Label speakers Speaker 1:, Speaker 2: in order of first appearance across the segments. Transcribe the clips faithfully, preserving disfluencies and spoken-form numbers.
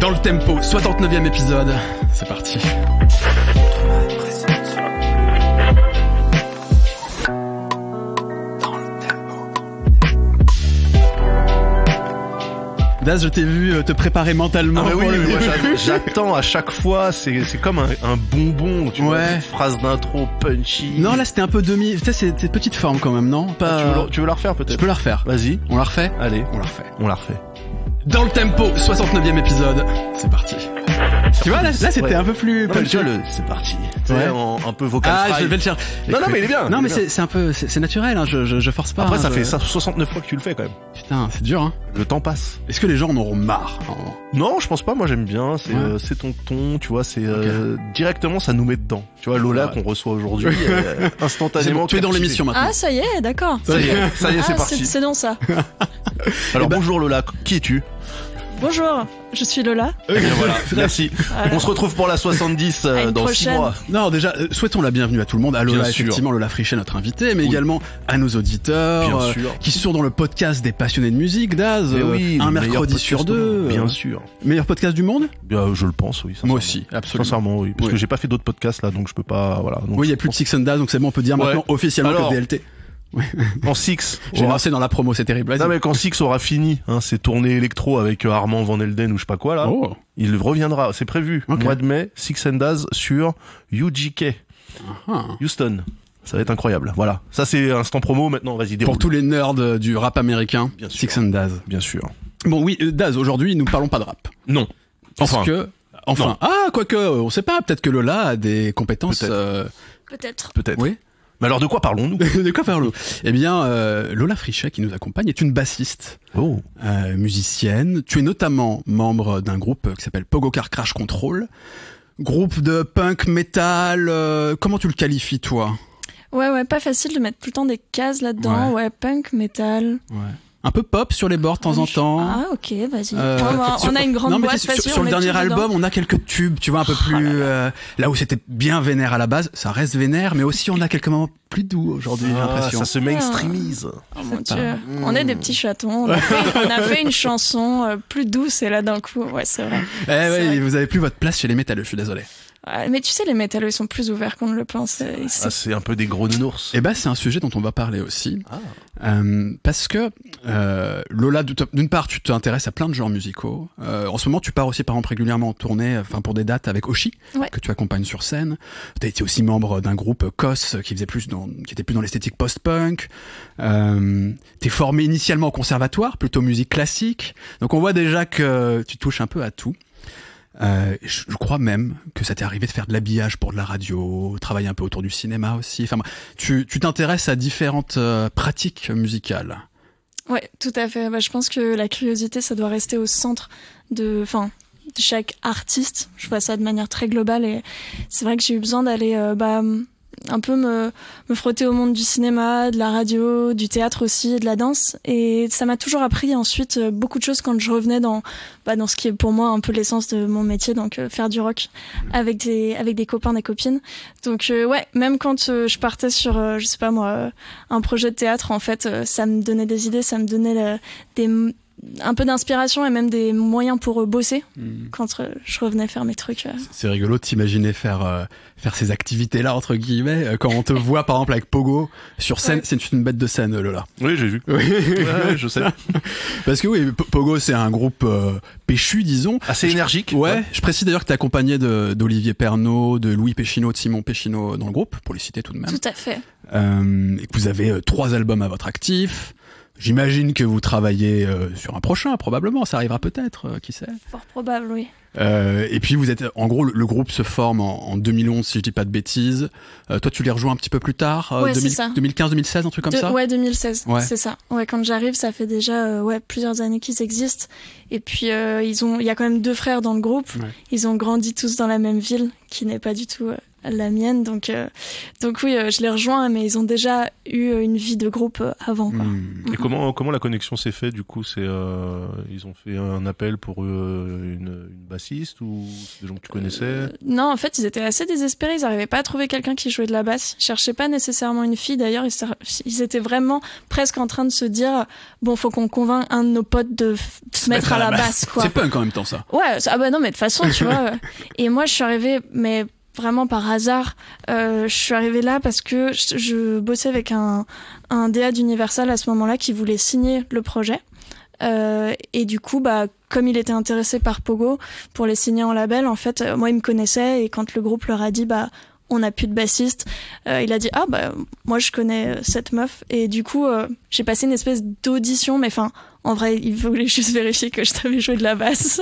Speaker 1: Dans le tempo, soixante-neuvième épisode. C'est parti. Daz, je t'ai vu te préparer mentalement.
Speaker 2: Ah bah oui,
Speaker 1: pour le...
Speaker 2: moi, j'attends à chaque fois, c'est c'est comme un, un bonbon, tu
Speaker 1: ouais.
Speaker 2: vois, une phrase d'intro punchy.
Speaker 1: Non, là c'était un peu demi, tu sais, c'est, c'est petite forme quand même, non? Pas...
Speaker 2: Ah, tu, veux la, tu veux la refaire peut-être?
Speaker 1: Je peux la refaire.
Speaker 2: Vas-y.
Speaker 1: On la refait?
Speaker 2: Allez.
Speaker 1: On la refait.
Speaker 2: On la refait.
Speaker 1: Dans le tempo, soixante-neuvième épisode. C'est parti. Tu vois, là, là c'était ouais. un peu plus...
Speaker 2: Non, tu vois, le, c'est parti. Tu sais, ouais. un peu vocal
Speaker 1: Ah,
Speaker 2: fry.
Speaker 1: je vais le faire.
Speaker 2: Non, non, mais il est bien.
Speaker 1: Non,
Speaker 2: est
Speaker 1: mais
Speaker 2: bien.
Speaker 1: c'est, c'est un peu, c'est, c'est naturel, hein, je, je, je force pas.
Speaker 2: Après,
Speaker 1: hein,
Speaker 2: ça
Speaker 1: je...
Speaker 2: fait ça soixante-neuf fois que tu le fais quand même.
Speaker 1: Putain, c'est dur, hein.
Speaker 2: Le temps passe.
Speaker 1: Est-ce que les gens en auront marre?
Speaker 2: Non, je pense pas, moi j'aime bien, c'est, ouais. euh, c'est ton ton, tu vois, c'est, okay. euh, directement ça nous met dedans. Tu vois, Lola ouais. qu'on reçoit aujourd'hui, euh, instantanément.
Speaker 1: Bon, tu es dans l'émission maintenant.
Speaker 3: Ah, ça y est, d'accord.
Speaker 2: Ça y est, ça y est, c'est
Speaker 3: ah,
Speaker 2: parti.
Speaker 3: C'est, c'est donc ça.
Speaker 2: Alors,
Speaker 1: bah...
Speaker 2: bonjour Lola, qui es-tu?
Speaker 3: Bonjour, je suis Lola.
Speaker 2: Et bien voilà, merci. Voilà. On se retrouve pour la soixante-dix euh, dans six mois.
Speaker 1: Non, déjà, euh, souhaitons la bienvenue à tout le monde. À Lola, bien effectivement, sûr. Lola Frichet, notre invité, mais oui. également à nos auditeurs euh, qui sont dans le podcast des passionnés de musique, Daz, euh, oui, un mercredi sur deux.
Speaker 2: Bien sûr.
Speaker 1: Meilleur podcast du monde?
Speaker 2: Bien, je le pense, oui.
Speaker 1: Moi aussi, absolument.
Speaker 2: Sincèrement, oui. Parce
Speaker 1: oui.
Speaker 2: que j'ai pas fait d'autres podcasts là, donc je peux pas, voilà. Donc
Speaker 1: oui, il y a plus de Six and Daz, donc c'est bon, on peut dire ouais. maintenant officiellement
Speaker 2: Alors,
Speaker 1: que D L T.
Speaker 2: Quand Six,
Speaker 1: j'ai aura... lancé dans la promo, c'est terrible. Vas-y.
Speaker 2: Non mais quand Six aura fini, hein, ses tournées électro avec euh, Armand Van Helden ou je sais pas quoi là,
Speaker 1: oh.
Speaker 2: il reviendra, c'est prévu. Okay. Au mois de mai, Six and Daz sur U G K, uh-huh. Houston. Ça va être incroyable. Voilà, ça c'est instant promo. Maintenant, vas-y déroule.
Speaker 1: Pour tous les nerds du rap américain, bien Six sûr. And Daz.
Speaker 2: Bien sûr.
Speaker 1: Bon oui, Daz. Aujourd'hui, nous parlons pas de rap.
Speaker 2: Non.
Speaker 1: Parce
Speaker 2: enfin.
Speaker 1: que, enfin, non. ah quoique, on sait pas. Peut-être que Lola a des compétences.
Speaker 3: Peut-être.
Speaker 1: Euh...
Speaker 3: Peut-être.
Speaker 2: Peut-être.
Speaker 1: Oui.
Speaker 2: Mais alors de quoi parlons-nous?
Speaker 1: De quoi parlons-nous? Eh bien, euh, Lola Frichet qui nous accompagne est une bassiste,
Speaker 2: oh.
Speaker 1: euh, musicienne. Tu es notamment membre d'un groupe qui s'appelle Pogo Car Crash Control, groupe de punk metal. Euh, comment tu le qualifies toi?
Speaker 3: Ouais, ouais, pas facile de mettre tout le temps des cases là-dedans. Ouais, ouais punk metal.
Speaker 1: Ouais. Un peu pop sur les bords de temps en temps.
Speaker 3: Ah ok, vas-y. Euh, on, sur, on a une grande
Speaker 1: non, mais
Speaker 3: boîte
Speaker 1: sur,
Speaker 3: facile.
Speaker 1: Sur le dernier album,
Speaker 3: dedans.
Speaker 1: on a quelques tubes, tu vois, un peu plus... Oh là, là. Euh, là où c'était bien vénère à la base, ça reste vénère, mais aussi on a quelques moments plus doux aujourd'hui,
Speaker 2: ah,
Speaker 1: j'ai l'impression.
Speaker 2: Ça se mainstreamise.
Speaker 3: Oh mon Dieu, mmh. On est des petits chatons. On a fait, on a fait une chanson euh, plus douce et là d'un coup, ouais c'est vrai.
Speaker 1: Eh ouais, vrai. Vous avez plus votre place chez les métalleux, je suis désolé.
Speaker 3: Ouais, mais tu sais, les métalleux, ils sont plus ouverts qu'on ne le pense.
Speaker 2: Ah, c'est un peu des gros nounours.
Speaker 1: Eh ben, c'est un sujet dont on va parler aussi.
Speaker 2: Ah.
Speaker 1: Euh, parce que, euh, Lola, d'une part, tu t'intéresses à plein de genres musicaux. Euh, en ce moment, tu pars aussi, par exemple, régulièrement en tournée, enfin, pour des dates avec Oshi,
Speaker 3: ouais.
Speaker 1: que tu accompagnes sur scène. T'as été aussi membre d'un groupe C O S, qui faisait plus dans, qui était plus dans l'esthétique post-punk. Euh, t'es formé initialement au conservatoire, plutôt musique classique. Donc, on voit déjà que tu touches un peu à tout. Euh, je, je crois même que ça t'est arrivé de faire de l'habillage pour de la radio, travailler un peu autour du cinéma aussi. Enfin, tu, tu t'intéresses à différentes euh, pratiques musicales.
Speaker 3: Ouais, tout à fait. Bah, je pense que la curiosité, ça doit rester au centre de, enfin, de chaque artiste. Je vois ça de manière très globale et c'est vrai que j'ai eu besoin d'aller, euh, bah, un peu me, me frotter au monde du cinéma, de la radio, du théâtre aussi, de la danse. Et ça m'a toujours appris ensuite beaucoup de choses quand je revenais dans, bah, dans ce qui est pour moi un peu l'essence de mon métier, donc euh, faire du rock avec des, avec des copains, des copines. Donc euh, ouais, même quand euh, je partais sur, euh, je sais pas moi, euh, un projet de théâtre, en fait, euh, ça me donnait des idées, ça me donnait euh, des... un peu d'inspiration et même des moyens pour euh, bosser mmh. quand euh, je revenais faire mes trucs. Euh.
Speaker 1: C'est rigolo de t'imaginer faire euh, faire ces activités-là entre guillemets euh, quand on te voit par exemple avec Pogo sur scène. Ouais. C'est une bête de scène, Lola.
Speaker 2: Oui, j'ai vu. Oui, ouais, je sais.
Speaker 1: Parce que oui, Pogo c'est un groupe euh, péchu, disons.
Speaker 2: Assez énergique.
Speaker 1: Je, ouais, ouais. Je précise d'ailleurs que t'es accompagné de d'Olivier Pernot, de Louis Péchino, de Simon Péchino dans le groupe, pour les citer tout de même.
Speaker 3: Tout à fait.
Speaker 1: Euh, et que vous avez euh, trois albums à votre actif. J'imagine que vous travaillez euh, sur un prochain, probablement. Ça arrivera peut-être, euh, qui sait.
Speaker 3: Fort probable, oui.
Speaker 1: Euh, et puis vous êtes, en gros, le, le groupe se forme en, en deux mille onze, si je dis pas de bêtises. Euh, toi, tu les rejoins un petit peu plus tard, euh,
Speaker 3: ouais,
Speaker 1: deux mille,
Speaker 3: c'est ça.
Speaker 1: deux mille quinze, deux mille seize, un truc comme
Speaker 3: de,
Speaker 1: ça.
Speaker 3: Ouais, deux mille seize,
Speaker 1: ouais.
Speaker 3: C'est ça. Ouais, quand j'arrive, ça fait déjà euh, ouais plusieurs années qu'ils existent. Et puis euh, ils ont, il y a quand même deux frères dans le groupe. Ouais. Ils ont grandi tous dans la même ville, qui n'est pas du tout euh, la mienne. Donc, euh, donc oui, euh, je les rejoins, mais ils ont déjà eu une vie de groupe euh, avant. Quoi.
Speaker 2: Mmh. Et mmh. comment comment la connexion s'est faite du coup? C'est euh, ils ont fait un appel pour euh, une, une bassiste ou des gens que tu connaissais?
Speaker 3: euh, Non, en fait, ils étaient assez désespérés. Ils n'arrivaient pas à trouver quelqu'un qui jouait de la basse. Ils cherchaient pas nécessairement une fille. D'ailleurs, ils, ils étaient vraiment presque en train de se dire bon, faut qu'on convainque un de nos potes de se mettre à la basse, quoi.
Speaker 1: C'est punk en même temps, ça.
Speaker 3: Ouais, ah bah non, mais de toute façon, tu vois. Et moi, je suis arrivée, mais vraiment par hasard. Euh, je suis arrivée là parce que je, je bossais avec un, un D A d'Universal à ce moment-là qui voulait signer le projet. Euh, et du coup, bah, comme il était intéressé par Pogo pour les signer en label, en fait, euh, moi, il me connaissait et quand le groupe leur a dit, bah, on n'a plus de bassiste, euh, il a dit, ah, bah, moi, je connais cette meuf. Et du coup, euh, j'ai passé une espèce d'audition, mais enfin, en vrai, il voulait juste vérifier que je savais jouer de la basse.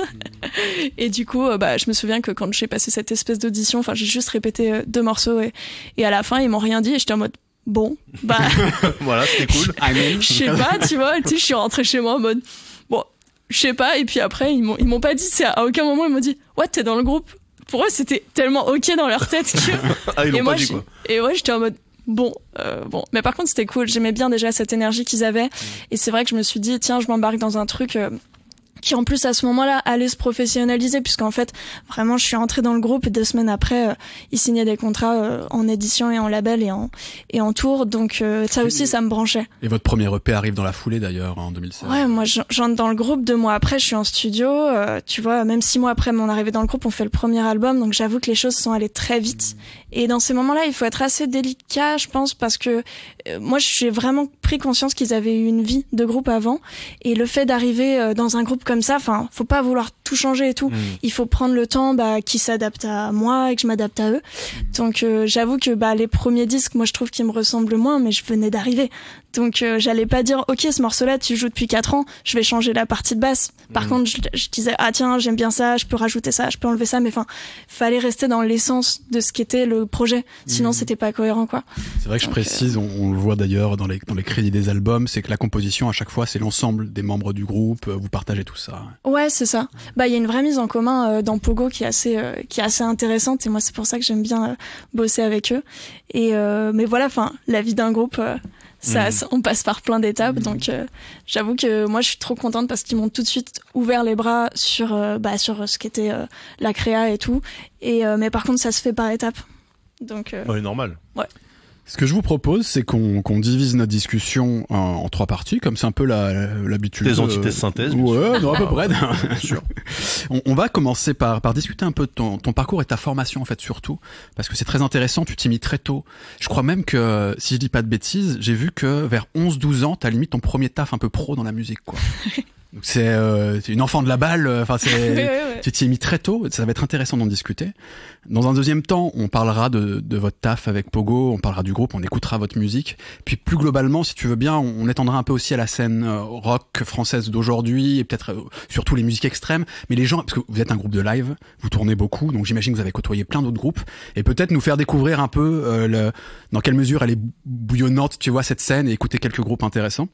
Speaker 3: Et du coup, euh, bah, je me souviens que quand j'ai passé cette espèce d'audition, enfin, j'ai juste répété euh, deux morceaux et, et à la fin, ils m'ont rien dit et j'étais en mode, bon, bah.
Speaker 2: Voilà, c'était cool.
Speaker 3: Je sais pas, tu vois, tu sais, je suis rentrée chez moi en mode, bon, je sais pas, et puis après, ils m'ont, ils m'ont pas dit, c'est à aucun moment, ils m'ont dit, ouais, t'es dans le groupe. Pour eux, c'était tellement ok dans leur tête que.
Speaker 2: Ah, ils l'ont
Speaker 3: et
Speaker 2: pas
Speaker 3: moi,
Speaker 2: dit, quoi.
Speaker 3: Et ouais, j'étais en mode, bon, euh, bon. Mais par contre, c'était cool. J'aimais bien déjà cette énergie qu'ils avaient. Mmh. Et c'est vrai que je me suis dit, tiens, je m'embarque dans un truc, euh, qui en plus à ce moment-là allait se professionnaliser puisqu'en fait vraiment je suis entrée dans le groupe et deux semaines après euh, ils signaient des contrats euh, en édition et en label et en et en tour, donc euh, ça aussi ça me branchait.
Speaker 1: Et votre premier E P arrive dans la foulée d'ailleurs en deux mille seize.
Speaker 3: Ouais, moi j'entre dans le groupe deux mois après, je suis en studio, euh, tu vois, même six mois après mon arrivée dans le groupe on fait le premier album, donc j'avoue que les choses sont allées très vite. Et dans ces moments-là il faut être assez délicat je pense parce que euh, moi j'ai vraiment pris conscience qu'ils avaient eu une vie de groupe avant et le fait d'arriver euh, dans un groupe comme ça, enfin, faut pas vouloir tout changer et tout. Mmh. Il faut prendre le temps, bah, qu'ils s'adaptent à moi et que je m'adapte à eux. Donc, euh, j'avoue que, bah, les premiers disques, moi, je trouve qu'ils me ressemblent moins, mais je venais d'arriver. Donc, euh, j'allais pas dire, ok, ce morceau-là, tu joues depuis quatre ans, je vais changer la partie de basse. Par mmh. contre, je, je disais, ah, tiens, j'aime bien ça, je peux rajouter ça, je peux enlever ça, mais enfin, fallait rester dans l'essence de ce qu'était le projet. Sinon, mmh. c'était pas cohérent, quoi.
Speaker 1: C'est vrai que Donc, je précise, euh... on, on le voit d'ailleurs dans les, dans les crédits des albums, c'est que la composition, à chaque fois, c'est l'ensemble des membres du groupe, vous partagez tout ça.
Speaker 3: Ouais, c'est ça. Bah, il y a une vraie mise en commun euh, dans Pogo qui est assez, euh, qui est assez intéressante et moi, c'est pour ça que j'aime bien euh, bosser avec eux. Et, euh, mais voilà, enfin, la vie d'un groupe, euh, ça, mmh. ça, on passe par plein d'étapes. Mmh. Donc, euh, j'avoue que moi, je suis trop contente parce qu'ils m'ont tout de suite ouvert les bras sur, euh, bah, sur ce qu'était euh, la créa et tout. Et, euh, mais par contre, ça se fait par étapes. Donc, euh,
Speaker 2: ouais, normal.
Speaker 3: Ouais.
Speaker 1: Ce que je vous propose, c'est qu'on qu'on divise notre discussion en, en trois parties, comme c'est un peu la, l'habitude.
Speaker 2: Des antithèses synthèses.
Speaker 1: Ouais, non, à peu près. Bien sûr. On, on va commencer par, par discuter un peu de ton, ton parcours et ta formation, en fait, surtout. Parce que c'est très intéressant, tu t'y mis très tôt. Je crois même que, si je dis pas de bêtises, j'ai vu que vers onze douze ans, t'as limite ton premier taf un peu pro dans la musique, quoi. Donc c'est, euh, c'est une enfant de la balle, enfin c'est, oui, oui, oui. Tu t'y es mis très tôt, ça va être intéressant d'en discuter. Dans un deuxième temps, on parlera de, de votre taf avec Pogo, on parlera du groupe, on écoutera votre musique. Puis plus globalement, si tu veux bien, on, on étendra un peu aussi à la scène euh, rock française d'aujourd'hui et peut-être euh, surtout les musiques extrêmes. Mais les gens, parce que vous êtes un groupe de live, vous tournez beaucoup, donc j'imagine que vous avez côtoyé plein d'autres groupes et peut-être nous faire découvrir un peu euh, le, dans quelle mesure elle est bouillonnante, tu vois, cette scène et écouter quelques groupes intéressants.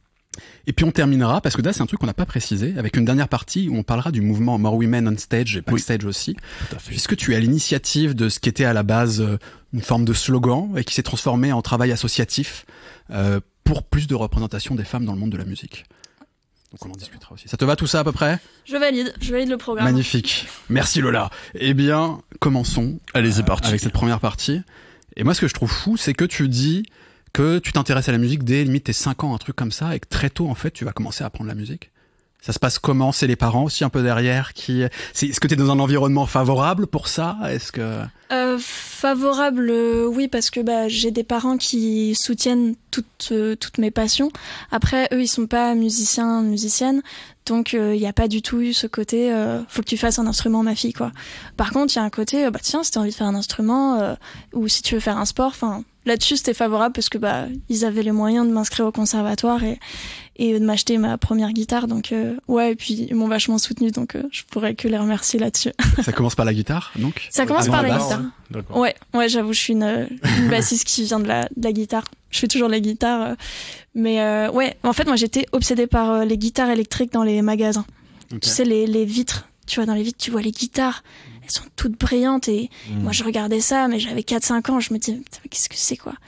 Speaker 1: Et puis on terminera, parce que là c'est un truc qu'on n'a pas précisé, avec une dernière partie où on parlera du mouvement More Women on Stage et Backstage oui. aussi, puisque tu es à l'initiative de ce qui était à la base une forme de slogan et qui s'est transformé en travail associatif euh, pour plus de représentation des femmes dans le monde de la musique. Donc on en discutera aussi. Ça te va tout ça à peu près ?
Speaker 3: Je valide, je valide le programme.
Speaker 1: Magnifique. Merci Lola. Eh bien, commençons.
Speaker 2: Allez, c'est parti.
Speaker 1: Avec cette première partie. Et moi ce que je trouve fou, c'est que tu dis que tu t'intéresses à la musique dès limite tes cinq ans, un truc comme ça, et que très tôt, en fait, tu vas commencer à apprendre la musique. Ça se passe comment ? C'est les parents aussi un peu derrière qui... C'est... Est-ce que tu es dans un environnement favorable pour ça ? Est-ce que...
Speaker 3: Euh, favorable, euh, oui, parce que bah, j'ai des parents qui soutiennent toutes, euh, toutes mes passions. Après, eux, ils sont pas musiciens, musiciennes, donc il euh, n'y a pas du tout eu ce côté euh, « faut que tu fasses un instrument, ma fille ». Quoi. Par contre, il y a un côté euh, « bah tiens, si tu as envie de faire un instrument, euh, ou si tu veux faire un sport », enfin... Là-dessus, c'était favorable parce que bah ils avaient les moyens de m'inscrire au conservatoire et et de m'acheter ma première guitare. Donc euh, ouais, et puis ils m'ont vachement soutenu, donc euh, je pourrais que les remercier là-dessus.
Speaker 1: Ça commence par la guitare, donc.
Speaker 3: Ça commence par la, la guitare.
Speaker 2: D'accord.
Speaker 3: Ouais, ouais, j'avoue, je suis une, une bassiste qui vient de la de la guitare. Je fais toujours les guitares, euh, mais euh, ouais. En fait, moi, j'étais obsédée par euh, les guitares électriques dans les magasins. Okay. Tu sais, les les vitres. Tu vois, dans les vitres, tu vois les guitares. Elles sont toutes brillantes et mmh. moi je regardais ça, mais j'avais quatre cinq ans, je me disais, qu'est-ce que c'est quoi ?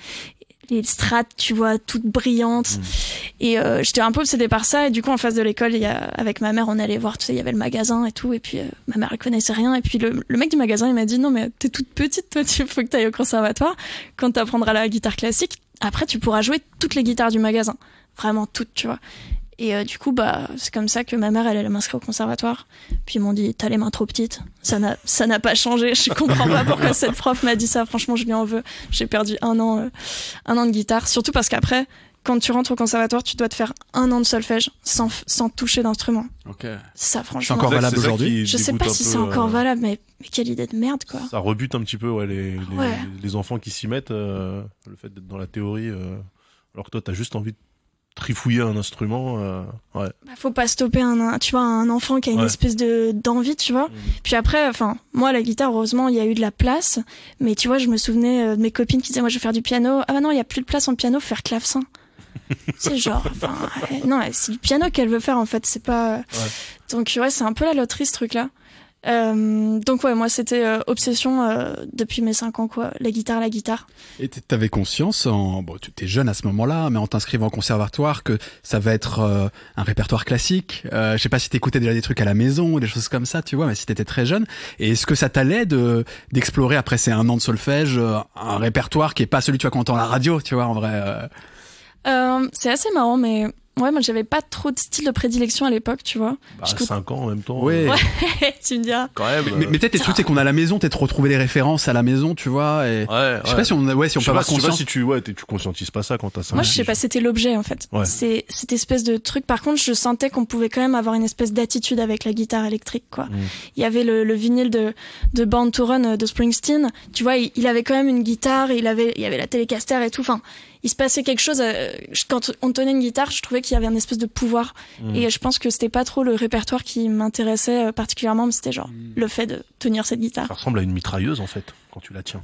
Speaker 3: les strates, tu vois, toutes brillantes. Mmh. Et euh, j'étais un peu obsédée par ça. Et du coup, en face de l'école, il y a, avec ma mère, on allait voir, tu sais, il y avait le magasin et tout. Et puis, euh, ma mère, elle connaissait rien. Et puis, le, le mec du magasin, il m'a dit, non, mais t'es toute petite, toi, il faut que t'ailles au conservatoire. Quand t'apprendras la guitare classique, après, tu pourras jouer toutes les guitares du magasin. Vraiment toutes, tu vois. Et euh, du coup, bah, c'est comme ça que ma mère, elle allait m'inscrire au conservatoire. Puis ils m'ont dit, t'as les mains trop petites. Ça n'a, ça n'a pas changé. Je comprends pas pourquoi cette prof m'a dit ça. Franchement, je lui en veux. J'ai perdu un an, euh, un an de guitare. Surtout parce qu'après, quand tu rentres au conservatoire, tu dois te faire un an de solfège sans, sans toucher d'instrument.
Speaker 1: Ok.
Speaker 3: Ça, franchement.
Speaker 1: C'est encore valable aujourd'hui?
Speaker 3: Je sais pas si c'est encore euh... valable, mais, mais quelle idée de merde, quoi.
Speaker 2: Ça rebute un petit peu, ouais, les, les,
Speaker 3: ouais.
Speaker 2: les enfants qui s'y mettent, euh, le fait d'être dans la théorie, euh, alors que toi, t'as juste envie de trifouiller un instrument, euh, ouais.
Speaker 3: Bah, faut pas stopper un, tu vois, un enfant qui a une ouais. espèce de, d'envie, tu vois. Mmh. Puis après, enfin, moi, la guitare, heureusement, il y a eu de la place. Mais tu vois, je me souvenais de mes copines qui disaient, moi, je vais faire du piano. Ah bah non, il y a plus de place en piano, faut faire clavecin. C'est genre, enfin, non, c'est du piano qu'elle veut faire, en fait, c'est pas, ouais. Donc, ouais, c'est un peu la loterie, ce truc-là. Euh, donc ouais, moi c'était euh, obsession euh, depuis mes cinq ans, quoi, la guitare, la guitare.
Speaker 1: Et t'avais conscience, en... bon, tu étais jeune à ce moment-là, mais en t'inscrivant au conservatoire, que ça va être euh, un répertoire classique. Euh, je sais pas si t'écoutais déjà des trucs à la maison ou des choses comme ça, tu vois, mais si t'étais très jeune. Et est-ce que ça t'allait de d'explorer après ces un an de solfège euh, un répertoire qui est pas celui tu vois qu'on entend à la radio, tu vois, en vrai. Euh...
Speaker 3: Euh, c'est assez marrant, mais ouais, moi j'avais pas trop de style de prédilection à l'époque, tu vois.
Speaker 2: Bah, cinq ans en même temps.
Speaker 1: Ouais.
Speaker 3: Ouais, tu me diras.
Speaker 2: Quand même.
Speaker 1: Mais, mais peut-être les trucs c'est qu'on a à la maison, peut-être retrouver les références à la maison, tu vois. Et...
Speaker 2: Ouais.
Speaker 1: Je sais ouais. pas si on, ouais, si on peut avoir conscience.
Speaker 2: Je sais pas si tu, ouais, tu conscientises pas ça quand t'as cinq ans.
Speaker 3: Moi, je sais pas, c'était l'objet en fait.
Speaker 2: Ouais.
Speaker 3: C'est cette espèce de truc. Par contre, je sentais qu'on pouvait quand même avoir une espèce d'attitude avec la guitare électrique, quoi. Mm. Il y avait le, le vinyle de de Born to Run de Springsteen. Tu vois, il, il avait quand même une guitare, il avait, il y avait la Telecaster et tout. Enfin. Il se passait quelque chose, euh, quand on tenait une guitare, je trouvais qu'il y avait un espèce de pouvoir. Mmh. Et je pense que c'était pas trop le répertoire qui m'intéressait particulièrement, mais c'était genre mmh. le fait de tenir cette guitare.
Speaker 2: Ça ressemble à une mitrailleuse, en fait, quand tu la tiens.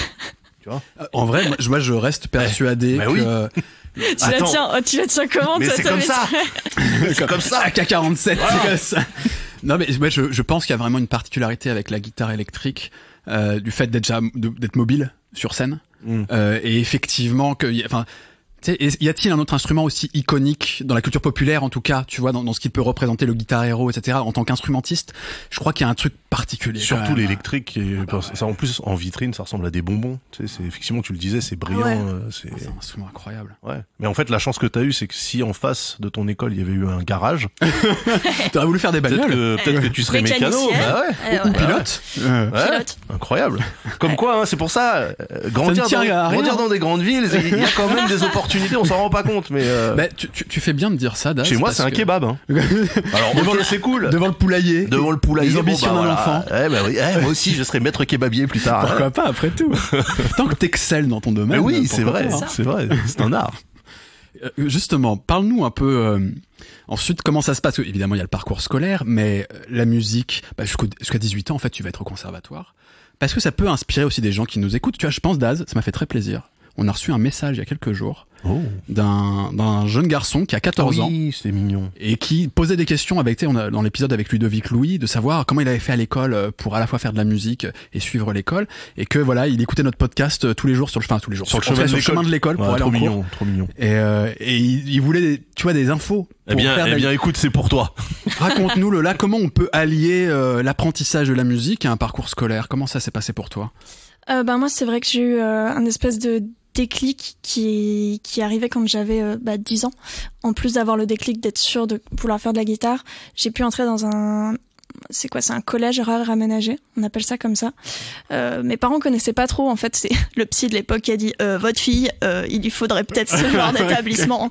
Speaker 2: Tu vois ?
Speaker 1: En vrai, moi, moi, je reste persuadé
Speaker 2: ouais.
Speaker 1: que...
Speaker 2: Oui.
Speaker 1: Euh...
Speaker 3: tu, la tiens, oh, tu la tiens comment
Speaker 2: mais
Speaker 3: toi,
Speaker 2: c'est comme ça. C'est comme ça.
Speaker 1: A K quarante-sept, voilà. C'est comme ça. Non, mais moi, je, je pense qu'il y a vraiment une particularité avec la guitare électrique, euh, du fait d'être, d'être mobile sur scène. Mmh. Euh, et effectivement que, enfin, tu sais, y a-t-il un autre instrument aussi iconique dans la culture populaire, en tout cas, tu vois, dans, dans ce qu'il peut représenter le guitar hero, et cetera. En tant qu'instrumentiste, je crois qu'il y a un truc particulier.
Speaker 2: Surtout l'électrique, et ah bah ouais. ça en plus en vitrine, ça ressemble à des bonbons. Tu sais, c'est effectivement, tu le disais, c'est brillant.
Speaker 3: Ouais.
Speaker 2: Euh, c'est...
Speaker 1: c'est un instrument incroyable.
Speaker 2: Ouais. Mais en fait, la chance que t'as eu, c'est que si en face de ton école il y avait eu un garage,
Speaker 1: t'aurais voulu faire des bagnoles.
Speaker 2: Peut-être que, peut-être que tu serais mécano, bah ouais.
Speaker 3: Euh,
Speaker 1: ou ouais. pilote.
Speaker 2: Ouais. Ouais. Pilote. Incroyable. Comme ouais. quoi, hein, c'est pour ça, euh, grandir, ça dans, grandir dans des grandes villes, il y a quand même des opportunités. On s'en rend pas compte, mais. Euh...
Speaker 1: Bah, tu, tu, tu fais bien de dire ça, Daz.
Speaker 2: Chez moi, c'est un
Speaker 1: que...
Speaker 2: kebab. Hein. Alors, devant okay, le, c'est cool.
Speaker 1: Devant le poulailler.
Speaker 2: Devant le poulailler.
Speaker 1: Les ambitions
Speaker 2: bon, bah,
Speaker 1: d'un
Speaker 2: voilà.
Speaker 1: enfant.
Speaker 2: Eh, bah oui. Eh, moi aussi, je serais maître kebabier plus tard.
Speaker 1: Pourquoi
Speaker 2: hein.
Speaker 1: pas, après tout. Tant que t'excelles dans ton domaine.
Speaker 2: Mais oui, c'est vrai.
Speaker 1: Pas,
Speaker 2: hein. C'est vrai. C'est un art.
Speaker 1: Justement, parle-nous un peu. Euh, ensuite, comment ça se passe ? Évidemment, il y a le parcours scolaire, mais la musique, bah, jusqu'au, jusqu'à dix-huit ans, en fait, tu vas être au conservatoire. Parce que ça peut inspirer aussi des gens qui nous écoutent. Tu vois, je pense, Daz, ça m'a fait très plaisir. On a reçu un message il y a quelques jours oh. d'un, d'un jeune garçon qui a quatorze
Speaker 2: oh
Speaker 1: ans.
Speaker 2: Oui, c'est mignon.
Speaker 1: Et qui posait des questions avec, tu sais, on a, dans l'épisode avec Ludovic Louis, de savoir comment il avait fait à l'école pour à la fois faire de la musique et suivre l'école. Et que voilà, il écoutait notre podcast tous les jours sur le, enfin, tous les jours,
Speaker 2: sur,
Speaker 1: sur,
Speaker 2: le, chemin
Speaker 1: sur le chemin de l'école pour
Speaker 2: ouais,
Speaker 1: aller
Speaker 2: trop
Speaker 1: en
Speaker 2: mignon,
Speaker 1: cours.
Speaker 2: Trop mignon.
Speaker 1: Et, euh, et il, il voulait, tu vois, des infos.
Speaker 2: Eh bien, eh bien, la... écoute, c'est pour toi.
Speaker 1: Raconte-nous, Lola, comment on peut allier euh, l'apprentissage de la musique à un parcours scolaire. Comment ça s'est passé pour toi ?
Speaker 3: Euh, ben moi, c'est vrai que j'ai eu euh, un espèce de déclic qui qui arrivait quand j'avais euh, bah, dix ans. En plus d'avoir le déclic d'être sûre de vouloir faire de la guitare, j'ai pu entrer dans un c'est quoi, c'est un collège rare aménagé, on appelle ça comme ça. Euh, mes parents connaissaient pas trop, en fait, c'est le psy de l'époque qui a dit euh, votre fille, euh, il lui faudrait peut-être ce genre d'établissement.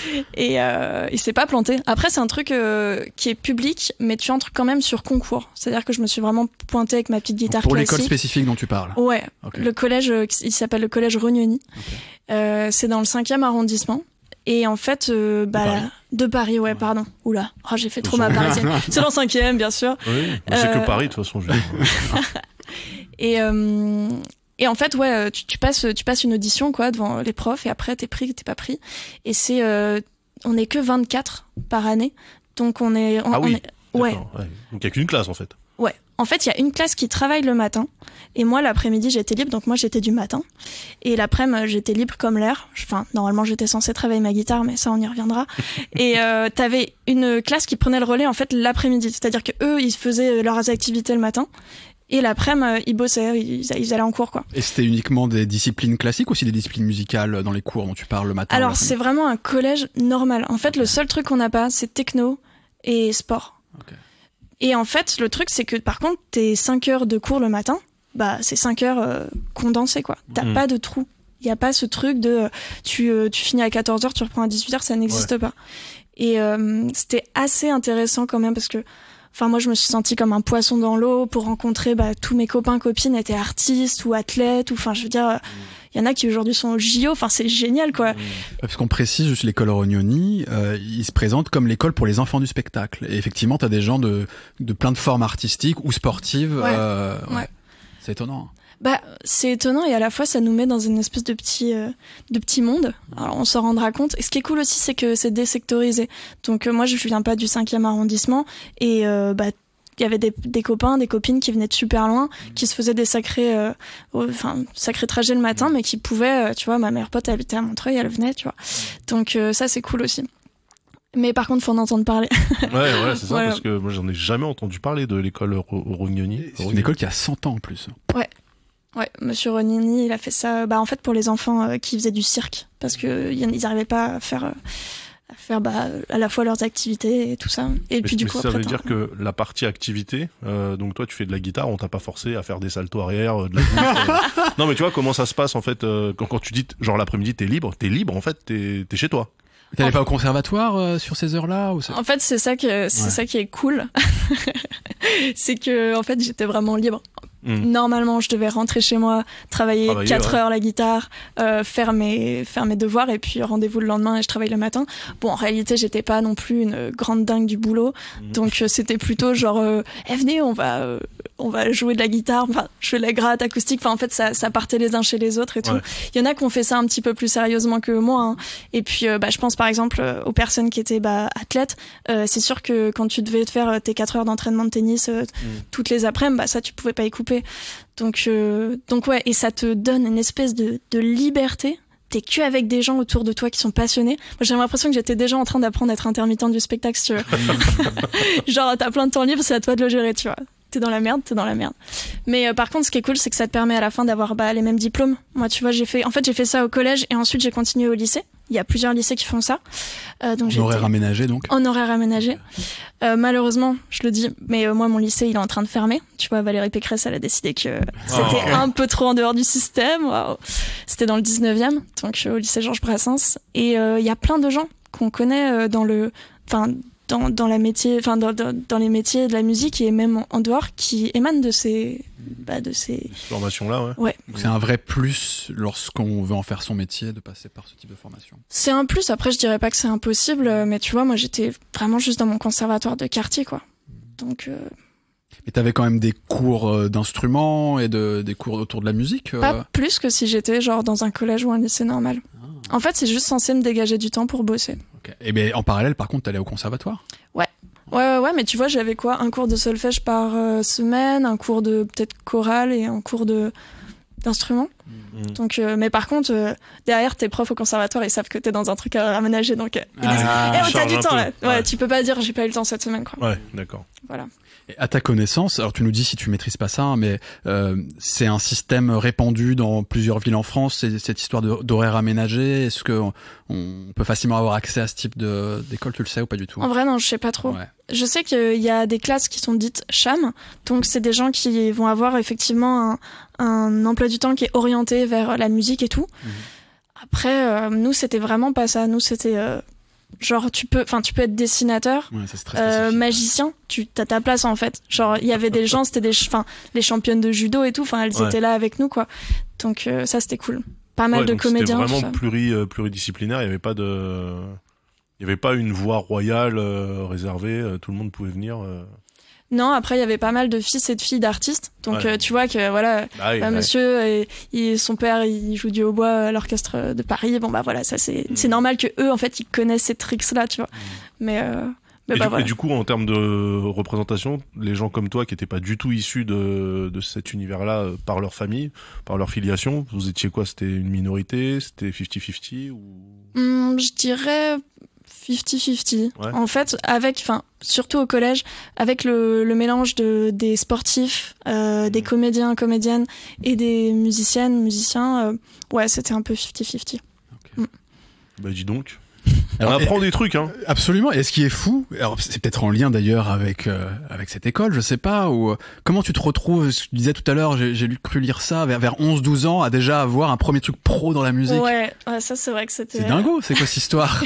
Speaker 3: Et euh, il s'est pas planté. Après, c'est un truc euh, qui est public, mais tu entres quand même sur concours. C'est-à-dire que je me suis vraiment pointée avec ma petite guitare
Speaker 1: pour
Speaker 3: classique.
Speaker 1: Pour l'école spécifique dont tu parles.
Speaker 3: Ouais.
Speaker 1: Okay.
Speaker 3: Le collège, il s'appelle le collège Rognoni. Okay. Euh, c'est dans le cinquième arrondissement. Et en fait, euh, bah, de Paris, de Paris ouais, ouais, pardon. Oula, oh, j'ai fait trop ma parisienne. C'est dans le cinquième, bien sûr.
Speaker 2: Oui, euh... c'est que Paris, de toute façon. Je...
Speaker 3: et, euh, et en fait, ouais, tu, tu passes, tu passes une audition, quoi, devant les profs, et après, t'es pris, t'es pas pris. Et c'est, euh, on est que vingt-quatre par année. Donc, on est, on,
Speaker 2: ah oui.
Speaker 3: on est, ouais.
Speaker 2: ouais. Donc, il y a qu'une classe, en fait.
Speaker 3: Ouais. en fait, il y a une classe qui travaille le matin. Et moi, l'après-midi, j'étais libre. Donc moi, j'étais du matin. Et l'après-midi, j'étais libre comme l'air. Enfin, normalement, j'étais censée travailler ma guitare, mais ça, on y reviendra. Et euh, t'avais une classe qui prenait le relais, en fait, l'après-midi. C'est-à-dire que eux, ils faisaient leurs activités le matin. Et l'après-midi, ils bossaient, ils, ils allaient en cours, quoi.
Speaker 1: Et c'était uniquement des disciplines classiques ou aussi des disciplines musicales dans les cours dont tu parles le matin?
Speaker 3: Alors, c'est vraiment un collège normal. En fait, okay. Le seul truc qu'on n'a pas, c'est techno et sport. Okay. Et en fait, le truc, c'est que par contre, tes cinq heures de cours le matin, bah, c'est cinq heures euh, condensées, quoi. T'as mmh. pas de trou. Il y a pas ce truc de euh, tu, euh, tu finis à quatorze heures, tu reprends à dix-huit heures, ça n'existe ouais. pas. Et euh, c'était assez intéressant quand même parce que enfin, moi, je me suis sentie comme un poisson dans l'eau pour rencontrer, bah, tous mes copains, copines étaient artistes ou athlètes ou, enfin, je veux dire, il y en a qui aujourd'hui sont au J O, enfin, c'est génial, quoi.
Speaker 1: Parce qu'on précise juste l'école Rognoni, euh, il se présente comme l'école pour les enfants du spectacle. Et effectivement, t'as des gens de, de plein de formes artistiques ou sportives.
Speaker 3: Ouais.
Speaker 1: Euh, ouais.
Speaker 3: ouais.
Speaker 1: C'est étonnant.
Speaker 3: Bah, c'est étonnant et à la fois ça nous met dans une espèce de petit euh, de petit monde. Alors on s'en rendra compte. Et ce qui est cool aussi, c'est que c'est désectorisé. Donc euh, moi je viens pas du cinquième arrondissement et euh, bah il y avait des, des copains, des copines qui venaient de super loin, qui se faisaient des sacrés, euh, enfin sacrés trajets le matin, mais qui pouvaient, euh, tu vois, ma meilleure pote habitait à Montreuil, elle venait, tu vois. Donc euh, ça c'est cool aussi. Mais par contre, faut en entendre parler.
Speaker 2: Ouais, ouais, c'est ça, ouais. Parce que moi j'en ai jamais entendu parler de l'école Rognoni.
Speaker 1: C'est une école qui a cent ans en plus.
Speaker 3: Ouais. Ouais, Monsieur Rognoni, il a fait ça, bah en fait pour les enfants euh, qui faisaient du cirque, parce que ils n'arrivaient pas à faire, euh, à faire bah à la fois leurs activités et tout ça. Et
Speaker 2: mais,
Speaker 3: puis du
Speaker 2: mais
Speaker 3: coup
Speaker 2: ça
Speaker 3: après,
Speaker 2: veut dire que la partie activité, euh, donc toi tu fais de la guitare, on t'a pas forcé à faire des saltos arrière, de la bouche, euh... Non mais tu vois comment ça se passe en fait euh, quand quand tu dis genre l'après-midi t'es libre, t'es libre en fait t'es t'es chez toi.
Speaker 1: T'allais pas au conservatoire euh, sur ces heures-là ou ça...
Speaker 3: En fait, c'est ça que c'est ouais. ça qui est cool, c'est que en fait j'étais vraiment libre. Mmh. Normalement, je devais rentrer chez moi, travailler, travailler quatre ouais. heures la guitare, euh, faire mes faire mes devoirs et puis rendez-vous le lendemain et je travaille le matin. Bon, en réalité, j'étais pas non plus une grande dingue du boulot, mmh. donc euh, c'était plutôt genre, euh, eh, venez, on va euh, on va jouer de la guitare, enfin, jouer de la gratte acoustique. Enfin, en fait, ça ça partait les uns chez les autres et tout. Ouais. Il y en a qui ont fait ça un petit peu plus sérieusement que moi. Hein. Et puis, euh, bah, je pense par exemple euh, aux personnes qui étaient bah athlètes. Euh, c'est sûr que quand tu devais te faire tes quatre heures d'entraînement de tennis euh, mmh. toutes les après-midi, bah ça, tu pouvais pas y couper. Donc, euh, donc ouais, et ça te donne une espèce de, de liberté. T'es que avec des gens autour de toi qui sont passionnés. Moi, j'ai l'impression que j'étais déjà en train d'apprendre à être intermittent du spectacle, si tu veux. Genre, t'as plein de temps libre, c'est à toi de le gérer, tu vois. T'es dans la merde, t'es dans la merde. Mais euh, par contre, ce qui est cool, c'est que ça te permet à la fin d'avoir bah, les mêmes diplômes. Moi, tu vois, j'ai fait, en fait, j'ai fait ça au collège et ensuite j'ai continué au lycée. Il y a plusieurs lycées qui font ça.
Speaker 1: Euh, donc en horaire aménagé, donc.
Speaker 3: En horaire aménagé. Euh, malheureusement, je le dis, mais euh, moi, mon lycée, il est en train de fermer. Tu vois, Valérie Pécresse, elle a décidé que c'était oh. un peu trop en dehors du système. Wow. C'était dans le dix-neuvième, donc euh, au lycée Georges Brassens. Et il euh, y a plein de gens qu'on connaît euh, dans le, enfin, dans dans la métier, enfin dans, dans dans les métiers de la musique et même en, en dehors, qui émanent de ces bah, de ces
Speaker 2: formations-là, ouais.
Speaker 3: Ouais.
Speaker 1: Donc c'est un vrai plus lorsqu'on veut en faire son métier de passer par ce type de formation.
Speaker 3: C'est un plus. Après, je dirais pas que c'est impossible, mais tu vois, moi, j'étais vraiment juste dans mon conservatoire de quartier, quoi. Donc. Euh...
Speaker 1: Et t'avais quand même des cours d'instruments et de des cours autour de la musique. Euh...
Speaker 3: Pas plus que si j'étais genre dans un collège ou un lycée normal. Ah. En fait, c'est juste censé me dégager du temps pour bosser.
Speaker 1: Okay. Et ben en parallèle, par contre, t'allais au conservatoire.
Speaker 3: Ouais. Ouais, ouais, ouais, mais tu vois, j'avais quoi, un cours de solfège par euh, semaine, un cours de peut-être chorale et un cours de d'instruments. Mmh. Donc, euh, mais par contre, euh, derrière, tes profs au conservatoire, ils savent que t'es dans un truc à aménager, donc euh, ils disent, ah, eh, oh, t'as du temps là. Ouais, ouais, tu peux pas dire, j'ai pas eu le temps cette semaine, quoi.
Speaker 2: Ouais, d'accord.
Speaker 3: Voilà.
Speaker 1: Et à ta connaissance, alors tu nous dis si tu maîtrises pas ça, hein, mais euh, c'est un système répandu dans plusieurs villes en France, c'est, cette histoire de, d'horaire aménagé. Est-ce que on, on peut facilement avoir accès à ce type de, d'école, tu le sais ou pas du tout?
Speaker 3: En vrai, non, je sais pas trop. Ouais. Je sais qu'il y a des classes qui sont dites C H A M, donc c'est des gens qui vont avoir effectivement un, un emploi du temps qui est orienté vers la musique et tout. Mmh. Après, euh, nous, c'était vraiment pas ça. Nous, c'était... Euh, genre tu peux enfin tu peux être dessinateur,
Speaker 1: ouais, ça, c'est très
Speaker 3: euh, magicien, tu t'as ta place en fait. Genre il y avait des gens, c'était des enfin les championnes de judo et tout, enfin elles ouais. étaient là avec nous quoi. Donc euh, ça c'était cool. Pas mal
Speaker 2: ouais,
Speaker 3: de comédiens.
Speaker 2: C'était vraiment pluri euh, pluridisciplinaire, il y avait pas de il y avait pas une voie royale euh, réservée, euh, tout le monde pouvait venir euh...
Speaker 3: Non, après il y avait pas mal de fils et de filles d'artistes. Donc ouais. euh, tu vois que voilà,
Speaker 2: bah oui,
Speaker 3: bah,
Speaker 2: ouais.
Speaker 3: monsieur et, et son père, il joue du hautbois à l'orchestre de Paris. Bon bah voilà, ça c'est mmh. c'est normal que eux en fait ils connaissent ces tricks là, tu vois. Mmh. Mais euh, Mais
Speaker 2: et,
Speaker 3: bah
Speaker 2: du,
Speaker 3: voilà.
Speaker 2: et du coup, en termes de représentation, les gens comme toi qui n'étaient pas du tout issus de, de cet univers-là euh, par leur famille, par leur filiation, vous étiez quoi? C'était une minorité? C'était cinquante cinquante ou...
Speaker 3: Hum, je dirais cinquante cinquante.
Speaker 2: Ouais.
Speaker 3: En fait, avec, enfin, surtout au collège, avec le, le mélange de, des sportifs, euh, des comédiens, comédiennes et des musiciennes, musiciens, euh, ouais, c'était un peu cinquante cinquante.
Speaker 2: Bah dis donc.
Speaker 1: Alors,
Speaker 2: on apprend
Speaker 1: et-
Speaker 2: des trucs, hein.
Speaker 1: Absolument. Et ce qui est fou, alors c'est peut-être en lien d'ailleurs avec euh, avec cette école, je sais pas, ou euh, comment tu te retrouves, ce que tu disais tout à l'heure, j'ai, j'ai lu, cru lire ça, vers, vers onze douze ans, à déjà avoir un premier truc pro dans la musique.
Speaker 3: Ouais, ouais, ça c'est vrai que c'était...
Speaker 1: C'est dingo, c'est quoi cette histoire?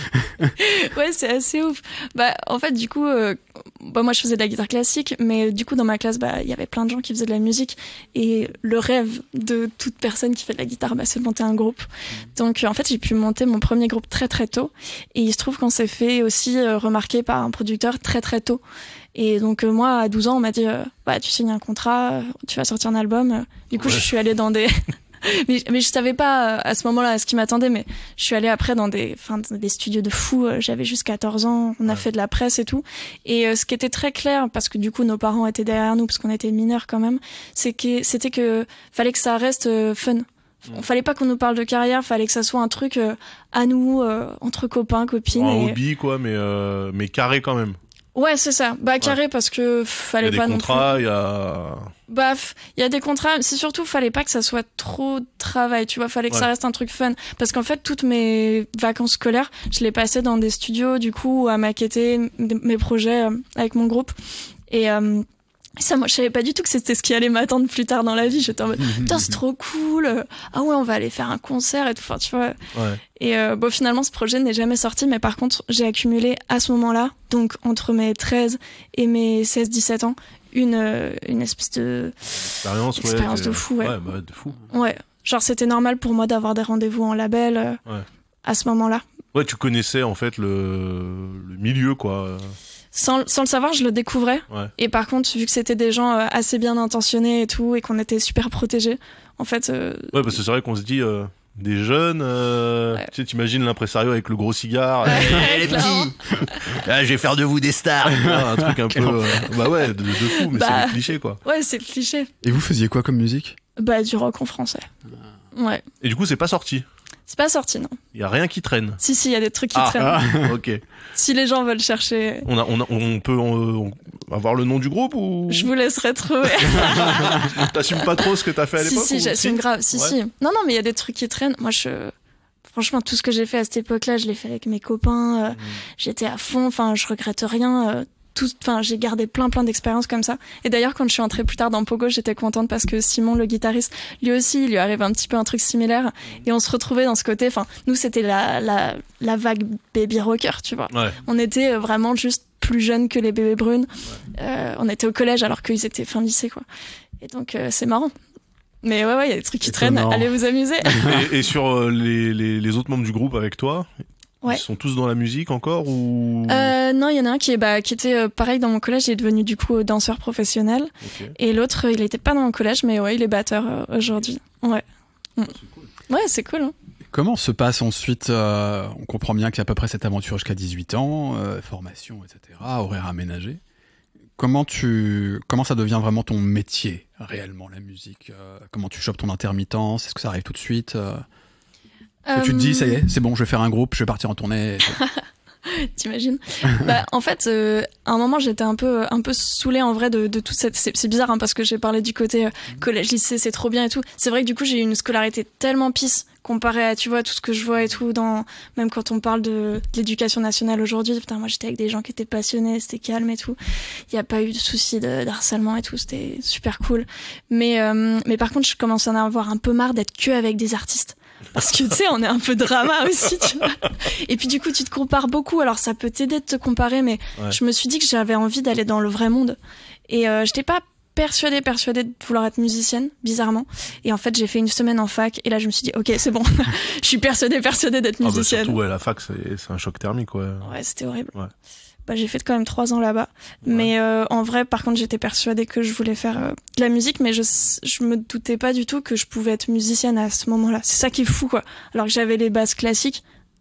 Speaker 3: Ouais, c'est assez ouf. Bah, en fait, du coup, euh, bah, moi, je faisais de la guitare classique, mais du coup, dans ma classe, bah, il y avait plein de gens qui faisaient de la musique. Et le rêve de toute personne qui fait de la guitare, bah, c'est de monter un groupe. Donc, euh, en fait, j'ai pu monter mon premier groupe très, très tôt. Et il se trouve qu'on s'est fait aussi euh, remarquer par un producteur très, très tôt. Et donc, euh, moi, à douze ans, on m'a dit, euh, bah, tu signes un contrat, euh, tu vas sortir un album. Du coup,
Speaker 2: Ouais.
Speaker 3: je suis allée dans des... mais, mais je savais pas euh, à ce moment-là ce qui m'attendait, mais je suis allée après dans des, enfin, dans des studios de fous. euh, J'avais juste quatorze ans, on a
Speaker 2: Ouais.
Speaker 3: fait de la presse et tout. Et euh, ce qui était très clair, parce que du coup nos parents étaient derrière nous, parce qu'on était mineurs quand même, c'est que c'était que fallait que ça reste euh, fun.
Speaker 2: Mm.
Speaker 3: Fallait pas qu'on nous parle de carrière, fallait que ça soit un truc euh, à nous, euh, entre copains, copines.
Speaker 2: Un
Speaker 3: et...
Speaker 2: hobby, quoi, mais, euh, mais carré quand même.
Speaker 3: Ouais, c'est ça. Bah carré parce que pff,
Speaker 2: Il y
Speaker 3: fallait
Speaker 2: a des
Speaker 3: pas non plus.
Speaker 2: contrats, il y a...
Speaker 3: Baf, il y a des contrats, c'est surtout fallait pas que ça soit trop de travail, tu vois, fallait que
Speaker 2: Ouais.
Speaker 3: ça reste un truc fun parce qu'en fait toutes mes vacances scolaires, je les passais dans des studios du coup à maqueter m- mes projets euh, avec mon groupe et euh, ça moi je savais pas du tout que c'était ce qui allait m'attendre plus tard dans la vie, j'étais en mode putain, c'est trop cool. euh, Ah ouais, on va aller faire un concert et tout, enfin tu vois.
Speaker 2: Ouais.
Speaker 3: Et euh, bon, finalement, ce projet n'est jamais sorti, mais par contre, j'ai accumulé à ce moment-là, donc entre mes treize et mes seize dix-sept ans, une, euh, une espèce de...
Speaker 2: Expérience, ouais.
Speaker 3: Expérience
Speaker 2: que-
Speaker 3: de fou, ouais.
Speaker 2: Ouais, bah, de fou.
Speaker 3: Ouais, genre c'était normal pour moi d'avoir des rendez-vous en label euh,
Speaker 2: Ouais.
Speaker 3: à ce moment-là.
Speaker 2: Ouais, tu connaissais, en fait, le, le milieu, quoi.
Speaker 3: Sans, sans le savoir, je le découvrais.
Speaker 2: Ouais.
Speaker 3: Et par contre, vu que c'était des gens euh, assez bien intentionnés et tout, et qu'on était super protégés, en fait... euh,
Speaker 2: Ouais, parce que c'est vrai qu'on se dit, euh, des jeunes, euh,
Speaker 3: Ouais.
Speaker 2: tu sais, t'imagines l'impresario avec le gros cigare.
Speaker 3: Ouais,
Speaker 2: Eh, les
Speaker 3: clairement.
Speaker 2: petits, ah, je vais faire de vous des stars. Ah, un truc un peu, euh, bah ouais, de, de fou, mais
Speaker 3: Bah.
Speaker 2: c'est des clichés, quoi.
Speaker 3: Ouais, c'est le cliché.
Speaker 1: Et vous faisiez quoi comme musique?
Speaker 3: Bah, du rock en français. Ouais.
Speaker 2: Et du coup, c'est pas sorti.
Speaker 3: C'est pas sorti, non.
Speaker 2: Il y a rien qui traîne.
Speaker 3: Si, si, il y a des trucs qui
Speaker 2: Ah.
Speaker 3: traînent.
Speaker 1: Ah.
Speaker 2: Ok.
Speaker 3: Si les gens veulent chercher...
Speaker 2: On a, on a, on peut on, on- avoir le nom du groupe ou
Speaker 3: Je vous laisserai trouver.
Speaker 2: t'assumes pas trop ce que t'as fait à
Speaker 3: si,
Speaker 2: l'époque
Speaker 3: si,
Speaker 2: ou-
Speaker 3: j'assume grave. Si,
Speaker 2: Ouais.
Speaker 3: si. Non, non, mais il y a des trucs qui traînent. Moi, je... Franchement, tout ce que j'ai fait à cette époque-là, je l'ai fait avec mes copains. euh,
Speaker 2: Mm.
Speaker 3: J'étais à fond. Enfin, je regrette rien. euh, tout... Enfin, j'ai gardé plein, plein d'expériences comme ça. Et d'ailleurs, quand je suis entrée plus tard dans Pogo, j'étais contente parce que Simon, le guitariste, lui aussi, il lui arrive un petit peu un truc similaire. Et on se retrouvait dans ce côté. Enfin, nous, c'était la, la, la vague baby rocker, tu vois.
Speaker 2: Ouais.
Speaker 3: On était euh, vraiment juste plus jeunes que les bébés brunes. Euh, on était au collège alors qu'ils étaient fin lycée, quoi. Et donc, euh, c'est marrant. Mais ouais, ouais, il y a des trucs qui traînent.
Speaker 1: Étonnant.
Speaker 3: Allez vous amuser.
Speaker 2: Et, et sur euh, les, les, les autres membres du groupe avec toi,
Speaker 3: Ouais.
Speaker 2: ils sont tous dans la musique encore ou
Speaker 3: Euh, non, il y en a un qui est, bah, qui était euh, pareil dans mon collège. Il est devenu du coup danseur professionnel.
Speaker 2: Ok.
Speaker 3: Et l'autre, euh, il était pas dans mon collège, mais ouais, il est batteur euh, aujourd'hui. Ouais. Mm. Ouais, c'est cool. Hein.
Speaker 1: Comment se passe ensuite, euh, on comprend bien qu'il y a à peu près cette aventure jusqu'à dix-huit ans, euh, formation, et cetera, horaire aménagé. Comment tu, comment ça devient vraiment ton métier, réellement, la musique? euh, Comment tu chopes ton intermittence? Est-ce que ça arrive tout de suite? euh, Est-ce que tu te dis, ça y est, c'est bon, je vais faire un groupe, je vais partir en tournée.
Speaker 3: T'imagines? Bah, en fait, euh, à un moment, j'étais un peu, un peu saoulée en vrai de, de tout cette. C'est, c'est bizarre hein, parce que j'ai parlé du côté euh, collège, lycée, c'est trop bien et tout. C'est vrai que du coup, j'ai eu une scolarité tellement pisse comparé à, tu vois, tout ce que je vois et tout dans, même quand on parle de, de l'éducation nationale aujourd'hui. Putain, moi, j'étais avec des gens qui étaient passionnés, c'était calme et tout. Il y a pas eu de soucis de, d'harcèlement et tout, c'était super cool. Mais, euh, mais par contre, je commence à en avoir un peu marre d'être que avec des artistes. Parce que tu sais, on est un peu drama aussi, tu vois. Et puis du coup, tu te compares beaucoup. Alors ça peut t'aider de te comparer, mais
Speaker 2: Ouais.
Speaker 3: je me suis dit que j'avais envie d'aller dans le vrai monde. Et euh, j'étais pas persuadée, persuadée de vouloir être musicienne, bizarrement. Et en fait, j'ai fait une semaine en fac. Et là, je me suis dit, ok, c'est bon. Je suis persuadée, persuadée d'être
Speaker 2: Ah bah
Speaker 3: musicienne.
Speaker 2: surtout ouais, la fac c'est c'est un choc thermique ouais.
Speaker 3: Ouais, c'était horrible.
Speaker 2: Ouais.
Speaker 3: Bah, j'ai fait quand même trois ans là-bas. Mais euh, en vrai, par contre, j'étais persuadée que je voulais faire euh, de la musique, mais je je me doutais pas du tout que je pouvais être musicienne à ce moment-là. C'est ça qui est fou, quoi. Alors que j'avais les bases classiques,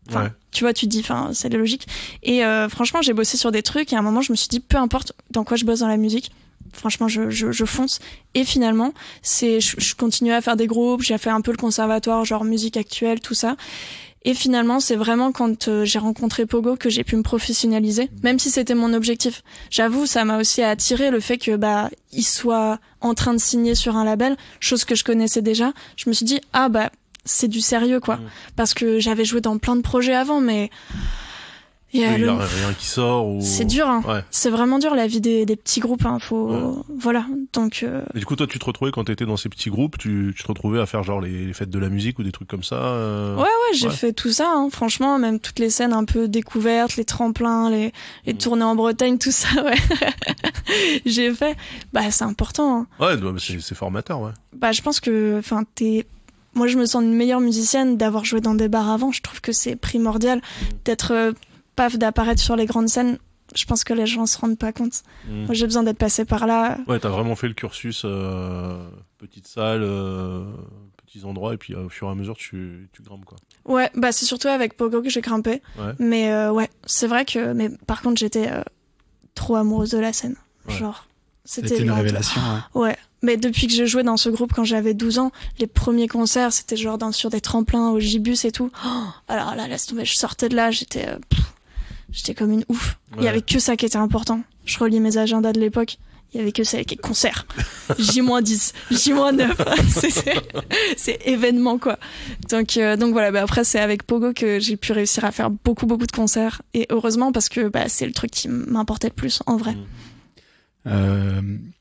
Speaker 3: Enfin,
Speaker 2: Ouais.
Speaker 3: tu vois, tu te dis, enfin, c'est logique. Et euh, franchement, j'ai bossé sur des trucs et à un moment, je me suis dit, peu importe dans quoi je bosse dans la musique, franchement, je, je, je fonce. Et finalement, c'est, je, je continuais à faire des groupes, j'ai fait un peu le conservatoire, genre musique actuelle, tout ça. Et finalement, c'est vraiment quand euh, j'ai rencontré Pogo que j'ai pu me professionnaliser, même si c'était mon objectif. J'avoue, ça m'a aussi attiré le fait que bah il soit en train de signer sur un label, chose que je connaissais déjà. Je me suis dit ah bah c'est du sérieux quoi, mmh. parce que j'avais joué dans plein de projets avant, mais
Speaker 2: il y a
Speaker 3: le...
Speaker 2: rien qui sort. Ou...
Speaker 3: C'est dur, hein.
Speaker 2: Ouais.
Speaker 3: C'est vraiment dur la vie des, des petits groupes. Hein. Faut ouais. voilà. Donc. Euh...
Speaker 2: Et du coup, toi, tu te retrouvais quand t'étais dans ces petits groupes, tu, tu te retrouvais à faire genre les, les fêtes de la musique ou des trucs comme ça. Euh...
Speaker 3: Ouais, ouais, j'ai ouais. fait tout ça. Hein. Franchement, même toutes les scènes un peu découvertes, les tremplins, les, les mmh. tournées en Bretagne, tout ça. Ouais. J'ai fait. Bah, c'est important. Hein.
Speaker 2: Ouais, bah, c'est, c'est formateur, ouais.
Speaker 3: Bah, je pense que, enfin, t'es. Moi, je me sens une meilleure musicienne d'avoir joué dans des bars avant. Je trouve que c'est primordial mmh. d'être. Euh, paf d'apparaître sur les grandes scènes, je pense que les gens se rendent pas compte. Mmh. Moi, j'ai besoin d'être passé par là.
Speaker 2: Ouais, t'as vraiment fait le cursus euh, petite salle, euh, petits endroits, et puis euh, au fur et à mesure, tu, tu grimpes, quoi.
Speaker 3: Ouais, bah c'est surtout avec Pogo que j'ai grimpé.
Speaker 2: Ouais.
Speaker 3: Mais euh, ouais, c'est vrai que... Mais par contre, j'étais euh, trop amoureuse de la scène. Ouais. Genre, c'était...
Speaker 1: C'était une révélation, ouais.
Speaker 3: Ouais. Mais depuis que j'ai joué dans ce groupe quand j'avais douze ans, les premiers concerts, c'était genre dans, sur des tremplins au Gibus et tout. Oh, alors là, laisse tomber, je sortais de là, j'étais... Euh, pff, J'étais comme une ouf. Ouais. Il y avait que ça qui était important. Je relis mes agendas de l'époque. Il y avait que ça, les concerts. J dix, J neuf. c'est, c'est, c'est événement, quoi. Donc, euh, donc voilà. Bah après, c'est avec Pogo que j'ai pu réussir à faire beaucoup, beaucoup de concerts. Et heureusement, parce que bah, c'est le truc qui m'importait le plus, en vrai.
Speaker 1: Euh,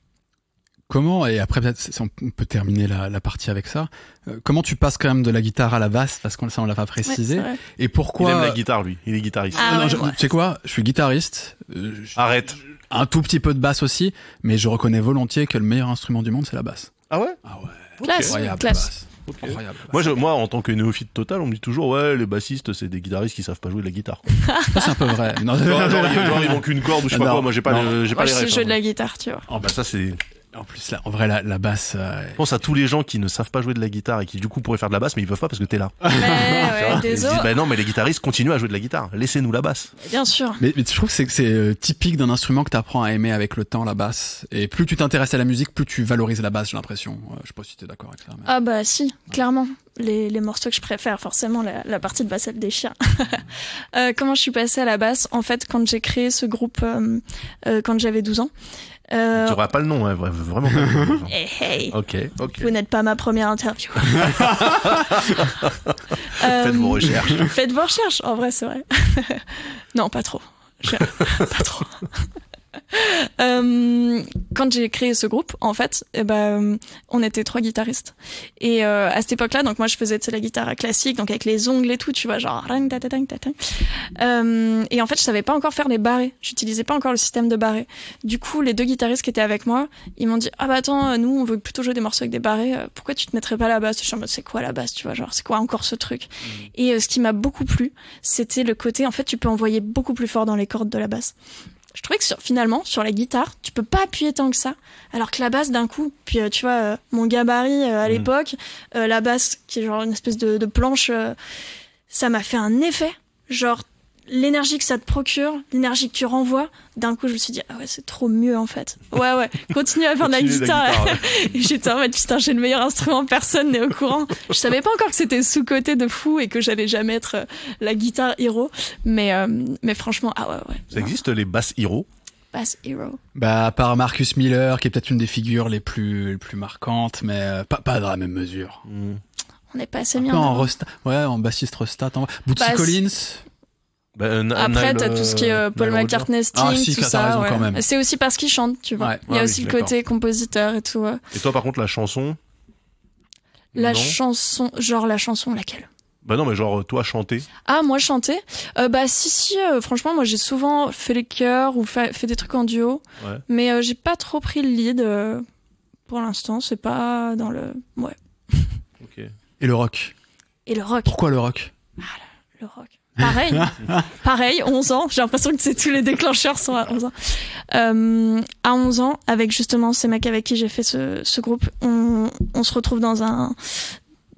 Speaker 1: comment, et après peut-être on peut terminer la, la partie avec ça, euh, comment tu passes quand même de la guitare à la basse, parce que ça on l'a pas précisé,
Speaker 3: ouais,
Speaker 1: et pourquoi...
Speaker 2: Il aime la guitare lui, il est guitariste.
Speaker 3: Ah,
Speaker 1: non,
Speaker 3: ouais,
Speaker 1: je,
Speaker 3: ouais.
Speaker 1: Tu sais quoi, je suis guitariste. Euh, je,
Speaker 2: Arrête.
Speaker 1: Un tout petit peu de basse aussi, mais je reconnais volontiers que le meilleur instrument du monde c'est la basse.
Speaker 2: Ah ouais?
Speaker 1: Ah ouais.
Speaker 3: Classe,
Speaker 1: Incroyable,
Speaker 3: classe.
Speaker 1: Basse.
Speaker 2: Okay.
Speaker 1: Incroyable.
Speaker 2: Moi, je, moi, en tant que néophyte total, on me dit toujours, ouais, les bassistes, c'est des guitaristes qui savent pas jouer de la guitare.
Speaker 1: Ça, c'est un peu vrai. Non,
Speaker 2: genre, genre, genre, ils manquent une corde ou je sais pas
Speaker 1: non,
Speaker 2: quoi. Moi, j'ai pas, le, j'ai
Speaker 3: moi,
Speaker 2: pas les
Speaker 3: rêves.
Speaker 2: rêves.
Speaker 3: Je sais jouer de la guitare, tu vois.
Speaker 2: Oh, bah, ça, c'est...
Speaker 1: En plus, là, en vrai, la, la basse... Euh...
Speaker 2: Je pense à tous les gens qui ne savent pas jouer de la guitare et qui, du coup, pourraient faire de la basse, mais ils peuvent pas parce que t'es là.
Speaker 3: Mais, ouais, désolé.
Speaker 2: Bah non, mais les guitaristes continuent à jouer de la guitare. Laissez-nous la basse.
Speaker 3: Bien sûr.
Speaker 1: Mais, mais je trouve que c'est, c'est euh, typique d'un instrument que t'apprends à aimer avec le temps, la basse. Et plus tu t'intéresses à la musique, plus tu valorises la basse, j'ai l'impression. Euh, je sais pas si t'es d'accord avec ça. Mais...
Speaker 3: Ah bah si, clairement. Les, les morceaux que je préfère, forcément, la, la partie de basse, elle déchire. euh, comment je suis passée à la basse? En fait, quand j'ai créé ce groupe, euh, euh, quand j'avais douze ans,
Speaker 2: Euh... Tu n'auras pas le nom, hein, vraiment pas le nom.
Speaker 3: Hey, hey.
Speaker 2: Ok, ok.
Speaker 3: Vous n'êtes pas ma première interview.
Speaker 2: Faites vos recherches.
Speaker 3: Faites vos recherches, en vrai, c'est vrai. Non, pas trop. Je... pas trop. Euh, quand j'ai créé ce groupe, en fait, eh ben, on était trois guitaristes. Et euh, à cette époque-là, donc moi, je faisais la guitare classique, donc avec les ongles et tout, tu vois, genre. Euh, et en fait, je savais pas encore faire les barrés. J'utilisais pas encore le système de barrés. Du coup, les deux guitaristes qui étaient avec moi, ils m'ont dit ah bah attends, nous, on veut plutôt jouer des morceaux avec des barrés. Pourquoi tu te mettrais pas à la basse? Je suis en mode c'est quoi la basse, tu vois, genre c'est quoi encore ce truc? Mmh. Et euh, ce qui m'a beaucoup plu, c'était le côté, en fait, tu peux envoyer beaucoup plus fort dans les cordes de la basse. Je trouvais que sur, finalement, sur la guitare, tu peux pas appuyer tant que ça, alors que la basse, d'un coup, puis euh, tu vois, euh, mon gabarit euh, à mmh. l'époque, euh, la basse, qui est genre une espèce de, de planche, euh, ça m'a fait un effet, genre l'énergie que ça te procure, l'énergie que tu renvoies, d'un coup, je me suis dit, ah ouais, c'est trop mieux, en fait. Ouais, ouais, continue à faire de la guitare. La guitare ouais. Et j'étais en mode, putain, j'ai le meilleur instrument, personne n'est au courant. Je savais pas encore que c'était sous-côté de fou et que j'allais jamais être euh, la guitare hero. Mais, euh, mais franchement, ah ouais, ouais.
Speaker 2: Ça non. existe, les basses hero?
Speaker 3: Bass hero.
Speaker 1: Bah, à part Marcus Miller, qui est peut-être une des figures les plus, les plus marquantes, mais euh, pas, pas dans la même mesure.
Speaker 2: Mm.
Speaker 3: On n'est pas assez
Speaker 1: un
Speaker 3: bien.
Speaker 1: peu en resta, ouais, en bassiste restat. En... Bootsy Bass... Collins.
Speaker 2: Bah, euh,
Speaker 3: Après,
Speaker 2: Nile,
Speaker 3: t'as tout ce qui est euh, Paul McCartney, Sting,
Speaker 1: ah, si,
Speaker 3: tout ça. Ouais.
Speaker 1: Quand même.
Speaker 3: C'est aussi parce qu'il chante, tu vois.
Speaker 1: Ouais.
Speaker 3: Il y a
Speaker 2: ah,
Speaker 3: aussi
Speaker 2: oui,
Speaker 3: le côté d'accord. compositeur et tout. Ouais.
Speaker 2: Et toi, par contre, la chanson?
Speaker 3: La
Speaker 2: non.
Speaker 3: chanson, genre la chanson, laquelle?
Speaker 2: Bah non, mais genre toi chanter.
Speaker 3: Ah, moi chanter euh, Bah si, si, euh, franchement, moi j'ai souvent fait les chœurs ou fait, fait des trucs en duo.
Speaker 2: Ouais. Mais
Speaker 3: euh, j'ai pas trop pris le lead. Euh, pour l'instant, c'est pas dans le... Ouais.
Speaker 2: Ok.
Speaker 1: Et le rock?
Speaker 3: Et le rock.
Speaker 1: Pourquoi le rock?
Speaker 3: Ah, le, le rock. Pareil, pareil, onze ans, j'ai l'impression que c'est tous les déclencheurs sont à onze ans. Euh, à onze ans, avec justement ces mecs avec qui j'ai fait ce, ce groupe, on, on se retrouve dans un,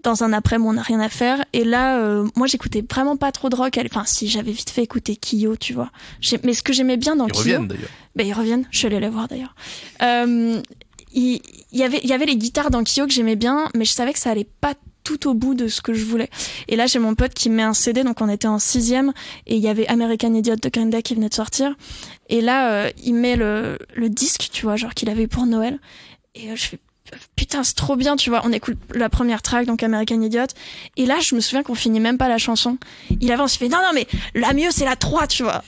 Speaker 3: dans un après-midi, on n'a rien à faire. Et là, euh, moi, j'écoutais vraiment pas trop de rock. Enfin, si, j'avais vite fait écouter Kyo, tu vois. J'ai... Mais ce que j'aimais bien dans
Speaker 2: Ils
Speaker 3: Kyo...
Speaker 2: Ils reviennent, d'ailleurs.
Speaker 3: Ben, ils reviennent. Je suis allée les voir, d'ailleurs. Euh, il, il, y avait, il y avait les guitares dans Kyo que j'aimais bien, mais je savais que ça allait pas tout au bout de ce que je voulais. Et là, j'ai mon pote qui me met un C D, donc on était en sixième, et il y avait American Idiot de Green Day qui venait de sortir. Et là, euh, il met le, le disque, tu vois, genre qu'il avait eu pour Noël. Et euh, je fais, putain, c'est trop bien, tu vois. On écoute la première track, donc American Idiot. Et là, je me souviens qu'on finit même pas la chanson. Il avance, il fait, non, non, mais la mieux, c'est la trois, tu vois.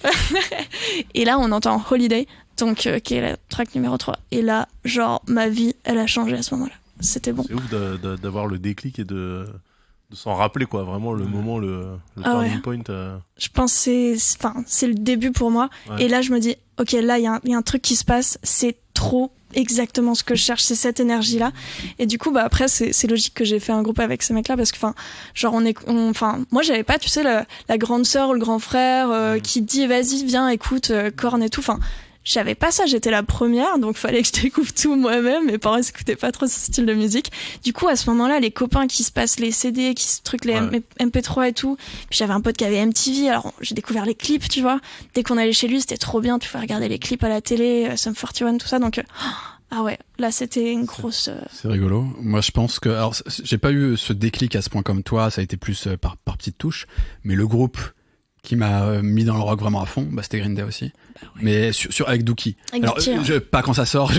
Speaker 3: Et là, on entend Holiday, donc, euh, qui est la track numéro trois. Et là, genre, ma vie, elle a changé à ce moment-là. C'était bon.
Speaker 2: C'est ouf de, de, d'avoir le déclic et de, de s'en rappeler, quoi. Vraiment, le moment, le, le
Speaker 3: ah
Speaker 2: turning
Speaker 3: ouais.
Speaker 2: point. Euh...
Speaker 3: Je pense que c'est, enfin, c'est le début pour moi. Ouais. Et là, je me dis, ok, là, il y, y a un truc qui se passe. C'est trop exactement ce que je cherche. C'est cette énergie-là. Et du coup, bah, après, c'est, c'est logique que j'ai fait un groupe avec ces mecs-là parce que, enfin, genre, on est, enfin, moi, j'avais pas, tu sais, la, la grande sœur ou le grand frère euh, mmh. qui dit, vas-y, viens, écoute, euh, Korn et tout. Enfin, j'avais pas ça, j'étais la première, donc fallait que je découvre tout moi-même. Mes parents n'écoutaient pas trop ce style de musique. Du coup, à ce moment-là, les copains qui se passent les C D, qui se truquent les ouais. M P trois et tout. Puis j'avais un pote qui avait M T V, alors j'ai découvert les clips, tu vois. Dès qu'on allait chez lui, c'était trop bien, tu pouvais regarder les clips à la télé, Sum quarante et un, tout ça. Donc, ah ouais, là c'était une grosse... Euh...
Speaker 1: C'est rigolo. Moi je pense que... Alors j'ai pas eu ce déclic à ce point comme toi, ça a été plus par, par petites touches. Mais le groupe qui m'a mis dans le rock vraiment à fond, bah, c'était Green Day aussi. Bah ouais. Mais sur, sur, avec Dookie.
Speaker 3: Avec
Speaker 1: Alors,
Speaker 3: Dookie,
Speaker 1: je, pas quand ça sort.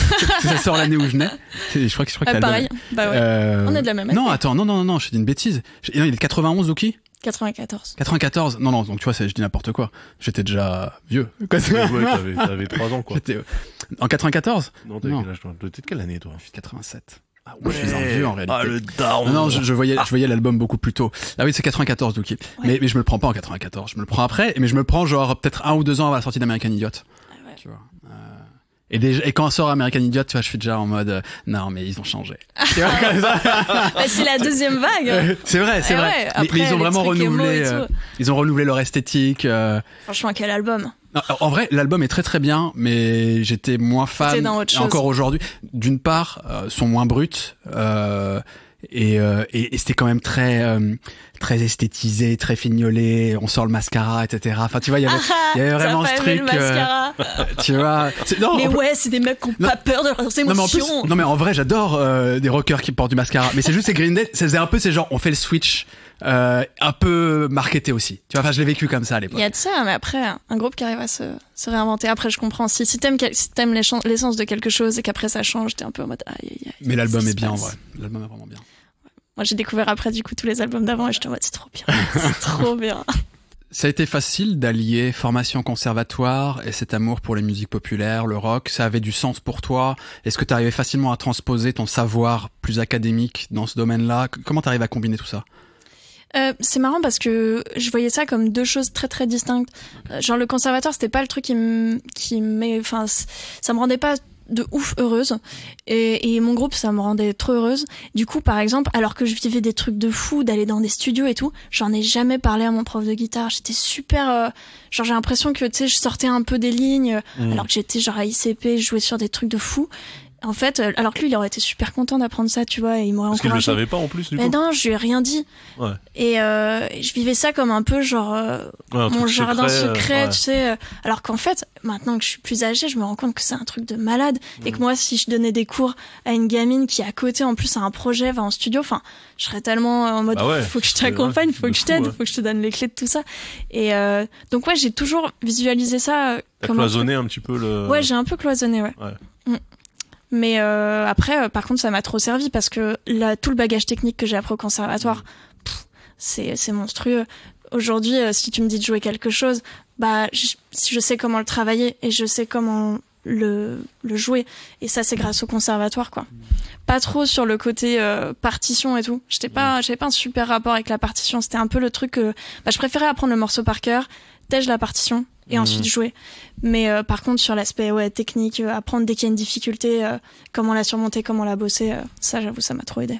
Speaker 1: Ça sort l'année où je nais. Je crois que, je crois que
Speaker 3: ah, pareil. Bah ouais. Euh... On est de la même année.
Speaker 1: Non, attends, non, non, non, non, je dis une bêtise. Non, il est de quatre-vingt-onze, Dookie?
Speaker 3: quatre-vingt-quatorze.
Speaker 1: quatre-vingt-quatorze. Non, non, donc tu vois, je dis n'importe quoi. J'étais déjà vieux.
Speaker 2: Quoi, ouais, t'avais, t'avais trois ans, quoi.
Speaker 1: J'étais... En quatre-vingt-quatorze?
Speaker 2: Non, t'avais quel âge, toi? T'étais de quelle année, toi?
Speaker 1: quatre-vingt-sept. Ah
Speaker 2: ouais.
Speaker 1: Je suis un vieux en réalité.
Speaker 2: Ah le daron.
Speaker 1: Non, non, je, je voyais, ah. je voyais l'album beaucoup plus tôt. Ah oui, c'est quatre-vingt-quatorze, Dookie. Ouais. Mais, mais je me le prends pas en quatre-vingt-quatorze. Je me le prends après, mais je me le prends genre peut-être un ou deux ans avant la sortie d'American Idiot.
Speaker 3: Ah ouais.
Speaker 1: Tu vois. Euh... Et, déjà, et quand sort American Idiot, tu vois, je suis déjà en mode, euh, non, mais ils ont changé. Tu vois, comme ça.
Speaker 3: Bah, c'est la deuxième vague.
Speaker 1: C'est vrai, c'est
Speaker 3: et
Speaker 1: vrai.
Speaker 3: Ouais, après,
Speaker 1: mais, mais ils ont vraiment renouvelé, euh, ils ont renouvelé leur esthétique. Euh...
Speaker 3: Franchement, quel album.
Speaker 1: Non, en vrai, l'album est très très bien, mais j'étais moins fan.
Speaker 3: Dans autre chose.
Speaker 1: Encore aujourd'hui. D'une part, euh, sont moins bruts, euh, et, euh, et, et c'était quand même très euh, très esthétisé, très fignolé. On sort le mascara, et cetera. Enfin, tu vois, il y avait,
Speaker 3: ah,
Speaker 1: il y avait vraiment ce truc.
Speaker 3: Le mascara.
Speaker 1: Euh, tu vois.
Speaker 3: C'est, non, mais ouais, c'est des mecs qui ont non, pas peur de leurs émotions.
Speaker 1: Non mais en, plus, non, mais en vrai, j'adore euh, des rockers qui portent du mascara. Mais c'est juste, c'est Green Day. C'est un peu, c'est genre, on fait le switch. Euh, un peu marketé aussi. Tu vois, enfin, je l'ai vécu comme ça à l'époque.
Speaker 3: Il y a de ça, mais après, un groupe qui arrive à se, se réinventer. Après, je comprends. Si, si t'aimes, si t'aimes l'essence de quelque chose et qu'après ça change, t'es un peu en mode aïe, aïe, aïe.
Speaker 1: Mais l'album est bien, en vrai. L'album est vraiment bien.
Speaker 3: Ouais. Moi, j'ai découvert après, du coup, tous les albums d'avant et j'étais en mode, c'est trop bien. C'est trop bien.
Speaker 1: Ça a été facile d'allier formation conservatoire et cet amour pour les musiques populaires, le rock. Ça avait du sens pour toi? Est-ce que tu arrivais facilement à transposer ton savoir plus académique dans ce domaine-là? Comment tu arrives à combiner tout ça?
Speaker 3: Euh, c'est marrant parce que je voyais ça comme deux choses très très distinctes. Euh, genre le conservatoire, c'était pas le truc qui me, qui me, enfin, ça me rendait pas de ouf heureuse. Et, et mon groupe, ça me rendait trop heureuse. Du coup, par exemple, alors que je vivais des trucs de fou, d'aller dans des studios et tout, j'en ai jamais parlé à mon prof de guitare. J'étais super, euh, genre j'ai l'impression que, tu sais, je sortais un peu des lignes, mmh. alors que j'étais genre à I C P, je jouais sur des trucs de fou. En fait, alors que lui, il aurait été super content d'apprendre ça, tu vois, et il m'aurait
Speaker 2: encouragé. Parce qu'il le savait pas en plus, du coup.
Speaker 3: Mais non, je lui ai rien dit.
Speaker 2: Ouais.
Speaker 3: Et euh, je vivais ça comme un peu genre euh,
Speaker 2: ouais,
Speaker 3: mon jardin secret, secret
Speaker 2: ouais.
Speaker 3: tu sais. Alors qu'en fait, maintenant que je suis plus âgée, je me rends compte que c'est un truc de malade mmh. et que moi, si je donnais des cours à une gamine qui à côté, en plus, a un projet, va en studio, enfin, je serais tellement en mode,
Speaker 2: bah ouais,
Speaker 3: faut que je t'accompagne, faut que je t'aide,
Speaker 2: ouais.
Speaker 3: faut que je te donne les clés de tout ça. Et euh, donc ouais, j'ai toujours visualisé ça.
Speaker 2: T'as cloisonné un, un petit peu le.
Speaker 3: Ouais, j'ai un peu cloisonné, ouais.
Speaker 2: ouais.
Speaker 3: Mmh. Mais euh, après, euh, par contre, ça m'a trop servi parce que là, tout le bagage technique que j'ai appris au conservatoire, pff, c'est, c'est monstrueux. Aujourd'hui, euh, si tu me dis de jouer quelque chose, bah, je, je sais comment le travailler et je sais comment le, le jouer. Et ça, c'est grâce au conservatoire, quoi. Pas trop sur le côté euh, partition et tout. J'étais pas, j'avais pas un super rapport avec la partition. C'était un peu le truc que bah, je préférais apprendre le morceau par cœur, tège la partition. Et mmh. ensuite jouer. Mais euh, par contre, sur l'aspect ouais, technique, euh, apprendre dès qu'il y a une difficulté, euh, comment la surmonter, comment la bosser, euh, ça, j'avoue, ça m'a trop aidé.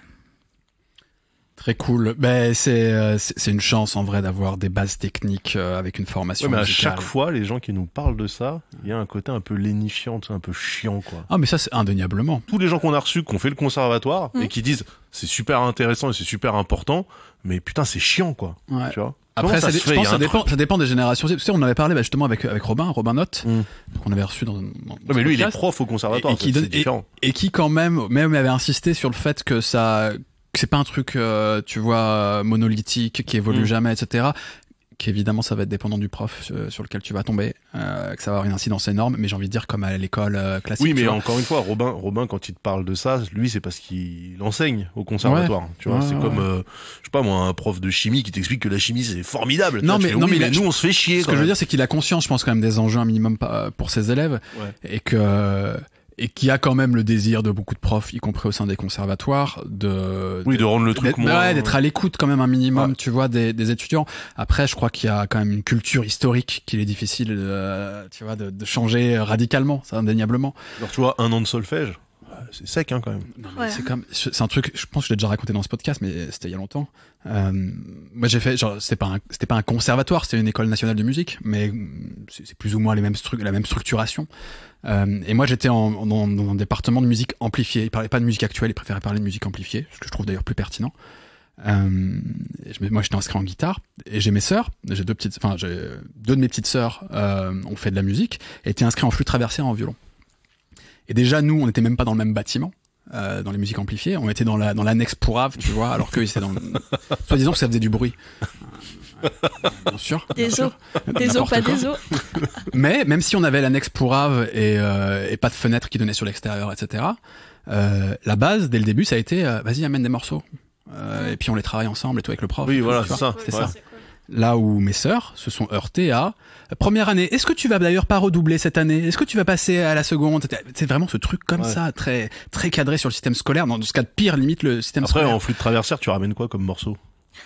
Speaker 1: Très cool. Ben, c'est, euh, c'est, c'est une chance, en vrai, d'avoir des bases techniques euh, avec une formation
Speaker 2: ouais, mais
Speaker 1: musicale.
Speaker 2: À chaque fois, les gens qui nous parlent de ça, il y a un côté un peu lénifiant, un peu chiant, quoi.
Speaker 1: Ah, mais ça, c'est indéniablement.
Speaker 2: Tous les gens qu'on a reçus, qui ont fait le conservatoire, mmh. et qui disent... c'est super intéressant et c'est super important, mais putain, c'est chiant, quoi.
Speaker 1: Ouais.
Speaker 2: Tu vois.
Speaker 1: Après, ça,
Speaker 2: ça
Speaker 1: dé-
Speaker 2: se fait,
Speaker 1: je pense
Speaker 2: y a
Speaker 1: que ça
Speaker 2: un
Speaker 1: dépend,
Speaker 2: truc.
Speaker 1: ça dépend des générations. Tu sais, on avait parlé bah, justement avec avec Robin, Robin Note,
Speaker 2: Mm.
Speaker 1: qu'on avait reçu dans. dans
Speaker 2: Ouais, mais lui, il est prof au conservatoire.
Speaker 1: et, et qui
Speaker 2: c'est
Speaker 1: donne-
Speaker 2: différent.
Speaker 1: et qui quand même même avait insisté sur le fait que ça que c'est pas un truc euh, tu vois euh, monolithique qui évolue
Speaker 2: Mm.
Speaker 1: jamais, etc. Qu'évidemment ça va être dépendant du prof euh, sur lequel tu vas tomber, euh, que ça va avoir une incidence énorme, mais j'ai envie de dire comme à l'école euh, classique.
Speaker 2: Oui, mais
Speaker 1: tu vois.
Speaker 2: encore une fois, Robin, Robin, quand il te parle de ça, lui, c'est parce qu'il enseigne au conservatoire.
Speaker 1: Ouais.
Speaker 2: Tu vois,
Speaker 1: Ouais,
Speaker 2: c'est
Speaker 1: ouais.
Speaker 2: comme, euh, je sais pas moi, un prof de chimie qui t'explique que la chimie c'est formidable.
Speaker 1: Non,
Speaker 2: Tu vois,
Speaker 1: mais-
Speaker 2: tu fais,
Speaker 1: non,
Speaker 2: oui,
Speaker 1: mais il a-
Speaker 2: nous on se fait chier.
Speaker 1: Ce que je veux dire, c'est qu'il a conscience, je pense, quand même des enjeux un minimum pa- pour ses élèves,
Speaker 2: Ouais.
Speaker 1: et que et qui a quand même le désir de beaucoup de profs, y compris au sein des conservatoires, de
Speaker 2: Oui, de rendre le truc
Speaker 1: d'être,
Speaker 2: moins.
Speaker 1: ouais, d'être à l'écoute quand même un minimum,
Speaker 2: Ouais.
Speaker 1: tu vois, des, des étudiants. Après, je crois qu'il y a quand même une culture historique qu'il est difficile, euh, tu vois, de, de changer radicalement, ça indéniablement.
Speaker 2: Genre, tu vois, un an de solfège, euh, c'est sec, hein, quand même.
Speaker 1: Non, mais
Speaker 3: Ouais.
Speaker 1: c'est comme, c'est un truc, je pense que je l'ai déjà raconté dans ce podcast, mais c'était il y a longtemps. Euh, moi, j'ai fait, genre, c'était pas un, c'était pas un conservatoire, c'était une école nationale de musique, mais c'est, c'est plus ou moins les mêmes stru- la même structuration. Euh, et moi, j'étais en, en, dans, dans un département de musique amplifiée. Ils parlaient pas de musique actuelle, ils préféraient parler de musique amplifiée, ce que je trouve d'ailleurs plus pertinent. Euh, et je, moi, j'étais inscrit en guitare, et j'ai mes sœurs, j'ai deux petites, enfin, j'ai deux de mes petites sœurs, euh, ont fait de la musique, et étaient inscrits en flûte traversière en violon. Et déjà, nous, on n'était même pas dans le même bâtiment. Euh, dans les musiques amplifiées, on était dans la dans l'annexe Pourrave, tu vois, alors qu'eux ils étaient dans le... soit disant que ça faisait du bruit. Euh, bien sûr. bien
Speaker 3: Des
Speaker 1: sûr.
Speaker 3: os. Des os,
Speaker 1: N'importe
Speaker 3: pas
Speaker 1: quoi.
Speaker 3: des os.
Speaker 1: Mais même si on avait l'annexe Pourrave et euh, et pas de fenêtre qui donnait sur l'extérieur, et cetera. Euh, la base dès le début, ça a été euh, vas-y amène des morceaux euh, et puis on les travaille ensemble et tout avec le prof.
Speaker 2: Oui,
Speaker 1: et tout,
Speaker 2: voilà,
Speaker 1: tu
Speaker 2: c'est
Speaker 1: vois.
Speaker 2: ça.
Speaker 1: C'est
Speaker 2: Ouais.
Speaker 1: ça. Là où mes sœurs se sont heurtées à première année. Est-ce que tu vas d'ailleurs pas redoubler cette année? Est-ce que tu vas passer à la seconde? C'est vraiment ce truc comme
Speaker 2: Ouais.
Speaker 1: ça, très très cadré sur le système scolaire. Dans ce cas de pire, limite le système
Speaker 2: Après,
Speaker 1: scolaire.
Speaker 2: en flûte traversière, tu ramènes quoi comme morceau?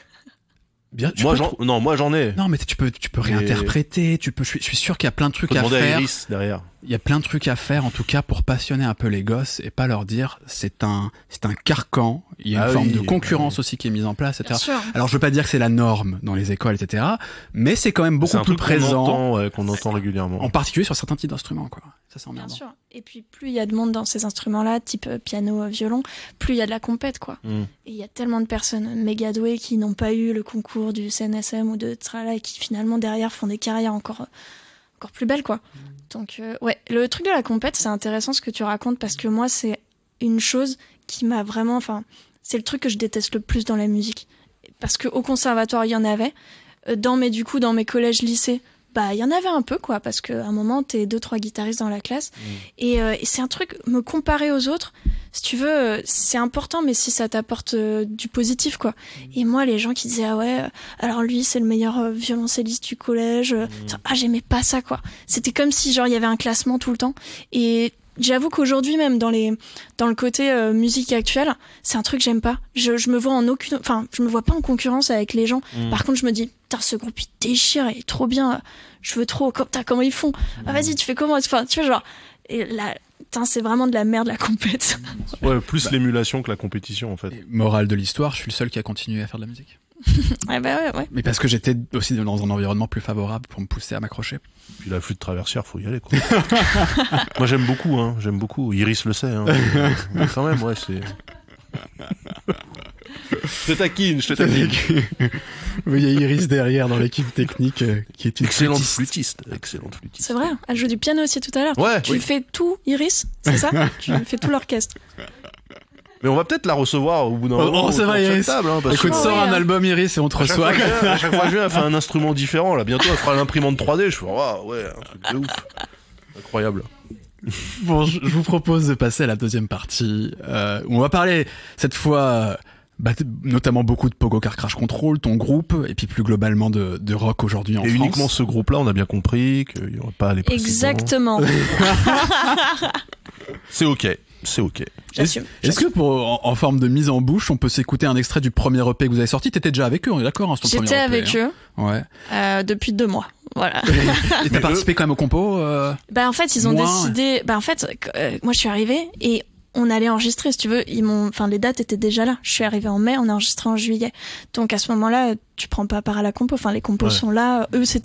Speaker 1: Bien, tu
Speaker 2: Moi,
Speaker 1: peux
Speaker 2: j'en,
Speaker 1: trou-
Speaker 2: non, moi, j'en ai.
Speaker 1: non, mais tu peux tu peux
Speaker 2: Mais-
Speaker 1: réinterpréter. Tu peux. Je suis, je suis sûr qu'il y a plein de trucs
Speaker 2: Faut
Speaker 1: à
Speaker 2: demander à
Speaker 1: faire.
Speaker 2: Iris derrière.
Speaker 1: Il y a plein de trucs à faire, en tout cas, pour passionner un peu les gosses et pas leur dire c'est un c'est un carcan. Il y a une
Speaker 2: Ah
Speaker 1: forme
Speaker 2: oui,
Speaker 1: de concurrence
Speaker 2: ouais.
Speaker 1: aussi qui est mise en place, et
Speaker 3: Bien
Speaker 1: cetera.
Speaker 3: sûr.
Speaker 1: Alors je veux pas dire que c'est la norme dans les écoles, et cetera. Mais c'est quand même
Speaker 2: C'est
Speaker 1: beaucoup
Speaker 2: un
Speaker 1: plus
Speaker 2: truc qu'on
Speaker 1: présent,
Speaker 2: entend, ouais, qu'on entend régulièrement.
Speaker 1: en particulier sur certains types d'instruments, quoi. Ça c'est
Speaker 3: Bien
Speaker 1: emmerdant.
Speaker 3: sûr. Et puis plus il y a de monde dans ces instruments-là, type euh, piano, euh, violon, plus il y a de la compète, quoi.
Speaker 2: Mm.
Speaker 3: Et il y a tellement de personnes méga douées qui n'ont pas eu le concours du C N S M ou de Trala et qui finalement derrière font des carrières encore encore plus belles, quoi. Donc euh, ouais, le truc de la compète, c'est intéressant ce que tu racontes parce que moi c'est une chose qui m'a vraiment, enfin, c'est le truc que je déteste le plus dans la musique. Parce que au conservatoire il y en avait, Euh, dans mes du coup dans mes collèges lycées. Bah, il y en avait un peu, quoi, parce qu'à un moment, t'es deux, trois guitaristes dans la classe.
Speaker 2: Mmh.
Speaker 3: Et, euh, et c'est un truc, me comparer aux autres, si tu veux, euh, c'est important, mais si ça t'apporte euh, du positif, quoi. Et moi, les gens qui disaient, ah ouais, euh, alors lui, c'est le meilleur euh, violoncelliste du collège. euh, Ah, j'aimais pas ça, quoi. C'était comme si, genre, il y avait un classement tout le temps. Et j'avoue qu'aujourd'hui, même dans les, dans le côté euh, musique actuelle, c'est un truc que j'aime pas. Je, je me vois en aucune, enfin, je me vois pas en concurrence avec les gens.
Speaker 2: Mm.
Speaker 3: Par contre, je me dis, putain, ce groupe, il déchire, il est trop bien. Je veux trop, comme, putain, comment ils font? Ah, vas-y, tu fais comment? Enfin, tu vois, genre, et là, putain, c'est vraiment de la merde, la compète.
Speaker 2: Ouais, plus l'émulation que la compétition, en fait.
Speaker 1: Et morale de l'histoire, je suis le seul qui a continué à faire de la musique.
Speaker 3: Ouais, bah ouais, ouais.
Speaker 1: Mais parce que j'étais aussi dans un environnement plus favorable pour me pousser à m'accrocher.
Speaker 2: Puis la flûte traversière, faut y aller, quoi. Moi, j'aime beaucoup, hein. J'aime beaucoup. Iris le sait, hein. Mais quand même, ouais, c'est... Je te taquine, je te taquine.
Speaker 1: Il y a Iris derrière dans l'équipe technique euh, qui est une
Speaker 2: Excellente
Speaker 1: flûtiste.
Speaker 2: flûtiste. Excellente flûtiste.
Speaker 3: C'est vrai, elle joue du piano aussi tout à l'heure.
Speaker 2: Ouais,
Speaker 3: Tu
Speaker 2: oui.
Speaker 3: fais tout, Iris, c'est ça? Tu fais tout l'orchestre.
Speaker 2: Mais on va peut-être la recevoir au bout d'un
Speaker 1: Oh,
Speaker 2: moment.
Speaker 1: oh, ça
Speaker 2: autour
Speaker 1: va,
Speaker 2: de cette
Speaker 1: Iris.
Speaker 2: table, hein, parce
Speaker 1: Écoute,
Speaker 2: que-
Speaker 3: Oh,
Speaker 1: sors
Speaker 3: ouais,
Speaker 1: un
Speaker 3: hein.
Speaker 1: album Iris et on te
Speaker 2: à chaque,
Speaker 1: reçoit.
Speaker 2: fois que je viens, à chaque fois que je viens, elle fait un instrument différent. Là, bientôt, elle fera l'imprimante trois D. Je fais, waouh, ouais, un truc de ouf. Incroyable.
Speaker 1: Bon, je, je vous propose de passer à la deuxième partie, euh, où on va parler cette fois, euh, bah, t- notamment beaucoup de Pogo Car Crash Control, ton groupe, et puis plus globalement de, de rock aujourd'hui en
Speaker 2: Et
Speaker 1: France.
Speaker 2: uniquement ce groupe-là, on a bien compris qu'il n'y aura pas les précédents.
Speaker 3: Exactement.
Speaker 2: C'est ok. C'est ok.
Speaker 3: J'assume.
Speaker 1: Est-ce que pour, en, en forme de mise en bouche, on peut s'écouter un extrait du premier E P que vous avez sorti? T'étais déjà avec eux, on est d'accord, hein, sur ton
Speaker 3: J'étais
Speaker 1: premier E P,
Speaker 3: avec
Speaker 1: hein.
Speaker 3: eux
Speaker 1: Ouais.
Speaker 3: euh, depuis deux mois. Voilà.
Speaker 1: Et t'as participé quand même au compo euh...
Speaker 3: Bah en fait, ils ont
Speaker 1: Moi,
Speaker 3: décidé. Bah en fait, euh, moi je suis arrivée et on allait enregistrer. Si tu veux, ils m'ont. Enfin, les dates étaient déjà là. Je suis arrivée en mai, on a enregistré en juillet. Donc à ce moment-là, tu prends pas part à la compo. Enfin, les compos
Speaker 2: Ouais.
Speaker 3: sont là. Eux, c'était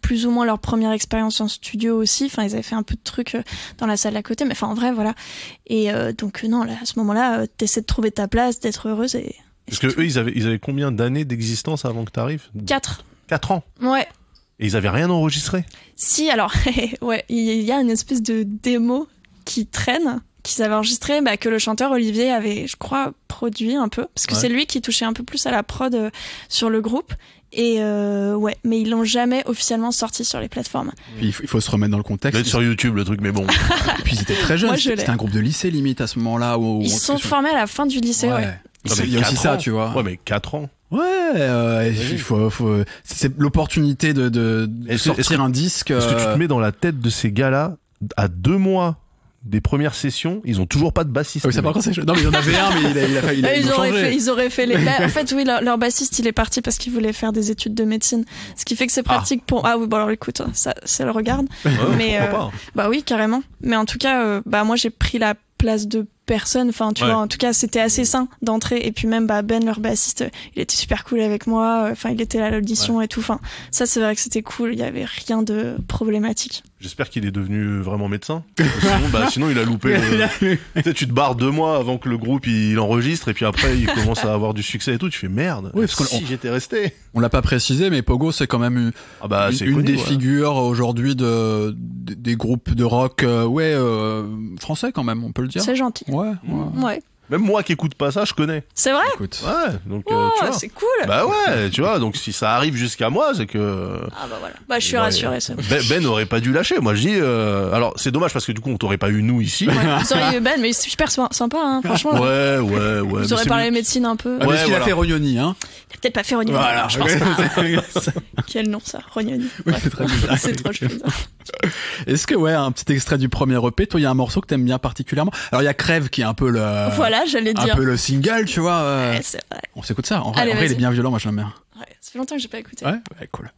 Speaker 3: plus ou moins leur première expérience en studio aussi. Enfin, ils avaient fait un peu de trucs euh, dans la salle à côté, mais enfin en vrai, voilà. Et euh, donc euh, non, là, à ce moment-là, euh, t'essaies de trouver ta place, d'être heureuse et. et
Speaker 2: Parce que
Speaker 3: tout.
Speaker 2: eux, ils avaient, ils avaient combien d'années d'existence avant que t'arrives?
Speaker 3: Quatre.
Speaker 2: Quatre ans.
Speaker 3: Ouais.
Speaker 2: Et ils avaient rien enregistré?
Speaker 3: Si, alors, ouais, il y a une espèce de démo qui traîne, qu'ils avaient enregistré, bah, que le chanteur Olivier avait, je crois, produit un peu, parce que
Speaker 2: Ouais.
Speaker 3: c'est lui qui touchait un peu plus à la prod euh, sur le groupe. Et euh, ouais, mais ils l'ont jamais officiellement sorti sur les plateformes.
Speaker 1: Puis il faut, il faut se remettre dans le
Speaker 2: Il doit
Speaker 1: contexte.
Speaker 2: être sur YouTube le truc, mais bon.
Speaker 1: Et puis ils étaient très jeunes.
Speaker 3: Moi, je l'ai.
Speaker 1: C'était un groupe de lycée limite à ce moment-là. Où
Speaker 3: Ils
Speaker 1: on-
Speaker 3: se sont
Speaker 1: sur-
Speaker 3: formés à la fin du lycée, ouais.
Speaker 1: Il
Speaker 2: Non, mais
Speaker 1: y a aussi
Speaker 2: quatre
Speaker 1: ça,
Speaker 2: ans.
Speaker 1: tu vois.
Speaker 2: Ouais, mais quatre ans.
Speaker 1: Ouais, euh, il faut, faut, c'est l'opportunité de, de, de
Speaker 2: Est-ce que- est-ce
Speaker 1: sortir
Speaker 2: que-
Speaker 1: un disque.
Speaker 2: Est-ce que tu
Speaker 1: euh,
Speaker 2: te mets dans la tête de ces gars-là, à deux mois des premières sessions, ils ont toujours pas de bassiste?
Speaker 1: Ah oui, ça par contre, c'est... Non, mais il y en avait un, mais il a, il a, il a,
Speaker 3: Là,
Speaker 1: ils
Speaker 3: ils,
Speaker 1: ont
Speaker 3: auraient
Speaker 1: changé.
Speaker 3: fait, ils auraient fait les. Bah, en fait, oui, leur, leur bassiste, il est parti parce qu'il voulait faire des études de médecine. Ce qui fait que c'est pratique pour. Ah oui, bon, alors écoute, ça, ça le regarde.
Speaker 2: Ouais,
Speaker 3: Mais,
Speaker 2: pourquoi
Speaker 3: euh,
Speaker 2: pas.
Speaker 3: Bah oui, carrément. Mais en tout cas, euh, bah moi, j'ai pris la place de personne. Enfin, tu
Speaker 2: Ouais.
Speaker 3: vois, en tout cas, c'était assez sain d'entrer. Et puis même, bah, Ben, leur bassiste, il était super cool avec moi. Enfin, il était là à l'audition et tout. Enfin, ça, c'est vrai que c'était cool. Il y avait rien de problématique.
Speaker 2: J'espère qu'il est devenu vraiment médecin. Sinon, bah, sinon il a loupé. Le... tu sais, tu te barres deux mois avant que le groupe il enregistre et puis après il commence à avoir du succès et tout. Tu fais merde.
Speaker 1: Oui, parce qu'on-
Speaker 2: si j'étais resté.
Speaker 1: On l'a pas précisé, mais Pogo, c'est quand même une,
Speaker 2: Ah bah
Speaker 1: une,
Speaker 2: c'est
Speaker 1: une
Speaker 2: connu,
Speaker 1: des
Speaker 2: ouais.
Speaker 1: figures aujourd'hui de, des, des groupes de rock, euh, ouais, euh, français quand même, on peut le dire.
Speaker 3: C'est gentil.
Speaker 1: Ouais, ouais.
Speaker 3: Ouais.
Speaker 2: Même moi qui écoute pas ça, je connais.
Speaker 3: C'est vrai?
Speaker 1: Écoute.
Speaker 2: Ouais, donc euh,
Speaker 3: Oh,
Speaker 2: tu vois.
Speaker 3: c'est cool.
Speaker 2: Bah ouais, tu vois. Donc si ça arrive jusqu'à moi, c'est que
Speaker 3: Ah bah voilà. Bah, je suis
Speaker 2: Ouais.
Speaker 3: rassurée, ça.
Speaker 2: Ben, Ben aurait pas dû lâcher. Moi je dis. Euh... Alors c'est dommage parce que du coup on t'aurait pas eu nous ici.
Speaker 3: Ouais. Vous auriez eu Ben, mais il est super so- sympa, hein, franchement.
Speaker 2: Ouais, ouais, ouais.
Speaker 3: Vous
Speaker 2: mais
Speaker 3: aurez
Speaker 2: c'est
Speaker 3: parlé
Speaker 2: mieux.
Speaker 3: médecine un peu.
Speaker 1: Ah, mais
Speaker 2: Ouais,
Speaker 1: ce qu'il
Speaker 2: voilà.
Speaker 1: a fait Rognoni, hein.
Speaker 3: Il a peut-être pas fait Rognoni.
Speaker 1: Voilà.
Speaker 3: Je pense pas. Quel nom ça, Rognoni.
Speaker 1: Oui,
Speaker 3: Ouais.
Speaker 1: c'est très bizarre.
Speaker 3: C'est trop chouette.
Speaker 1: Est-ce que, ouais, un petit extrait du premier E P, toi, il y a un morceau que t'aimes bien particulièrement. Alors, il y a Crève qui est un peu le,
Speaker 3: Voilà, j'allais
Speaker 1: un
Speaker 3: dire.
Speaker 1: peu le single, tu vois. euh,
Speaker 3: Ouais, c'est vrai.
Speaker 1: On s'écoute ça. En vrai,
Speaker 3: Allez,
Speaker 1: en vrai, il est
Speaker 3: vas-y.
Speaker 1: bien violent, moi, je l'aime bien.
Speaker 3: Ouais, ça fait longtemps que j'ai pas écouté.
Speaker 1: Ouais, ouais, cool.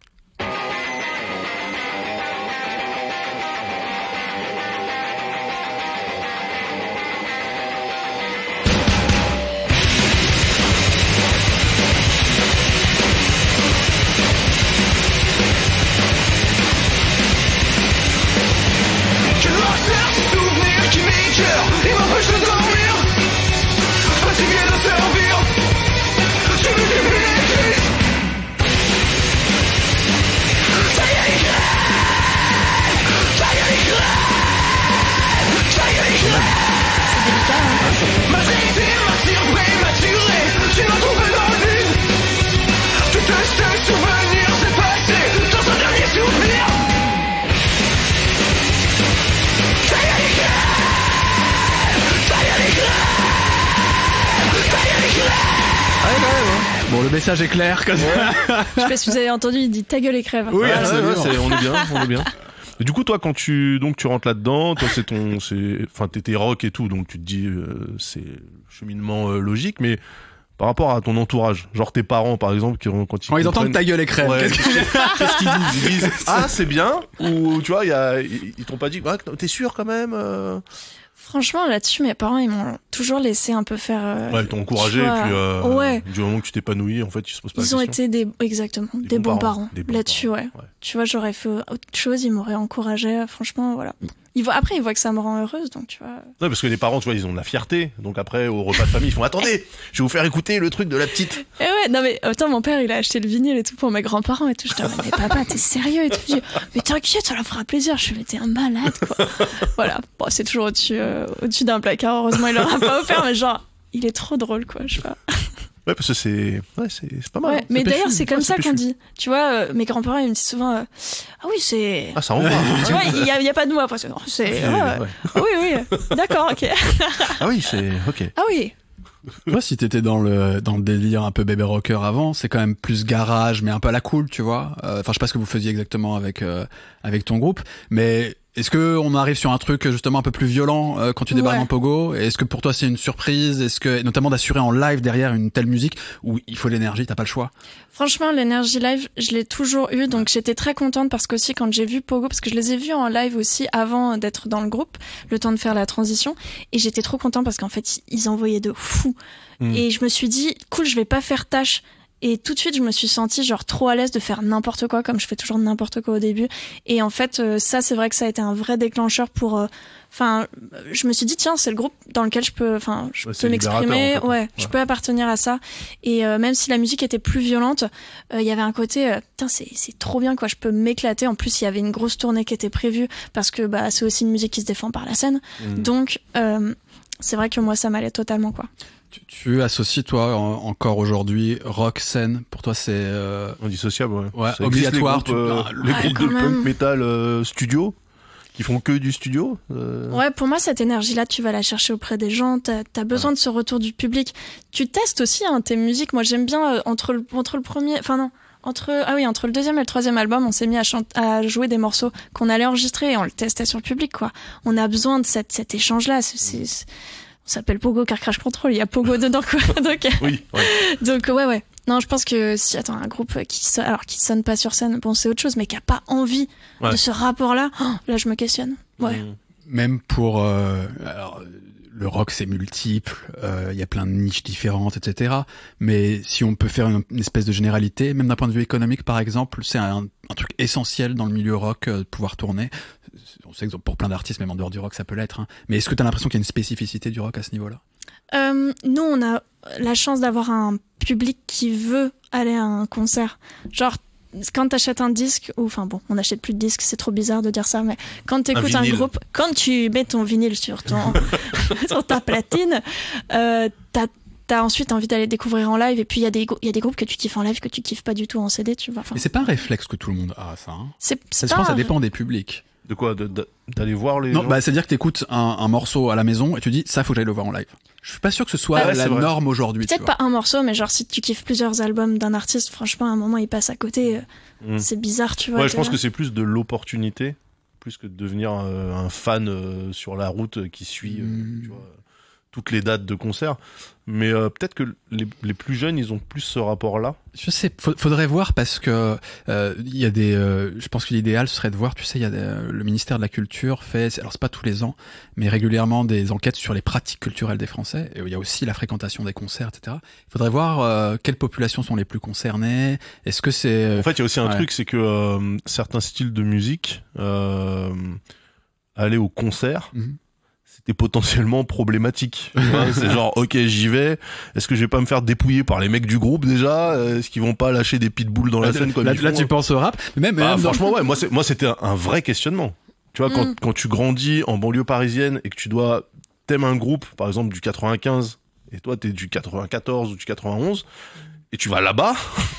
Speaker 4: Je dois faire ces souvenirs qui m'écœurent et m'empêchent de dormir. Fatigué de servir, je me dis plus les crises. Ça y est, il crève. Ça y est, il crève. Ça y est, il crève.
Speaker 3: C'est délicat, hein.
Speaker 4: Maltraité, martyr, prématuré, tu m'as trouvé dans le vide. Tous ces souvenirs, c'est passé dans un dernier souvenir. Ça y est, il crève. Ça y est, il crève. Ça y est, il crève.
Speaker 1: Bon, le message est clair, comme ça.
Speaker 3: Je sais pas si vous avez entendu, il dit ta gueule et crève.
Speaker 1: Oui,
Speaker 2: Ouais,
Speaker 1: absolument.
Speaker 2: ouais, ouais, c'est- on est bien, on est bien. Et du coup, toi, quand tu donc tu rentres là-dedans, toi, c'est ton, c'est, enfin, t'étais rock et tout, donc tu te dis, euh, c'est cheminement euh, logique, mais par rapport à ton entourage, genre tes parents, par exemple, qui quand ils,
Speaker 1: Quand ils entendent
Speaker 2: comprennent-
Speaker 1: ta gueule et crève.
Speaker 2: Ouais,
Speaker 1: qu'est-ce que-
Speaker 2: qu'est-ce qu'ils disent Ils disent ah c'est bien ou tu vois, il y a, ils, ils t'ont pas dit, ah, t'es sûr quand même euh
Speaker 3: Franchement, là-dessus, mes parents, ils m'ont toujours laissé un peu faire. euh,
Speaker 2: Ouais, ils t'ont encouragé,
Speaker 3: tu
Speaker 2: et
Speaker 3: vois,
Speaker 2: puis euh,
Speaker 3: ouais.
Speaker 2: du moment que tu t'épanouis, en fait, ils se posent pas
Speaker 3: Ils
Speaker 2: la
Speaker 3: ont
Speaker 2: question.
Speaker 3: été des, exactement, des, bons, parents.
Speaker 2: Des bons
Speaker 3: Là-dessus,
Speaker 2: parents,
Speaker 3: ouais. Tu vois, j'aurais fait autre chose, ils m'auraient encouragé, franchement, voilà. Ils voient, après, ils voient que ça me rend heureuse, donc tu vois.
Speaker 2: Non, parce que les parents, tu vois, ils ont de la fierté. Donc après, au repas de famille, ils font attendez, je vais vous faire écouter le truc de la petite.
Speaker 3: Et ouais, non mais, attends, mon père, il a acheté le vinyle et tout pour mes grands-parents et tout. Je dis, mais papa, t'es sérieux et tout. Je dis, mais t'inquiète, ça leur fera plaisir. Je suis, mais t'es un malade, quoi. Voilà. Bon, c'est toujours au-dessus, euh, au-dessus d'un placard. Heureusement, il leur a pas offert, mais genre, il est trop drôle, quoi. Je sais pas.
Speaker 2: Ouais, parce que c'est, ouais, c'est, c'est pas mal.
Speaker 3: Ouais,
Speaker 2: hein.
Speaker 3: mais
Speaker 2: C'est
Speaker 3: d'ailleurs,
Speaker 2: péchu.
Speaker 3: c'est comme
Speaker 2: Ouais,
Speaker 3: ça
Speaker 2: péchu.
Speaker 3: qu'on dit. Tu vois, euh, mes grands-parents, ils me disent souvent, euh, ah oui, c'est.
Speaker 2: Ah, ça envoie.
Speaker 3: Tu vois, il y a, il y a pas de mots après. C'est, c'est, ouais, ouais.
Speaker 2: Ouais.
Speaker 3: Ah oui, oui. D'accord, ok.
Speaker 2: Ah oui, c'est ok.
Speaker 3: Ah oui.
Speaker 1: Toi, si t'étais dans le dans le délire un peu bébé rocker avant, c'est quand même plus garage, mais un peu à la cool, tu vois. Euh, Enfin, je sais pas ce que vous faisiez exactement avec euh, avec ton groupe, mais est-ce que on arrive sur un truc justement un peu plus violent euh, quand tu débarques
Speaker 3: Ouais.
Speaker 1: en Pogo? Est-ce que pour toi c'est une surprise? Est-ce que notamment d'assurer en live derrière une telle musique où il faut l'énergie, t'as pas le choix?
Speaker 3: Franchement, l'énergie live, je l'ai toujours eu, donc j'étais très contente parce qu'aussi quand j'ai vu Pogo, parce que je les ai vus en live aussi avant d'être dans le groupe, le temps de faire la transition, et j'étais trop contente parce qu'en fait, ils envoyaient de fou.
Speaker 2: Mm.
Speaker 3: Et je me suis dit, cool, je vais pas faire tâche. Et tout de suite, je me suis sentie genre trop à l'aise de faire n'importe quoi, comme je fais toujours n'importe quoi au début. Et en fait, euh, ça, c'est vrai que ça a été un vrai déclencheur pour. Enfin, euh, je me suis dit tiens, c'est le groupe dans lequel je peux, enfin, je
Speaker 2: Ouais,
Speaker 3: peux
Speaker 2: c'est libérateur,
Speaker 3: m'exprimer.
Speaker 2: en fait.
Speaker 3: Ouais,
Speaker 2: Ouais.
Speaker 3: je peux appartenir à ça. Et euh, même si la musique était plus violente, il euh, y avait un côté, euh, putain, c'est c'est trop bien quoi. Je peux m'éclater. En plus, il y avait une grosse tournée qui était prévue parce que bah c'est aussi une musique qui se défend par la scène.
Speaker 2: Mm.
Speaker 3: Donc, euh, c'est vrai que moi, ça m'allait totalement quoi.
Speaker 1: Tu, tu associes, toi, en- encore aujourd'hui, rock, scène. Pour toi, c'est... Euh...
Speaker 2: Indissociable, ouais.
Speaker 1: Ouais,
Speaker 2: Ça existe,
Speaker 1: obligatoire,
Speaker 2: Les groupes,
Speaker 1: tu-
Speaker 2: euh,
Speaker 1: ah,
Speaker 2: les
Speaker 3: ouais,
Speaker 2: groupes
Speaker 3: quand
Speaker 2: de
Speaker 3: même.
Speaker 2: punk metal euh, studio qui font que du studio. euh,
Speaker 3: Ouais, pour moi, cette énergie-là, tu vas la chercher auprès des gens. T'as as besoin
Speaker 2: Ouais.
Speaker 3: de ce retour du public. Tu testes aussi hein, tes musiques. Moi, j'aime bien euh, entre le entre le premier, enfin non, entre ah oui, entre le deuxième et le troisième album, on s'est mis à, chant- à jouer des morceaux qu'on allait enregistrer et on le testait sur le public, quoi. On a besoin de cette, cet échange-là. C'est, c'est, c'est- on s'appelle Pogo Car Crash Control. Il y a Pogo dedans, quoi. Donc,
Speaker 2: Oui, ouais.
Speaker 3: donc ouais, ouais. Non, je pense que si attends un groupe qui sonne, alors qui sonne pas sur scène, bon c'est autre chose, mais qui a pas envie
Speaker 2: Ouais.
Speaker 3: de ce rapport-là, oh, là je me questionne. Ouais.
Speaker 2: Mm.
Speaker 1: Même pour... Euh, alors, le rock, c'est multiple, il y a plein de niches différentes, et cetera. Mais si on peut faire une, une espèce de généralité, même d'un point de vue économique, par exemple, c'est un, un truc essentiel dans le milieu rock, euh, de pouvoir tourner. On sait que pour plein d'artistes, même en dehors du rock, ça peut l'être. Hein. Mais est-ce que tu as l'impression qu'il y a une spécificité du rock à ce niveau-là?
Speaker 3: Euh, nous, on a la chance d'avoir un public qui veut aller à un concert. Genre, quand t'achètes un disque, ou enfin bon, on n'achète plus de disques, c'est trop bizarre de dire ça, mais quand t'écoutes un,
Speaker 2: vinyle.
Speaker 3: groupe, quand tu mets ton vinyle sur ton sur ta platine, euh, t'as t'as ensuite envie d'aller découvrir en live. Et puis il y a des il y a des groupes que tu kiffes en live que tu kiffes pas du tout en C D, tu vois. Enfin,
Speaker 1: Mais c'est pas un réflexe que tout le monde a, ça. Hein.
Speaker 3: c'est
Speaker 1: Ça,
Speaker 3: c'est
Speaker 1: je pense que ça
Speaker 3: pas un-
Speaker 1: dépend des publics.
Speaker 2: De quoi de- de- D'aller voir les
Speaker 1: Non,
Speaker 2: gens
Speaker 1: bah, c'est-à-dire que t'écoutes un, un morceau à la maison et tu dis, ça, faut que j'aille le voir en live. Je suis pas sûr que ce soit
Speaker 2: Ah ouais,
Speaker 1: la
Speaker 2: c'est vrai.
Speaker 1: norme aujourd'hui. tu
Speaker 3: Peut-être
Speaker 1: vois.
Speaker 3: pas un morceau, mais genre si tu kiffes plusieurs albums d'un artiste, franchement, à un moment il passe à côté, euh,
Speaker 2: Mm.
Speaker 3: c'est bizarre, tu vois.
Speaker 2: Ouais, je
Speaker 3: t'es
Speaker 2: pense
Speaker 3: là.
Speaker 2: que c'est plus de l'opportunité, plus que de devenir euh, un fan euh, sur la route euh, qui suit euh,
Speaker 1: Mm.
Speaker 2: tu vois, toutes les dates de concert. Mais euh, peut-être que les, les plus jeunes, ils ont plus ce rapport-là.
Speaker 1: Je sais, faut- faudrait voir parce que euh, il y a des. Euh, je pense que l'idéal serait de voir. Tu sais, il y a des, euh, le ministère de la Culture fait. Alors c'est pas tous les ans, mais régulièrement des enquêtes sur les pratiques culturelles des Français. Et il y a aussi la fréquentation des concerts, et cetera. Il faudrait voir euh, quelles populations sont les plus concernées. Est-ce que c'est
Speaker 2: En fait, il y a aussi un
Speaker 1: Ouais.
Speaker 2: truc, c'est que euh, certains styles de musique, euh, aller au concert,
Speaker 1: Mhm.
Speaker 2: c'était potentiellement problématique. Tu vois, c'est genre, ok, j'y vais. Est-ce que je vais pas me faire dépouiller par les mecs du groupe déjà? Est-ce qu'ils vont pas lâcher des pitbulls dans la scène comme
Speaker 1: là,
Speaker 2: ils
Speaker 1: là,
Speaker 2: font
Speaker 1: tu penses au rap, mais même,
Speaker 2: Ah,
Speaker 1: même dans-
Speaker 2: franchement, ouais. Moi, c'est, moi, c'était un, un vrai questionnement. Tu vois, quand,
Speaker 3: Mm.
Speaker 2: quand tu grandis en banlieue parisienne et que tu dois t'aimes un groupe, par exemple du quatre-vingt-quinze, et toi t'es du quatre-vingt-quatorze ou du quatre-vingt-onze, et tu vas là-bas,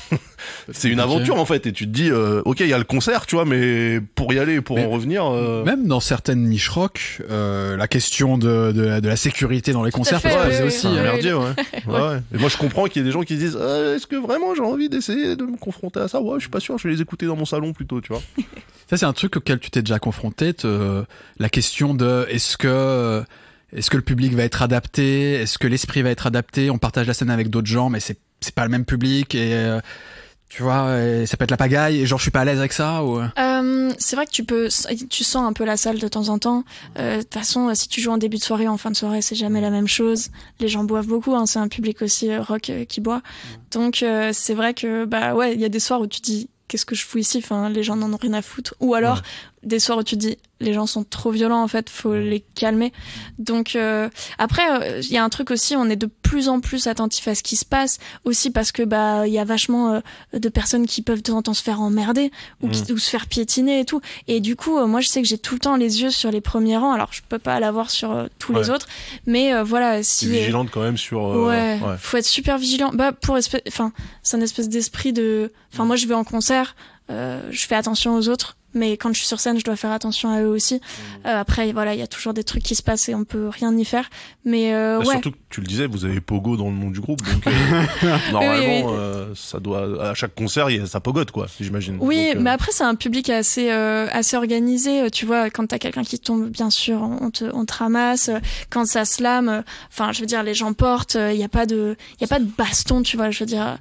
Speaker 2: c'est une
Speaker 1: compliqué.
Speaker 2: aventure en fait. Et tu te dis, euh, ok, il y a le concert, tu vois, mais pour y aller, et pour
Speaker 1: Mais
Speaker 2: en revenir, euh,
Speaker 1: Même dans certaines niches rock, euh, la question de, de, de la sécurité dans les concerts
Speaker 3: fait,
Speaker 1: peut se
Speaker 3: oui,
Speaker 1: poser
Speaker 3: oui,
Speaker 1: aussi.
Speaker 2: c'est un
Speaker 3: oui.
Speaker 1: hein.
Speaker 2: merdier, ouais. Ouais, ouais. Et moi, je comprends qu'il y ait des gens qui se disent, euh, est-ce que vraiment j'ai envie d'essayer de me confronter à ça? Ouais, je suis pas sûr, je vais les écouter dans mon salon plutôt, tu vois.
Speaker 1: Ça, c'est un truc auquel tu t'es déjà confronté, te- la question de est-ce que est-ce que le public va être adapté, est-ce que l'esprit va être adapté, on partage la scène avec d'autres gens, mais c'est c'est pas le même public et euh, tu vois, et ça peut être la pagaille et genre je suis pas à l'aise avec ça ou
Speaker 3: Euh, c'est vrai que tu peux, tu sens un peu la salle de temps en temps. Euh, De toute façon, si tu joues en début de soirée, en fin de soirée, c'est jamais la même chose. Les gens boivent beaucoup, hein, c'est un public aussi euh, rock euh, qui boit. Donc euh, c'est vrai que bah ouais, il y a des soirs où tu te dis qu'est-ce que je fous ici, enfin les gens n'en ont rien à foutre. Ou alors
Speaker 2: Ouais.
Speaker 3: des soirs où tu te dis les gens sont trop violents en fait, faut les calmer. Donc euh, après il y a un truc aussi, on est de plus en plus attentif à ce qui se passe aussi parce que bah il y a vachement euh, de personnes qui peuvent de temps en temps se faire emmerder ou, qui, ou se faire piétiner et tout. Et du coup euh, moi je sais que j'ai tout le temps les yeux sur les premiers rangs. Alors je peux pas l'avoir sur euh, tous
Speaker 2: Ouais.
Speaker 3: les autres, mais euh, voilà
Speaker 2: T'es
Speaker 3: si
Speaker 2: vigilante quand même sur. euh,
Speaker 3: ouais,
Speaker 2: ouais.
Speaker 3: faut être super vigilant. Bah pour espèce, enfin c'est un espèce d'esprit de, enfin moi je vais en concert, euh, je fais attention aux autres, mais quand je suis sur scène je dois faire attention à eux aussi. Euh, après voilà il y a toujours des trucs qui se passent et on peut rien y faire. Mais euh,
Speaker 2: Bah,
Speaker 3: ouais.
Speaker 2: Surtout que tu le disais, vous avez Pogo dans le nom du groupe, donc euh, normalement,
Speaker 3: Oui, oui.
Speaker 2: euh, ça doit à chaque concert, il y a ça pogote quoi, j'imagine.
Speaker 3: Oui,
Speaker 2: Donc, euh,
Speaker 3: mais après c'est un public assez euh, assez organisé. Tu vois, quand t'as quelqu'un qui tombe, bien sûr, on te on te ramasse. Quand ça slame, enfin, je veux dire, les gens portent. Il y a pas de il y a pas de baston, tu vois. Je veux dire,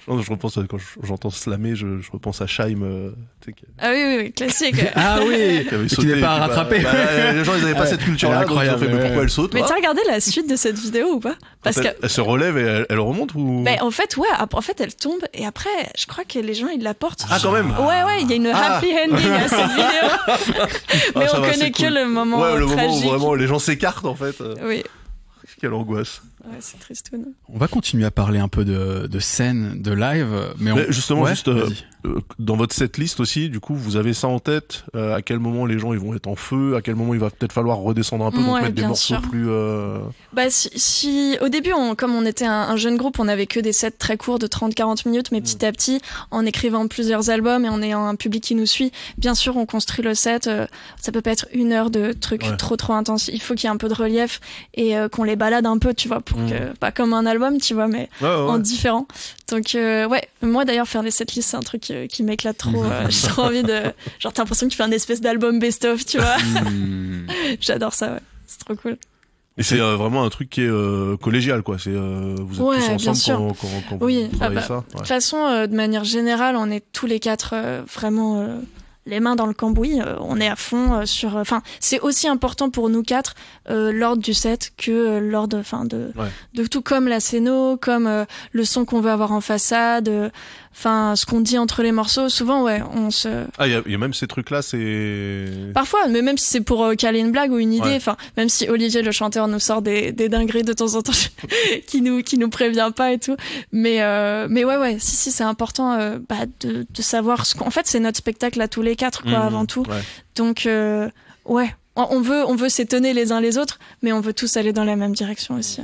Speaker 2: Non, je repense à, quand j'entends slammer, je, je repense à Scheim. Euh,
Speaker 3: ah oui, oui, oui, classique.
Speaker 1: Ah oui, qui, qui n'est pas rattrapé.
Speaker 2: Bah, bah, les gens, ils n'avaient pas cette culture-là. Incroyable. Fait, mais pourquoi elle saute?
Speaker 3: Mais t'as regardé la suite de cette vidéo ou pas?
Speaker 2: Parce qu'elle elle se relève et elle, elle remonte ou?
Speaker 3: Ben, en fait, ouais. En fait, elle tombe et après, je crois que les gens ils la portent.
Speaker 2: Ah, quand même.
Speaker 3: Ouais, ouais. Il y a une
Speaker 2: ah.
Speaker 3: happy ending à cette vidéo. Mais ah, on va, connaît que cool. le moment
Speaker 2: ouais, le
Speaker 3: tragique.
Speaker 2: moment où vraiment les gens s'écartent en fait.
Speaker 3: Oui.
Speaker 2: Quelle angoisse.
Speaker 3: Ouais, c'est tristoun.
Speaker 1: On va continuer à parler un peu de, de scène, de live, mais, on...
Speaker 2: mais justement,
Speaker 1: ouais,
Speaker 2: juste euh, euh, dans votre setlist aussi, du coup, vous avez ça en tête. Euh, à quel moment les gens ils vont être en feu, à quel moment il va peut-être falloir redescendre un peu,
Speaker 3: ouais,
Speaker 2: donc mettre des morceaux
Speaker 3: sûr.
Speaker 2: plus. Euh...
Speaker 3: Bah si, si au début, on, comme on était un, un jeune groupe, on avait que des sets très courts de trente à quarante minutes, mais petit à petit, en écrivant plusieurs albums et en ayant un public qui nous suit, bien sûr, on construit le set. Euh, ça peut pas être une heure de trucs ouais. trop trop intenses. Il faut qu'il y ait un peu de relief et euh, qu'on les balade un peu, tu vois, pour mmh. que pas comme un album, tu vois, mais ouais, ouais, en ouais. différent. Donc euh, ouais, moi d'ailleurs faire les setlists c'est un truc euh, qui m'éclate trop. Euh, j'ai trop envie de, genre t'as l'impression que tu fais un espèce d'album best-of, tu vois. Mmh. J'adore ça, ouais. C'est trop cool.
Speaker 2: Et c'est euh, vraiment un truc qui est euh, collégial, quoi. C'est euh, vous êtes
Speaker 3: ouais,
Speaker 2: tous ensemble quand, quand, quand
Speaker 3: oui.
Speaker 2: vous
Speaker 3: ah bah,
Speaker 2: ça. De
Speaker 3: ouais. toute façon, euh, de manière générale, on est tous les quatre euh, vraiment. Euh, les mains dans le cambouis, euh, on est à fond euh, sur. Enfin, euh, c'est aussi important pour nous quatre euh, l'ordre du set que euh, l'ordre, enfin de, ouais. de tout comme la scéno, comme euh, le son qu'on veut avoir en façade, enfin euh, ce qu'on dit entre les morceaux. Souvent, ouais, on se.
Speaker 2: Ah, il y a, y a même ces trucs-là, c'est.
Speaker 3: Parfois, mais même si c'est pour euh, caler une blague ou une idée, enfin, ouais. même si Olivier le chanteur nous sort des, des dingueries de temps en temps, qui nous qui nous prévient pas et tout, mais euh, mais ouais ouais, si si, c'est important euh, bah, de de savoir ce qu'en fait c'est notre spectacle à tous les quatre quoi mmh, avant tout
Speaker 2: ouais.
Speaker 3: donc euh, ouais on veut on veut s'étonner les uns les autres mais on veut tous aller dans la même direction aussi.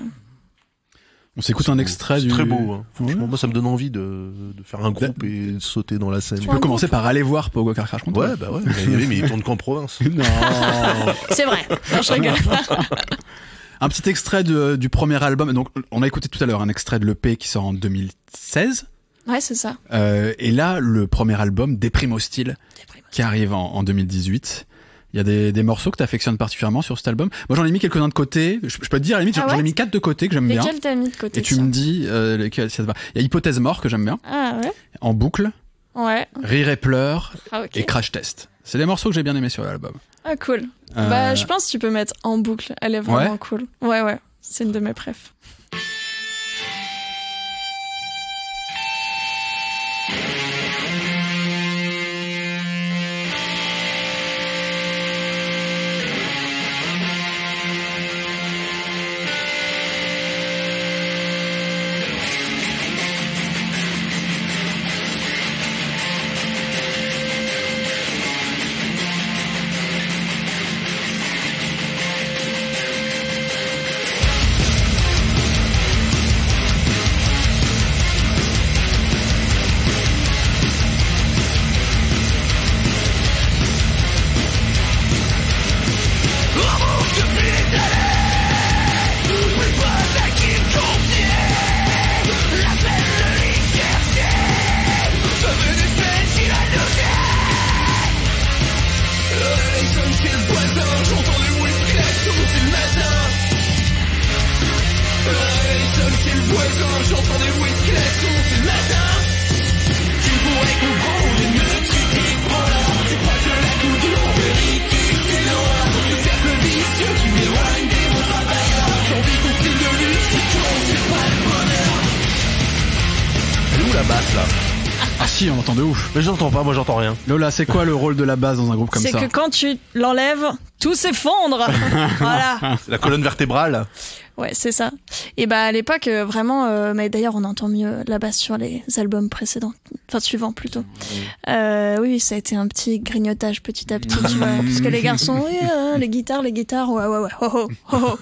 Speaker 1: On s'écoute un extrait
Speaker 2: c'est
Speaker 1: du
Speaker 2: très beau hein. Franchement ouais. moi ça me donne envie de de faire un groupe et de sauter dans la scène.
Speaker 1: Tu peux commencer par aller voir Pogo Car Crash Control.
Speaker 2: Ouais bah ouais mais, mais il tourne qu'en province.
Speaker 1: Non.
Speaker 3: C'est vrai. Non, je rigole.
Speaker 1: Un petit extrait de, du premier album. Donc on a écouté tout à l'heure un extrait de l'E P qui sort en deux mille seize.
Speaker 3: Ouais, c'est ça.
Speaker 1: Euh, et là, le premier album, Déprime Hostile, Déprime. qui arrive en, en deux mille dix-huit. Il y a des, des morceaux que t'affectionnes particulièrement sur cet album. Moi, j'en ai mis quelques-uns de côté. Je, je peux te dire, à la limite, ah ouais j'en ai mis quatre de côté que j'aime bien.
Speaker 3: Lesquels t'as mis de côté?
Speaker 1: Et tu
Speaker 3: ça.
Speaker 1: me dis, euh, lesquels ça te va. Il y a Hypothèse Mort que j'aime bien.
Speaker 3: Ah ouais.
Speaker 1: En boucle.
Speaker 3: Ouais.
Speaker 1: Rire et Pleurs.
Speaker 3: Ah, okay.
Speaker 1: Et Crash Test. C'est des morceaux que j'ai bien aimés sur l'album.
Speaker 3: Ah, cool.
Speaker 1: Euh...
Speaker 3: Bah, je pense que tu peux mettre En boucle. Elle est vraiment
Speaker 1: ouais.
Speaker 3: cool. Ouais, ouais. C'est une de mes préfs.
Speaker 1: On entend de ouf.
Speaker 2: Mais j'entends pas, moi j'entends rien.
Speaker 1: Lola, c'est quoi le rôle de la basse dans un groupe comme
Speaker 3: c'est
Speaker 1: ça?
Speaker 3: C'est que quand tu l'enlèves, tout s'effondre. Voilà.
Speaker 2: La colonne vertébrale.
Speaker 3: Ouais, c'est ça. Et bah à l'époque, euh, vraiment, euh, mais d'ailleurs on entend mieux la basse sur les albums précédents, enfin suivants plutôt. Mmh. Euh, oui, ça a été un petit grignotage petit à petit, tu vois, parce que les garçons, oui, euh, les guitares, les guitares, ouais, ouais, ouais, ho, ho, ho, ho.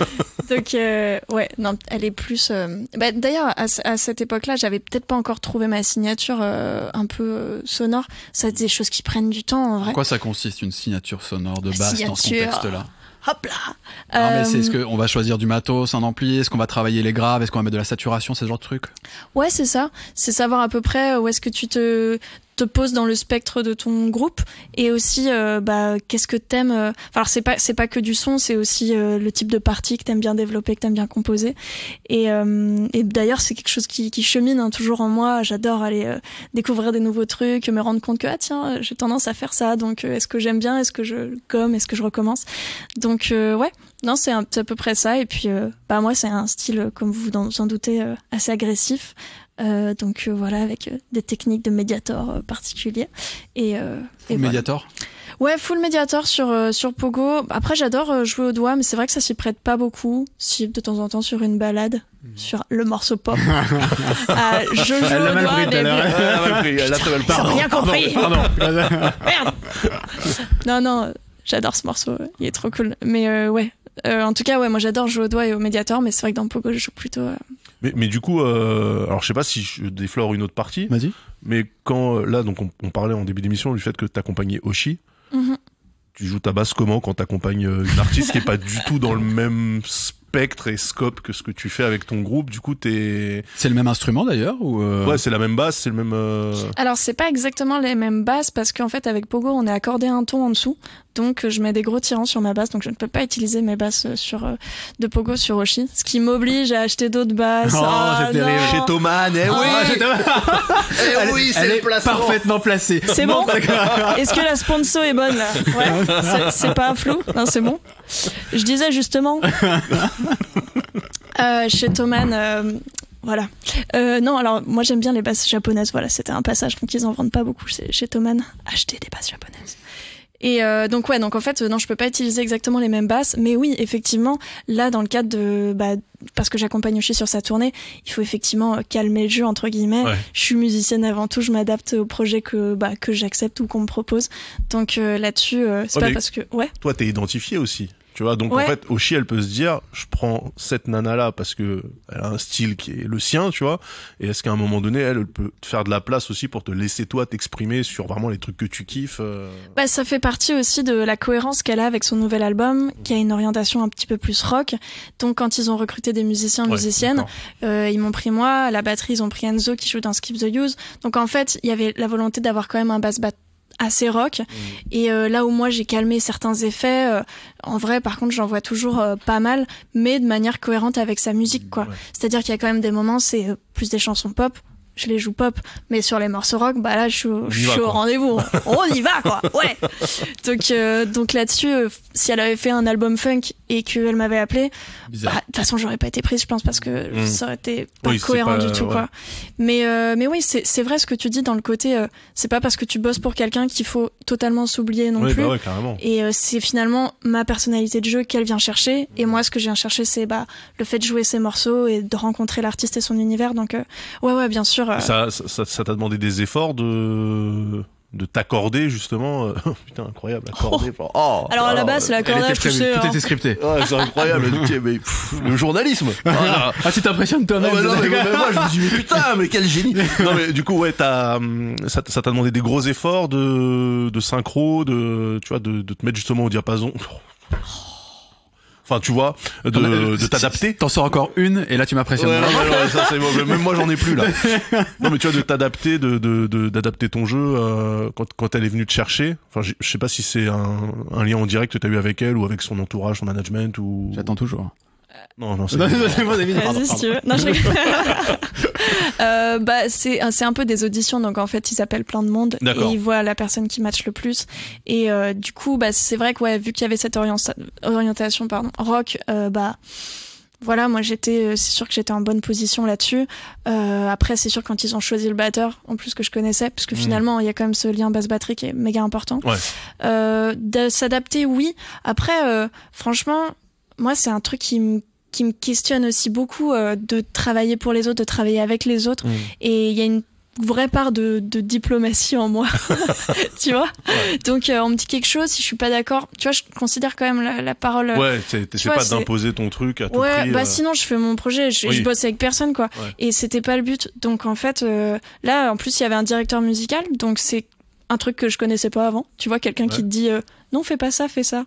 Speaker 3: Donc euh, ouais, non, elle est plus. Euh... Bah, d'ailleurs, à, à cette époque-là, j'avais peut-être pas encore trouvé ma signature euh, un peu euh, sonore. C'est des choses qui prennent du temps, en vrai.
Speaker 1: En quoi ça consiste une signature sonore de basse
Speaker 3: signature.
Speaker 1: dans ce contexte-là?
Speaker 3: Hop là.
Speaker 1: Non,
Speaker 3: euh...
Speaker 1: mais c'est est-ce qu'on va choisir du matos, un ampli, est-ce qu'on va travailler les graves, est-ce qu'on va mettre de la saturation, ce genre de trucs?
Speaker 3: Ouais, c'est ça. C'est savoir à peu près où est-ce que tu te te pose dans le spectre de ton groupe et aussi euh, bah qu'est-ce que t'aimes euh... alors c'est pas c'est pas que du son, c'est aussi euh, le type de partie que t'aimes bien développer, que t'aimes bien composer et euh, et d'ailleurs c'est quelque chose qui qui chemine hein, toujours en moi. J'adore aller euh, découvrir des nouveaux trucs, me rendre compte que ah tiens j'ai tendance à faire ça, donc euh, est-ce que j'aime bien, est-ce que je gomme, est-ce que je recommence, donc euh, ouais non c'est, un, c'est à peu près ça. Et puis euh, bah moi c'est un style euh, comme vous vous en doutez euh, assez agressif. Euh, donc euh, voilà, avec euh, des techniques de médiator euh, particuliers et, euh, et voilà.
Speaker 1: Médiator.
Speaker 3: Ouais, full médiator sur euh, sur Pogo. Après j'adore euh, jouer au doigt, mais c'est vrai que ça s'y prête pas beaucoup. Si de temps en temps sur une balade, mmh. sur le morceau pop, euh, je joue
Speaker 1: elle
Speaker 3: au doigt.
Speaker 1: Elle l'a mal pris. Elle a très mal pris.
Speaker 3: J'ai rien compris.
Speaker 1: Pardon. Pardon.
Speaker 3: Merde. Non non, j'adore ce morceau. Il est trop cool. Mais euh, ouais. Euh, en tout cas, ouais, moi j'adore jouer au doigt et au médiator, mais c'est vrai que dans Pogo, je joue plutôt. Euh...
Speaker 2: Mais, mais du coup, euh, alors je sais pas si je déflore une autre partie.
Speaker 1: Vas-y.
Speaker 2: Mais quand là, donc on, on parlait en début d'émission du fait que t'accompagnais Oshi.
Speaker 3: Mm-hmm.
Speaker 2: Tu joues ta basse comment quand t'accompagnes une artiste qui est pas du tout dans le même spectre et scope que ce que tu fais avec ton groupe? Du coup, t'es.
Speaker 1: C'est le même instrument d'ailleurs ou euh...
Speaker 2: Ouais, c'est la même basse, c'est le même. Euh...
Speaker 3: Alors c'est pas exactement les mêmes basses parce qu'en fait avec Pogo on est accordé un ton en dessous, donc je mets des gros tirants sur ma basse, donc je ne peux pas utiliser mes basses sur euh, de Pogo sur Oshi, ce qui m'oblige à acheter d'autres basses.
Speaker 1: Oh,
Speaker 3: ah,
Speaker 1: c'est terrible.
Speaker 2: Chez Thomann, eh
Speaker 3: oh,
Speaker 2: oui,
Speaker 1: eh
Speaker 2: oui, c'est
Speaker 1: elle
Speaker 2: le
Speaker 1: est
Speaker 2: placement.
Speaker 1: parfaitement placée.
Speaker 3: C'est bon. Est-ce que la sponsor est bonne là? Ouais. C'est, c'est pas flou? Non, c'est bon. Je disais justement. Euh, chez Thomann, euh, voilà. Euh, non, alors moi j'aime bien les basses japonaises. Voilà, c'était un passage, donc ils en vendent pas beaucoup chez, chez Thomann. Acheter des basses japonaises. Et euh, donc ouais, donc en fait non, je peux pas utiliser exactement les mêmes basses, mais oui, effectivement, là dans le cadre de bah parce que j'accompagne Oshi sur sa tournée, il faut effectivement calmer le jeu entre guillemets.
Speaker 2: Ouais.
Speaker 3: Je suis musicienne avant tout, je m'adapte au projet que bah que j'accepte ou qu'on me propose. Donc euh, là-dessus, euh, c'est
Speaker 2: oh,
Speaker 3: pas parce que ouais.
Speaker 2: Toi, t'es identifié aussi. Tu vois, donc
Speaker 3: ouais.
Speaker 2: en fait, Oshi, elle peut se dire, je prends cette nana-là parce que elle a un style qui est le sien, tu vois. Et est-ce qu'à un moment donné, elle, elle peut te faire de la place aussi pour te laisser toi t'exprimer sur vraiment les trucs que tu kiffes. Euh...
Speaker 3: Bah, ça fait partie aussi de la cohérence qu'elle a avec son nouvel album, qui a une orientation un petit peu plus rock. Donc, quand ils ont recruté des musiciens,
Speaker 2: ouais,
Speaker 3: musiciennes, euh, ils m'ont pris moi. À la batterie, ils ont pris Enzo qui joue dans Skip the Use. Donc, en fait, il y avait la volonté d'avoir quand même un bass bat assez rock. Mmh. Et euh, là où moi j'ai calmé certains effets, euh, en vrai par contre j'en vois toujours euh, pas mal, mais de manière cohérente avec sa musique quoi. Ouais. C'est-à-dire qu'il y a quand même des moments, c'est euh, plus des chansons pop, je les joue pop, mais sur les morceaux rock, bah là je suis, je suis au rendez-vous. On y va quoi, ouais. Donc euh, donc là-dessus, euh, si elle avait fait un album funk et qu'elle m'avait appelé, bah, de toute façon j'aurais pas été prise, je pense, parce que mmh. ça aurait été pas oui, cohérent pas, du tout ouais. quoi. Mais euh, mais oui, c'est c'est vrai ce que tu dis dans le côté, euh, c'est pas parce que tu bosses pour quelqu'un qu'il faut totalement s'oublier non
Speaker 2: oui,
Speaker 3: plus.
Speaker 2: Bah ouais, carrément.
Speaker 3: Et euh, c'est finalement ma personnalité de jeu qu'elle vient chercher, et moi ce que je viens chercher c'est bah le fait de jouer ses morceaux et de rencontrer l'artiste et son univers. Donc euh, ouais ouais bien sûr. Euh...
Speaker 2: Ça, ça ça t'a demandé des efforts de de t'accorder justement. Oh, putain, incroyable, accorder.
Speaker 3: Oh. Oh, alors à la base, l'accordage, tu sais,
Speaker 1: tout
Speaker 3: hein.
Speaker 1: était scripté.
Speaker 2: Ouais, c'est incroyable. mais, pff, le journalisme.
Speaker 1: Ah, ah tu t'impressionnes toi-même.
Speaker 2: Ah, non, mais, mais, moi, je me dis mais putain, mais quel génie. Non mais du coup, ouais, t'as, ça, ça t'a demandé des gros efforts de de synchro, de, tu vois, de, de te mettre justement au diapason. Enfin, tu vois, de, de, de t'adapter.
Speaker 1: T'en sors encore une, et là, tu m'impressionnes.
Speaker 2: Ouais, non, mais, ouais, ça, c'est, même moi, j'en ai plus, là. Non, mais tu vois, de t'adapter, de, de, de d'adapter ton jeu, euh, quand, quand elle est venue te chercher. Enfin, je sais pas si c'est un, un lien en direct que t'as eu avec elle, ou avec son entourage, son management, ou...
Speaker 1: J'attends toujours.
Speaker 2: Non, non, c'est...
Speaker 3: Vas-y, si tu veux. Non, je euh, bah, c'est, c'est un peu des auditions, donc en fait, ils s'appellent plein de monde.
Speaker 2: D'accord.
Speaker 3: Et ils voient la personne qui match le plus. Et euh, du coup, bah, c'est vrai que, ouais, vu qu'il y avait cette orienta- orientation, pardon, rock, euh, bah, voilà, moi j'étais, c'est sûr que j'étais en bonne position là-dessus. Euh, après, c'est sûr quand ils ont choisi le batteur, en plus que je connaissais, parce que mmh. finalement, il y a quand même ce lien basse-batterie qui est méga important.
Speaker 2: Ouais.
Speaker 3: Euh, de s'adapter, oui. Après, euh, franchement, moi, c'est un truc qui me qui me questionne aussi beaucoup, euh, de travailler pour les autres, de travailler avec les autres. Mmh. Et il y a une vraie part de, de diplomatie en moi, tu vois. Ouais. Donc euh, on me dit quelque chose, si je suis pas d'accord, tu vois, je considère quand même la, la parole.
Speaker 2: Ouais, c'est, c'est vois, pas c'est... d'imposer ton truc à tout
Speaker 3: ouais,
Speaker 2: prix.
Speaker 3: Bah
Speaker 2: euh...
Speaker 3: sinon je fais mon projet, je, oui. je bosse avec personne quoi. Ouais. Et c'était pas le but. Donc en fait, euh, là en plus il y avait un directeur musical, donc c'est un truc que je connaissais pas avant. Tu vois, quelqu'un ouais. qui te dit euh, non, fais pas ça, fais ça.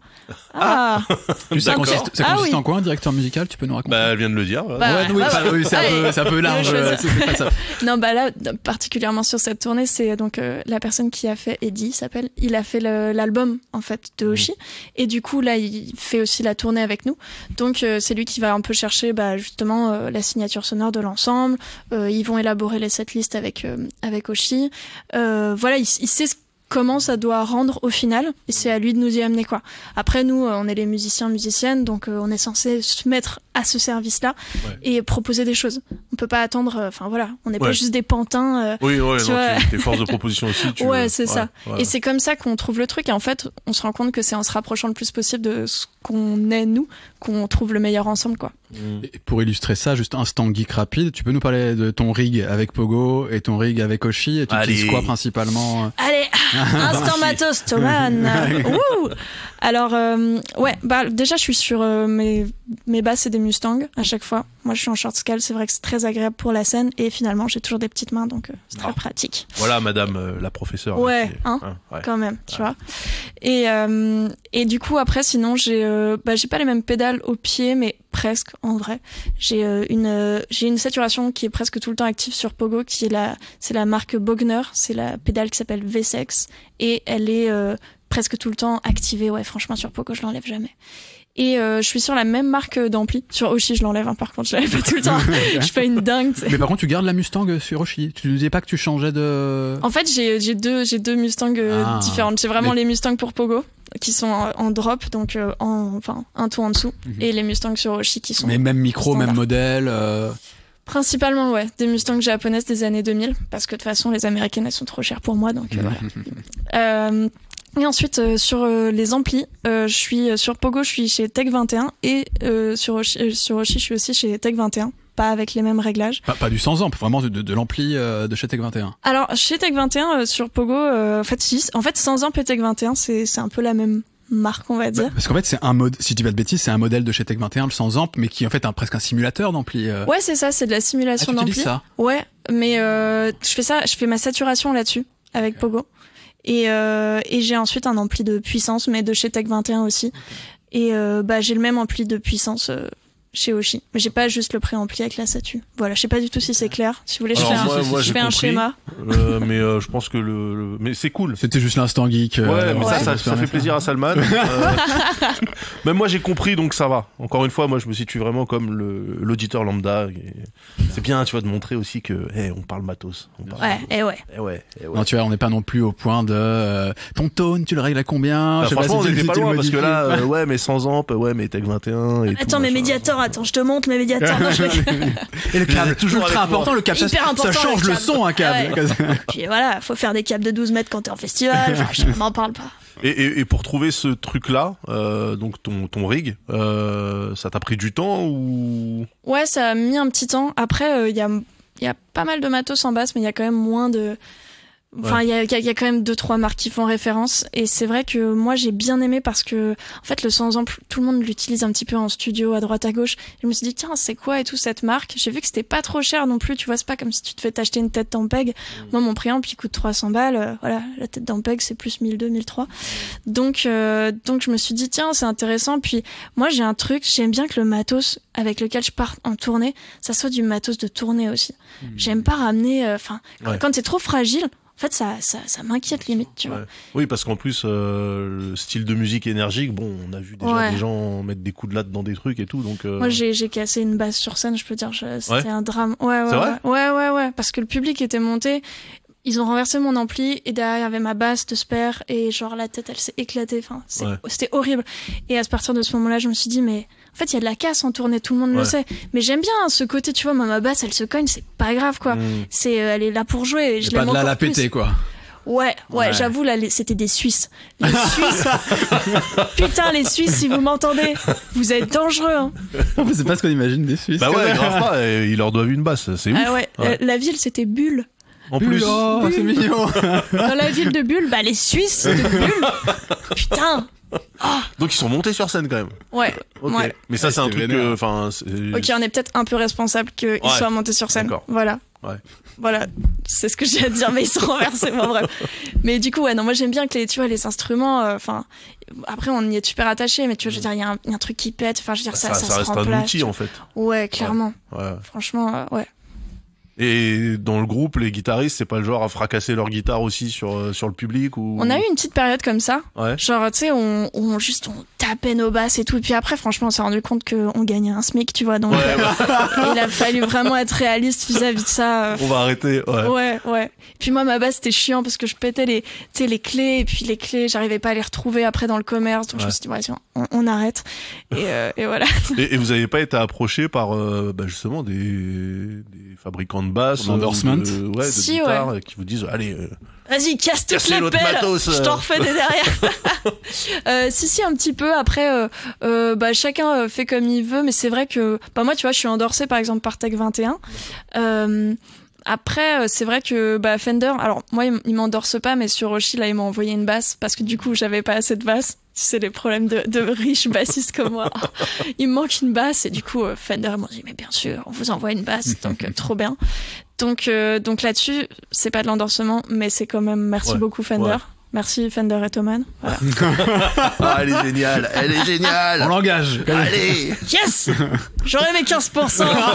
Speaker 3: Ah,
Speaker 1: ça
Speaker 2: D'accord.
Speaker 1: consiste, ça
Speaker 3: Ah
Speaker 1: consiste
Speaker 3: oui.
Speaker 1: en quoi un directeur musical? Tu peux nous raconter?
Speaker 2: Bah, elle vient de le dire. voilà.
Speaker 3: Bah,
Speaker 1: ouais, oui,
Speaker 3: bah,
Speaker 1: enfin,
Speaker 3: bah,
Speaker 1: oui, c'est un
Speaker 3: allez,
Speaker 1: peu, c'est un peu large.
Speaker 3: je vais
Speaker 1: euh,
Speaker 3: choisir.
Speaker 1: c'est pas ça.
Speaker 3: Non, bah là, particulièrement sur cette tournée, c'est donc euh, la personne qui a fait, Eddie s'appelle, il a fait le- l'album en fait de Oshi, et du coup là il fait aussi la tournée avec nous. Donc euh, c'est lui qui va un peu chercher bah, justement euh, la signature sonore de l'ensemble. Euh, ils vont élaborer les setlists avec euh, avec Oshi. Euh, voilà, il, il sait ce comment ça doit rendre au final, et c'est à lui de nous y amener quoi. Après nous, euh, on est les musiciens musiciennes, donc euh, on est censé se mettre à ce service-là
Speaker 2: Ouais.
Speaker 3: et proposer des choses. On peut pas attendre, enfin voilà, on n'est
Speaker 2: Ouais.
Speaker 3: pas juste des pantins. euh,
Speaker 2: Oui, ouais,
Speaker 3: Tu
Speaker 2: non,
Speaker 3: vois.
Speaker 2: tu- t'es force de proposition aussi. Tu
Speaker 3: Ouais,
Speaker 2: veux-
Speaker 3: c'est ça.
Speaker 2: ouais.
Speaker 3: Et c'est comme ça qu'on trouve le truc. Et en fait, on se rend compte que c'est en se rapprochant le plus possible de ce qu'on est nous qu'on trouve le meilleur ensemble, quoi.
Speaker 2: Mm.
Speaker 1: Et pour illustrer ça, juste instant geek rapide, tu peux nous parler de ton rig avec Pogo et ton rig avec Oshi, et tu
Speaker 2: Allez.
Speaker 1: utilises quoi principalement? euh
Speaker 3: Allez, instant matos, Thoman. Ouh. Alors, euh, ouais, bah déjà, je suis sur euh, mes mes basses et des Mustangs à chaque fois. Moi, je suis en short scale. C'est vrai que c'est très agréable pour la scène. Et finalement, j'ai toujours des petites mains, donc euh, c'est très
Speaker 2: Ah.
Speaker 3: pratique.
Speaker 2: Voilà, madame euh, la professeure.
Speaker 3: Ouais,
Speaker 2: qui est-
Speaker 3: hein.
Speaker 2: ouais.
Speaker 3: Quand même, tu vois. Et euh, et du coup après sinon j'ai euh, bah j'ai pas les mêmes pédales au pied mais presque en vrai. J'ai euh, une euh, j'ai une saturation qui est presque tout le temps active sur Pogo qui est la c'est la marque Bogner, c'est la pédale qui s'appelle V six et elle est euh, presque tout le temps activée. Ouais, franchement sur Pogo je l'enlève jamais. Et euh, je suis sur la même marque d'ampli. Sur Oshi, je l'enlève, hein, par contre, je l'enlève pas tout le temps. Je suis pas une dingue, tu sais.
Speaker 1: Mais par contre, tu gardes la Mustang sur Oshi. Tu nous disais pas que tu changeais de...
Speaker 3: En fait, j'ai j'ai deux j'ai deux Mustangs euh,
Speaker 1: Ah.
Speaker 3: différentes. J'ai vraiment
Speaker 1: Mais-
Speaker 3: les Mustangs pour Pogo qui sont en, en drop, donc euh, en enfin un tout en dessous,
Speaker 1: Mhm.
Speaker 3: et les Mustangs sur Oshi qui sont
Speaker 1: Mais même micro,
Speaker 3: standard.
Speaker 1: même modèle. euh,
Speaker 3: principalement ouais des Mustangs japonaises des années deux mille parce que de toute façon les américaines elles sont trop chères pour moi, donc euh, voilà. Euh, et ensuite euh, sur euh, les amplis, euh, je suis sur Pogo, je suis chez Tech vingt et un et euh, sur Oshi, euh, sur Oshi, je suis aussi chez Tech vingt et un, pas avec les mêmes réglages.
Speaker 1: Pas, pas du sans amp, vraiment de, de, de l'ampli euh, de chez Tech vingt et un.
Speaker 3: Alors chez Tech vingt et un euh, sur Pogo, euh, en fait si, en fait sans amp et Tech vingt et un c'est c'est un peu la même marque on va dire.
Speaker 1: Bah, parce qu'en fait, c'est un mode, si tu dis pas de bêtises, c'est un modèle de chez Tech vingt et un, le sans amp, mais qui est en fait un, presque un simulateur d'ampli. euh.
Speaker 3: Ouais c'est ça, c'est de la
Speaker 1: Ah,
Speaker 3: simulation
Speaker 1: tu
Speaker 3: d'ampli.
Speaker 1: utilises ça?
Speaker 3: Ouais, mais euh, je fais ça, je fais ma saturation là-dessus avec Pogo. Et, euh, et j'ai ensuite un ampli de puissance, mais de chez Tech vingt et un aussi. Et euh, bah j'ai le même ampli de puissance euh, chez Oshi, mais j'ai pas juste le préampli avec la satu. Voilà, je sais pas du tout si c'est clair. Si vous voulez, je
Speaker 2: Alors,
Speaker 3: fais un,
Speaker 2: moi, moi,
Speaker 3: je
Speaker 2: j'ai
Speaker 3: fais un
Speaker 2: compris.
Speaker 3: schéma.
Speaker 2: Euh, mais euh, je pense que le, le- mais c'est cool.
Speaker 1: C'était juste l'instant geek. euh,
Speaker 2: Ouais, mais
Speaker 3: Ouais.
Speaker 2: ça, ça, ça fait plaisir à Salman. Euh, même moi, j'ai compris, donc ça va. Encore une fois, moi, je me situe vraiment comme le l'auditeur lambda. Et c'est bien, tu vois, de montrer aussi que, hey, on parle matos. On parle
Speaker 3: Ouais,
Speaker 2: matos.
Speaker 3: et ouais.
Speaker 2: Eh ouais, eh ouais.
Speaker 1: Non, tu vois, on n'est pas non plus au point de euh, ton tone, tu le règles à combien?
Speaker 2: Bah,
Speaker 1: Je sais pas
Speaker 2: franchement, on
Speaker 1: si tu-
Speaker 2: était
Speaker 1: si
Speaker 2: pas
Speaker 1: tu le
Speaker 2: loin parce que
Speaker 1: modifies.
Speaker 2: là, euh, ouais, mais sans amp, ouais, mais Tech vingt et un. Et tout,
Speaker 3: Attends, mais
Speaker 2: machin.
Speaker 3: Mediator, attends, je te montre mes Mediator. Non, je vais-
Speaker 1: Et le câble,
Speaker 2: toujours
Speaker 1: ultra
Speaker 2: avec moi.
Speaker 1: important, le câble, ça,
Speaker 3: Hyper important,
Speaker 1: ça change
Speaker 3: le
Speaker 1: le
Speaker 3: câble.
Speaker 1: son, un câble.
Speaker 3: Ouais. Puis voilà, faut faire des câbles de douze mètres quand t'es en festival. Enfin, je m'en parle pas.
Speaker 2: Et, et, et pour trouver ce truc-là, euh, donc ton, ton rig, euh, ça t'a pris du temps ou
Speaker 3: Ouais, ça a mis un petit temps. Après, il y a il y a pas mal de matos en basse, mais il y a quand même moins de. Enfin, il y, a, y a quand même deux trois marques qui font référence, et c'est vrai que moi j'ai bien aimé parce que en fait le sans amp tout le monde l'utilise un petit peu en studio à droite à gauche. Je me suis dit tiens c'est quoi et tout cette marque. J'ai vu que c'était pas trop cher non plus, tu vois, c'est pas comme si tu te fais t'acheter une tête d'Ampeg. Moi mon préamp il coûte trois cents balles, euh, voilà, la tête d'Ampeg c'est plus mille deux mille trois. Donc euh, donc je me suis dit tiens c'est intéressant. Puis moi j'ai un truc, j'aime bien que le matos avec lequel je pars en tournée, ça soit du matos de tournée aussi. J'aime pas ramener, enfin
Speaker 2: Ouais.
Speaker 3: quand c'est trop fragile. En fait, ça, ça, ça m'inquiète limite, tu vois.
Speaker 2: Ouais. Oui, parce qu'en plus, euh, le style de musique énergique, bon, on a vu déjà
Speaker 3: Ouais.
Speaker 2: des gens mettre des coups de latte dans des trucs et tout, donc. Euh...
Speaker 3: Moi, j'ai, j'ai cassé une basse sur scène, je peux dire, je- c'était
Speaker 2: Ouais.
Speaker 3: un drame. Ouais, ouais,
Speaker 2: C'est
Speaker 3: ouais.
Speaker 2: vrai
Speaker 3: ouais, ouais, ouais, parce que le public était monté. Ils ont renversé mon ampli et derrière il y avait ma basse de spare et genre la tête elle s'est éclatée. Enfin, c'est-
Speaker 2: Ouais.
Speaker 3: c'était horrible. Et à partir de ce moment-là, je me suis dit mais en fait il y a de la casse en tournée, tout le monde
Speaker 2: Ouais.
Speaker 3: le sait. Mais j'aime bien hein, ce côté, tu vois, moi, ma basse elle se cogne, c'est pas grave quoi.
Speaker 2: Mm.
Speaker 3: C'est, euh, elle est là pour jouer. Et
Speaker 1: Et
Speaker 3: je
Speaker 1: pas
Speaker 3: l'aime
Speaker 1: de là à
Speaker 3: encore
Speaker 1: la
Speaker 3: plus.
Speaker 1: péter, quoi.
Speaker 3: Ouais, ouais,
Speaker 1: Ouais.
Speaker 3: j'avoue, là, les- c'était des Suisses. Les Suisses. Putain, les Suisses, si vous m'entendez, vous êtes dangereux, hein.
Speaker 1: C'est pas ce qu'on imagine des Suisses.
Speaker 2: Bah ouais, grave pas, et ils leur doivent une basse, c'est ouf.
Speaker 3: Ah ouais,
Speaker 2: Ouais.
Speaker 3: euh, la ville, c'était Bulle.
Speaker 2: En plus.
Speaker 1: Oh, c'est mignon.
Speaker 3: Dans la ville de Bulle, bah, les Suisses de Bulle. Putain.
Speaker 2: Donc ils sont montés sur scène quand même.
Speaker 3: Ouais,
Speaker 2: Ok.
Speaker 3: ouais.
Speaker 2: Mais ça,
Speaker 1: Ouais,
Speaker 2: c'est un
Speaker 1: c'était
Speaker 2: truc
Speaker 1: vénère.
Speaker 2: que, enfin, c'est-
Speaker 3: Ok, on est peut-être un peu responsable qu'ils
Speaker 2: Ouais.
Speaker 3: soient montés sur scène.
Speaker 2: D'accord.
Speaker 3: Voilà.
Speaker 2: Ouais.
Speaker 3: Voilà, c'est ce que j'ai à dire, mais ils sont renversés, bon, bref. Mais du coup, ouais, non, moi j'aime bien que les, tu vois, les instruments, enfin, euh, après on y est super attaché, mais tu vois, je veux dire, il y, y a un truc qui pète, enfin, je veux dire, ça,
Speaker 2: ça,
Speaker 3: ça,
Speaker 2: ça
Speaker 3: se
Speaker 2: reste
Speaker 3: remplace.
Speaker 2: un outil en fait.
Speaker 3: Ouais, clairement.
Speaker 2: Ouais. Ouais.
Speaker 3: Franchement, euh, ouais.
Speaker 2: Et dans le groupe, les guitaristes, c'est pas le genre à fracasser leur guitare aussi sur euh, sur le public ou.
Speaker 3: On a eu une petite période comme ça.
Speaker 2: Ouais.
Speaker 3: Genre, tu sais, on, on juste on tapait nos basses et tout. Et puis après, franchement, on s'est rendu compte qu'on gagnait un SMIC, tu vois. Donc,
Speaker 2: Ouais,
Speaker 3: euh, il a fallu vraiment être réaliste vis-à-vis de ça.
Speaker 2: On va arrêter. Ouais.
Speaker 3: Ouais, ouais. Et puis moi, ma basse, c'était chiant parce que je pétais les, tu sais, les clés. Et puis les clés, j'arrivais pas à les retrouver après dans le commerce. Donc
Speaker 2: ouais.
Speaker 3: je me suis dit, ouais, on, on arrête. Et, euh, et voilà.
Speaker 2: Et, et vous avez pas été approché par, euh, bah justement, des, des fabricants de basses,
Speaker 1: endorsement,
Speaker 2: de, ouais, de
Speaker 3: si,
Speaker 2: guitare,
Speaker 3: ouais.
Speaker 2: qui vous disent, allez. Euh,
Speaker 3: Vas-y, casse toutes
Speaker 2: Cassez
Speaker 3: les
Speaker 2: l'autre
Speaker 3: pelles,
Speaker 2: matos, euh.
Speaker 3: je t'en refais des derrière. euh, si, si, un petit peu. Après, euh, euh, bah, chacun fait comme il veut, mais c'est vrai que, bah, moi, tu vois, je suis endorsée, par exemple, par Tech vingt et un. Euh, après, c'est vrai que, bah, Fender, alors, moi, il, il m'endorse pas, mais sur Roshi, là, il m'a envoyé une basse, parce que du coup, j'avais pas assez de basse. C'est les problèmes de, de riches bassistes comme moi. Il me manque une basse, et du coup, euh, Fender m'a dit, mais bien sûr, on vous envoie une basse, donc, euh, trop bien. Donc, euh, donc là-dessus, c'est pas de l'endorsement, mais c'est quand même merci
Speaker 2: ouais.
Speaker 3: beaucoup Fender. Ouais. Merci Fender et Thomann. Voilà.
Speaker 2: Ah, elle est géniale, elle est géniale.
Speaker 1: On l'engage.
Speaker 2: Allez.
Speaker 3: Yes. J'aurai mes quinze pour cent. Non,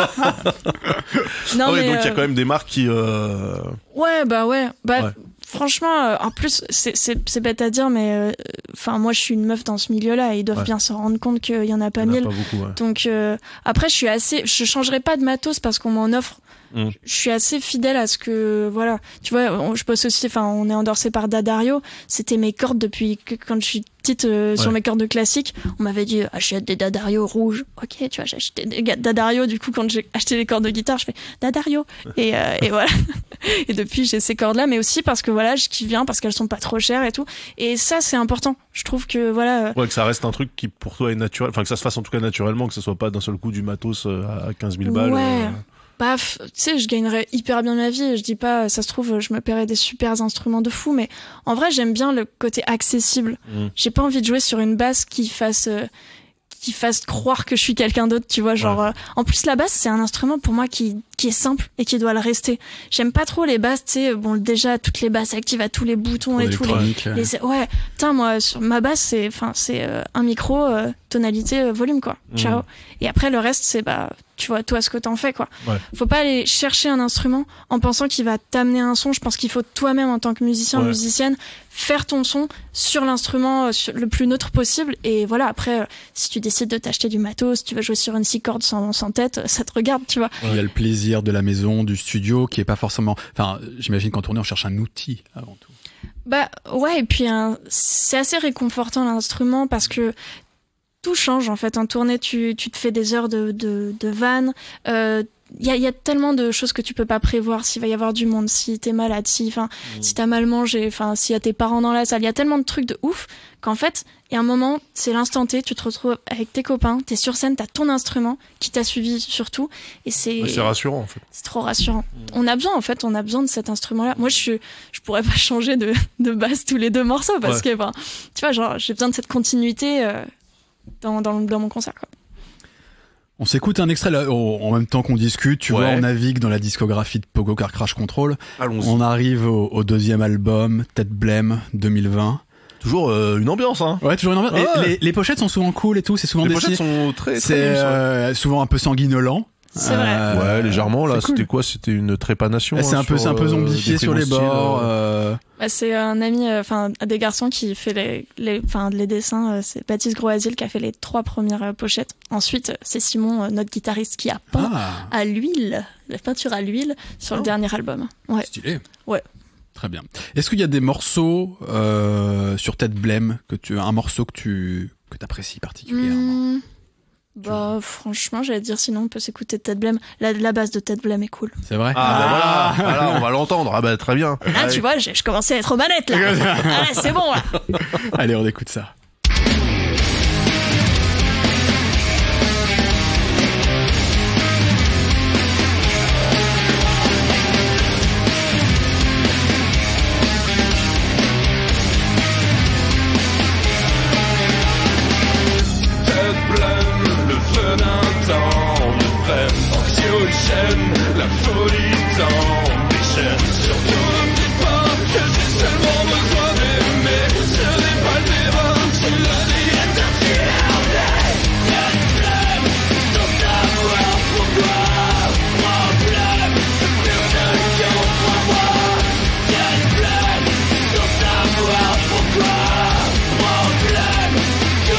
Speaker 2: ah ouais,
Speaker 3: mais
Speaker 2: donc il y a
Speaker 3: euh...
Speaker 2: quand même des marques qui. Euh...
Speaker 3: Ouais, bah ouais, bah.
Speaker 2: Ouais.
Speaker 3: Franchement, euh, en plus, c'est, c'est, c'est bête à dire, mais enfin, euh, moi, je suis une meuf dans ce milieu-là et ils doivent ouais. bien se rendre compte qu'il y en a pas
Speaker 2: il y en a
Speaker 3: mille.
Speaker 2: Pas beaucoup, ouais.
Speaker 3: Donc euh, après, je suis assez, je changerai pas de matos parce qu'on m'en offre. Mm. Je suis assez fidèle à ce que, voilà. Tu vois, on, je bosse aussi, enfin, on est endorsé par D'Addario. C'était mes cordes depuis que quand je suis petite euh, ouais. sur mes cordes classiques. On m'avait dit achète des D'Addario rouges. Ok, tu vois, j'ai acheté des D'Addario. Du coup, quand j'ai acheté les cordes de guitare, je fais D'Addario. Et, euh, et voilà. Et depuis, j'ai ces cordes-là, mais aussi parce que voilà, je kiffe bien, parce qu'elles sont pas trop chères et tout. Et ça, c'est important. Je trouve que voilà.
Speaker 2: Ouais, que ça reste un truc qui pour toi est naturel. Enfin, que ça se fasse en tout cas naturellement, que ça soit pas d'un seul coup du matos à quinze mille balles.
Speaker 3: Ouais.
Speaker 2: Euh...
Speaker 3: Paf, tu sais, je gagnerais hyper bien ma vie. Je dis pas, ça se trouve, je me paierais des super instruments de fou, mais en vrai, j'aime bien le côté accessible. Mmh. J'ai pas envie de jouer sur une basse qui fasse, euh, qui fasse croire que je suis quelqu'un d'autre, tu vois, genre. Ouais. Euh, en plus, la basse, c'est un instrument pour moi qui, qui est simple et qui doit le rester. J'aime pas trop les basses, tu sais, bon, déjà, toutes les basses actives à tous les boutons et tout. Les, les, ouais, putain, moi, sur ma basse, c'est, enfin, c'est euh, un micro, euh, tonalité, euh, volume, quoi. Mmh. Ciao. Et après, le reste, c'est, bah, tu vois, toi, ce que t'en fais, quoi.
Speaker 2: Ouais.
Speaker 3: Faut pas aller chercher un instrument en pensant qu'il va t'amener un son. Je pense qu'il faut toi-même, en tant que musicien, ouais. musicienne, faire ton son sur l'instrument sur le plus neutre possible. Et voilà, après, euh, si tu décides de t'acheter du matos, si tu veux jouer sur une six cordes sans, sans tête, ça te regarde, tu vois.
Speaker 1: Il y a le plaisir de la maison, du studio, qui est pas forcément, enfin, j'imagine qu'en tournée, on cherche un outil avant tout.
Speaker 3: Bah, ouais, et puis, hein, c'est assez réconfortant, l'instrument, parce que tout change en fait en tournée. Tu tu te fais des heures de de, de van. Il euh, y a il y a tellement de choses que tu peux pas prévoir. S'il va y avoir du monde, si t'es malade, si enfin mmh. si t'as mal mangé, enfin s'il y a tes parents dans la salle. Il y a tellement de trucs de ouf qu'en fait il y a un moment, c'est l'instant T. Tu te retrouves avec tes copains, t'es sur scène, t'as ton instrument qui t'a suivi surtout et c'est
Speaker 2: ouais, c'est rassurant en fait.
Speaker 3: C'est trop rassurant. Mmh. On a besoin en fait, on a besoin de cet instrument-là. Moi je suis je pourrais pas changer de de basse tous les deux morceaux parce ouais. que ben tu vois genre j'ai besoin de cette continuité. Euh, Dans, dans, dans mon concert, quoi.
Speaker 1: On s'écoute un extrait là, au, en même temps qu'on discute, tu ouais. vois, on navigue dans la discographie de Pogo Car Crash Control.
Speaker 2: Allons-y.
Speaker 1: On arrive au, au deuxième album, Tête Blême, deux mille vingt.
Speaker 2: Toujours euh, une ambiance, hein.
Speaker 1: Ouais, toujours une ambiance. Ah ouais. les, les pochettes sont souvent cool et tout, c'est souvent
Speaker 2: les
Speaker 1: dessiné.
Speaker 2: Les pochettes sont très, très
Speaker 1: c'est euh, souvent un peu sanguinolent.
Speaker 3: C'est vrai.
Speaker 2: Euh, ouais, légèrement là. C'était cool. Quoi? C'était une trépanation.
Speaker 1: C'est hein, un peu, c'est un peu zombifié euh, sur les bords. Euh...
Speaker 3: Bah, c'est un ami, enfin euh, des garçons qui fait les, les, enfin les dessins. Euh, c'est Baptiste Groasil qui a fait les trois premières euh, pochettes. Ensuite, c'est Simon, euh, notre guitariste, qui a peint ah. à l'huile, la peinture à l'huile sur oh. le dernier album. Ouais.
Speaker 1: Stylé.
Speaker 3: Ouais.
Speaker 1: Très bien. Est-ce qu'il y a des morceaux euh, sur Tête Blême que tu, un morceau que tu que t'apprécies particulièrement? Mmh.
Speaker 3: Bah franchement j'allais dire sinon on peut s'écouter Tête Blême. La, la base de Tête Blême est cool.
Speaker 1: C'est vrai.
Speaker 2: Ah, ah. Bah voilà, voilà, on va l'entendre. Ah bah très bien.
Speaker 3: Ah tu vois, je, je commençais à être aux manettes là. Ah c'est bon là.
Speaker 1: Allez on écoute ça.
Speaker 4: chaînes, la folie t'en déchaîne. Surtout n'oublie pas que j'ai seulement besoin d'aimer. Ce n'est pas le débat, tu l'as dit. Sans savoir pourquoi, problème, personne vient pour moi. Quel blême, sans savoir pourquoi, problème, que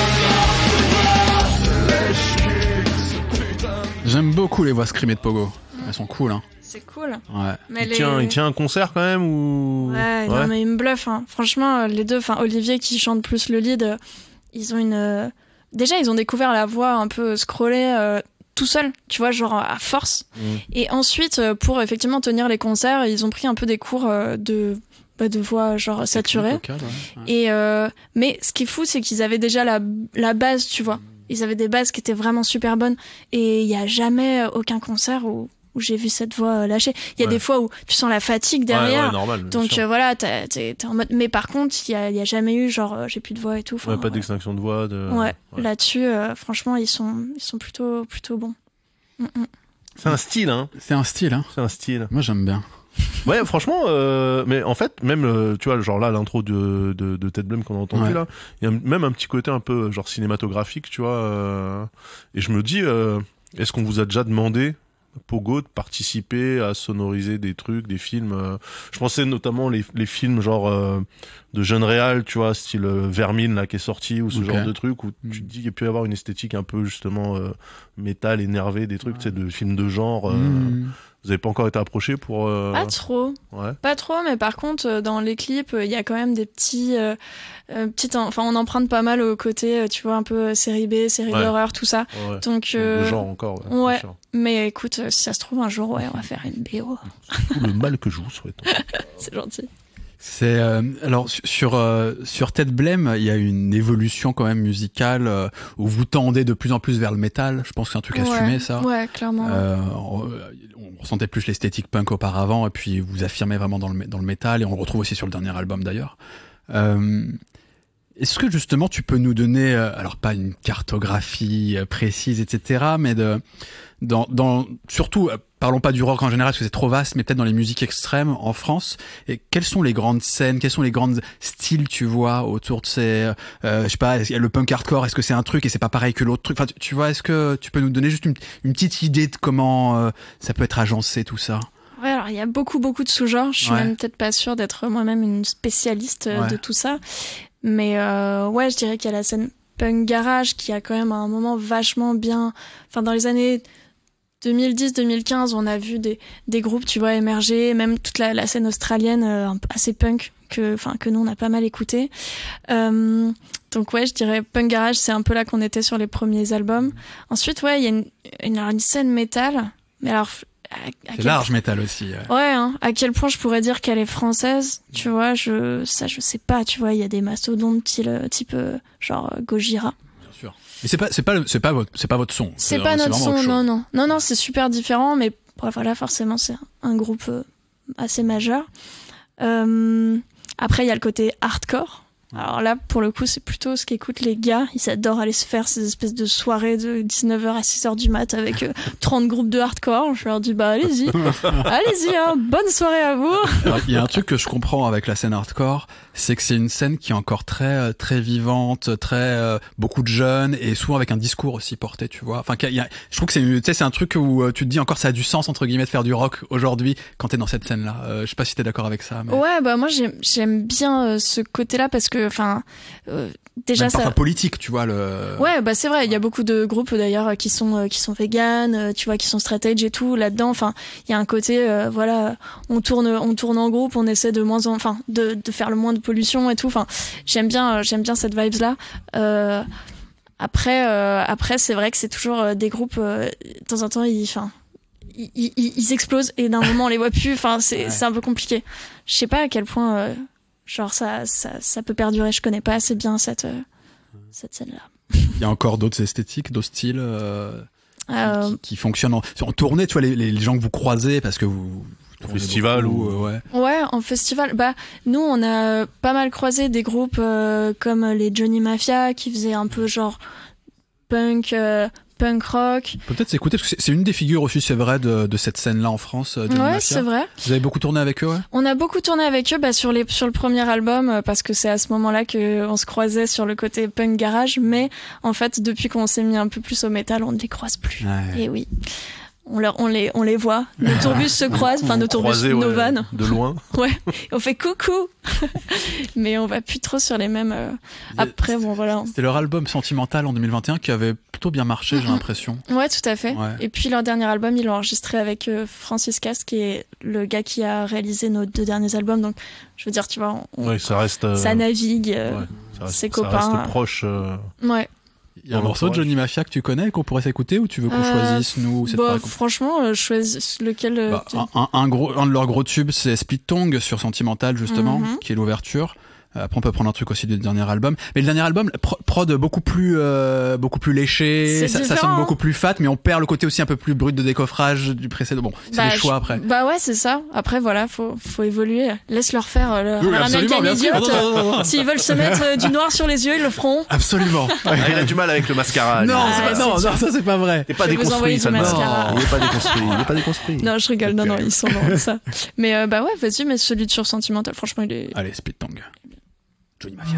Speaker 4: mon corps se voit. Lèche-cul, ce putain de...
Speaker 1: J'aime beaucoup les voix screamées de Pogo. Elles sont cool, hein.
Speaker 3: C'est cool.
Speaker 1: Ouais.
Speaker 3: Mais
Speaker 2: il,
Speaker 3: les...
Speaker 2: tient, il tient un concert quand même ou...
Speaker 3: Ouais, non, mais il me bluffe, hein. Franchement, les deux, enfin, Olivier qui chante plus le lead, euh, ils ont une... euh, Déjà, ils ont découvert la voix un peu scrollée euh, tout seul, tu vois, genre à force.
Speaker 2: Mm.
Speaker 3: Et ensuite, euh, pour effectivement tenir les concerts, ils ont pris un peu des cours euh, de, bah, de voix genre saturée.
Speaker 1: Vocal, ouais. Ouais.
Speaker 3: Et euh, mais ce qui est fou, c'est qu'ils avaient déjà la, la base, tu vois. Ils avaient des bases qui étaient vraiment super bonnes. Et il y a jamais aucun concert où, où j'ai vu cette voix lâcher. Il y a
Speaker 2: Ouais.
Speaker 3: des fois où tu sens la fatigue derrière.
Speaker 2: Ouais, ouais, normal, bien
Speaker 3: Donc
Speaker 2: sûr.
Speaker 3: euh, voilà, t'es, t'es, t'es en mode. Mais par contre, il y a, il y a jamais eu genre euh, j'ai plus de voix et tout. Enfin,
Speaker 2: Ouais, pas
Speaker 3: ouais.
Speaker 2: d'extinction de voix. De...
Speaker 3: Ouais,
Speaker 2: ouais.
Speaker 3: là-dessus, euh, franchement, ils sont, ils sont plutôt, plutôt bons. Mm, mm.
Speaker 2: C'est un style, hein.
Speaker 1: C'est un style, hein.
Speaker 2: C'est un style.
Speaker 1: Moi, j'aime bien.
Speaker 2: Ouais, franchement, euh, mais en fait, même, euh, tu vois, genre là, l'intro de, de, de Ted Blum qu'on a entendu
Speaker 1: Ouais.
Speaker 2: là, il y a même un petit côté un peu genre cinématographique, tu vois. Euh, et je me dis, euh, est-ce qu'on vous a déjà demandé, Pogo, de participer à sonoriser des trucs, des films euh, Je pensais notamment les, les films genre euh, de jeunes réal, tu vois, style euh, Vermine là qui est sorti ou ce
Speaker 1: Ok.
Speaker 2: genre de truc où
Speaker 1: Mm.
Speaker 2: tu te dis qu'il peut y avoir une esthétique un peu justement euh, métal, énervé, des trucs,
Speaker 1: Ouais.
Speaker 2: tu sais, de films de genre. Euh,
Speaker 1: Mmh.
Speaker 2: Vous avez pas encore été approché pour euh,
Speaker 3: Pas trop.
Speaker 2: ouais.
Speaker 3: Pas trop, mais par contre, euh, dans les clips, euh, il y a quand même des petits, euh, euh, petites, enfin, on emprunte pas mal au côté, euh, tu vois, un peu euh, série B, série
Speaker 2: Ouais.
Speaker 3: d'horreur, tout ça.
Speaker 2: Ouais.
Speaker 3: Donc,
Speaker 2: Le
Speaker 3: euh,
Speaker 2: genre encore. Ouais.
Speaker 3: ouais.
Speaker 2: bien sûr.
Speaker 3: mais écoute, euh, si ça se trouve un jour, ouais, on va faire une B O.
Speaker 2: Tout le mal que je vous souhaite.
Speaker 3: C'est gentil.
Speaker 1: C'est euh, alors su- sur euh, sur Ted Blame, il y a une évolution quand même musicale euh, où vous tendez de plus en plus vers le métal. Je pense que c'est un truc
Speaker 3: ouais.
Speaker 1: assumé, ça.
Speaker 3: Ouais, clairement.
Speaker 1: Euh, on, on ressentait plus l'esthétique punk auparavant, et puis vous affirmez vraiment dans le mé- dans le métal, et on le retrouve aussi sur le dernier album d'ailleurs. Euh, Est-ce que justement tu peux nous donner, euh, alors pas une cartographie euh, précise, et cetera, mais de dans dans surtout euh, parlons pas du rock en général parce que c'est trop vaste, mais peut-être dans les musiques extrêmes en France. Et quelles sont les grandes scènes, quels sont les grands styles tu vois autour de ces, euh, je sais pas, il y a le punk hardcore, est-ce que c'est un truc et c'est pas pareil que l'autre truc. Enfin, tu, tu vois, est-ce que tu peux nous donner juste une, une petite idée de comment euh, ça peut être agencé tout ça?
Speaker 3: Ouais, alors il y a beaucoup, beaucoup de sous-genres. Je suis
Speaker 1: Ouais.
Speaker 3: même peut-être pas sûre d'être moi-même une spécialiste euh,
Speaker 1: Ouais.
Speaker 3: de tout ça. Mais euh, ouais, je dirais qu'il y a la scène punk garage qui a quand même à un moment vachement bien... Enfin, dans les années deux mille dix deux mille quinze, on a vu des, des groupes, tu vois, émerger. Même toute la, la scène australienne, euh, un peu assez punk, que, enfin, que nous, on a pas mal écouté. Euh, donc ouais, je dirais punk garage, c'est un peu là qu'on était sur les premiers albums. Ensuite, ouais, il y a une, une, une scène métal. Mais alors... à- à
Speaker 1: C'est
Speaker 3: quel
Speaker 1: large métal aussi. Ouais.
Speaker 3: Ouais, hein. À quel point je pourrais dire qu'elle est française, tu vois, je, ça, je sais pas, tu vois, il y a des mastodontes type, type euh, genre euh, Gojira.
Speaker 1: Bien sûr. Mais c'est pas c'est pas le- c'est pas votre c'est pas votre son.
Speaker 3: C'est pas
Speaker 1: vraiment-
Speaker 3: notre
Speaker 1: vraiment
Speaker 3: son,
Speaker 1: autre
Speaker 3: non,
Speaker 1: chose.
Speaker 3: non. Non, non, c'est super différent, mais bon, voilà, forcément, c'est un groupe euh, assez majeur. Euh, après, il y a le côté hardcore. Alors là, pour le coup, c'est plutôt ce qu'écoutent les gars. Ils adorent aller se faire ces espèces de soirées de dix-neuf heures à six heures du mat avec euh, trente groupes de hardcore. Je leur dis, bah allez-y, allez-y, hein, bonne soirée à vous.
Speaker 1: Alors, il y a un truc que je comprends avec la scène hardcore, c'est que c'est une scène qui est encore très euh, très vivante, très euh, beaucoup de jeunes et souvent avec un discours aussi porté, tu vois. Enfin, qu'il y a- je trouve que c'est tu sais c'est un truc où euh, tu te dis encore ça a du sens entre guillemets de faire du rock aujourd'hui quand t'es dans cette scène-là. Euh, je sais pas si t'es d'accord avec ça. Mais...
Speaker 3: Ouais, bah moi j'aime j'aime bien euh, ce côté-là parce que, enfin, euh, déjà
Speaker 1: Même
Speaker 3: ça.
Speaker 1: parfois politique, tu vois le.
Speaker 3: Ouais, bah c'est vrai. Il y a beaucoup de groupes d'ailleurs qui sont euh, qui sont véganes, euh, tu vois, qui sont straight edge et tout là-dedans. Enfin, il y a un côté, euh, voilà, on tourne on tourne en groupe, on essaie de moins, en, enfin, de de faire le moins de pollution et tout. Enfin, j'aime bien euh, j'aime bien cette vibes là. Euh, après euh, après c'est vrai que c'est toujours euh, des groupes euh, de temps en temps ils, enfin. Ils, ils, ils explosent et d'un moment on les voit plus. Enfin, c'est
Speaker 1: Ouais.
Speaker 3: c'est un peu compliqué. Je sais pas à quel point, euh, genre ça ça ça peut perdurer. Je connais pas assez bien cette euh, cette scène-là.
Speaker 1: Il y a encore d'autres esthétiques, d'autres styles euh, qui,
Speaker 3: Euh,
Speaker 1: qui, qui fonctionnent en, en tournée. Tu vois les, les gens que vous croisez parce que vous. vous tournez
Speaker 2: Festival
Speaker 1: beaucoup,
Speaker 2: ou-
Speaker 1: euh, ouais.
Speaker 3: Ouais, en festival. Bah, nous, on a euh, pas mal croisé des groupes euh, comme les Johnny Mafia qui faisaient un peu genre punk, euh, punk rock.
Speaker 1: Peut-être s'écouter, parce que c'est, c'est une des figures aussi, c'est vrai, de, de cette scène-là en France. De
Speaker 3: Ouais,
Speaker 1: Mafia.
Speaker 3: c'est vrai.
Speaker 1: Vous avez beaucoup tourné avec eux, ouais?
Speaker 3: On a beaucoup tourné avec eux bah, sur, les, sur le premier album, euh, parce que c'est à ce moment-là qu'on se croisait sur le côté punk garage, mais en fait, depuis qu'on s'est mis un peu plus au métal, on ne les croise plus.
Speaker 1: Ouais.
Speaker 3: Et oui. On, leur, on, les, on les voit. Nos tourbus se croisent, enfin nos tourbus,
Speaker 2: Croisés,
Speaker 3: nos
Speaker 2: ouais,
Speaker 3: vannes.
Speaker 2: de loin.
Speaker 3: Ouais, on fait coucou. Mais on va plus trop sur les mêmes. Euh... Après, bon voilà.
Speaker 1: C'était leur album Sentimental en deux mille vingt et un qui avait plutôt bien marché, j'ai l'impression.
Speaker 3: Ouais, tout à fait.
Speaker 1: Ouais.
Speaker 3: Et puis leur dernier album, ils l'ont enregistré avec euh, Francis Cast, qui est le gars qui a réalisé nos deux derniers albums. Donc, je veux dire, tu vois, on,
Speaker 2: Ouais, ça reste. euh,
Speaker 3: ça navigue. Euh,
Speaker 2: ouais, ça reste,
Speaker 3: ses
Speaker 2: ça
Speaker 3: copains.
Speaker 2: reste proche. euh,
Speaker 3: Ouais.
Speaker 1: Il y a un
Speaker 2: Dans
Speaker 1: morceau de
Speaker 2: l'entourage.
Speaker 1: Johnny Mafia que tu connais et qu'on pourrait s'écouter ou tu veux qu'on
Speaker 3: Euh,
Speaker 1: choisisse nous ou c'est
Speaker 3: Bah,
Speaker 1: pareil qu'on-
Speaker 3: franchement, euh, choisis lequel. euh,
Speaker 1: Bah,
Speaker 3: tu-
Speaker 1: un, un, un gros, un de leurs gros tubes, c'est Speed Tongue sur Sentimental, justement,
Speaker 3: Mhm.
Speaker 1: qui est l'ouverture. Euh, Après, on peut prendre un truc aussi du dernier album. Mais le dernier album, pro- prod beaucoup plus, euh, beaucoup plus léché.
Speaker 3: C'est
Speaker 1: Ça, ça
Speaker 3: différent,
Speaker 1: sonne
Speaker 3: hein.
Speaker 1: beaucoup plus fat, mais on perd le côté aussi un peu plus brut de décoffrage du précédent. Bon, c'est
Speaker 3: bah,
Speaker 1: les choix
Speaker 3: je-
Speaker 1: après.
Speaker 3: Bah ouais, c'est ça. Après, voilà, faut, faut évoluer. Laisse-leur faire euh, leur
Speaker 1: Oui,
Speaker 3: leur
Speaker 1: absolument,
Speaker 3: American
Speaker 1: bien sûr.
Speaker 3: Idiot.
Speaker 1: Non, non, non, non.
Speaker 3: S'ils veulent se mettre euh, du noir sur les yeux, ils le feront.
Speaker 1: Absolument.
Speaker 2: Ah, il a du mal avec le mascara.
Speaker 1: non,
Speaker 2: lui.
Speaker 1: c'est
Speaker 3: Ah,
Speaker 1: pas,
Speaker 3: c'est
Speaker 1: non,
Speaker 3: sûr.
Speaker 1: non, ça c'est pas vrai.
Speaker 2: Il est pas
Speaker 3: Je vais vous envoyer
Speaker 2: déconstruit,
Speaker 3: du
Speaker 2: ça
Speaker 3: mascara.
Speaker 2: Il est pas déconstruit. Il est pas déconstruit.
Speaker 3: Non, je rigole. Non, non, ils sont dans ça. Mais euh, bah ouais, vas-y, mais celui de sur Sentimental, franchement, il est.
Speaker 1: Allez, Speed Tongue. Johnny Mafia.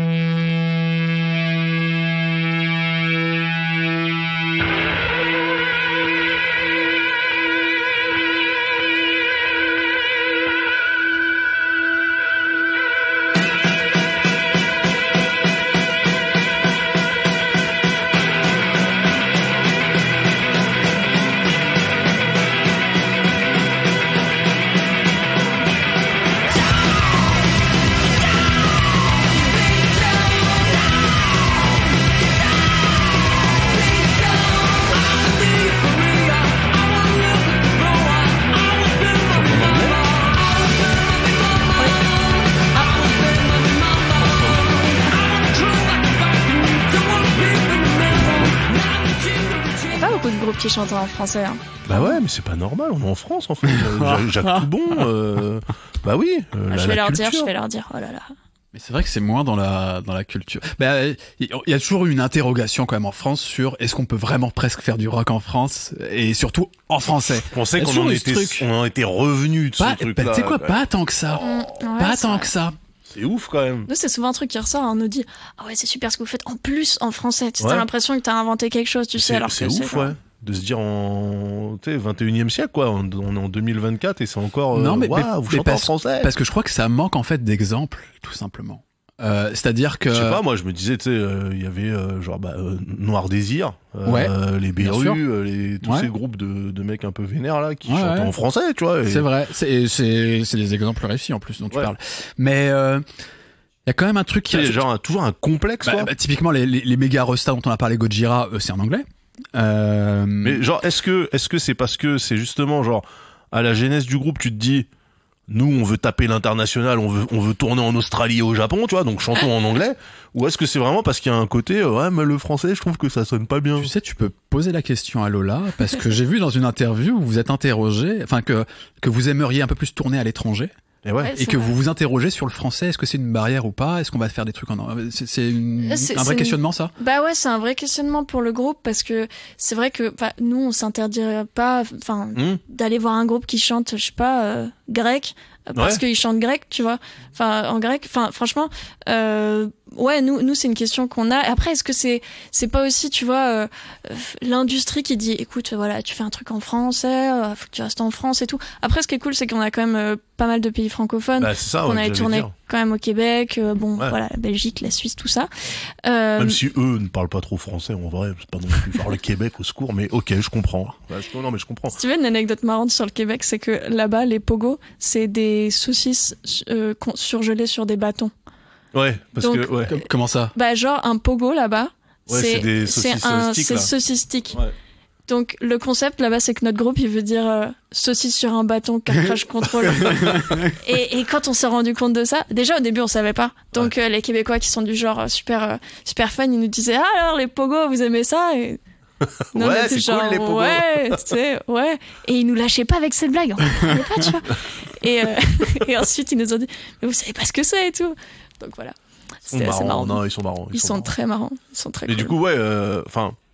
Speaker 3: Il y a pas beaucoup de groupes qui chantent en français. Hein.
Speaker 2: Bah ouais, mais c'est pas normal. On est en France, en fait. Euh, Jacques Jacques Toubon. euh, Bah oui. euh,
Speaker 3: Ah,
Speaker 2: la-
Speaker 3: je vais
Speaker 2: la
Speaker 3: leur dire,
Speaker 2: culture.
Speaker 3: je vais leur dire. Oh là là.
Speaker 1: Mais c'est vrai que c'est moins dans la dans la culture. Ben il y a toujours une interrogation quand même en France sur est-ce qu'on peut vraiment presque faire du rock en France et surtout en français.
Speaker 2: Je pensais
Speaker 1: Il y a
Speaker 2: qu'on
Speaker 1: toujours
Speaker 2: en
Speaker 1: eu
Speaker 2: était,
Speaker 1: ce truc.
Speaker 2: on en était revenu de ce
Speaker 1: Pas,
Speaker 2: truc-là.
Speaker 1: ben, tu sais quoi,
Speaker 2: quoi.
Speaker 1: pas tant que ça.
Speaker 3: Mm, ouais,
Speaker 1: pas
Speaker 3: c'est
Speaker 1: tant
Speaker 3: vrai.
Speaker 1: que ça.
Speaker 2: C'est ouf quand même.
Speaker 3: Nous, c'est souvent un truc qui ressort. On nous dit, ah ouais, c'est super ce que vous faites. En plus, en français, tu sais,
Speaker 2: Ouais.
Speaker 3: t'as l'impression que t'as inventé quelque chose, tu sais,
Speaker 2: C'est
Speaker 3: alors
Speaker 2: c'est
Speaker 3: que
Speaker 2: ouf,
Speaker 3: genre-
Speaker 2: ouais. De se dire en, tu sais, vingt et unième siècle, quoi. On, on est en deux mille vingt-quatre et c'est encore, euh,
Speaker 1: Non, mais-
Speaker 2: waouh,
Speaker 1: mais-
Speaker 2: vous
Speaker 1: mais
Speaker 2: chantez en
Speaker 1: parce-
Speaker 2: français.
Speaker 1: Parce que je crois que ça manque en fait d'exemples, tout simplement. Euh, c'est-à-dire que
Speaker 2: Je sais pas, moi, je me disais, tu sais, euh, il y avait, euh, genre, bah, euh, Noir Désir, euh,
Speaker 1: Ouais,
Speaker 2: les
Speaker 1: bien sûr.
Speaker 2: Berus, euh, les, tous
Speaker 1: Ouais.
Speaker 2: ces groupes de, de mecs un peu vénères, là, qui
Speaker 1: Ouais,
Speaker 2: chantent
Speaker 1: ouais.
Speaker 2: en français, tu vois. et-
Speaker 1: c'est vrai, c'est c'est c'est des exemples réussis en plus dont tu
Speaker 2: Ouais.
Speaker 1: parles. Mais euh, il y a quand même un truc qui
Speaker 2: Tu sais, genre, un- toujours un complexe,
Speaker 1: bah,
Speaker 2: quoi.
Speaker 1: bah, typiquement les, les, les méga restas dont on a parlé, Gojira, eux, c'est en anglais. Euh,
Speaker 2: Mais genre, est-ce que est-ce que c'est parce que c'est justement genre à la genèse du groupe, tu te dis, nous on veut taper l'international, on veut on veut tourner en Australie et au Japon, tu vois, donc chantons en anglais, ou est-ce que c'est vraiment parce qu'il y a un côté, euh, ouais, mais le français, je trouve que ça sonne pas bien.
Speaker 1: Tu sais, tu peux poser la question à Lola parce que j'ai vu dans une interview où vous êtes interrogé, enfin que que vous aimeriez un peu plus tourner à l'étranger
Speaker 2: Et ouais.
Speaker 3: Ouais,
Speaker 1: et
Speaker 3: c'est
Speaker 1: que
Speaker 3: vrai.
Speaker 1: vous vous interrogez sur le français. Est-ce que c'est une barrière ou pas? Est-ce qu'on va faire des trucs en c'est c'est une-
Speaker 3: C'est-
Speaker 1: un vrai
Speaker 3: c'est-
Speaker 1: questionnement ça?
Speaker 3: Bah ouais, c'est un vrai questionnement pour le groupe parce que c'est vrai que enfin, nous, on s'interdirait pas, enfin,
Speaker 2: Hum,
Speaker 3: d'aller voir un groupe qui chante, je sais pas, euh, grec, euh, parce
Speaker 2: Ouais.
Speaker 3: qu'ils chantent grec, tu vois. Enfin, en grec. Enfin, franchement, euh, ouais, nous, nous, c'est une question qu'on a. Après, est-ce que c'est, c'est pas aussi, tu vois, euh, euh, l'industrie qui dit, écoute, voilà, tu fais un truc en français, euh, faut que tu restes en France et tout. Après, ce qui est cool, c'est qu'on a quand même euh, pas mal de pays francophones.
Speaker 2: bah c'est ça,
Speaker 3: on
Speaker 2: ouais,
Speaker 3: avait
Speaker 2: j'allais
Speaker 3: tourné
Speaker 2: dire.
Speaker 3: quand même au Québec, euh, bon,
Speaker 2: Ouais.
Speaker 3: voilà, la Belgique, la Suisse, tout ça. Euh,
Speaker 2: Même si eux ne parlent pas trop français, en vrai, c'est pas non plus genre le Québec au secours, mais ok, je comprends. Ouais, je- non, mais je comprends.
Speaker 3: Si tu veux une anecdote marrante sur le Québec, c'est que là-bas, les pogos, c'est des saucisses euh, con- surgelées sur des bâtons.
Speaker 2: Ouais, parce
Speaker 3: Donc,
Speaker 2: que, ouais.
Speaker 1: Com- Comment ça?
Speaker 3: Bah, genre, un pogo là-bas,
Speaker 2: Ouais, c'est des
Speaker 3: c'est
Speaker 2: saucisses
Speaker 3: un
Speaker 2: sticks,
Speaker 3: c'est
Speaker 2: là.
Speaker 3: saucisse stick.
Speaker 2: Ouais.
Speaker 3: Donc, le concept là-bas, c'est que notre groupe, il veut dire euh, saucisse sur un bâton, car crash control. et, et quand on s'est rendu compte de ça, déjà au début, on savait pas. Donc, euh, les Québécois qui sont du genre euh, super, euh, super fun, ils nous disaient ah, alors les pogos, vous aimez ça et... Nous, on
Speaker 2: Ouais,
Speaker 3: était
Speaker 2: c'est cool, les pogos.
Speaker 3: Ouais, tu sais, ouais. Et ils nous lâchaient pas avec cette blague. On comprenait pas, tu vois. Et, euh, et ensuite, ils nous ont dit, mais vous savez pas ce que c'est et tout. Donc voilà.
Speaker 2: Ils sont
Speaker 3: C'était assez
Speaker 2: marrants.
Speaker 3: marrant.
Speaker 2: Non, ils sont marrants.
Speaker 3: Ils sont
Speaker 2: marrants.
Speaker 3: très marrants. Ils sont très
Speaker 2: Et
Speaker 3: cool.
Speaker 2: du coup, ouais, enfin,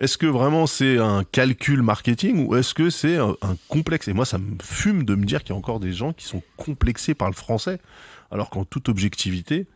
Speaker 2: est-ce que vraiment c'est un calcul marketing ou est-ce que c'est un, un complexe? Et moi, ça me fume de me dire qu'il y a encore des gens qui sont complexés par le français, alors qu'en toute objectivité,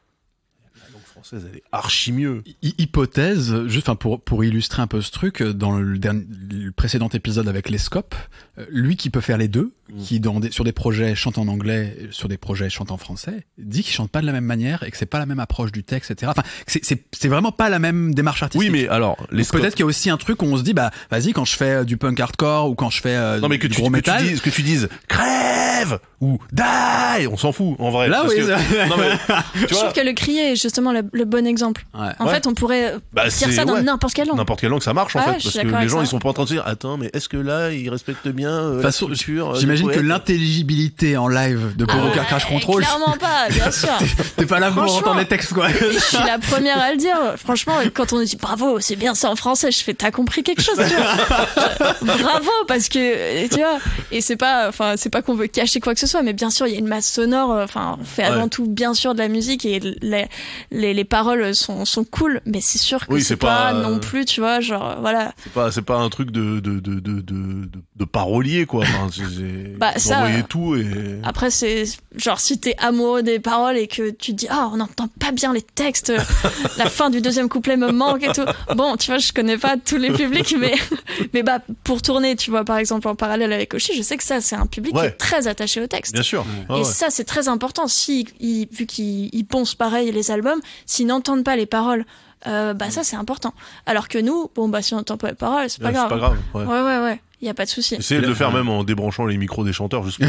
Speaker 2: la langue française, elle est archi mieux.
Speaker 1: Hy- Hypothèse, juste enfin pour pour illustrer un peu ce truc, dans le, dernier, le précédent épisode avec les Scopes, euh, lui qui peut faire les deux, mmh. qui dans des, sur des projets chante en anglais, sur des projets chante en français, dit qu'il chante pas de la même manière et que c'est pas la même approche du texte, et cetera. Enfin, c'est c'est c'est vraiment pas la même démarche artistique.
Speaker 2: Oui, mais alors les
Speaker 1: Scopes... peut-être qu'il y a aussi un truc où on se dit bah vas-y quand je fais du punk hardcore ou quand je fais euh,
Speaker 2: non mais que
Speaker 1: du
Speaker 2: tu,
Speaker 1: gros
Speaker 2: que
Speaker 1: métal,
Speaker 2: tu dises que tu dises crève ou die, on s'en fout en vrai.
Speaker 1: Là
Speaker 2: parce
Speaker 1: oui.
Speaker 2: Que, non mais tu
Speaker 3: je
Speaker 2: vois,
Speaker 3: trouve que le crier est justement le, le bon exemple.
Speaker 1: Ouais.
Speaker 3: En
Speaker 2: Ouais.
Speaker 3: fait, on pourrait
Speaker 2: bah,
Speaker 3: dire ça dans
Speaker 2: ouais.
Speaker 3: n'importe quelle langue.
Speaker 2: N'importe quelle langue, ça marche en
Speaker 3: ah,
Speaker 2: fait,
Speaker 3: ouais,
Speaker 2: parce
Speaker 3: je suis
Speaker 2: que
Speaker 3: d'accord
Speaker 2: les
Speaker 3: avec
Speaker 2: gens
Speaker 3: ça.
Speaker 2: ils sont pas en train de se dire attends mais est-ce que là ils respectent bien euh, la
Speaker 1: façon,
Speaker 2: culture euh,
Speaker 1: j'imagine
Speaker 2: des
Speaker 1: que
Speaker 2: poètes
Speaker 1: l'intelligibilité en live de Poro
Speaker 3: Ah,
Speaker 1: Car Crash Control,
Speaker 3: clairement pas, bien sûr.
Speaker 1: t'es pas là pour
Speaker 3: Franchement.
Speaker 1: entendre les textes quoi.
Speaker 3: Et je suis la première à le dire. Franchement, quand on nous dit bravo, c'est bien, c'est en français, je fais t'as compris quelque chose, tu vois. Bravo, parce que tu vois. Et c'est pas, enfin, c'est pas qu'on veut cacher quoi que ce soit, mais bien sûr, il y a une masse sonore. Enfin, on fait avant
Speaker 2: Ouais.
Speaker 3: tout bien sûr de la musique et les les, les paroles sont sont cool, mais c'est sûr que
Speaker 2: Oui,
Speaker 3: c'est,
Speaker 2: c'est
Speaker 3: pas,
Speaker 2: pas, euh,
Speaker 3: non plus, tu vois, genre voilà.
Speaker 2: C'est pas c'est pas un truc de de de de de, de parolier quoi. Enfin, c'est, c'est,
Speaker 3: Bah,
Speaker 2: vous
Speaker 3: ça,
Speaker 2: envoyez
Speaker 3: euh,
Speaker 2: tout et
Speaker 3: Après, c'est genre si t'es amoureux des paroles et que tu te dis ah on n'entend pas bien les textes, la fin du deuxième couplet me manque et tout. Bon, tu vois, je connais pas tous les publics, mais mais bah pour tourner, tu vois, par exemple en parallèle avec Oshi, je sais que ça c'est un public
Speaker 2: Ouais.
Speaker 3: qui est très attaché au texte.
Speaker 2: bien sûr. Ah
Speaker 3: Et
Speaker 2: ouais.
Speaker 3: ça, c'est très important. Si, ils- vu qu'ils ils poncent pareil les albums, s'ils n'entendent pas les paroles, euh, bah ça, c'est important. Alors que nous, bon, bah si on n'entend pas les paroles, c'est pas
Speaker 2: Ouais,
Speaker 3: grave.
Speaker 2: C'est pas grave. Ouais.
Speaker 3: Ouais, ouais, ouais. Y a pas de souci.
Speaker 2: Essayez de le faire même en débranchant les micros des chanteurs juste pour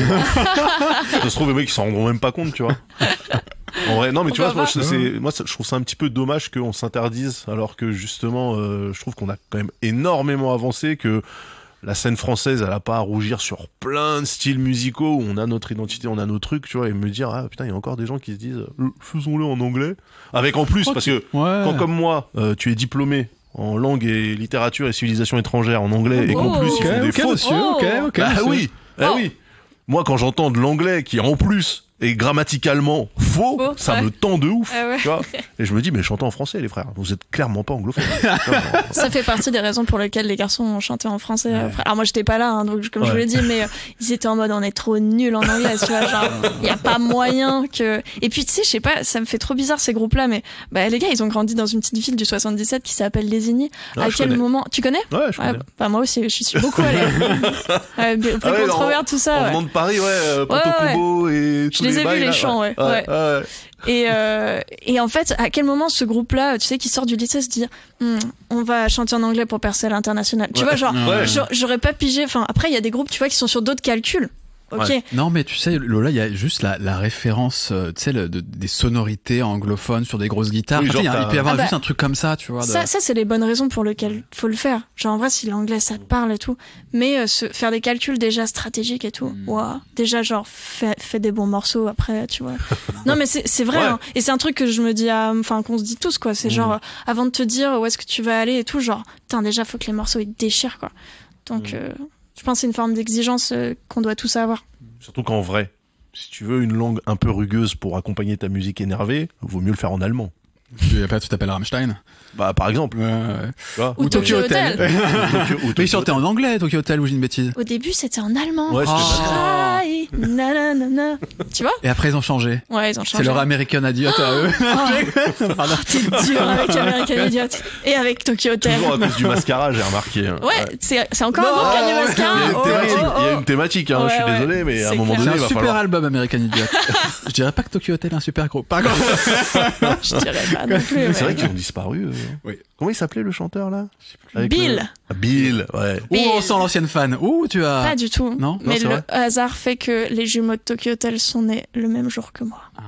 Speaker 2: ça se trouve les mecs ils s'en rendront même pas compte, tu vois. En vrai, non mais tu vois,
Speaker 3: Pourquoi
Speaker 2: moi, c'est, c'est- moi ça- je trouve ça un petit peu dommage qu'on s'interdise alors que justement euh, je trouve qu'on a quand même énormément avancé, que la scène française elle a pas à rougir sur plein de styles musicaux où on a notre identité, on a nos trucs, tu vois, et me dire ah putain il y a encore des gens qui se disent euh, faisons-le en anglais avec en plus parce que
Speaker 1: Ouais.
Speaker 2: quand comme moi euh, tu es diplômé en langue et littérature et civilisation étrangère en anglais et qu'en
Speaker 3: Oh,
Speaker 2: plus ils
Speaker 1: Ok,
Speaker 2: font des
Speaker 1: ok,
Speaker 2: fautes.
Speaker 1: monsieur,
Speaker 3: Oh.
Speaker 1: ok, ok.
Speaker 2: Bah
Speaker 1: monsieur.
Speaker 2: oui, bah
Speaker 3: Oh.
Speaker 2: oui. Moi, quand j'entends de l'anglais qui en plus est grammaticalement faux,
Speaker 3: Faux,
Speaker 2: ça
Speaker 3: ouais.
Speaker 2: me tend de ouf.
Speaker 3: Ah ouais.
Speaker 2: Tu vois, et je me dis, mais chantez en français, les frères. Vous êtes clairement pas anglophones.
Speaker 3: Ça fait partie des raisons pour lesquelles les garçons ont chanté en français. après. Alors moi j'étais pas là, hein, donc comme je
Speaker 2: Ouais.
Speaker 3: vous l'ai dit, mais euh, ils étaient en mode on est trop nuls en anglais, tu vois, genre il y a pas moyen que. Et puis tu sais, je sais pas, ça me fait trop bizarre ces groupes-là, mais bah les gars ils ont grandi dans une petite ville du soixante-dix-sept qui s'appelle Lésigny.
Speaker 2: Ah,
Speaker 3: à
Speaker 2: je
Speaker 3: quel
Speaker 2: connais.
Speaker 3: moment tu connais?
Speaker 2: Ouais, je
Speaker 3: Ouais,
Speaker 2: connais.
Speaker 3: bah moi aussi, je suis beaucoup allée. Ouais, plus
Speaker 2: Ah ouais,
Speaker 3: controverse,
Speaker 2: en-
Speaker 3: tout ça.
Speaker 2: En
Speaker 3: ouais.
Speaker 2: venant de Paris, ouais, euh,
Speaker 3: Ouais,
Speaker 2: Porto
Speaker 3: ouais.
Speaker 2: Cubo et tous
Speaker 3: les ai vus,
Speaker 2: bails,
Speaker 3: les
Speaker 2: là,
Speaker 3: chants, ouais, ouais.
Speaker 2: ouais, ouais.
Speaker 3: Et, euh, et en fait, à quel moment ce groupe-là, tu sais, qui sort du lycée, se dit, Hm, on va chanter en anglais pour percer à l'international. Tu
Speaker 2: Ouais.
Speaker 3: vois, genre,
Speaker 2: Ouais.
Speaker 3: j'a- j'aurais pas pigé. Enfin, après, il y a des groupes, tu vois, qui sont sur d'autres calculs. Ok.
Speaker 2: Ouais.
Speaker 1: Non, mais tu sais, Lola, il y a juste la, la référence, euh, tu sais, le- de- des sonorités anglophones sur des grosses guitares.
Speaker 2: Oui,
Speaker 1: Enfin, il y a-
Speaker 2: genre,
Speaker 1: il peut y avoir
Speaker 3: t'as-
Speaker 1: juste
Speaker 3: Ah bah,
Speaker 1: un truc comme ça, tu vois. de-
Speaker 3: Ça, ça c'est les bonnes raisons pour lesquelles faut le faire. Genre, en vrai, si l'anglais ça te parle et tout. Mais euh, se, faire des calculs déjà stratégiques et tout.
Speaker 1: Mm.
Speaker 3: Ouah. Déjà, genre, fais, fais des bons morceaux après, tu vois. Non, mais c'est, c'est vrai.
Speaker 2: Ouais.
Speaker 3: Hein. Et c'est un truc que je me dis, à- enfin, qu'on se dit tous, quoi. C'est
Speaker 2: Mm.
Speaker 3: genre, euh, avant de te dire où est-ce que tu vas aller et tout, genre, putain, déjà, faut que les morceaux ils te déchirent, quoi. Donc,
Speaker 2: Mm.
Speaker 3: euh, je pense que c'est une forme d'exigence euh, qu'on doit tous avoir.
Speaker 2: Surtout qu'en vrai, si tu veux une langue un peu rugueuse pour accompagner ta musique énervée, vaut mieux le faire en allemand.
Speaker 1: Tu après, tu t'appelles Rammstein.
Speaker 2: Bah, par exemple.
Speaker 1: Ouais, ouais.
Speaker 2: Tu vois.
Speaker 3: Ou Tokyo Hotel.
Speaker 2: Tokyo- ou
Speaker 1: Mais
Speaker 2: Tokyo
Speaker 1: il chantait en anglais, Tokyo Hotel, ou j'ai une bêtise.
Speaker 3: Au début, c'était en allemand.
Speaker 2: Ouais, c'était
Speaker 1: Oh.
Speaker 2: pas-
Speaker 3: Aïe, nanana. Tu vois?
Speaker 1: Et après, ils ont changé.
Speaker 3: Ouais, ils ont changé.
Speaker 1: C'est leur American Idiot à eux.
Speaker 3: Oh,
Speaker 1: Pardon.
Speaker 3: t'es dur avec American Idiot. Et avec Tokyo Hotel.
Speaker 2: Toujours à cause du mascara, j'ai remarqué. hein.
Speaker 3: Ouais, c'est, c'est encore
Speaker 2: Non,
Speaker 3: un groupe qui a du
Speaker 2: Il y a
Speaker 3: mascara.
Speaker 2: une
Speaker 3: Oh,
Speaker 2: thématique,
Speaker 3: oh, oh.
Speaker 2: il y a une thématique, hein, je suis
Speaker 3: Ouais, ouais.
Speaker 2: désolé, mais à un
Speaker 3: C'est
Speaker 2: moment
Speaker 3: clair.
Speaker 1: C'est
Speaker 2: donné,
Speaker 1: un
Speaker 2: il va
Speaker 1: super
Speaker 2: falloir.
Speaker 1: album, American Idiot. Je dirais pas que Tokyo Hotel est un super groupe. Par contre,
Speaker 3: Je dirais pas non plus.
Speaker 2: Mais c'est
Speaker 3: mais-
Speaker 2: vrai qu'ils ont disparu. euh.
Speaker 1: Oui.
Speaker 2: Comment il s'appelait le chanteur là? Avec
Speaker 3: Bill.
Speaker 2: le- Ah, Bill, ouais.
Speaker 1: ouh, on sent l'ancienne fan. Ouh, tu as.
Speaker 3: Pas du tout.
Speaker 1: Non,
Speaker 3: mais
Speaker 2: c'est
Speaker 3: le
Speaker 2: vrai.
Speaker 3: hasard fait que les jumeaux de Tokyo Hotel sont nés le même jour que moi.
Speaker 1: Ah.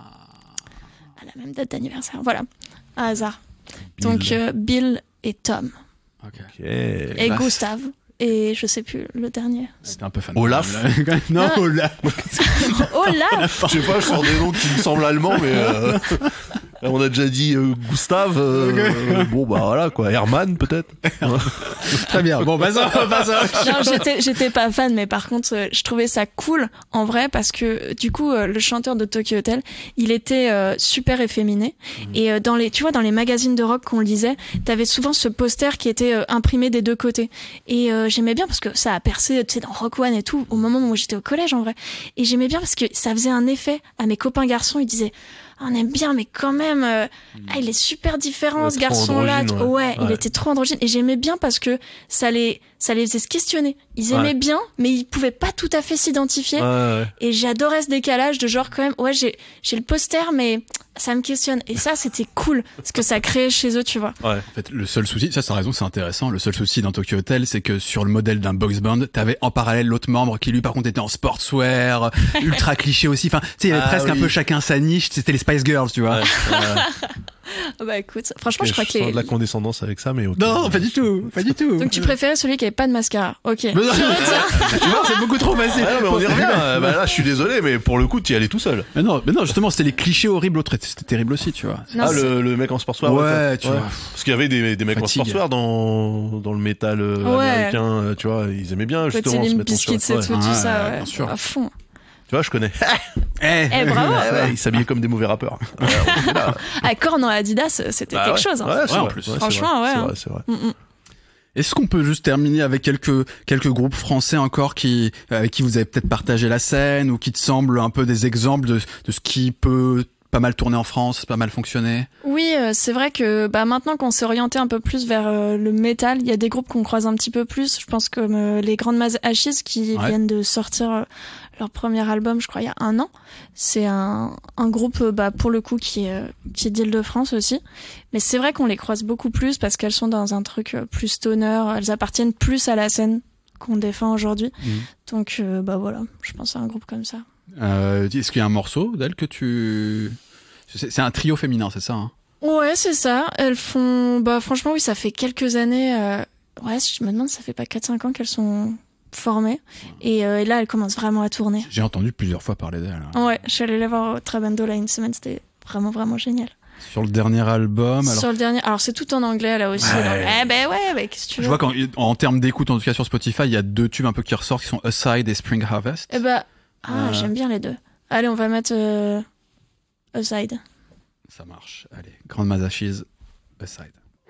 Speaker 3: À la même date d'anniversaire. Voilà. Un hasard.
Speaker 2: Bill.
Speaker 3: Donc, euh, Bill et Tom.
Speaker 1: Ok.
Speaker 2: Ok.
Speaker 3: Et
Speaker 1: Bah.
Speaker 3: Gustave. Et je sais plus, le dernier.
Speaker 1: C'était un peu fan.
Speaker 2: Olaf.
Speaker 1: Non,
Speaker 3: Ah.
Speaker 1: Olaf.
Speaker 3: Oh là!
Speaker 2: Je sais pas, je sors des noms qui me semblent allemands, mais euh... On a déjà dit euh, Gustave. Euh, euh, bon bah voilà quoi. Herman peut-être.
Speaker 1: Très bien. Bon bah ça, bah ça.
Speaker 3: Non, j'étais, j'étais pas fan, mais par contre, euh, je trouvais ça cool en vrai parce que du coup, euh, le chanteur de Tokyo Hotel, il était euh, super efféminé. Mmh. Et euh, dans les, tu vois, dans les magazines de rock qu'on lisait, t'avais souvent ce poster qui était euh, imprimé des deux côtés. Et euh, j'aimais bien parce que ça a percé, tu sais, dans Rock One et tout, au moment où j'étais au collège en vrai. Et j'aimais bien parce que ça faisait un effet à mes copains garçons. Ils disaient, on aime bien, mais quand même, euh, ah, il est super différent, ce garçon-là.
Speaker 2: Ouais,
Speaker 3: ouais,
Speaker 2: ouais,
Speaker 3: il était trop androgyne. Et j'aimais bien parce que ça les, ça les faisait se questionner. Ils aimaient ouais. bien, mais ils pouvaient pas tout à fait s'identifier.
Speaker 2: Ouais, ouais.
Speaker 3: Et j'adorais ce décalage de genre quand même, ouais, j'ai, j'ai le poster, mais ça me questionne. Et ça, c'était cool, ce que ça créait chez eux, tu vois.
Speaker 2: Ouais.
Speaker 1: En fait, le seul souci, ça, c'est raison, c'est intéressant. Le seul souci dans Tokyo Hotel, c'est que sur le modèle d'un box band, t'avais en parallèle l'autre membre qui lui, par contre, était en sportswear, ultra cliché aussi. Enfin, tu sais, il y avait ah, presque oui. un peu chacun sa niche. C'était les Spice Girls, tu vois.
Speaker 2: Ouais, ouais.
Speaker 3: Bah écoute, franchement,
Speaker 2: okay,
Speaker 3: je crois
Speaker 2: je
Speaker 3: que les...
Speaker 2: de la condescendance avec ça, mais okay.
Speaker 1: Non, pas du tout, pas du tout.
Speaker 3: Donc tu préférais celui qui avait pas de mascara. Ok.
Speaker 1: Mais non, non, c'est beaucoup trop facile.
Speaker 2: Ah non, mais on y revient. bah là, je suis désolé, mais pour le coup, tu y allais tout seul.
Speaker 1: Mais non, mais non, justement, c'était les clichés horribles. L'autre, c'était terrible aussi, tu vois.
Speaker 2: Non, ah, le, le mec en sportswear.
Speaker 1: Ouais, ouais tu ouais. vois.
Speaker 2: Parce qu'il y avait des, des mecs Fatigue. en sportswear dans dans le métal ouais. américain, tu vois, ils aimaient bien justement se mettre en
Speaker 3: short. C'est tout, tout ça, ouais. Bien sûr. À fond.
Speaker 2: Tu vois, je connais.
Speaker 3: Eh, eh bravo.
Speaker 2: Ouais, ouais, ils s'habillaient comme des mauvais rappeurs. Ouais,
Speaker 3: ah, Korn en Adidas, c'était bah, quelque
Speaker 2: ouais.
Speaker 3: chose. Hein.
Speaker 2: Ouais, c'est
Speaker 1: ouais,
Speaker 2: vrai.
Speaker 1: En plus.
Speaker 2: Ouais,
Speaker 3: franchement,
Speaker 2: c'est
Speaker 3: ouais.
Speaker 2: C'est
Speaker 3: hein.
Speaker 2: vrai, c'est vrai.
Speaker 3: Mm-mm.
Speaker 1: Est-ce qu'on peut juste terminer avec quelques quelques groupes français encore qui avec qui vous avez peut-être partagé la scène ou qui te semblent un peu des exemples de de ce qui peut pas mal tourner en France, pas mal fonctionner?
Speaker 3: Oui, euh, c'est vrai que bah maintenant qu'on s'est orienté un peu plus vers euh, le métal, il y a des groupes qu'on croise un petit peu plus. Je pense comme euh, les Grandes Ashes qui ouais. viennent de sortir euh, leur premier album, je crois, il y a un an. C'est un, un groupe, euh, bah, pour le coup, qui est, euh, qui est d'Île-de-France aussi. Mais c'est vrai qu'on les croise beaucoup plus parce qu'elles sont dans un truc euh, plus stoner. Elles appartiennent plus à la scène qu'on défend aujourd'hui. Mmh. Donc, euh, bah voilà, je pense à un groupe comme ça.
Speaker 1: Euh, est-ce qu'il y a un morceau d'elles que tu... C'est, c'est un trio féminin, c'est ça hein?
Speaker 3: Ouais, c'est ça. Elles font... Bah franchement, oui, ça fait quelques années... Euh... Ouais, je me demande, ça fait pas quatre cinq ans qu'elles sont formées. Et, euh, et là, elles commencent vraiment à tourner.
Speaker 1: J'ai entendu plusieurs fois parler d'elles. Hein.
Speaker 3: Ouais, je suis allée les voir au Trabando là une semaine, c'était vraiment, vraiment génial.
Speaker 1: Sur le dernier album alors...
Speaker 3: Sur le dernier... Alors, c'est tout en anglais, là aussi.
Speaker 1: Ouais.
Speaker 3: Donc... Eh ben ouais, bah, qu'est-ce que tu veux.
Speaker 1: Je vois qu'en en termes d'écoute, en tout cas sur Spotify, il y a deux tubes un peu qui ressortent, qui sont Aside et Spring Harvest.
Speaker 3: Eh ben... Ah, euh... j'aime bien les deux. Allez, on va mettre euh... Aside.
Speaker 1: Ça marche. Allez, Grande Ashes, Aside.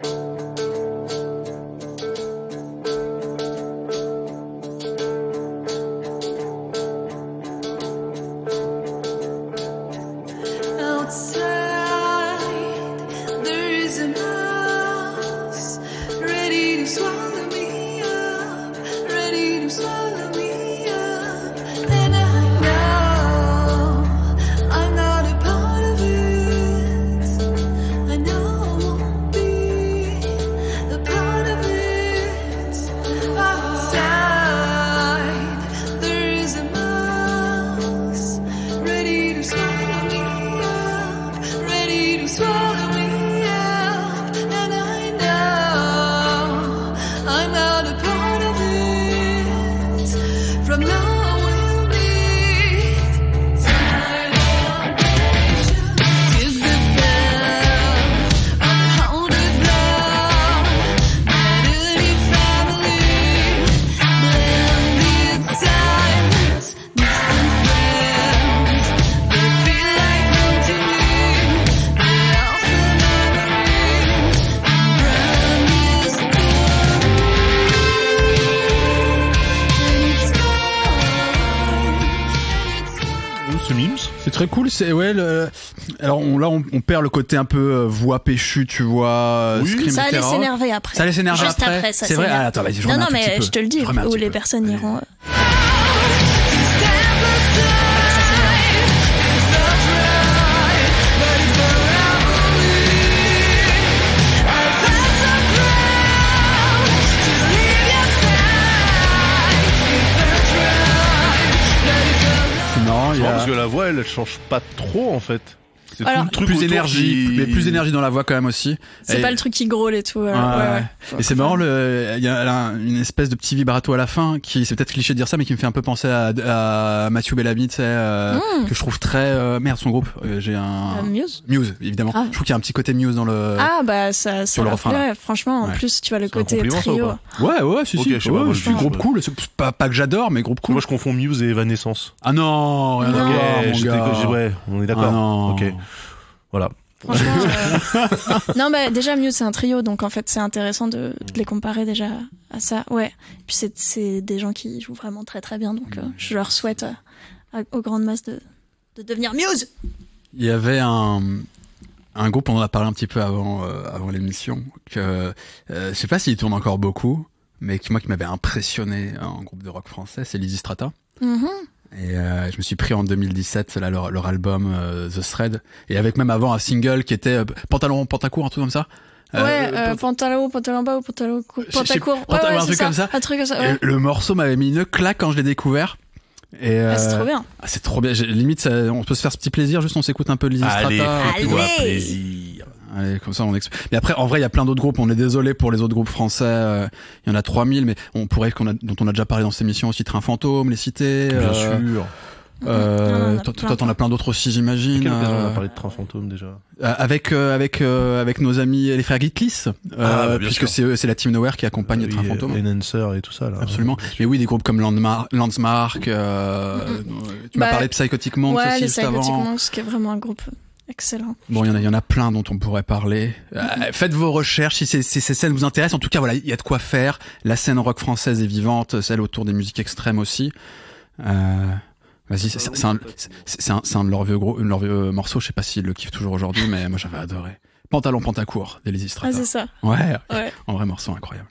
Speaker 1: C'est très cool, c'est ouais. Le... Alors on, là, on, on perd le côté un peu euh, voix péchue, tu vois.
Speaker 3: Oui.
Speaker 1: Scream,
Speaker 3: ça allait s'énerver après.
Speaker 1: Ça allait s'énerver
Speaker 3: Juste
Speaker 1: après.
Speaker 3: après ça
Speaker 1: c'est vrai. Ah, attends, vas-y, je
Speaker 3: non, non,
Speaker 1: un
Speaker 3: mais
Speaker 1: petit
Speaker 3: je te le dis,
Speaker 1: où
Speaker 3: les
Speaker 1: peu.
Speaker 3: personnes
Speaker 1: Allez.
Speaker 3: iront.
Speaker 1: Non, il y a...
Speaker 2: parce que la voix, elle change pas trop en fait. C'est
Speaker 3: Alors,
Speaker 2: tout le truc
Speaker 1: plus
Speaker 2: autour
Speaker 1: d'énergie,
Speaker 2: qui-
Speaker 1: mais plus d'énergie dans la voix quand même aussi.
Speaker 3: C'est
Speaker 1: Et-
Speaker 3: pas le truc qui grôle et tout. euh,
Speaker 1: Ouais,
Speaker 3: ouais,
Speaker 1: ouais.
Speaker 3: ouais. Faut-
Speaker 1: Et c'est
Speaker 3: faut
Speaker 1: marrant,
Speaker 3: faire-
Speaker 1: le, il y a là une espèce de petit vibrato à la fin qui, c'est peut-être cliché de dire ça, mais qui me fait un peu penser à, à Matthew Bellamy, tu sais, euh,
Speaker 3: Mm.
Speaker 1: que je trouve très, euh, merde, son groupe, euh, j'ai un,
Speaker 3: Euh, Muse.
Speaker 1: Muse, évidemment.
Speaker 3: Grave.
Speaker 1: Je trouve qu'il y a un petit côté Muse dans le,
Speaker 3: Ah bah ça, ça
Speaker 1: sur le
Speaker 3: leur
Speaker 1: refrain, là.
Speaker 3: plairait. Franchement, en
Speaker 1: Ouais.
Speaker 3: plus tu vois le
Speaker 2: C'est un
Speaker 3: côté
Speaker 2: compliment, ça, ou
Speaker 3: trio.
Speaker 2: pas
Speaker 1: ouais, ouais, si,
Speaker 2: Ok,
Speaker 1: si,
Speaker 2: je sais pas,
Speaker 1: ouais,
Speaker 2: moi,
Speaker 1: je
Speaker 2: je
Speaker 1: suis
Speaker 2: sais
Speaker 1: groupe
Speaker 2: pas.
Speaker 1: cool, c'est pas, pas que j'adore, mais groupe cool.
Speaker 2: Moi, je confonds Muse et Evanescence.
Speaker 1: Ah non, rien à
Speaker 3: Non.
Speaker 1: voir,
Speaker 2: Ok,
Speaker 1: mon
Speaker 2: j'étais-
Speaker 1: gars.
Speaker 2: j'ai- ouais, on est d'accord.
Speaker 1: Ah non.
Speaker 2: Ok, voilà.
Speaker 3: Franchement, euh, non bah déjà Muse c'est un trio, donc en fait c'est intéressant de, de les comparer déjà à ça. Ouais. Puis c'est c'est des gens qui jouent vraiment très très bien, donc euh, je leur souhaite euh, à- aux grandes masses de de devenir Muse.
Speaker 1: Il y avait un, un groupe, on en a parlé un petit peu avant, euh, avant l'émission, que, euh, je sais pas s'il tourne encore beaucoup, mais qui, moi, qui m'avait impressionné en groupe de rock français, c'est Lizzy Strata.
Speaker 3: Mhm.
Speaker 1: Et euh, je me suis pris en deux mille dix-sept là, leur, leur album euh, The Thread, et avec même avant un single qui était euh, Pantalon Pantacourt, un truc comme ça.
Speaker 3: Ouais, euh,
Speaker 1: Pant-
Speaker 3: pantalon haut, pantalon bas ou pantalon court,
Speaker 1: Je sais-
Speaker 3: pantacourt. Ouais,
Speaker 1: pantalon,
Speaker 3: ouais,
Speaker 1: un
Speaker 3: c'est
Speaker 1: truc
Speaker 3: ça.
Speaker 1: comme ça.
Speaker 3: Un truc comme ça.
Speaker 1: et
Speaker 3: Ouais.
Speaker 1: le morceau m'avait mis une claque quand je l'ai découvert. Et
Speaker 3: Ah, c'est
Speaker 1: euh,
Speaker 3: trop bien.
Speaker 1: ah, c'est trop bien. J'ai- Limite, ça, on peut se faire ce petit plaisir, juste on s'écoute un peu Lizzy
Speaker 2: Allez,
Speaker 1: Strata.
Speaker 2: fais-toi
Speaker 3: Allez.
Speaker 2: plaisir.
Speaker 1: Allez, comme ça, on exp... Mais après, en vrai, il y a plein d'autres groupes. On est désolé pour les autres groupes français. euh, Il y en a trois mille, mais on pourrait, qu'on a, dont on a déjà parlé dans cette émission aussi, Train Fantôme, Les Cités.
Speaker 2: Bien
Speaker 1: euh,
Speaker 2: sûr.
Speaker 1: Euh,
Speaker 3: Non, non, on a
Speaker 1: toi,
Speaker 3: plein,
Speaker 1: toi, t'en as plein d'autres aussi, j'imagine.
Speaker 2: Quelle occasion on
Speaker 1: euh,
Speaker 2: a parlé de Train Fantôme déjà?
Speaker 1: euh, avec euh, avec euh, avec nos amis les frères Gitlis, euh,
Speaker 2: Ah, bah, bien
Speaker 1: puisque
Speaker 2: sûr.
Speaker 1: c'est eux- c'est la Team Nowhere qui accompagne
Speaker 2: Euh,
Speaker 1: Train
Speaker 2: oui,
Speaker 1: Fantôme.
Speaker 2: Enhancer et tout ça là.
Speaker 1: Absolument. Mais oui, des groupes comme Landmark, Landsmark. Euh,
Speaker 3: Mhm.
Speaker 1: Tu m'as
Speaker 3: Bah,
Speaker 1: parlé de Psychotic Monks
Speaker 3: Ouais,
Speaker 1: aussi
Speaker 3: les
Speaker 1: juste
Speaker 3: Psychotic
Speaker 1: avant.
Speaker 3: Monks, qui est vraiment un groupe excellent.
Speaker 1: Bon, il y en a, il y en a plein dont on pourrait parler. Euh, faites vos recherches si, c'est- si ces scènes vous intéressent. En tout cas, voilà, il y a de quoi faire. La scène rock française est vivante, celle autour des musiques extrêmes aussi. Euh, vas-y, c'est c'est un, c'est- c'est un, c'est un de leurs vieux gros, de leurs vieux morceaux. Je sais pas s'ils le kiffent toujours aujourd'hui, mais moi j'avais adoré. Pantalon Pantacourt, des Lizzy
Speaker 3: Ah,
Speaker 1: Strata.
Speaker 3: c'est ça.
Speaker 1: Ouais,
Speaker 3: Ouais.
Speaker 1: en vrai morceau incroyable.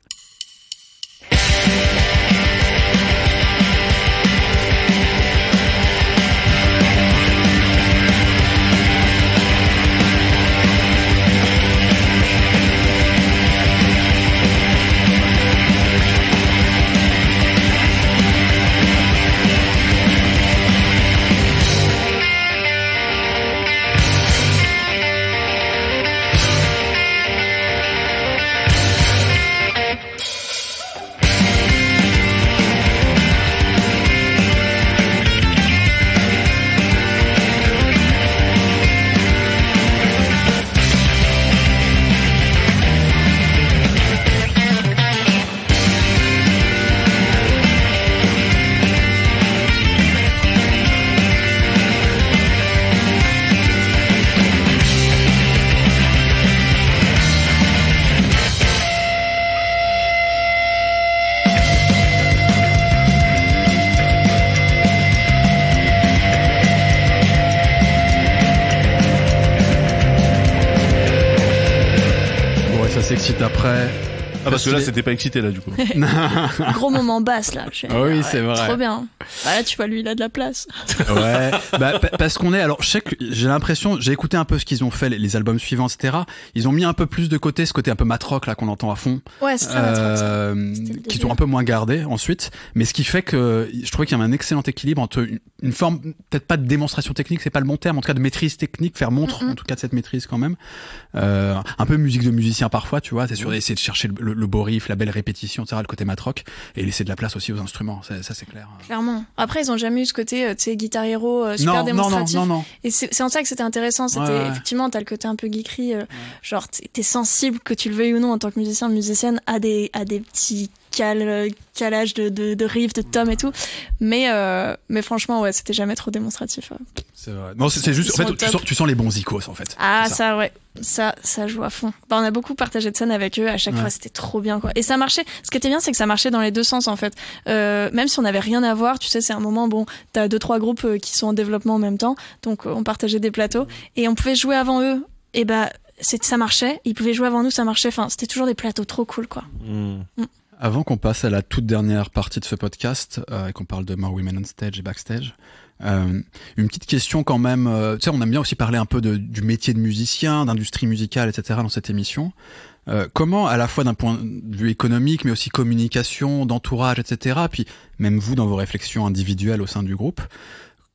Speaker 1: Bon, et ça s'excite après.
Speaker 2: Ah parce que là
Speaker 1: Facile.
Speaker 2: c'était pas excité là du coup.
Speaker 3: Gros moment basse là. Je-
Speaker 1: Ah oui,
Speaker 3: ouais,
Speaker 1: c'est vrai.
Speaker 3: Trop bien. Bah, là, tu vois, lui, il a de la place.
Speaker 1: Ouais, bah, pa- parce qu'on est. Alors, je sais que j'ai l'impression, j'ai écouté un peu ce qu'ils ont fait, les, les albums suivants, et cetera. Ils ont mis un peu plus de côté ce côté un peu matrock là qu'on entend à fond,
Speaker 3: Ouais, c'est très matrock, ça.
Speaker 1: euh,
Speaker 3: C'était le
Speaker 1: qui
Speaker 3: début.
Speaker 1: sont un peu moins gardés ensuite. Mais ce qui fait que je trouvais qu'il y avait un excellent équilibre entre une, une forme, peut-être pas de démonstration technique, c'est pas le bon terme, en tout cas de maîtrise technique, faire montre
Speaker 3: Mhm.
Speaker 1: en tout cas de cette maîtrise quand même. Euh, un peu musique de musicien parfois, tu vois. C'est sûr d'essayer de chercher le, le, le beau riff, la belle répétition, et cetera. Le côté matrock et laisser de la place aussi aux instruments. Ça, ça c'est clair.
Speaker 3: Clairement. Après, ils ont jamais eu ce côté, euh, tu sais, guitare héros, euh, super
Speaker 1: Non, non, non,
Speaker 3: démonstratif.
Speaker 1: non, non.
Speaker 3: Et c'est c'est en ça que c'était intéressant. C'était
Speaker 1: Ouais, ouais.
Speaker 3: effectivement, t'as le côté un peu geekery, euh, genre t'es t'es sensible, que tu le veuilles ou non en tant que musicien, musicienne, à des à des petits cal, euh, calages de de, de riffs, de tomes et tout. Mais euh, mais franchement, ouais, c'était jamais trop démonstratif. ouais.
Speaker 1: C'est vrai. Non, c'est c'est juste.
Speaker 3: Ils
Speaker 1: En
Speaker 3: sont
Speaker 1: fait,
Speaker 3: au
Speaker 1: tu
Speaker 3: top.
Speaker 1: sens, tu sens les bons icos en fait.
Speaker 3: Ah
Speaker 1: C'est ça.
Speaker 3: ça. ouais, ça ça joue à fond. Bah, on a beaucoup partagé de scènes avec eux. À chaque
Speaker 1: Ouais.
Speaker 3: fois, c'était trop bien quoi. Et ça marchait. Ce qui était bien, c'est que ça marchait dans les deux sens en fait. Euh, même si on n'avait rien à voir, tu sais, c'est un moment bon, t'as deux trois groupes euh, qui sont en développement en même temps, donc euh, on partageait des plateaux et on pouvait jouer avant eux. Et bah c'est ça marchait. Ils pouvaient jouer avant nous, ça marchait. Enfin, c'était toujours des plateaux trop cool quoi.
Speaker 2: Hmm.
Speaker 1: Avant qu'on passe à la toute dernière partie de ce podcast euh, et qu'on parle de More Women on Stage et Backstage, euh, une petite question quand même. Euh, tu sais, on aime bien aussi parler un peu de, du métier de musicien, d'industrie musicale, et cetera dans cette émission. Euh, comment, à la fois d'un point de vue économique, mais aussi communication, d'entourage, et cetera, puis même vous dans vos réflexions individuelles au sein du groupe,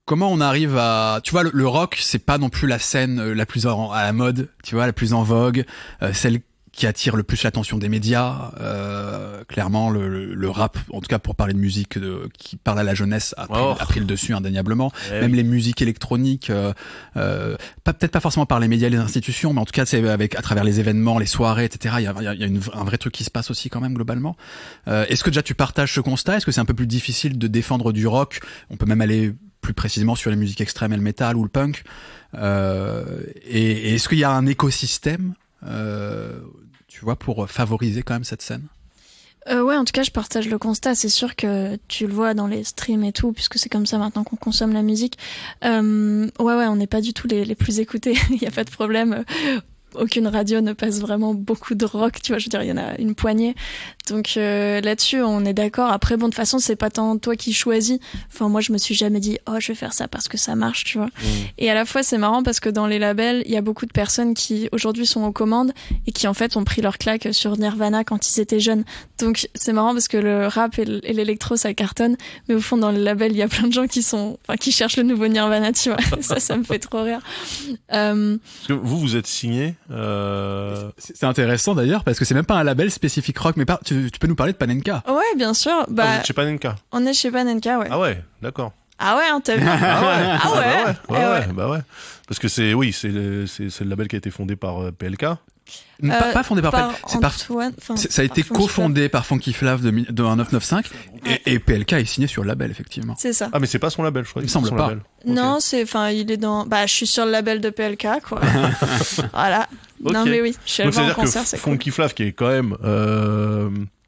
Speaker 1: comment on arrive à, tu vois, le, le rock, c'est pas non plus la scène euh, la plus en, à la mode, tu vois, la plus en vogue, euh, celle qui attire le plus l'attention des médias. Euh, clairement, le, le, le rap, en tout cas pour parler de musique de, qui parle à la jeunesse, a pris,
Speaker 2: Oh.
Speaker 1: a pris le dessus indéniablement.
Speaker 2: Eh
Speaker 1: Même
Speaker 2: oui.
Speaker 1: les musiques électroniques, euh, euh, pas peut-être pas forcément par les médias et les institutions, mais en tout cas c'est avec à travers les événements, les soirées, et cetera. Il y a, il y a, il y a une, un vrai truc qui se passe aussi quand même globalement. Euh, est-ce que déjà tu partages ce constat? Est-ce que c'est un peu plus difficile de défendre du rock? On peut même aller plus précisément sur les musiques extrêmes et le métal ou le punk. Euh, et, et est-ce qu'il y a un écosystème, euh, tu vois, pour favoriser quand même cette scène?
Speaker 3: Euh, ouais, en tout cas, je partage le constat. C'est sûr que tu le vois dans les streams et tout, puisque c'est comme ça maintenant qu'on consomme la musique. Euh, ouais, ouais, on n'est pas du tout les, les plus écoutés. Il n'y a pas de problème. Aucune radio ne passe vraiment beaucoup de rock, tu vois, je veux dire, il y en a une poignée. Donc euh, là-dessus, on est d'accord. Après, bon, de toute façon, c'est pas tant toi qui choisis. Enfin, moi, je me suis jamais dit, oh, je vais faire ça parce que ça marche, tu vois. Mmh. Et à la fois, c'est marrant parce que dans les labels, il y a beaucoup de personnes qui, aujourd'hui, sont aux commandes et qui, en fait, ont pris leur claque sur Nirvana quand ils étaient jeunes. Donc, c'est marrant parce que le rap et l'électro, ça cartonne. Mais au fond, dans le label, il y a plein de gens qui sont, enfin, qui cherchent le nouveau Nirvana, tu vois. ça, ça me fait trop rire.
Speaker 2: Euh... Parce que vous, vous êtes signé. Euh...
Speaker 1: C'est intéressant d'ailleurs parce que c'est même pas un label spécifique rock, mais pas, tu, tu peux nous parler de Panenka?
Speaker 3: Ouais, bien sûr. Bah,
Speaker 2: ah, vous êtes chez Panenka?
Speaker 3: On est chez Panenka, ouais.
Speaker 2: Ah ouais, d'accord.
Speaker 3: Ah ouais, hein, t'as vu?
Speaker 2: Ah ouais,
Speaker 3: ah ouais,
Speaker 2: ah bah ouais, ouais,
Speaker 3: ouais,
Speaker 2: ouais, bah ouais. Parce que c'est, oui, c'est le, c'est, c'est le label qui a été fondé par euh, P L K.
Speaker 1: Euh, pas, pas fondé par,
Speaker 3: par
Speaker 1: P L K, c'est par,
Speaker 3: enfin,
Speaker 1: ça a été cofondé par Funky Flav de, de un neuf neuf cinq ouais. et, et P L K est signé sur le label effectivement.
Speaker 3: C'est ça.
Speaker 2: Ah mais c'est pas son label, je crois.
Speaker 1: Il me semble
Speaker 2: son
Speaker 1: pas.
Speaker 2: Label.
Speaker 3: Non,
Speaker 2: okay.
Speaker 3: c'est, enfin, il est dans, bah, je suis sur le label de P L K, quoi. Voilà. Okay. Non mais oui, je suis allé voir en concert, c'est cool.
Speaker 2: Funky Flav qui est quand même euh,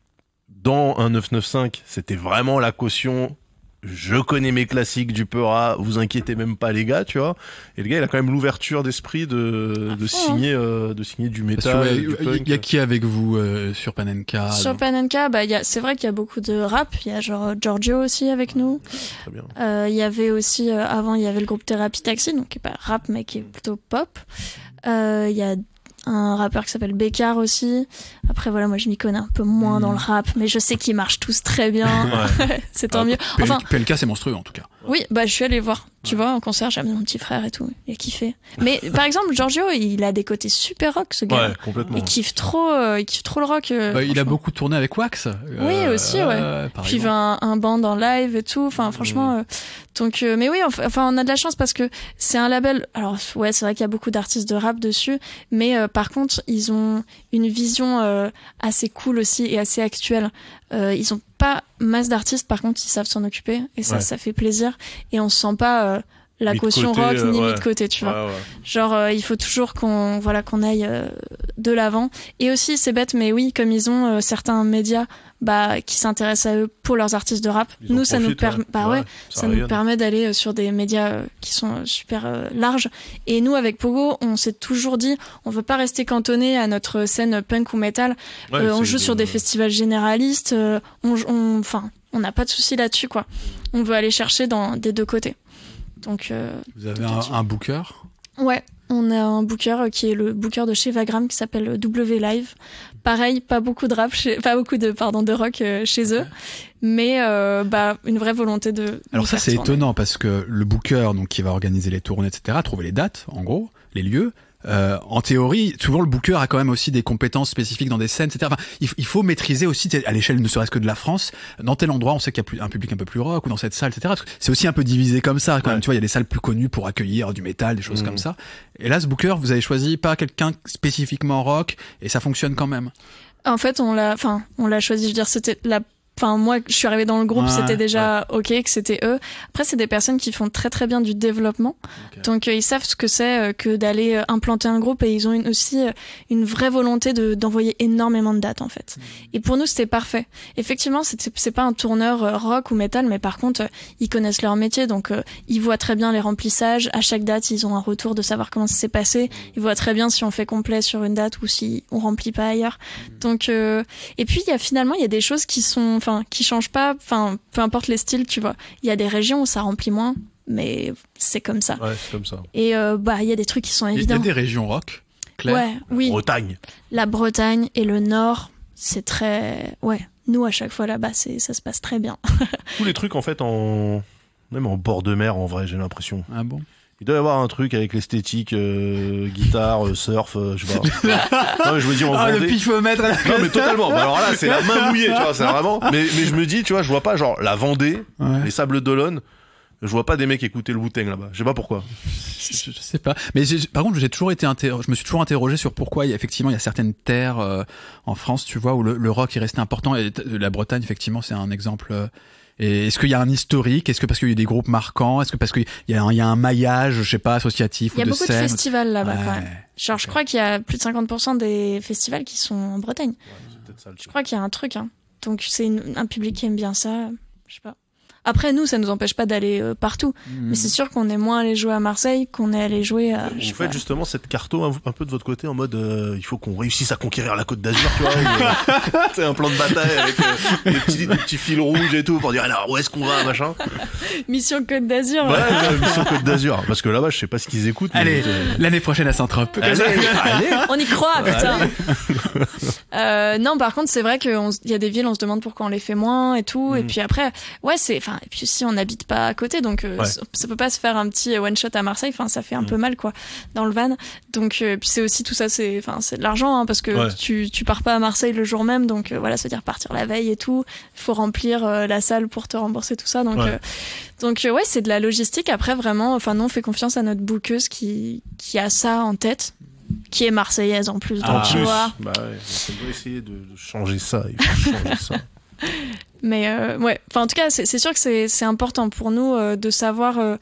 Speaker 2: dans un neuf neuf cinq, c'était vraiment la caution. Je connais mes classiques du Peura, vous inquiétez même pas les gars, tu vois. Et le gars, il a quand même l'ouverture d'esprit de, de signer, euh, de signer du métal.
Speaker 1: Il y a qui avec vous euh, sur Panenka?
Speaker 3: Sur donc. Panenka, bah, y a, c'est vrai qu'il y a beaucoup de rap. Il y a genre Giorgio aussi avec nous.
Speaker 2: Très bien.
Speaker 3: Euh, il y avait aussi, euh, avant, il y avait le groupe Thérapie Taxi, donc qui est pas rap, mais qui est plutôt pop. Euh, il y a un rappeur qui s'appelle Bécard aussi. Après voilà, moi je m'y connais un peu moins mmh. dans le rap, mais je sais qu'ils marchent tous très bien. Ouais. C'est tant ah, mieux.
Speaker 1: Enfin, P L K c'est monstrueux en tout cas.
Speaker 3: Oui, bah je suis allée voir. Tu ouais. vois, en concert, j'ai amené mon petit frère et tout. Il a kiffé. Mais par exemple, Giorgio, il a des côtés super rock, ce gars.
Speaker 2: Ouais, complètement.
Speaker 3: Il kiffe trop, euh, il kiffe trop le rock. Euh,
Speaker 1: bah, il a beaucoup tourné avec Wax. Euh,
Speaker 3: oui, aussi, ouais. Euh, Puis il veut un, un band en live et tout. Enfin, franchement. Mmh. Euh, donc, euh, mais oui, enfin, on a de la chance parce que c'est un label. Alors, ouais, c'est vrai qu'il y a beaucoup d'artistes de rap dessus, mais euh, par contre, ils ont une vision euh, assez cool aussi et assez actuelle. Euh, ils ont pas masse d'artistes, par contre, ils savent s'en occuper et ça, ouais. ça fait plaisir. Et on se sent pas euh, la mis caution côté, rock euh, ni ouais. mis de côté, tu vois. Ouais, ouais. Genre, euh, il faut toujours qu'on, voilà, qu'on aille euh, de l'avant. Et aussi, c'est bête, mais oui, comme ils ont euh, certains médias, bah, qui s'intéressent à eux pour leurs artistes de rap,
Speaker 2: ils
Speaker 3: nous, ça nous permet,
Speaker 2: hein.
Speaker 3: bah ouais,
Speaker 2: ouais ça,
Speaker 3: ça nous permet d'aller sur des médias euh, qui sont super euh, larges. Et nous, avec Pogo, on s'est toujours dit, on veut pas rester cantonné à notre scène punk ou metal. Ouais, euh, on joue de... sur des festivals généralistes. Euh, on, on, enfin, on n'a pas de souci là-dessus, quoi. On veut aller chercher dans des deux côtés. Donc, euh,
Speaker 1: vous avez un, un booker?
Speaker 3: Ouais, on a un booker qui est le booker de chez Vagram qui s'appelle W Live. Pareil, pas beaucoup de rap, chez, pas beaucoup de pardon de rock euh, chez eux, mais euh, bah une vraie volonté de.
Speaker 1: Alors ça c'est tourner. Étonnant parce que le booker donc qui va organiser les tournées et cetera, trouver les dates en gros, les lieux. Euh, en théorie, souvent le booker a quand même aussi des compétences spécifiques dans des scènes, et cetera. Enfin, il, il faut maîtriser aussi à l'échelle ne serait-ce que de la France. Dans tel endroit, on sait qu'il y a plus, un public un peu plus rock ou dans cette salle, et cetera. C'est aussi un peu divisé comme ça. Quand ouais. même, tu vois, il y a des salles plus connues pour accueillir du métal, des choses mmh. comme ça. Et là, ce booker, vous avez choisi pas quelqu'un spécifiquement rock et ça fonctionne quand même.
Speaker 3: En fait, on l'a, enfin, on l'a choisi. Je veux dire, c'était la. Enfin, moi, je suis arrivée dans le groupe, ouais, c'était déjà ouais. ok, que c'était eux. Après, c'est des personnes qui font très très bien du développement. Okay. Donc, euh, ils savent ce que c'est euh, que d'aller euh, implanter un groupe et ils ont une, aussi euh, une vraie volonté de, d'envoyer énormément de dates, en fait. Mmh. Et pour nous, c'était parfait. Effectivement, c'est, c'est pas un tourneur euh, rock ou métal, mais par contre, euh, ils connaissent leur métier. Donc, euh, ils voient très bien les remplissages. À chaque date, ils ont un retour de savoir comment ça s'est passé. Ils voient très bien si on fait complet sur une date ou si on remplit pas ailleurs. Mmh. Donc, euh, et puis, il y a finalement, il y a des choses qui sont, enfin, qui changent pas, enfin, peu importe les styles, tu vois. Il y a des régions où ça remplit moins, mais c'est comme ça.
Speaker 2: Ouais, c'est comme ça.
Speaker 3: Et euh, bah, il y a des trucs qui sont évidents.
Speaker 1: Il y a des régions rock, clair.
Speaker 3: Ouais, oui.
Speaker 2: Bretagne.
Speaker 3: La Bretagne et le Nord, c'est très, ouais. Nous, à chaque fois là-bas, c'est, ça se passe très bien.
Speaker 2: Tous les trucs, en fait, en, Même en bord de mer, en vrai, j'ai l'impression.
Speaker 1: Ah bon?
Speaker 2: Il doit y avoir un truc avec l'esthétique, euh, guitare, euh, surf, euh, je sais pas. Non, mais je me dis, on
Speaker 1: Ah,
Speaker 2: vendait...
Speaker 1: le pifomètre à la
Speaker 2: Non, mais totalement. Bah, alors là, c'est la main mouillée, tu vois, c'est vraiment... Mais, mais je me dis, tu vois, je vois pas, genre, la Vendée,
Speaker 1: Ouais.
Speaker 2: les Sables d'Olonne, je vois pas des mecs écouter le Wu-Tang là-bas. Je sais pas pourquoi.
Speaker 1: Je, je sais pas. Mais j'ai, par contre, j'ai toujours été interro- je me suis toujours interrogé sur pourquoi, il y a, effectivement, il y a certaines terres euh, en France, tu vois, où le, le rock est resté important. Et t- la Bretagne, effectivement, c'est un exemple. Euh, et est-ce qu'il y a un historique? Est-ce que parce qu'il y a eu des groupes marquants? Est-ce que parce qu'il y a un, il y a un maillage, je sais pas, associatif
Speaker 3: Il y a
Speaker 1: ou de
Speaker 3: beaucoup de
Speaker 1: scènes?
Speaker 3: festivals là-bas
Speaker 1: Ouais.
Speaker 3: quand même. Genre, je
Speaker 1: Ok.
Speaker 3: crois qu'il y a plus de cinquante pour cent des festivals qui sont en Bretagne.
Speaker 2: C'est peut-être ça le
Speaker 3: Je
Speaker 2: truc.
Speaker 3: crois qu'il y a un truc, hein. Donc c'est une- un public qui aime bien ça. Je sais pas. Après, nous, ça nous empêche pas d'aller euh, partout.
Speaker 1: Mmh.
Speaker 3: Mais c'est sûr qu'on est moins allé jouer à Marseille qu'on est allé jouer à. je
Speaker 2: Vous
Speaker 3: sais
Speaker 2: faites
Speaker 3: pas.
Speaker 2: justement cette carto un, un peu de votre côté en mode euh, il faut qu'on réussisse à conquérir la Côte d'Azur, tu vois. où, euh, c'est un plan de bataille avec euh, des, petits, des petits fils rouges et tout pour dire alors où est-ce qu'on va, machin.
Speaker 3: Mission Côte d'Azur.
Speaker 2: Ouais, ouais, mission Côte d'Azur. Parce que là-bas, je sais pas ce qu'ils écoutent. mais,
Speaker 1: Allez,
Speaker 2: euh,
Speaker 1: l'année prochaine à Saint-Trope.
Speaker 2: allez, allez.
Speaker 3: On y croit, putain. euh, non, par contre, c'est vrai qu'il y a des villes, on se demande pourquoi on les fait moins et tout.
Speaker 2: Mhm.
Speaker 3: Et puis après, ouais, c'est, enfin, et puis aussi, on n'habite pas à côté, donc euh,
Speaker 2: Ouais.
Speaker 3: ça, ça peut pas se faire un petit one shot à Marseille. Enfin, ça fait un
Speaker 2: Mhm.
Speaker 3: peu mal, quoi, dans le van. Donc, euh, puis c'est aussi tout ça, c'est, enfin, c'est de l'argent, hein, parce que
Speaker 2: Ouais.
Speaker 3: tu, tu pars pas à Marseille le jour même, donc euh, voilà, ça veut dire partir la veille et tout. Il faut remplir euh, la salle pour te rembourser tout ça, donc.
Speaker 2: Ouais.
Speaker 3: Euh, donc euh, ouais, c'est de la logistique. Après, vraiment, enfin, nous, on fait confiance à notre bookeuse qui, qui a ça en tête, qui est marseillaise en plus. Donc,
Speaker 2: En
Speaker 1: Ah.
Speaker 3: tu
Speaker 2: plus,
Speaker 3: vois.
Speaker 2: bah ouais, on doit essayer de, de changer ça. Il faut changer ça.
Speaker 3: Mais euh, ouais, enfin en tout cas, c'est c'est sûr que c'est c'est important pour nous euh, de savoir euh,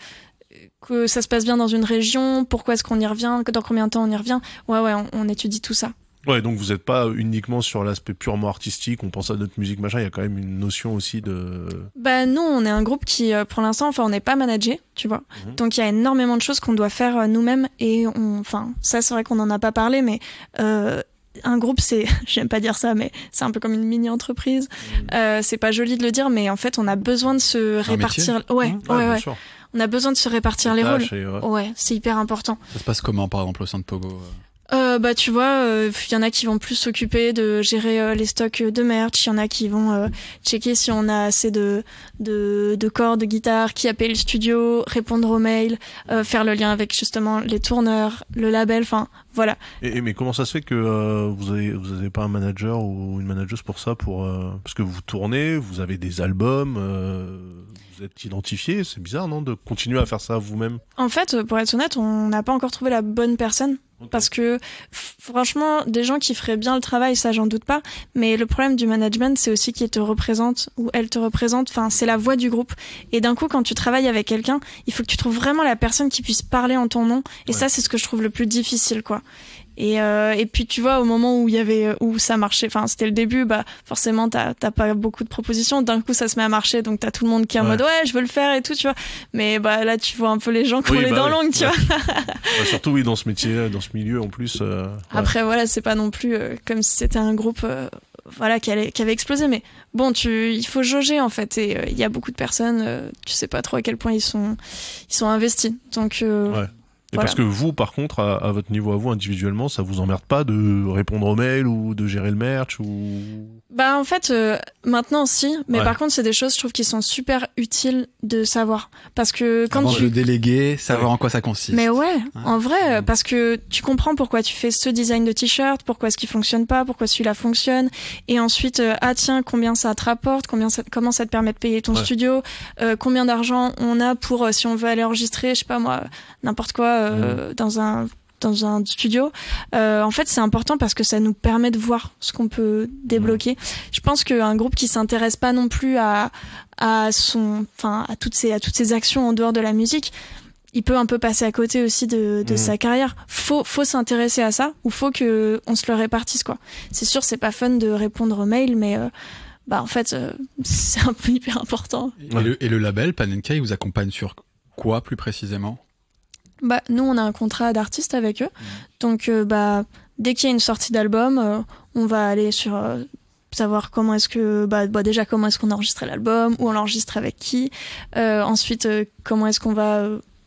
Speaker 3: que ça se passe bien dans une région. Pourquoi est-ce qu'on y revient? Que dans combien de temps on y revient? Ouais, ouais, on, on étudie tout ça.
Speaker 2: Ouais, donc vous n'êtes pas uniquement sur l'aspect purement artistique. On pense à notre musique, machin. Il y a quand même une notion aussi de.
Speaker 3: Bah nous, on est un groupe qui, euh, pour l'instant, enfin, on n'est pas managé, tu vois.
Speaker 2: Mhm.
Speaker 3: Donc il y a énormément de choses qu'on doit faire euh, nous-mêmes et on, enfin, ça c'est vrai qu'on en a pas parlé, mais euh, un groupe, c'est, j'aime pas dire ça, mais c'est un peu comme une mini-entreprise. Euh, c'est pas joli de le dire, mais en fait, on a besoin de se répartir. Ouais,
Speaker 1: Mmh.
Speaker 3: ouais,
Speaker 2: bien
Speaker 3: ouais.
Speaker 2: sûr.
Speaker 3: On a besoin de se répartir les rôles.
Speaker 2: Tâches et, ouais.
Speaker 3: Ouais, c'est hyper important.
Speaker 1: Ça se passe comment, par exemple, au sein de Pogo? euh
Speaker 3: Euh, bah tu vois, il euh, y en a qui vont plus s'occuper de gérer euh, les stocks de merch, il y en a qui vont euh, checker si on a assez de de, de cordes, de guitare, qui appelle le studio, répondre aux mails, euh, faire le lien avec justement les tourneurs, le label, enfin voilà.
Speaker 2: Et, et mais comment ça se fait que euh, vous avez vous avez pas un manager ou une manageuse pour ça, pour euh, parce que vous tournez, vous avez des albums, euh, vous êtes identifié. C'est bizarre, non, de continuer à faire ça vous-même.
Speaker 3: En fait, pour être honnête, on n'a pas encore trouvé la bonne personne. Parce que f- franchement, des gens qui feraient bien le travail, ça j'en doute pas. Mais le problème du management, c'est aussi qu'il te représente ou elle te représente. Enfin, c'est la voix du groupe. Et d'un coup, quand tu travailles avec quelqu'un, il faut que tu trouves vraiment la personne qui puisse parler en ton nom. Et
Speaker 2: Ouais.
Speaker 3: ça, c'est ce que je trouve le plus difficile, quoi. Et euh, et puis tu vois, au moment où il y avait où ça marchait, enfin c'était le début, bah forcément t'as t'as pas beaucoup de propositions. D'un coup, ça se met à marcher, donc t'as tout le monde qui est en
Speaker 2: Ouais.
Speaker 3: mode ouais, je veux le faire et tout, tu vois. Mais bah là, tu vois un peu les gens qui ont
Speaker 2: Oui,
Speaker 3: les
Speaker 2: bah
Speaker 3: dents
Speaker 2: oui.
Speaker 3: longues, tu
Speaker 2: Ouais.
Speaker 3: vois.
Speaker 2: Bah, surtout oui, dans ce métier, dans ce milieu en plus. euh, ouais.
Speaker 3: Après voilà, c'est pas non plus euh, comme si c'était un groupe euh, voilà qui, allait, qui avait explosé, mais bon, tu il faut jauger en fait. Et euh, il y a beaucoup de personnes, euh, tu sais pas trop à quel point ils sont ils sont investis. Donc euh,
Speaker 2: Ouais. Et
Speaker 3: Voilà.
Speaker 2: parce que vous, par contre, à, à votre niveau, à vous individuellement, ça vous emmerde pas de répondre aux mails ou de gérer le merch ou.
Speaker 3: bah en fait euh, maintenant si, mais
Speaker 2: Ouais.
Speaker 3: par contre c'est des choses je trouve qui sont super utiles de savoir parce que quand
Speaker 1: Avant
Speaker 3: tu
Speaker 1: de le déléguer, savoir en quoi ça consiste.
Speaker 3: Mais ouais, en vrai,
Speaker 1: Mm.
Speaker 3: parce que tu comprends pourquoi tu fais ce design de t-shirt, pourquoi est-ce qu'il fonctionne pas, pourquoi celui-là fonctionne, et ensuite, euh, ah tiens, combien ça te rapporte, combien ça, comment ça te permet de payer ton
Speaker 2: Ouais.
Speaker 3: studio, euh, combien d'argent on a pour, euh, si on veut aller enregistrer, je sais pas moi, n'importe quoi, euh, dans un dans un studio. Euh, en fait, c'est important parce que ça nous permet de voir ce qu'on peut débloquer. Je pense qu'un groupe qui s'intéresse pas non plus à à son, enfin, à toutes ces à toutes ces actions en dehors de la musique, il peut un peu passer à côté aussi de, de
Speaker 2: Mhm.
Speaker 3: sa carrière. Faut, faut s'intéresser à ça, ou faut que on se le répartisse, quoi. C'est sûr, c'est pas fun de répondre aux mails, mais euh, bah en fait, euh, c'est un peu hyper important.
Speaker 1: Et, le, et le label Panenka, il vous accompagne sur quoi plus précisément?
Speaker 3: Bah nous, on a un contrat d'artiste avec eux, donc euh, bah dès qu'il y a une sortie d'album, euh, on va aller sur euh, savoir comment est-ce que bah, bah déjà comment est-ce qu'on a enregistré l'album, où on l'enregistre avec qui, euh, ensuite euh, comment est-ce qu'on va euh,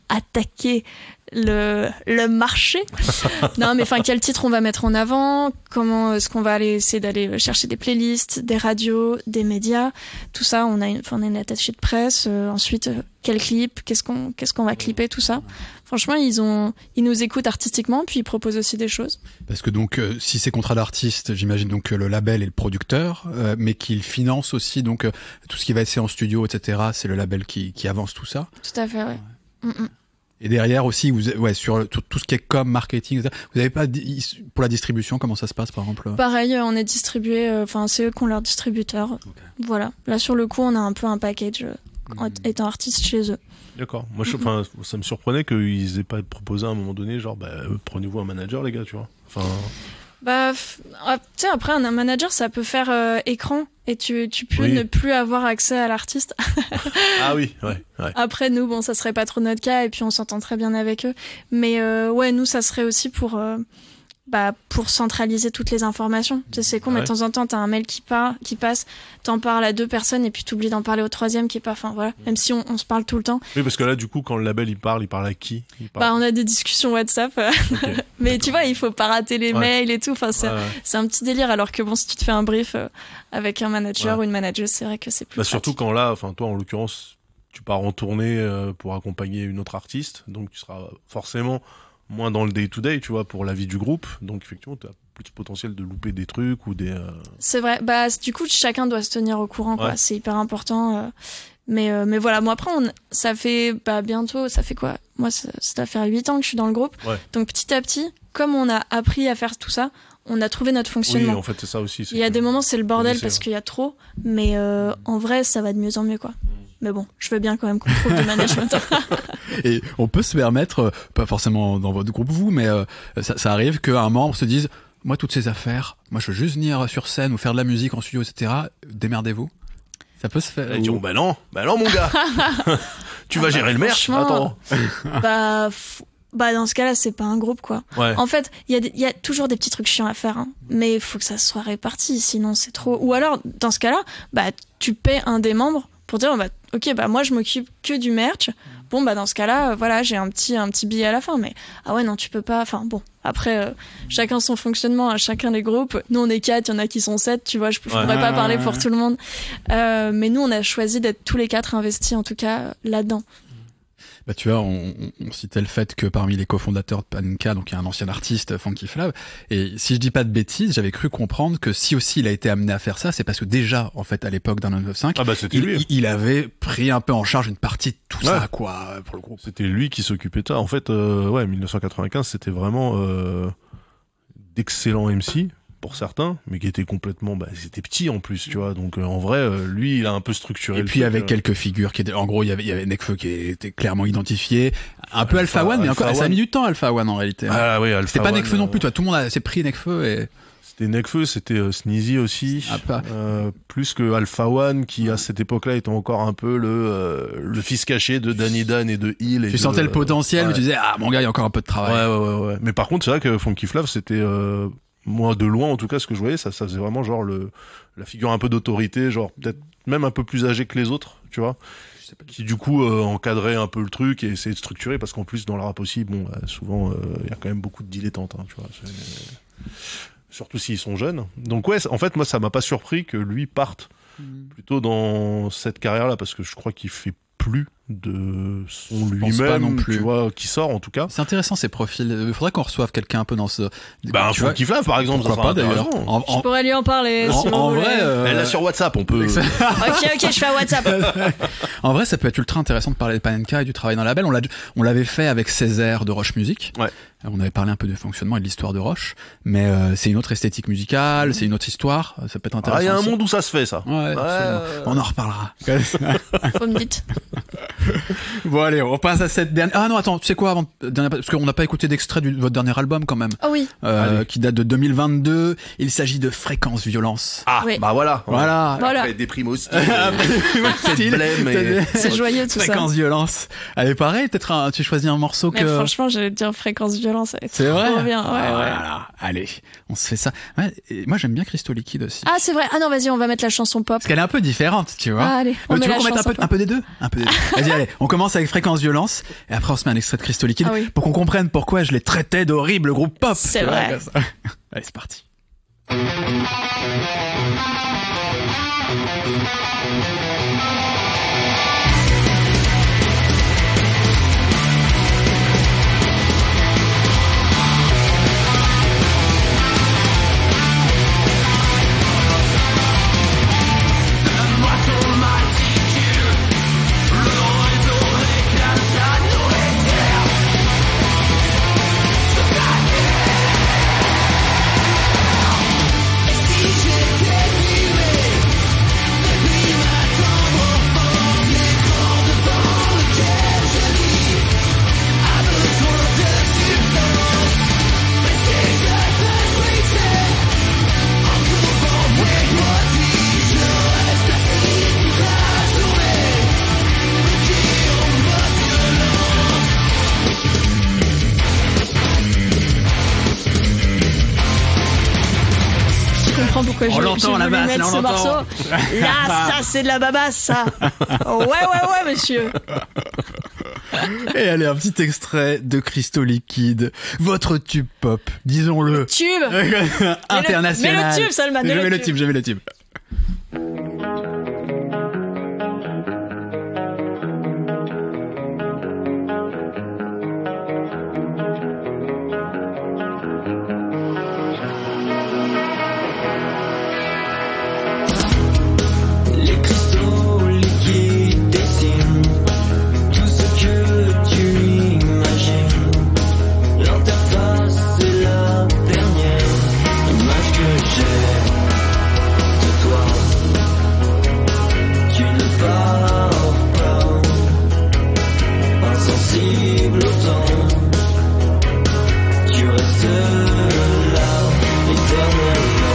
Speaker 3: attaquer le le marché. Non, mais enfin, quel titre on va mettre en avant, comment est-ce qu'on va aller essayer d'aller chercher des playlists, des radios, des médias, tout ça. On a une, enfin, on a une attachée de presse. Euh, ensuite, euh, quel clip, qu'est-ce qu'on qu'est-ce qu'on va clipper, tout ça. Franchement, ils ont ils nous écoutent artistiquement, puis ils proposent aussi des choses.
Speaker 1: Parce que donc, euh, si c'est contrat d'artiste, j'imagine donc que le label est le producteur, euh, mais qu'il finance aussi donc euh, tout ce qui va être fait en studio, et cetera. C'est le label qui qui avance tout ça.
Speaker 3: Tout à fait, ouais. ouais. Mm-mm.
Speaker 1: Et derrière aussi, vous, ouais, sur tout, tout ce qui est com, marketing, et cetera. Vous avez pas di- pour la distribution, comment ça se passe par exemple?
Speaker 3: Pareil, on est distribué, enfin euh, c'est eux qui ont leur distributeur. Okay. Voilà. Là sur le coup, on a un peu un package euh, mmh. étant artiste chez eux.
Speaker 2: D'accord. Moi, je, enfin, mmh. ça me surprenait qu'ils aient pas proposé à un moment donné, genre, bah, prenez-vous un manager, les gars, tu vois. Enfin.
Speaker 3: Bah, f- tu sais, après un manager, ça peut faire euh, écran et tu tu peux oui. ne plus avoir accès à l'artiste.
Speaker 2: Ah oui, ouais, ouais.
Speaker 3: Après nous, bon, ça serait pas trop notre cas et puis on s'entend très bien avec eux. Mais euh, ouais, nous, ça serait aussi pour euh, bah pour centraliser toutes les informations. Tu sais, c'est con, ouais. mais de temps en temps, t'as un mail qui part, qui passe, t'en parles à deux personnes et puis t'oublies d'en parler au troisième qui est pas. Enfin voilà, même si on, on se parle tout le temps.
Speaker 2: Oui, parce que là, du coup, quand le label il parle, il parle à qui? Il parle...
Speaker 3: Bah, on a des discussions WhatsApp. Okay. Mais D'accord. Tu vois, il faut pas rater les ouais. mails et tout. Enfin, c'est, ouais, ouais. c'est un petit délire. Alors que bon, si tu te fais un brief euh, avec un manager ouais. ou une manageuse, c'est vrai que c'est plus.
Speaker 2: Bah, surtout quand là, enfin, toi, en l'occurrence, tu pars en tournée euh, pour accompagner une autre artiste, donc tu seras forcément moins dans le day-to-day, tu vois, pour la vie du groupe. Donc, effectivement, tu as plus de potentiel de louper des trucs ou des... Euh...
Speaker 3: C'est vrai. Bah, du coup, chacun doit se tenir au courant, quoi. Ouais. C'est hyper important. Euh... Mais, euh, mais voilà, moi, après, on... ça fait bah, bientôt, ça fait quoi? Moi, ça, ça doit faire huit ans que je suis dans le groupe. Ouais. Donc, petit à petit, comme on a appris à faire tout ça, on a trouvé notre fonctionnement.
Speaker 2: Oui, en fait, c'est ça aussi. C'est
Speaker 3: Il y a des moments, c'est le bordel parce qu'il y a trop. Mais euh, en vrai, ça va de mieux en mieux, quoi. Mais bon, je veux bien quand même qu'on trouve du management.
Speaker 1: Et on peut se permettre, pas forcément dans votre groupe vous, mais euh, ça, ça arrive qu'un membre se dise, moi toutes ces affaires, moi je veux juste venir sur scène ou faire de la musique en studio, et cetera. Démerdez-vous. Ça peut se faire.
Speaker 2: Et ou... bah non, bah non mon gars. Tu vas gérer le merch. Attends.
Speaker 3: bah. F... Bah dans ce cas-là, c'est pas un groupe quoi. Ouais. En fait, il y a il y a toujours des petits trucs chiants à faire hein, mais il faut que ça soit réparti sinon c'est trop ou alors dans ce cas-là, bah tu paies un des membres pour dire bah OK, bah moi je m'occupe que du merch. Bon bah dans ce cas-là, euh, voilà, j'ai un petit un petit billet à la fin mais ah ouais non, tu peux pas enfin bon, après euh, chacun son fonctionnement, hein, chacun les groupes. Nous on est quatre, il y en a qui sont sept, tu vois, je, je ouais. pourrais pas parler pour tout le monde. Euh, mais nous on a choisi d'être tous les quatre investis en tout cas là-dedans.
Speaker 1: Bah tu vois, on, on citait le fait que parmi les cofondateurs de Panenka, donc il y a un ancien artiste, Funky Flav, et si je dis pas de bêtises, j'avais cru comprendre que si aussi il a été amené à faire ça, c'est parce que déjà, en fait, à l'époque d'un neuf neuf cinq,
Speaker 2: ah bah, c'était
Speaker 1: il,
Speaker 2: lui.
Speaker 1: il, il avait pris un peu en charge une partie de tout ouais. ça, quoi, pour le groupe.
Speaker 2: C'était lui qui s'occupait de ça. En fait, euh, ouais, dix-neuf cent quatre-vingt-quinze, c'était vraiment euh, d'excellents M C. Pour certains, mais qui étaient complètement, bah, c'était petit en plus, tu vois. Donc euh, en vrai, euh, lui, il a un peu structuré.
Speaker 1: Et
Speaker 2: le
Speaker 1: puis
Speaker 2: truc,
Speaker 1: avec
Speaker 2: euh...
Speaker 1: quelques figures qui étaient, en gros, il y avait, il y avait Nekfeu qui était clairement identifié, un peu Alpha, Alpha One, mais encore, One. Ça a mis du temps Alpha One en réalité.
Speaker 2: Ah oui, Alpha
Speaker 1: C'était pas
Speaker 2: One,
Speaker 1: Nekfeu
Speaker 2: euh...
Speaker 1: non plus, toi. Tout le monde a, s'est pris Nekfeu et.
Speaker 2: C'était Nekfeu, c'était euh, Sneezy aussi,
Speaker 1: ah, pas...
Speaker 2: euh, plus que Alpha One qui à cette époque-là était encore un peu le euh, le fils caché de Danny Dan et de Hill. Et
Speaker 1: tu
Speaker 2: de,
Speaker 1: sentais le potentiel,
Speaker 2: euh,
Speaker 1: mais tu disais ah mon gars il y a encore un peu de travail.
Speaker 2: Ouais ouais ouais. ouais. Mais par contre c'est vrai que Funky Flav c'était euh, moi de loin en tout cas ce que je voyais ça ça faisait vraiment genre le la figure un peu d'autorité, genre peut-être même un peu plus âgé que les autres, tu vois. Qui du coup euh, encadrait un peu le truc et essayait de structurer parce qu'en plus dans le rap aussi bon bah, souvent il euh, y a quand même beaucoup de dilettantes hein, tu vois. C'est... Surtout s'ils sont jeunes. Donc ouais, en fait moi ça m'a pas surpris que lui parte mmh. plutôt dans cette carrière-là parce que je crois qu'il fait plus de son lui-même, non plus. Tu vois, qui sort en tout cas.
Speaker 1: C'est intéressant ces profils. Il faudrait qu'on reçoive quelqu'un un peu dans ce.
Speaker 2: Bah un Funky Flav par exemple.
Speaker 1: Pourquoi
Speaker 2: ça
Speaker 1: pas d'ailleurs.
Speaker 3: En, en... Je pourrais lui en parler.
Speaker 1: En,
Speaker 3: si
Speaker 1: en
Speaker 3: vous
Speaker 1: vrai, euh...
Speaker 2: elle l'a sur WhatsApp, on peut.
Speaker 3: ok ok, je fais un WhatsApp.
Speaker 1: En vrai, ça peut être ultra intéressant de parler de Panenka et du travail dans la label. On l'a, on l'avait fait avec Césaire de Roche Music. Ouais. On avait parlé un peu du fonctionnement et de l'histoire de Roche, mais euh, c'est une autre esthétique musicale, mmh. c'est une autre histoire. Ça peut être intéressant.
Speaker 2: Ah, il y a un
Speaker 1: aussi.
Speaker 2: monde où ça se fait ça.
Speaker 1: Ouais. ouais. On en reparlera.
Speaker 3: Faut me dites.
Speaker 1: Bon allez, on passe à cette dernière. Ah non, attends, tu sais quoi avant dernière... parce qu'on n'a pas écouté d'extrait de votre dernier album quand même.
Speaker 3: Ah oui.
Speaker 1: Euh, qui date de deux mille vingt-deux. Il s'agit de Fréquence Violence.
Speaker 2: Ah oui. Bah voilà.
Speaker 1: Voilà.
Speaker 3: Voilà.
Speaker 2: Après, des primo style. C'est blême. Et...
Speaker 3: C'est joyeux tout
Speaker 1: Fréquence
Speaker 3: ça.
Speaker 1: Fréquence Violence. Allez pareil, peut-être un... tu choisis un morceau
Speaker 3: mais
Speaker 1: que.
Speaker 3: Franchement, j'allais dire Fréquence Violence.
Speaker 1: C'est vrai.
Speaker 3: Trop bien. Ouais,
Speaker 1: ah,
Speaker 3: ouais.
Speaker 1: Voilà. Allez, on se fait ça. Ouais, et moi j'aime bien Crystal Liquide aussi.
Speaker 3: Ah c'est vrai. Ah non, vas-y, on va mettre la chanson pop.
Speaker 1: Parce qu'elle est un peu différente, tu vois.
Speaker 3: Ah, allez. On
Speaker 1: mais
Speaker 3: met
Speaker 1: tu veux
Speaker 3: la
Speaker 1: qu'on mette un peu,
Speaker 3: pop.
Speaker 1: un peu des deux, un peu des deux. Vas-y, dit, allez, on commence avec Fréquence Violence, et après on se met un extrait de Cristaux Liquides,
Speaker 3: Ah oui.
Speaker 1: pour qu'on comprenne pourquoi je les traitais d'horribles groupes pop.
Speaker 3: C'est
Speaker 1: Tu vois,
Speaker 3: vrai.
Speaker 1: comme ça. Allez, c'est parti.
Speaker 3: Pourquoi
Speaker 1: On
Speaker 3: je,
Speaker 1: l'entend,
Speaker 3: je
Speaker 1: la
Speaker 3: voulais
Speaker 1: basse,
Speaker 3: mettre
Speaker 1: là, on
Speaker 3: ce
Speaker 1: l'entend.
Speaker 3: morceau. Là, ça, c'est de la babasse, ça. Ouais, ouais, ouais, monsieur.
Speaker 1: Et allez, un petit extrait de Cristaux Liquides, votre tube pop, disons-le.
Speaker 3: Tube.
Speaker 1: International.
Speaker 3: Mets le tube, Salman, mets
Speaker 1: Je
Speaker 3: le
Speaker 1: mets le
Speaker 3: tube.
Speaker 1: tube, je mets le tube.
Speaker 5: Les cristaux liquides dessinent tout ce que tu imagines. L'interface c'est la dernière image que j'ai de toi. Tu ne pars pas, insensible au temps. Tu restes là éternellement.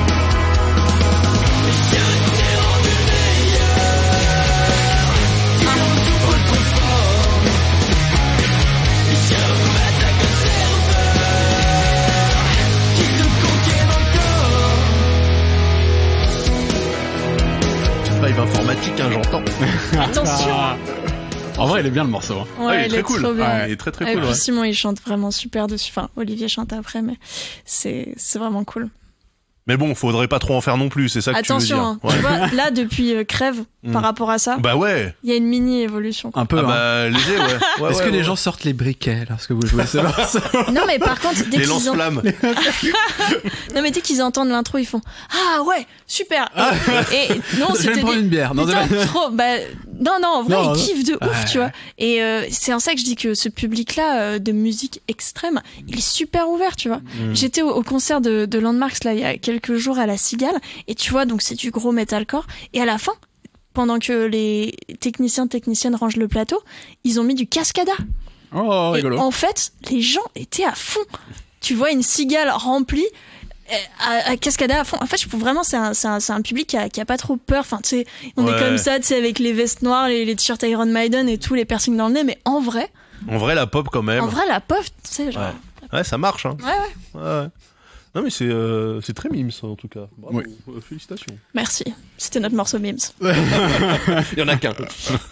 Speaker 2: Vibe informatique, hein, j'entends.
Speaker 3: Attention.
Speaker 1: En vrai, il est bien le morceau. hein.
Speaker 3: Ouais,
Speaker 2: Ah, il est
Speaker 3: il
Speaker 2: très
Speaker 3: est
Speaker 2: cool.
Speaker 3: trop bien.
Speaker 2: Il est très très
Speaker 3: Et
Speaker 2: cool.
Speaker 3: puis
Speaker 2: Ouais.
Speaker 3: Simon, il chante vraiment super dessus. Enfin, Olivier chante après, mais c'est c'est vraiment cool.
Speaker 2: Mais bon, faudrait pas trop en faire non plus, c'est ça que
Speaker 3: Attention,
Speaker 2: tu veux
Speaker 3: hein,
Speaker 2: dire. Ouais.
Speaker 3: tu vois, là, depuis euh, Crève,
Speaker 2: Mm.
Speaker 3: par rapport à ça,
Speaker 2: Bah ouais.
Speaker 3: il y a une mini-évolution. quoi.
Speaker 1: Un peu.
Speaker 2: Ah
Speaker 1: hein.
Speaker 2: bah léger, ouais. Ouais,
Speaker 1: Est-ce
Speaker 2: ouais,
Speaker 1: que les
Speaker 2: ouais.
Speaker 1: gens sortent les briquets lorsque vous jouez ce morceau?
Speaker 3: Non, mais par contre, dès
Speaker 2: les
Speaker 3: qu'ils en-
Speaker 2: lance-flammes.
Speaker 3: non, mais dès qu'ils entendent l'intro, ils font ah ouais, super. Et, et non,
Speaker 1: Je vais
Speaker 3: c'était
Speaker 1: me prendre
Speaker 3: des-
Speaker 1: une bière. Non,
Speaker 3: Putain,
Speaker 1: de-
Speaker 3: trop. Bah, non, non, en vrai,
Speaker 1: Non,
Speaker 3: ils
Speaker 1: non.
Speaker 3: kiffent de ouf,
Speaker 1: Ouais.
Speaker 3: tu vois. Et euh, c'est en ça que je dis que ce public-là euh, de musique extrême, il est super ouvert, tu vois.
Speaker 2: Mm.
Speaker 3: J'étais au, au concert de, de Landmarks là il y a quelques jours à la Cigale, et tu vois, donc c'est du gros metalcore. Et à la fin, pendant que les techniciens techniciennes rangent le plateau, ils ont mis du Cascada.
Speaker 1: Oh,
Speaker 3: Et
Speaker 1: rigolo.
Speaker 3: en fait, les gens étaient à fond. Tu vois une Cigale remplie. euh, À, à Cascada à fond. En fait, je trouve vraiment c'est un, c'est un, c'est un public qui a, qui a pas trop peur. Enfin, tu sais, on
Speaker 2: Ouais.
Speaker 3: est comme ça, tu sais, avec les vestes noires, les, les t-shirts Iron Maiden et tous les piercings dans le nez. Mais en vrai,
Speaker 2: En vrai, la pop quand même.
Speaker 3: en vrai, la pop, tu sais, genre.
Speaker 2: Ouais. Ouais, ça marche. Hein.
Speaker 3: Ouais, ouais.
Speaker 2: Ouais, ouais. Non mais c'est euh, c'est très mime ça en tout cas. Bravo.
Speaker 1: Oui.
Speaker 2: Euh, Félicitations.
Speaker 3: Merci. C'était notre morceau Mims.
Speaker 2: Il y en a qu'un.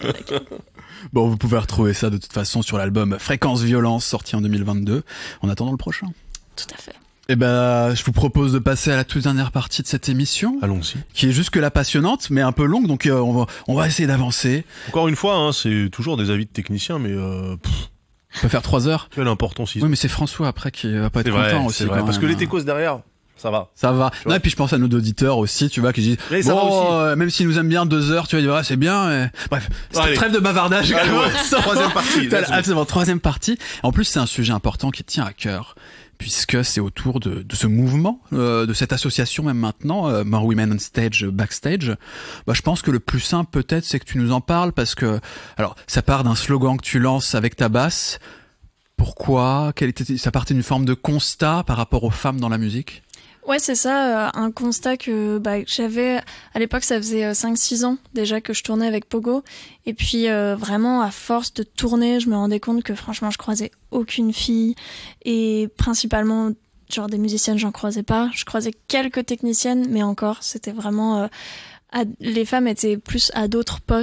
Speaker 1: Bon, vous pouvez retrouver ça de toute façon sur l'album Fréquence Violence, sorti en deux mille vingt-deux, en attendant le prochain.
Speaker 3: Tout à fait.
Speaker 1: Eh ben, je vous propose de passer à la toute dernière partie de cette émission,
Speaker 2: Allons-y.
Speaker 1: qui est jusque-là passionnante, mais un peu longue, donc euh, on va, on va essayer d'avancer.
Speaker 2: Encore une fois, hein, c'est toujours des avis de techniciens, mais euh, pff,
Speaker 1: On peut faire trois heures.
Speaker 2: quelle importance ils
Speaker 1: Oui,
Speaker 2: ont.
Speaker 1: mais c'est François après qui va pas être
Speaker 2: C'est vrai,
Speaker 1: content aussi.
Speaker 2: c'est vrai.
Speaker 1: quand
Speaker 2: Parce que
Speaker 1: même,
Speaker 2: les
Speaker 1: hein.
Speaker 2: techos derrière, ça va.
Speaker 1: Ça va.
Speaker 2: vois.
Speaker 1: Non, et puis je pense à nos auditeurs aussi, tu vois, qui disent,
Speaker 2: Mais ça va
Speaker 1: bon,
Speaker 2: aussi.
Speaker 1: euh, même s'ils nous aiment bien deux heures, tu vas dire, ah, c'est bien. et- Bref, c'est
Speaker 2: Allez.
Speaker 1: trêve de bavardage.
Speaker 2: Allez, ouais. Troisième partie.
Speaker 1: Voilà,
Speaker 2: let's go.
Speaker 1: absolument, troisième partie. En plus, c'est un sujet important qui tient à cœur, puisque c'est autour de, de ce mouvement, euh, de cette association même maintenant, euh, More Women on Stage, Backstage. Bah, je pense que le plus simple peut-être, c'est que tu nous en parles, parce que, alors, ça part d'un slogan que tu lances avec ta basse. Pourquoi? Quelle était, ça partait d'une forme de constat par rapport aux femmes dans la musique?
Speaker 3: Ouais, c'est ça, euh, un constat que bah, que j'avais à l'époque, ça faisait cinq six ans déjà que je tournais avec Pogo, et puis euh, vraiment à force de tourner, je me rendais compte que franchement je croisais aucune fille, et principalement genre des musiciennes j'en croisais pas, je croisais quelques techniciennes, mais encore c'était vraiment euh, à- les femmes étaient plus à d'autres postes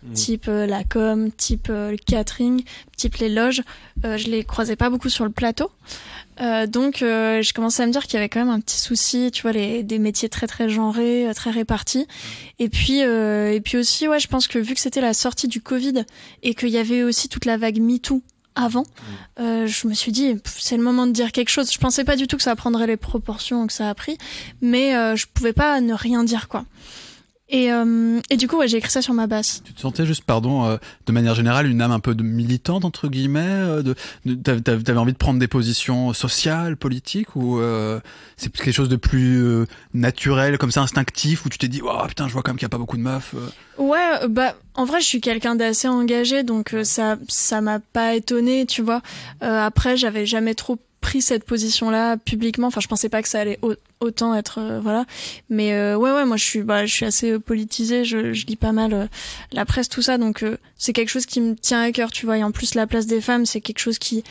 Speaker 3: mmh. type euh, la com, type euh, le catering, type les loges. Euh, je les croisais pas beaucoup sur le plateau. Euh, donc, euh, je commençais à me dire qu'il y avait quand même un petit souci, tu vois, les, des métiers très très genrés, très répartis. Et puis, euh, et puis aussi, ouais, je pense que vu que c'était la sortie du Covid et qu'il y avait aussi toute la vague MeToo avant, euh, je me suis dit, pff, c'est le moment de dire quelque chose. Je pensais pas du tout que ça prendrait les proportions que ça a pris, mais euh, je pouvais pas ne rien dire, quoi. Et, euh, et du coup, ouais, j'ai écrit ça sur ma basse.
Speaker 1: Tu te sentais juste, pardon, euh, de manière générale, une âme un peu de militante, entre guillemets, euh, de, de, t'avais, t'avais envie de prendre des positions sociales, politiques, ou euh, c'est quelque chose de plus euh, naturel, comme ça, instinctif, où tu t'es dit, oh putain, je vois quand même qu'il n'y a pas beaucoup de meufs. Euh.
Speaker 3: Ouais, bah en vrai, je suis quelqu'un d'assez engagé, donc euh, ça, ça m'a pas étonnée, tu vois. Euh, après, j'avais jamais trop pris cette position-là publiquement. Enfin, je pensais pas que ça allait au- autant être euh, voilà. Mais euh, ouais, ouais, moi je suis, bah, je suis assez euh, politisée. Je, je lis pas mal euh, la presse, tout ça. Donc euh, c'est quelque chose qui me tient à cœur, tu vois. Et en plus, la place des femmes, c'est quelque chose qui,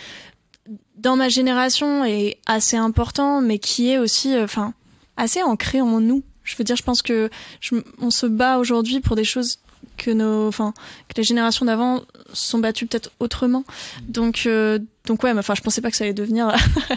Speaker 3: dans ma génération, est assez important, mais qui est aussi, enfin, euh, assez ancré en nous. Je veux dire, je pense que je, on se bat aujourd'hui pour des choses que nos, enfin, que les générations d'avant se sont battues peut-être autrement. Donc, euh, donc ouais, enfin, je pensais pas que ça allait devenir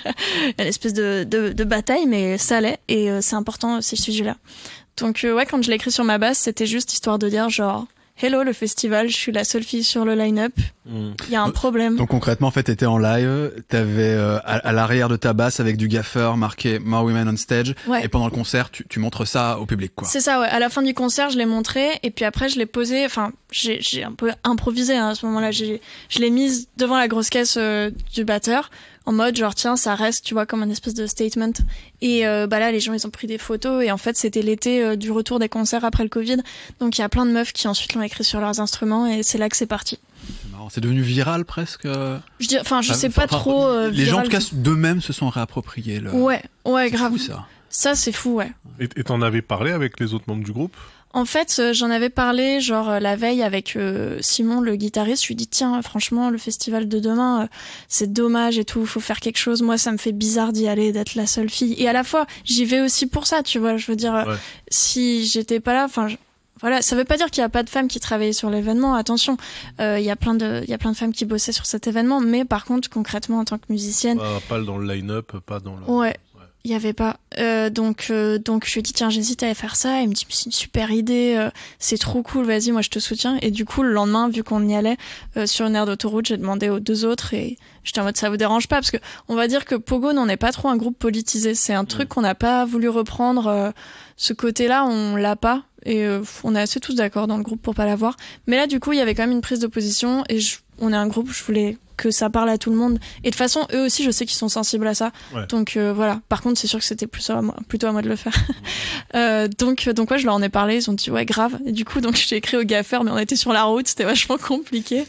Speaker 3: une espèce de, de, de bataille, mais ça allait, et euh, c'est important ces sujets-là. Donc euh, ouais, quand je l'ai écrit sur ma basse, c'était juste histoire de dire genre, hello le festival, je suis la seule fille sur le line-up. Il mmh. y a un problème.
Speaker 1: Donc concrètement, en fait, t'étais en live, t'avais euh, à, à l'arrière de ta basse avec du gaffeur marqué More Women on Stage, ouais. Et pendant le concert, tu, tu montres ça au public, quoi.
Speaker 3: C'est ça, ouais. À la fin du concert, je l'ai montré, et puis après, je l'ai posé. Enfin, j'ai, j'ai un peu improvisé hein, à ce moment-là. J'ai, je l'ai mise devant la grosse caisse euh, du batteur. En mode genre tiens ça reste tu vois comme un espèce de statement et euh, bah là les gens ils ont pris des photos et en fait c'était l'été euh, du retour des concerts après le Covid, donc il y a plein de meufs qui ensuite l'ont écrit sur leurs instruments et c'est là que c'est parti.
Speaker 1: C'est marrant, c'est devenu viral presque.
Speaker 3: Je dis enfin je sais
Speaker 1: enfin,
Speaker 3: pas trop euh,
Speaker 1: les gens en tout cas d'eux-mêmes se sont réappropriés le...
Speaker 3: ouais ouais
Speaker 1: c'est
Speaker 3: grave
Speaker 1: fou, ça
Speaker 3: ça c'est fou ouais.
Speaker 2: Et, et t'en avais parlé avec les autres membres du groupe?
Speaker 3: En fait, euh, j'en avais parlé genre euh, la veille avec euh, Simon, le guitariste. Je lui ai dit tiens, franchement, le festival de demain, euh, c'est dommage et tout. Faut faire quelque chose. Moi, ça me fait bizarre d'y aller, d'être la seule fille. Et à la fois, j'y vais aussi pour ça, tu vois. Je veux dire, euh, ouais. si j'étais pas là, enfin, je... voilà, ça veut pas dire qu'il y a pas de femmes qui travaillaient sur l'événement. Attention, il euh, y a plein de, il y a plein de femmes qui bossaient sur cet événement. Mais par contre, concrètement, en tant que musicienne,
Speaker 2: pas, pas dans le line-up, pas dans le.
Speaker 3: Ouais. Il y avait pas euh, donc euh, donc je lui ai dit tiens j'hésite à faire ça, il me dit c'est une super idée, euh, c'est trop cool, vas-y moi je te soutiens. Et du coup le lendemain vu qu'on y allait euh, sur une aire d'autoroute, j'ai demandé aux deux autres et j'étais en mode ça vous dérange pas, parce que on va dire que Pogo n'en est pas trop un groupe politisé, c'est un truc mmh. qu'on n'a pas voulu reprendre, euh, ce côté-là on l'a pas et euh, on est assez tous d'accord dans le groupe pour pas l'avoir, mais là du coup il y avait quand même une prise de position et je, on est un groupe, je voulais que ça parle à tout le monde. Et de toute façon, eux aussi, je sais qu'ils sont sensibles à ça. Ouais. Donc euh, voilà. Par contre, c'est sûr que c'était plus à moi, plutôt à moi de le faire. euh, donc donc ouais, je leur en ai parlé. Ils ont dit ouais grave. Et du coup, donc j'ai écrit au gaffeur, mais on était sur la route, c'était vachement compliqué.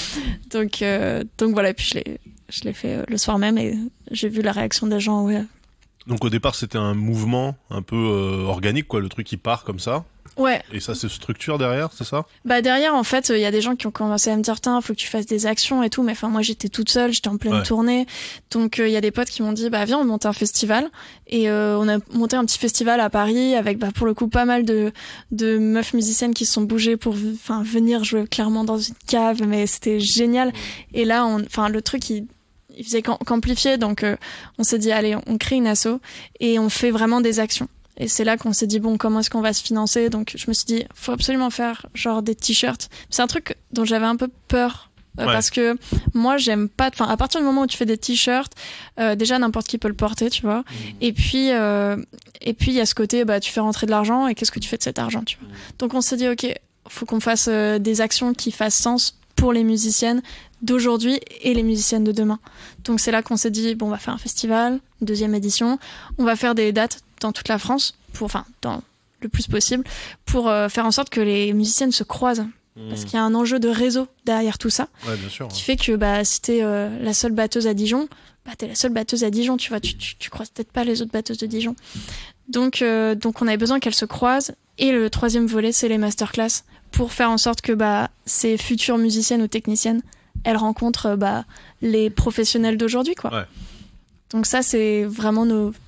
Speaker 3: Donc euh, donc voilà. Et puis je l'ai je l'ai fait euh, le soir même et j'ai vu la réaction des gens. Ouais.
Speaker 2: Donc au départ, c'était un mouvement un peu euh, organique, quoi. Le truc qui part comme ça.
Speaker 3: Ouais.
Speaker 2: Et ça se structure derrière, c'est ça?
Speaker 3: Bah derrière, en fait, il y a des gens qui ont commencé à me dire tiens, faut que tu fasses des actions et tout, mais enfin moi j'étais toute seule, j'étais en pleine ouais. tournée, donc il euh, y a des potes qui m'ont dit bah viens on monte un festival, et euh, on a monté un petit festival à Paris avec bah pour le coup pas mal de de meufs musiciennes qui se sont bougées pour enfin venir jouer clairement dans une cave, mais c'était génial. Et là, on, enfin le truc il il faisait qu'amplifier, donc euh, on s'est dit allez on crée une asso et on fait vraiment des actions. Et c'est là qu'on s'est dit bon comment est-ce qu'on va se financer, donc je me suis dit faut absolument faire genre des t-shirts. C'est un truc dont j'avais un peu peur euh, ouais. parce que moi j'aime pas, enfin à partir du moment où tu fais des t-shirts, euh, déjà n'importe qui peut le porter, tu vois. Mmh. Et puis euh, et puis il y a ce côté bah tu fais rentrer de l'argent et qu'est-ce que tu fais de cet argent, tu vois. Mmh. Donc on s'est dit ok faut qu'on fasse euh, des actions qui fassent sens pour les musiciennes d'aujourd'hui et les musiciennes de demain. Donc c'est là qu'on s'est dit bon on va faire un festival, deuxième édition, on va faire des dates dans toute la France, pour, enfin dans le plus possible, pour euh, faire en sorte que les musiciennes se croisent. Mmh. Parce qu'il y a un enjeu de réseau derrière tout ça,
Speaker 2: ouais, bien sûr,
Speaker 3: qui
Speaker 2: ouais.
Speaker 3: fait que bah, si t'es euh, la seule batteuse à Dijon, bah, t'es la seule batteuse à Dijon, tu vois, tu, tu, tu croises peut-être pas les autres batteuses de Dijon. Donc, euh, donc on avait besoin qu'elles se croisent. Et le troisième volet, c'est les masterclass, pour faire en sorte que bah, ces futures musiciennes ou techniciennes, elles rencontrent bah, les professionnels d'aujourd'hui, quoi.
Speaker 2: Ouais.
Speaker 3: Donc ça, c'est vraiment nos...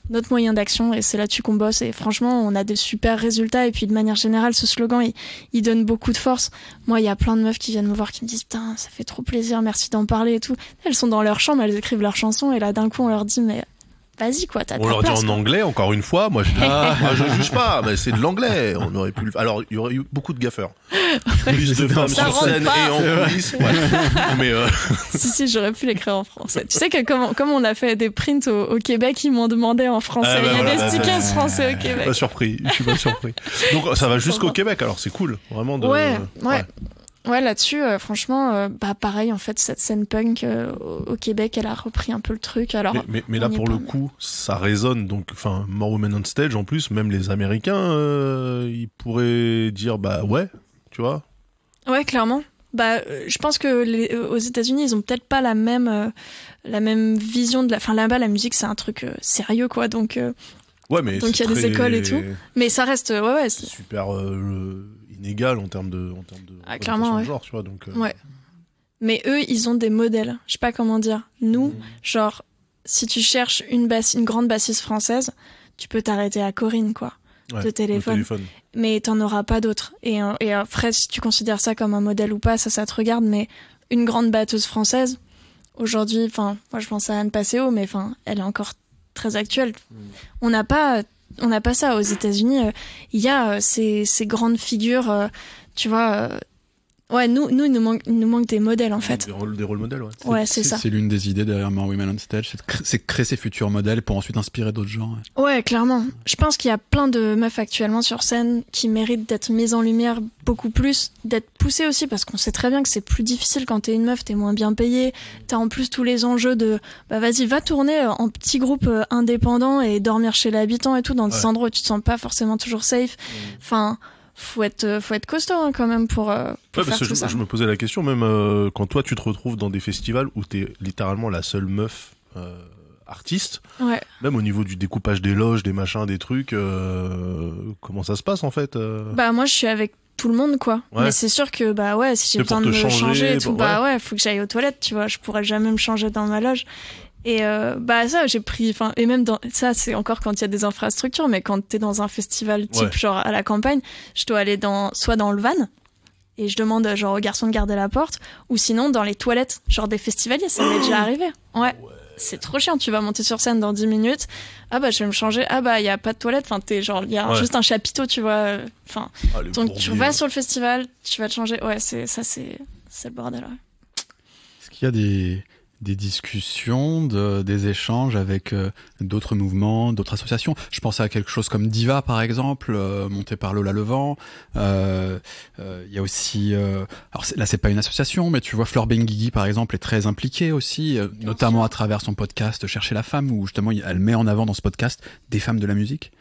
Speaker 3: notre moyen d'action et c'est là-dessus qu'on bosse et franchement on a de super résultats et puis de manière générale ce slogan il, il donne beaucoup de force. Moi il y a plein de meufs qui viennent me voir qui me disent putain ça fait trop plaisir, merci d'en parler et tout. Elles sont dans leur chambre, elles écrivent leurs chansons et là d'un coup on leur dit mais vas-y quoi, t'as ta
Speaker 2: On leur
Speaker 3: place,
Speaker 2: dit en
Speaker 3: quoi.
Speaker 2: anglais, encore une fois, moi je dis, ah, moi, je juge pas, mais c'est de l'anglais, on aurait pu le... Alors, il y aurait eu beaucoup de gaffeurs. Plus de femmes
Speaker 3: Ça
Speaker 2: sur
Speaker 3: rentre
Speaker 2: scène
Speaker 3: pas.
Speaker 2: et en coulisses, ouais. Mais, euh,
Speaker 3: Si si j'aurais pu l'écrire en français. Tu sais que comme, comme on a fait des prints au, au Québec, ils m'ont demandé en français.
Speaker 2: Ah, bah,
Speaker 3: il y a
Speaker 2: voilà,
Speaker 3: des
Speaker 2: bah,
Speaker 3: stickers
Speaker 2: bah,
Speaker 3: français au
Speaker 2: je suis
Speaker 3: Québec.
Speaker 2: pas surpris, je suis pas surpris. Donc, ça va jusqu'au Québec, alors c'est cool, vraiment de...
Speaker 3: Ouais, ouais. Ouais, là-dessus, euh, franchement, euh, bah pareil, en fait, cette scène punk euh, au, au Québec, elle a repris un peu le truc. Alors,
Speaker 2: Mais, mais, mais
Speaker 3: on
Speaker 2: là,
Speaker 3: y est
Speaker 2: pour
Speaker 3: pas,
Speaker 2: le
Speaker 3: mais-
Speaker 2: coup, ça résonne. Donc, enfin, More Women on Stage, en plus, même les Américains, euh, ils pourraient dire, bah ouais, tu vois.
Speaker 3: Ouais, clairement. Bah, euh, je pense que les, euh, aux États-Unis, ils ont peut-être pas la même, euh, la même vision de la. Enfin, là-bas, la musique, c'est un truc euh, sérieux, quoi. Donc, euh,
Speaker 2: Ouais, mais
Speaker 3: Donc,
Speaker 2: c'est
Speaker 3: il y a des
Speaker 2: très-
Speaker 3: écoles et tout. mais ça reste, euh, ouais, ouais.
Speaker 2: C'est
Speaker 3: c'est-
Speaker 2: super euh, le- inégal en termes de, en termes de
Speaker 3: Ah,
Speaker 2: représentation
Speaker 3: clairement,
Speaker 2: de
Speaker 3: ouais.
Speaker 2: genre, tu vois. Donc, euh,
Speaker 3: Ouais. Mais eux, ils ont des modèles. Je sais pas comment dire. Nous, genre, si tu cherches une basse, une grande bassiste française, tu peux t'arrêter à Corinne, quoi.
Speaker 2: ouais,
Speaker 3: de
Speaker 2: au
Speaker 3: téléphone.
Speaker 2: téléphone.
Speaker 3: Mais t'en auras pas d'autres. Et, euh, et après, si tu considères ça comme un modèle ou pas, ça, ça te regarde. Mais une grande batteuse française, aujourd'hui, enfin, moi, je pense à Anne Passeo, mais enfin, elle est encore très actuelle. On n'a pas, on n'a pas ça aux États-Unis. euh, Il y a euh, ces, ces grandes figures, euh, tu vois. euh, Ouais, nous, nous, il nous manque, il nous manque des modèles, en fait.
Speaker 2: Des rôles, des rôles modèles, ouais.
Speaker 3: Ouais, c'est ça.
Speaker 1: C'est l'une des idées derrière More Women on Stage, c'est de, cré- c'est de créer ces futurs modèles pour ensuite inspirer d'autres gens. ouais.
Speaker 3: Ouais, clairement. Je pense qu'il y a plein de meufs actuellement sur scène qui méritent d'être mises en lumière beaucoup plus, d'être poussées aussi, parce qu'on sait très bien que c'est plus difficile quand t'es une meuf, t'es moins bien payée, t'as en plus tous les enjeux de, bah vas-y, va tourner en petit groupe euh, indépendant et dormir chez l'habitant et tout, dans des
Speaker 2: Ouais.
Speaker 3: endroits où tu te sens pas forcément toujours safe. Enfin, faut être, euh, faut être costaud hein, quand même pour, euh, pour
Speaker 2: Ouais,
Speaker 3: faire
Speaker 2: parce que
Speaker 3: tout
Speaker 2: je,
Speaker 3: ça.
Speaker 2: je me posais la question, même euh, quand toi tu te retrouves dans des festivals où t'es littéralement la seule meuf euh, artiste,
Speaker 3: Ouais.
Speaker 2: même au niveau du découpage des loges, des machins, des trucs, euh, comment ça se passe en fait euh
Speaker 3: Bah moi je suis avec tout le monde quoi.
Speaker 2: Ouais.
Speaker 3: Mais c'est sûr que bah ouais si j'ai
Speaker 2: C'est pour
Speaker 3: besoin de
Speaker 2: te
Speaker 3: me
Speaker 2: changer,
Speaker 3: changer et tout
Speaker 2: pour-
Speaker 3: bah ouais faut que j'aille aux toilettes tu vois, je pourrais jamais me changer dans ma loge. Et euh, bah ça j'ai pris enfin et même dans ça c'est encore quand il y a des infrastructures mais quand t'es dans un festival type
Speaker 2: Ouais.
Speaker 3: genre à la campagne, je dois aller dans soit dans le van et je demande genre aux garçons de garder la porte ou sinon dans les toilettes genre des festivaliers, ça m'est déjà arrivé. Ouais. C'est trop chiant, tu vas monter sur scène dans dix minutes. Ah bah je vais me changer. Ah bah il y a pas de toilette, enfin t'es genre il y a
Speaker 2: Ouais.
Speaker 3: juste un chapiteau, tu vois. Enfin
Speaker 2: Ah, les
Speaker 3: donc tu
Speaker 2: bourbiers.
Speaker 3: vas sur le festival, tu vas te changer. Ouais, c'est ça c'est c'est le bordel. Ouais.
Speaker 1: Est-ce qu'il y a des, des discussions, de, des échanges avec euh, d'autres mouvements, d'autres associations? Je pense à quelque chose comme Diva, par exemple, euh, monté par Lola Levent. Euh, euh, Il y a aussi... Euh, alors c'est- là, c'est pas une association, mais tu vois, Fleur Benguigui, par exemple, est très impliquée aussi, euh, notamment à travers son podcast Chercher la femme, où justement, elle met en avant dans ce podcast des femmes de la musique.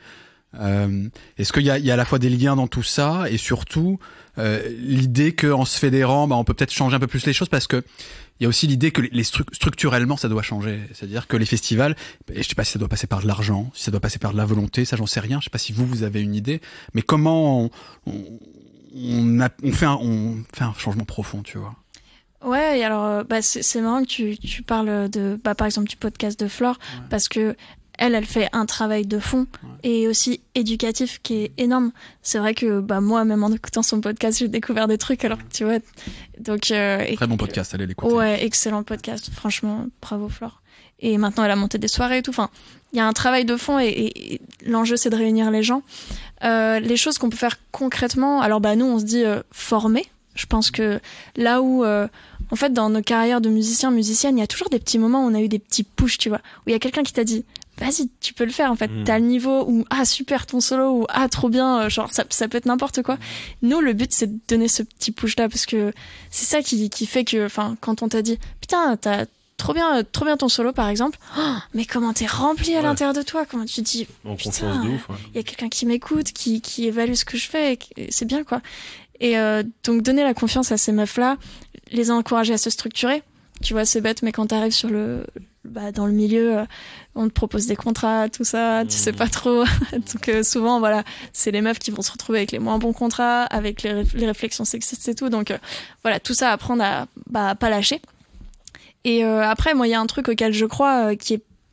Speaker 1: Euh, est-ce qu'il y a, il y a à la fois des liens dans tout ça et surtout euh, l'idée qu'en se fédérant, bah, on peut peut-être changer un peu plus les choses parce que il y a aussi l'idée que les, les stru- structurellement ça doit changer, c'est-à-dire que les festivals, et je sais pas si ça doit passer par de l'argent, si ça doit passer par de la volonté, ça j'en sais rien, je sais pas si vous vous avez une idée, mais comment on, on, on, a, on fait un, on fait un changement profond, tu vois.
Speaker 3: Ouais, et alors euh, bah c'est c'est marrant que tu tu parles de bah par exemple du podcast de Flore parce que elle, elle fait un travail de fond et aussi éducatif qui est énorme. C'est vrai que bah moi, même en écoutant son podcast, j'ai découvert des trucs. Alors tu vois, donc euh, et-
Speaker 1: Très bon podcast, allez l'écouter.
Speaker 3: Ouais, excellent podcast. Franchement, bravo Flore. Et maintenant, elle a monté des soirées et tout. Enfin, il y a un travail de fond et, et- et l'enjeu, c'est de réunir les gens. Euh, les choses qu'on peut faire concrètement. Alors bah nous, on se dit euh, former. Je pense que là où, euh, en fait, dans nos carrières de musiciens, musiciennes, il y a toujours des petits moments où on a eu des petits pushs, tu vois, où il y a quelqu'un qui t'a dit, vas-y, tu peux le faire, en fait,
Speaker 2: Mmh.
Speaker 3: t'as le niveau, ou ah, super ton solo, ou ah, trop bien, euh, genre, ça, ça peut être n'importe quoi. Nous, le but, c'est de donner ce petit push-là, parce que c'est ça qui, qui fait que, enfin, quand on t'a dit, putain, t'as trop bien, trop bien ton solo, par exemple, oh, mais comment t'es rempli à
Speaker 2: Ouais.
Speaker 3: l'intérieur de toi, comment tu te dis,
Speaker 2: En
Speaker 3: putain,
Speaker 2: confiance de ouf. Ouais.
Speaker 3: il y a quelqu'un qui m'écoute, qui, qui évalue ce que je fais, et qui- et c'est bien quoi. Et euh, donc donner la confiance à ces meufs-là, les encourager à se structurer. Tu vois, c'est bête, mais quand t'arrives sur le, bah, dans le milieu, euh, on te propose des contrats, tout ça, tu sais pas trop. Donc euh, souvent, voilà, c'est les meufs qui vont se retrouver avec les moins bons contrats, avec les, réf- les réflexions sexistes et tout. Donc euh, voilà, tout ça, apprendre à bah, pas lâcher. Et euh, après, moi, il y a un truc auquel je crois euh, qui est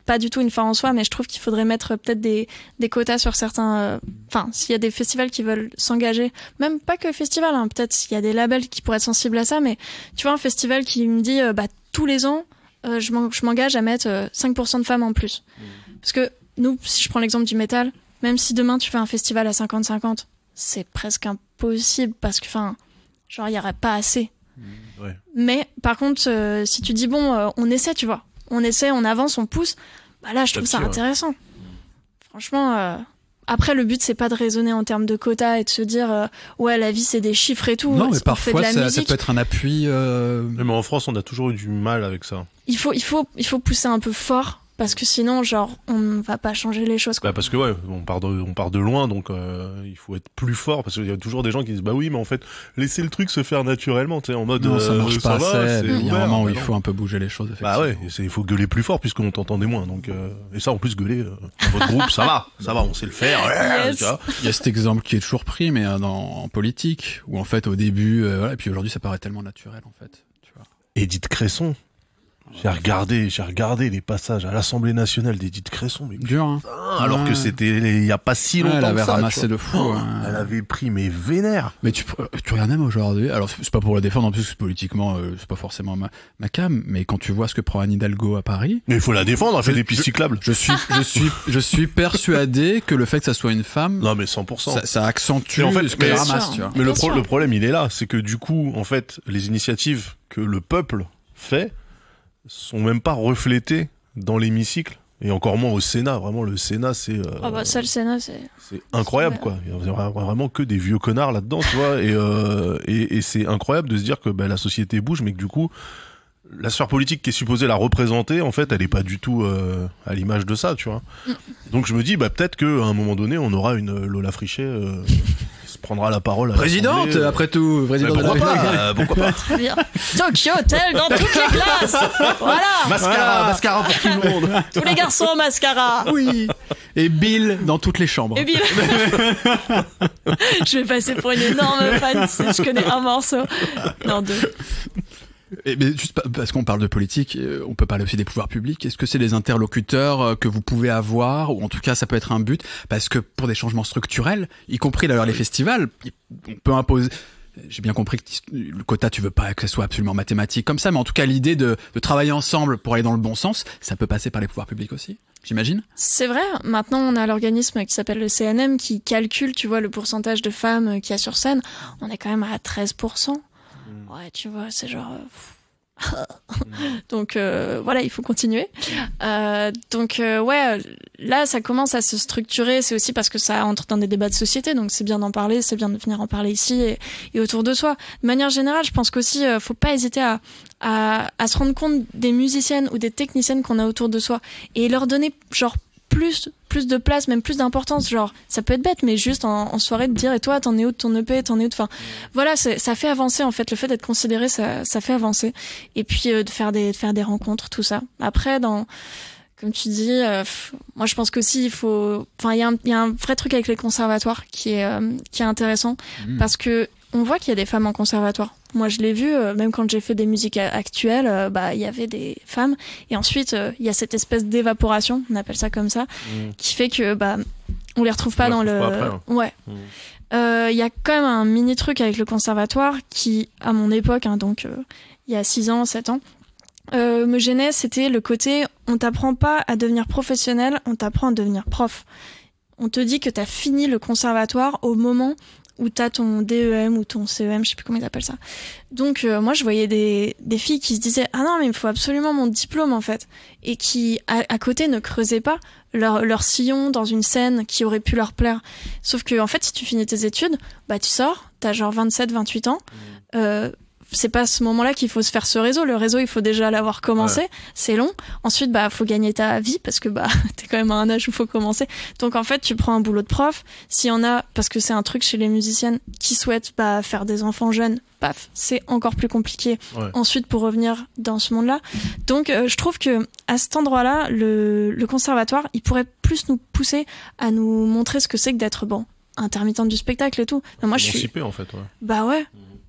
Speaker 3: pas du tout une fin en soi, mais je trouve qu'il faudrait mettre peut-être des, des quotas sur certains... Enfin, euh, s'il y a des festivals qui veulent s'engager, même pas que festivals, hein, peut-être s'il y a des labels qui pourraient être sensibles à ça, mais tu vois, un festival qui me dit, euh, bah, tous les ans, euh, je, m'en, je m'engage à mettre euh, cinq pour cent de femmes en plus. Mmh. Parce que nous, si je prends l'exemple du métal, même si demain tu fais un festival à cinquante cinquante, c'est presque impossible parce que, enfin, genre, il n'y aurait pas assez. Mmh, ouais. Mais par contre, euh, si tu dis, bon, euh, on essaie, tu vois, on essaie, on avance, on pousse, bah là, je trouve ça intéressant. Ouais. Franchement, euh, après, le but, c'est pas de raisonner en termes de quotas et de se dire, euh, ouais, la vie, c'est des chiffres et tout.
Speaker 1: Non, mais
Speaker 3: on
Speaker 1: parfois,
Speaker 3: fait de la
Speaker 1: ça,
Speaker 3: musique.
Speaker 1: ça peut être un appui. Euh...
Speaker 2: Mais en France, on a toujours eu du mal avec ça.
Speaker 3: Il faut, il faut, il faut pousser un peu fort. Parce que sinon, genre, on ne va pas changer les choses, quoi.
Speaker 2: Bah parce que ouais, on part de, on part de loin, donc euh, il faut être plus fort. Parce qu'il y a toujours des gens qui disent bah oui, mais en fait, laissez le truc se faire naturellement, tu sais, en mode
Speaker 1: non, ça marche
Speaker 2: euh,
Speaker 1: pas
Speaker 2: ça
Speaker 1: assez.
Speaker 2: va, c'est
Speaker 1: il y a un moment où
Speaker 2: bah
Speaker 1: il faut un peu bouger les choses.
Speaker 2: Bah ouais, c'est, il faut gueuler plus fort puisqu'on t'entendait moins. Donc euh, et ça, en plus gueuler, euh, dans votre groupe, ça va, ça va, on sait le faire.
Speaker 3: Yes.
Speaker 2: Tu vois.
Speaker 1: Il y a cet exemple qui est toujours pris, mais euh, dans, en politique, où en fait au début, euh, voilà, et puis aujourd'hui, ça paraît tellement naturel, en fait. Tu vois.
Speaker 2: Édith Cresson. J'ai regardé, j'ai regardé les passages à l'Assemblée nationale d'Édith Cresson, mais
Speaker 1: dur, hein.
Speaker 2: Putain, alors
Speaker 1: ouais.
Speaker 2: que c'était il y a pas si longtemps
Speaker 1: ouais, elle avait
Speaker 2: que ça,
Speaker 1: ramassé de fou.
Speaker 2: Oh,
Speaker 1: hein.
Speaker 2: Elle avait pris mes vénères.
Speaker 1: Mais tu, tu regardes même aujourd'hui. Alors c'est pas pour la défendre, en plus politiquement, euh, c'est pas forcément ma, ma cam. Mais quand tu vois ce que prend Anne Hidalgo à Paris,
Speaker 2: mais il faut la défendre. Elle fait
Speaker 1: je,
Speaker 2: des pistes
Speaker 1: je,
Speaker 2: cyclables.
Speaker 1: Je suis, je suis, je suis persuadé que le fait que ça soit une femme,
Speaker 2: non mais cent pour cent,
Speaker 1: ça, ça accentue
Speaker 2: en fait,
Speaker 1: ce qu'elle
Speaker 2: mais,
Speaker 1: ramasse. Tu vois.
Speaker 2: Mais le, pro- le problème, il est là, c'est que du coup, en fait, les initiatives que le peuple fait sont même pas reflétées dans l'hémicycle et encore moins au Sénat. Vraiment, le Sénat, c'est euh,
Speaker 3: oh bah ça, le Sénat, c'est
Speaker 2: c'est incroyable, quoi. Il y a vraiment que des vieux connards là-dedans, tu vois. Et, euh, et et c'est incroyable de se dire que bah, la société bouge, mais que du coup, la sphère politique qui est supposée la représenter, en fait, elle est pas du tout euh, à l'image de ça, tu vois. Mm. Donc je me dis, bah peut-être que à un moment donné, on aura une Lola Frichet euh, qui se prendra la parole. À
Speaker 1: présidente,
Speaker 2: euh...
Speaker 1: après tout, présidente.
Speaker 2: Bah, pourquoi pas euh, Pourquoi pas
Speaker 3: Très bien. Tokyo Hotel dans toutes les classes. Voilà.
Speaker 2: Mascara,
Speaker 1: voilà.
Speaker 2: mascara pour tout le monde.
Speaker 3: Tous les garçons au mascara.
Speaker 1: Oui. Et Bill dans toutes les chambres.
Speaker 3: Et Bill. Je vais passer pour une énorme fan si je connais un morceau. Non, deux.
Speaker 1: Et mais juste parce qu'on parle de politique, on peut parler aussi des pouvoirs publics. Est-ce que c'est les interlocuteurs que vous pouvez avoir, ou en tout cas ça peut être un but, parce que pour des changements structurels, y compris d'ailleurs les festivals, on peut imposer. J'ai bien compris que le quota, tu veux pas que ce soit absolument mathématique comme ça, mais en tout cas l'idée de, de travailler ensemble pour aller dans le bon sens, ça peut passer par les pouvoirs publics aussi, j'imagine. C'est
Speaker 3: vrai. Maintenant, on a l'organisme qui s'appelle le C N M qui calcule, tu vois, le pourcentage de femmes qu'il y a sur scène. On est quand même à treize pour cent. Ouais, tu vois, c'est genre... donc euh, voilà, il faut continuer. Euh, donc euh, ouais, là ça commence à se structurer. C'est aussi parce que ça entre dans des débats de société, donc c'est bien d'en parler, c'est bien de venir en parler ici et, et autour de soi. De manière générale, je pense qu'aussi euh, faut pas hésiter à, à à se rendre compte des musiciennes ou des techniciennes qu'on a autour de soi et leur donner genre plus plus de place, même plus d'importance. Genre ça peut être bête, mais juste en, en soirée de dire et toi t'en es où de ton E P, t'en es où de... enfin voilà, c'est, ça fait avancer en fait. Le fait d'être considéré, ça ça fait avancer. Et puis euh, de faire des de faire des rencontres, tout ça. Après, dans comme tu dis, euh, moi je pense qu'aussi il faut, enfin il y a un il y a un vrai truc avec les conservatoires qui est euh, qui est intéressant mmh. parce que on voit qu'il y a des femmes en conservatoire. Moi, je l'ai vu, euh, même quand j'ai fait des musiques actuelles, euh, bah, il y avait des femmes. Et ensuite, il euh, y a cette espèce d'évaporation, on appelle ça comme ça, mmh. qui fait que, bah, on les retrouve pas on dans le,
Speaker 2: pas après, hein.
Speaker 3: ouais. Il mmh. euh, y a quand même un mini truc avec le conservatoire qui, à mon époque, hein, donc, il euh, y a six ans, sept ans, euh, me gênait, c'était le côté, on t'apprend pas à devenir professionnel, on t'apprend à devenir prof. On te dit que t'as fini le conservatoire au moment où t'as ton D E M ou ton C E M, je sais plus comment ils appellent ça. Donc euh, moi je voyais des des filles qui se disaient ah non mais il me faut absolument mon diplôme en fait, et qui à, à côté ne creusaient pas leur leur sillon dans une scène qui aurait pu leur plaire. Sauf que en fait si tu finis tes études, bah tu sors, t'as genre vingt-sept vingt-huit ans. Mmh. Euh, c'est pas à ce moment-là qu'il faut se faire ce réseau. Le réseau, il faut déjà l'avoir commencé. Ouais. C'est long. Ensuite, bah, faut gagner ta vie parce que, bah, t'es quand même à un âge où faut commencer. Donc, en fait, tu prends un boulot de prof. S'il y en a, parce que c'est un truc chez les musiciennes qui souhaitent, bah, faire des enfants jeunes, paf, c'est encore plus compliqué. Ouais. Ensuite, pour revenir dans ce monde-là. Donc, euh, je trouve que, à cet endroit-là, le, le conservatoire, il pourrait plus nous pousser à nous montrer ce que c'est que d'être, bon, intermittente du spectacle et tout. Non, moi, je suis.
Speaker 2: en fait, ouais.
Speaker 3: Bah ouais.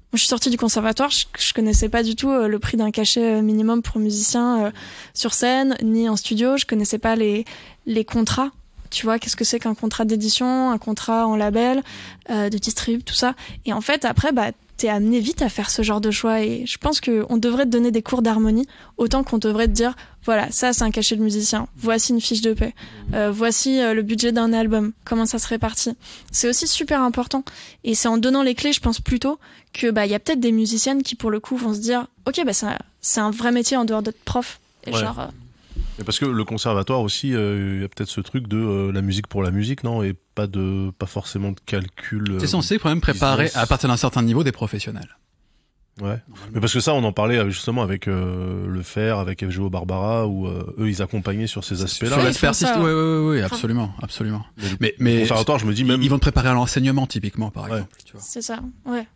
Speaker 3: je suis sortie du conservatoire, je, je connaissais pas du tout euh, le prix d'un cachet minimum pour musicien euh, sur scène, ni en studio. Je connaissais pas les, les contrats. Tu vois, qu'est-ce que c'est qu'un contrat d'édition, un contrat en label, euh, de distrib, tout ça. Et en fait, après, bah, t'es amené vite à faire ce genre de choix. Et je pense qu'on devrait te donner des cours d'harmonie, autant qu'on devrait te dire, voilà, ça c'est un cachet de musicien, voici une fiche de paie, euh, voici euh, le budget d'un album, comment ça se répartit. C'est aussi super important. Et c'est en donnant les clés, je pense plutôt, que bah il y a peut-être des musiciennes qui pour le coup vont se dire, ok, bah c'est un, c'est un vrai métier en dehors d'être prof. Et
Speaker 2: Ouais.
Speaker 3: genre... Euh,
Speaker 2: Mais parce que le conservatoire aussi, il euh, y a peut-être ce truc de euh, la musique pour la musique, non, et pas de, pas forcément de calcul. Euh,
Speaker 1: C'est censé quand même préparer,
Speaker 2: business.
Speaker 1: à partir d'un certain niveau, des professionnels.
Speaker 2: Ouais. Mais parce que ça, on en parlait euh, justement avec euh, le Fer, avec F G O Barbara, où euh, eux, ils accompagnaient sur ces aspects-là.
Speaker 1: Sur
Speaker 3: Ouais,
Speaker 1: l'aspect
Speaker 3: ils font ça,
Speaker 1: artistique,
Speaker 3: ouais.
Speaker 1: oui, oui, oui, absolument, absolument.
Speaker 2: Mais, le-
Speaker 1: Mais,
Speaker 2: le
Speaker 1: mais
Speaker 2: conservatoire, je me dis même.
Speaker 1: ils vont te préparer à l'enseignement, typiquement, par
Speaker 2: Ouais.
Speaker 1: exemple. Tu vois.
Speaker 3: C'est ça, ouais.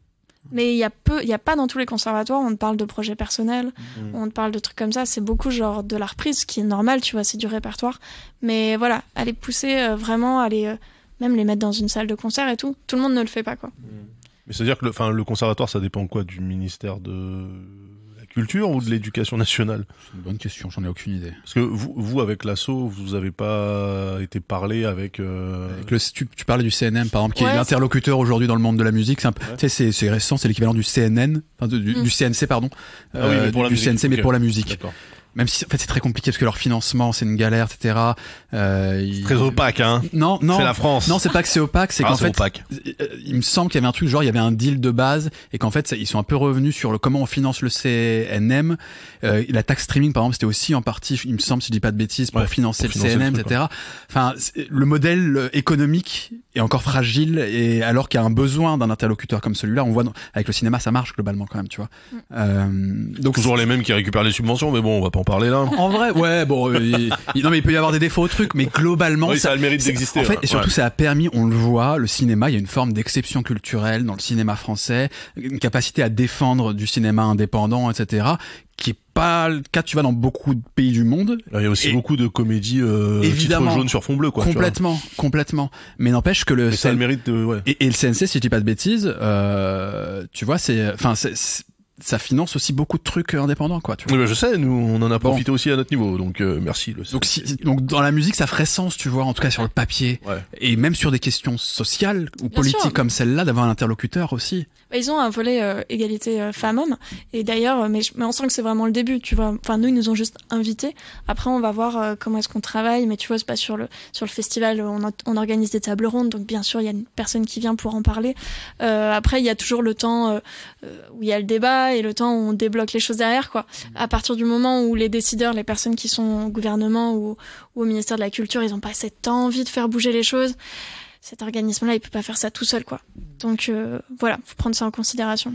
Speaker 3: Mais il y a peu, il y a pas dans tous les conservatoires, on te parle de projets personnels,
Speaker 2: Mm.
Speaker 3: on te parle de trucs comme ça, c'est beaucoup genre de la reprise, ce qui est normal, tu vois, c'est du répertoire. Mais voilà, aller pousser euh, vraiment, aller euh, même les mettre dans une salle de concert et tout, tout le monde ne le fait pas, quoi.
Speaker 2: Mais c'est-à-dire que le, enfin, le conservatoire, ça dépend quoi du ministère de la Culture ou de l'Éducation nationale?
Speaker 1: C'est une bonne question, j'en ai aucune idée.
Speaker 2: Parce que vous, vous avec l'asso, vous avez pas été parlé avec. Euh...
Speaker 1: Avec le, tu, tu parlais du C N M, par exemple, qui
Speaker 3: Ouais,
Speaker 1: est l'interlocuteur aujourd'hui dans le monde de la musique. C'est un peu-
Speaker 2: Ouais.
Speaker 1: tu sais, c'est, c'est récent, c'est l'équivalent du C N N, enfin, de- du,
Speaker 3: Mm.
Speaker 1: du C N C, pardon.
Speaker 2: Ah oui, mais pour
Speaker 1: du,
Speaker 2: la
Speaker 1: du
Speaker 2: musique,
Speaker 1: C N C, mais
Speaker 2: ok.
Speaker 1: pour la musique.
Speaker 2: D'accord.
Speaker 1: Même si, en fait, c'est très compliqué parce que leur financement, c'est une galère, et cetera. Euh, ils-
Speaker 2: Très opaque, hein.
Speaker 1: Non, non.
Speaker 2: C'est la France.
Speaker 1: Non, c'est pas que c'est opaque, c'est
Speaker 2: Ah,
Speaker 1: qu'en
Speaker 2: c'est
Speaker 1: fait,
Speaker 2: opaque.
Speaker 1: euh, il me semble qu'il y avait un truc genre il y avait un deal de base et qu'en fait ça- ils sont un peu revenus sur le comment on finance le C N M. Euh, la taxe streaming par exemple c'était aussi en partie, il me semble, si je dis pas de bêtises, pour
Speaker 2: Ouais,
Speaker 1: financer
Speaker 2: pour
Speaker 1: le
Speaker 2: financer
Speaker 1: C N M,
Speaker 2: le truc,
Speaker 1: et cetera. Enfin, c'est- le modèle euh, économique est encore fragile et alors qu'il y a un besoin d'un interlocuteur comme celui-là, on voit dans- avec le cinéma ça marche globalement quand même, tu vois.
Speaker 3: Mm.
Speaker 1: Euh, donc
Speaker 2: Toujours les mêmes qui récupèrent les subventions, mais bon, on va pas en parler là.
Speaker 1: en vrai, ouais, bon, euh, il- il- non mais il peut y avoir des défauts au truc, mais globalement,
Speaker 2: Oui, ça a le mérite
Speaker 1: c'est-
Speaker 2: d'exister.
Speaker 1: En fait,
Speaker 2: ouais.
Speaker 1: et surtout,
Speaker 2: Ouais.
Speaker 1: ça a permis, on le voit, le cinéma, il y a une forme d'exception culturelle dans le cinéma français, une capacité à défendre du cinéma indépendant, et cetera, qui est pas le cas, tu vas dans beaucoup de pays du monde.
Speaker 2: Il y a aussi
Speaker 1: Et-
Speaker 2: beaucoup de comédies euh,
Speaker 1: Évidemment.
Speaker 2: titre jaune sur fond bleu, quoi. tu vois.
Speaker 1: complètement, complètement. Mais n'empêche que le
Speaker 2: Mais ça a
Speaker 1: C-
Speaker 2: le mérite de, ouais.
Speaker 1: et, et le C N C, si je dis pas de bêtises, euh, tu vois, c'est, enfin, c'est- c'est- ça finance aussi beaucoup de trucs indépendants, quoi. Tu vois.
Speaker 2: Oui, bah, je sais, nous, on en a
Speaker 1: Bon.
Speaker 2: profité aussi à notre niveau, donc euh, merci. Le
Speaker 1: Donc, si, donc dans la musique, ça ferait sens, tu vois, en tout cas sur le papier,
Speaker 2: Ouais.
Speaker 1: et même sur des questions sociales ou
Speaker 3: Bien
Speaker 1: politiques
Speaker 3: sûr.
Speaker 1: comme celle-là, d'avoir un interlocuteur aussi.
Speaker 3: Bah, ils ont un volet euh, égalité euh, femmes-hommes. Et d'ailleurs, euh, mais, je- mais on sent que c'est vraiment le début, tu vois. Enfin, nous, ils nous ont juste invités. Après, on va voir euh, comment est-ce qu'on travaille. Mais tu vois, c'est pas sur le sur le festival. On, en- on organise des tables rondes. Donc, bien sûr, il y a une personne qui vient pour en parler. Euh, après, il y a toujours le temps euh, euh, où il y a le débat et le temps où on débloque les choses derrière, quoi. À partir du moment où les décideurs, les personnes qui sont au gouvernement ou, ou au ministère de la Culture, ils ont pas cette envie de faire bouger les choses. Cet organisme-là, il peut pas faire ça tout seul, quoi. Donc euh, voilà, faut prendre ça en considération.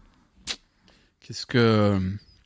Speaker 1: Qu'est-ce que, euh,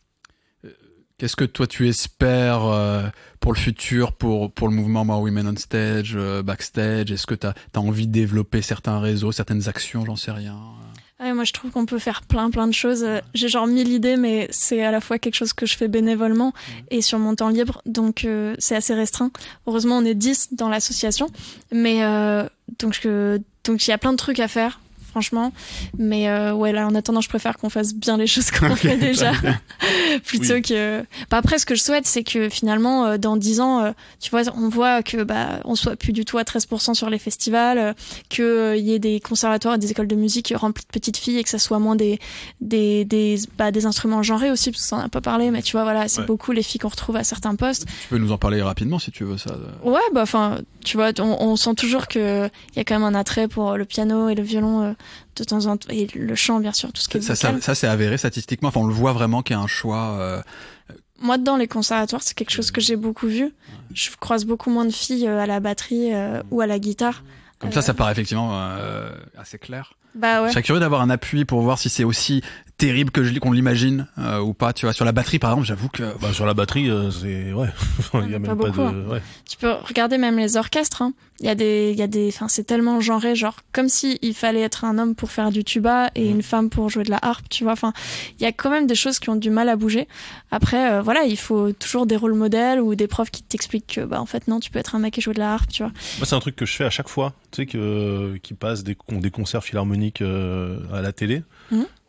Speaker 1: qu'est-ce que toi tu espères euh, pour le futur, pour pour le mouvement More Women on Stage, euh, backstage? Est-ce que t'as t'as envie de développer certains réseaux, certaines actions, j'en sais rien.
Speaker 3: Ouais, moi, je trouve qu'on peut faire plein, plein de choses. Euh, J'ai genre mille idées, mais c'est à la fois quelque chose que je fais bénévolement et sur mon temps libre, donc euh, c'est assez restreint. Heureusement, on est dix dans l'association, mais euh, donc euh, donc il y a plein de trucs à faire. Franchement, mais euh, ouais là en attendant je préfère qu'on fasse bien les choses qu'on fait déjà plutôt
Speaker 2: Oui.
Speaker 3: que bah, après ce que je souhaite c'est que finalement euh, dans dix ans euh, tu vois on voit que bah on soit plus du tout à treize pour cent sur les festivals, euh, que euh, y ait des conservatoires et des écoles de musique remplis de petites filles et que ça soit moins des des des bah, des instruments genrés aussi parce que ça en a pas parlé mais tu vois voilà c'est
Speaker 2: Ouais.
Speaker 3: beaucoup les filles qu'on retrouve à certains postes.
Speaker 1: Tu peux nous en parler rapidement si tu veux ça.
Speaker 3: Ouais, bah enfin, tu vois, on, on sent toujours que il y a quand même un attrait pour le piano et le violon euh, de temps en temps et le chant bien sûr, tout ce qui est
Speaker 1: Ça, ça,
Speaker 3: vocal.
Speaker 1: ça c'est avéré statistiquement. Enfin, on le voit vraiment qu'il y a un choix. Euh,
Speaker 3: Moi, dans les conservatoires, c'est quelque chose que j'ai beaucoup vu. Je croise beaucoup moins de filles euh, à la batterie euh, ou à la guitare.
Speaker 1: comme
Speaker 3: Euh,
Speaker 1: ça, ça paraît effectivement euh, assez clair.
Speaker 3: Bah ouais.
Speaker 1: Je serais curieux d'avoir un appui pour voir si c'est aussi terrible que je, qu'on l'imagine euh, ou pas. Tu vois, sur la batterie par exemple, j'avoue que
Speaker 2: Bah, sur la batterie, euh, c'est, ouais. Il y a
Speaker 3: Pas
Speaker 2: même pas
Speaker 3: beaucoup,
Speaker 2: de, ouais.
Speaker 3: Tu peux regarder même les orchestres. Hein. Il y a des, il y a des, enfin c'est tellement genré, genre comme si il fallait être un homme pour faire du tuba et une femme pour jouer de la harpe, tu vois. Enfin, il y a quand même des choses qui ont du mal à bouger. Après, euh, voilà, il faut toujours des rôles modèles ou des profs qui t'expliquent que, bah en fait non, tu peux être un mec et jouer de la harpe, tu vois.
Speaker 2: Moi, c'est un truc que je fais à chaque fois. Tu sais que qui passe des, con- des concerts philharmoniques euh, à la télé.
Speaker 3: Mhm.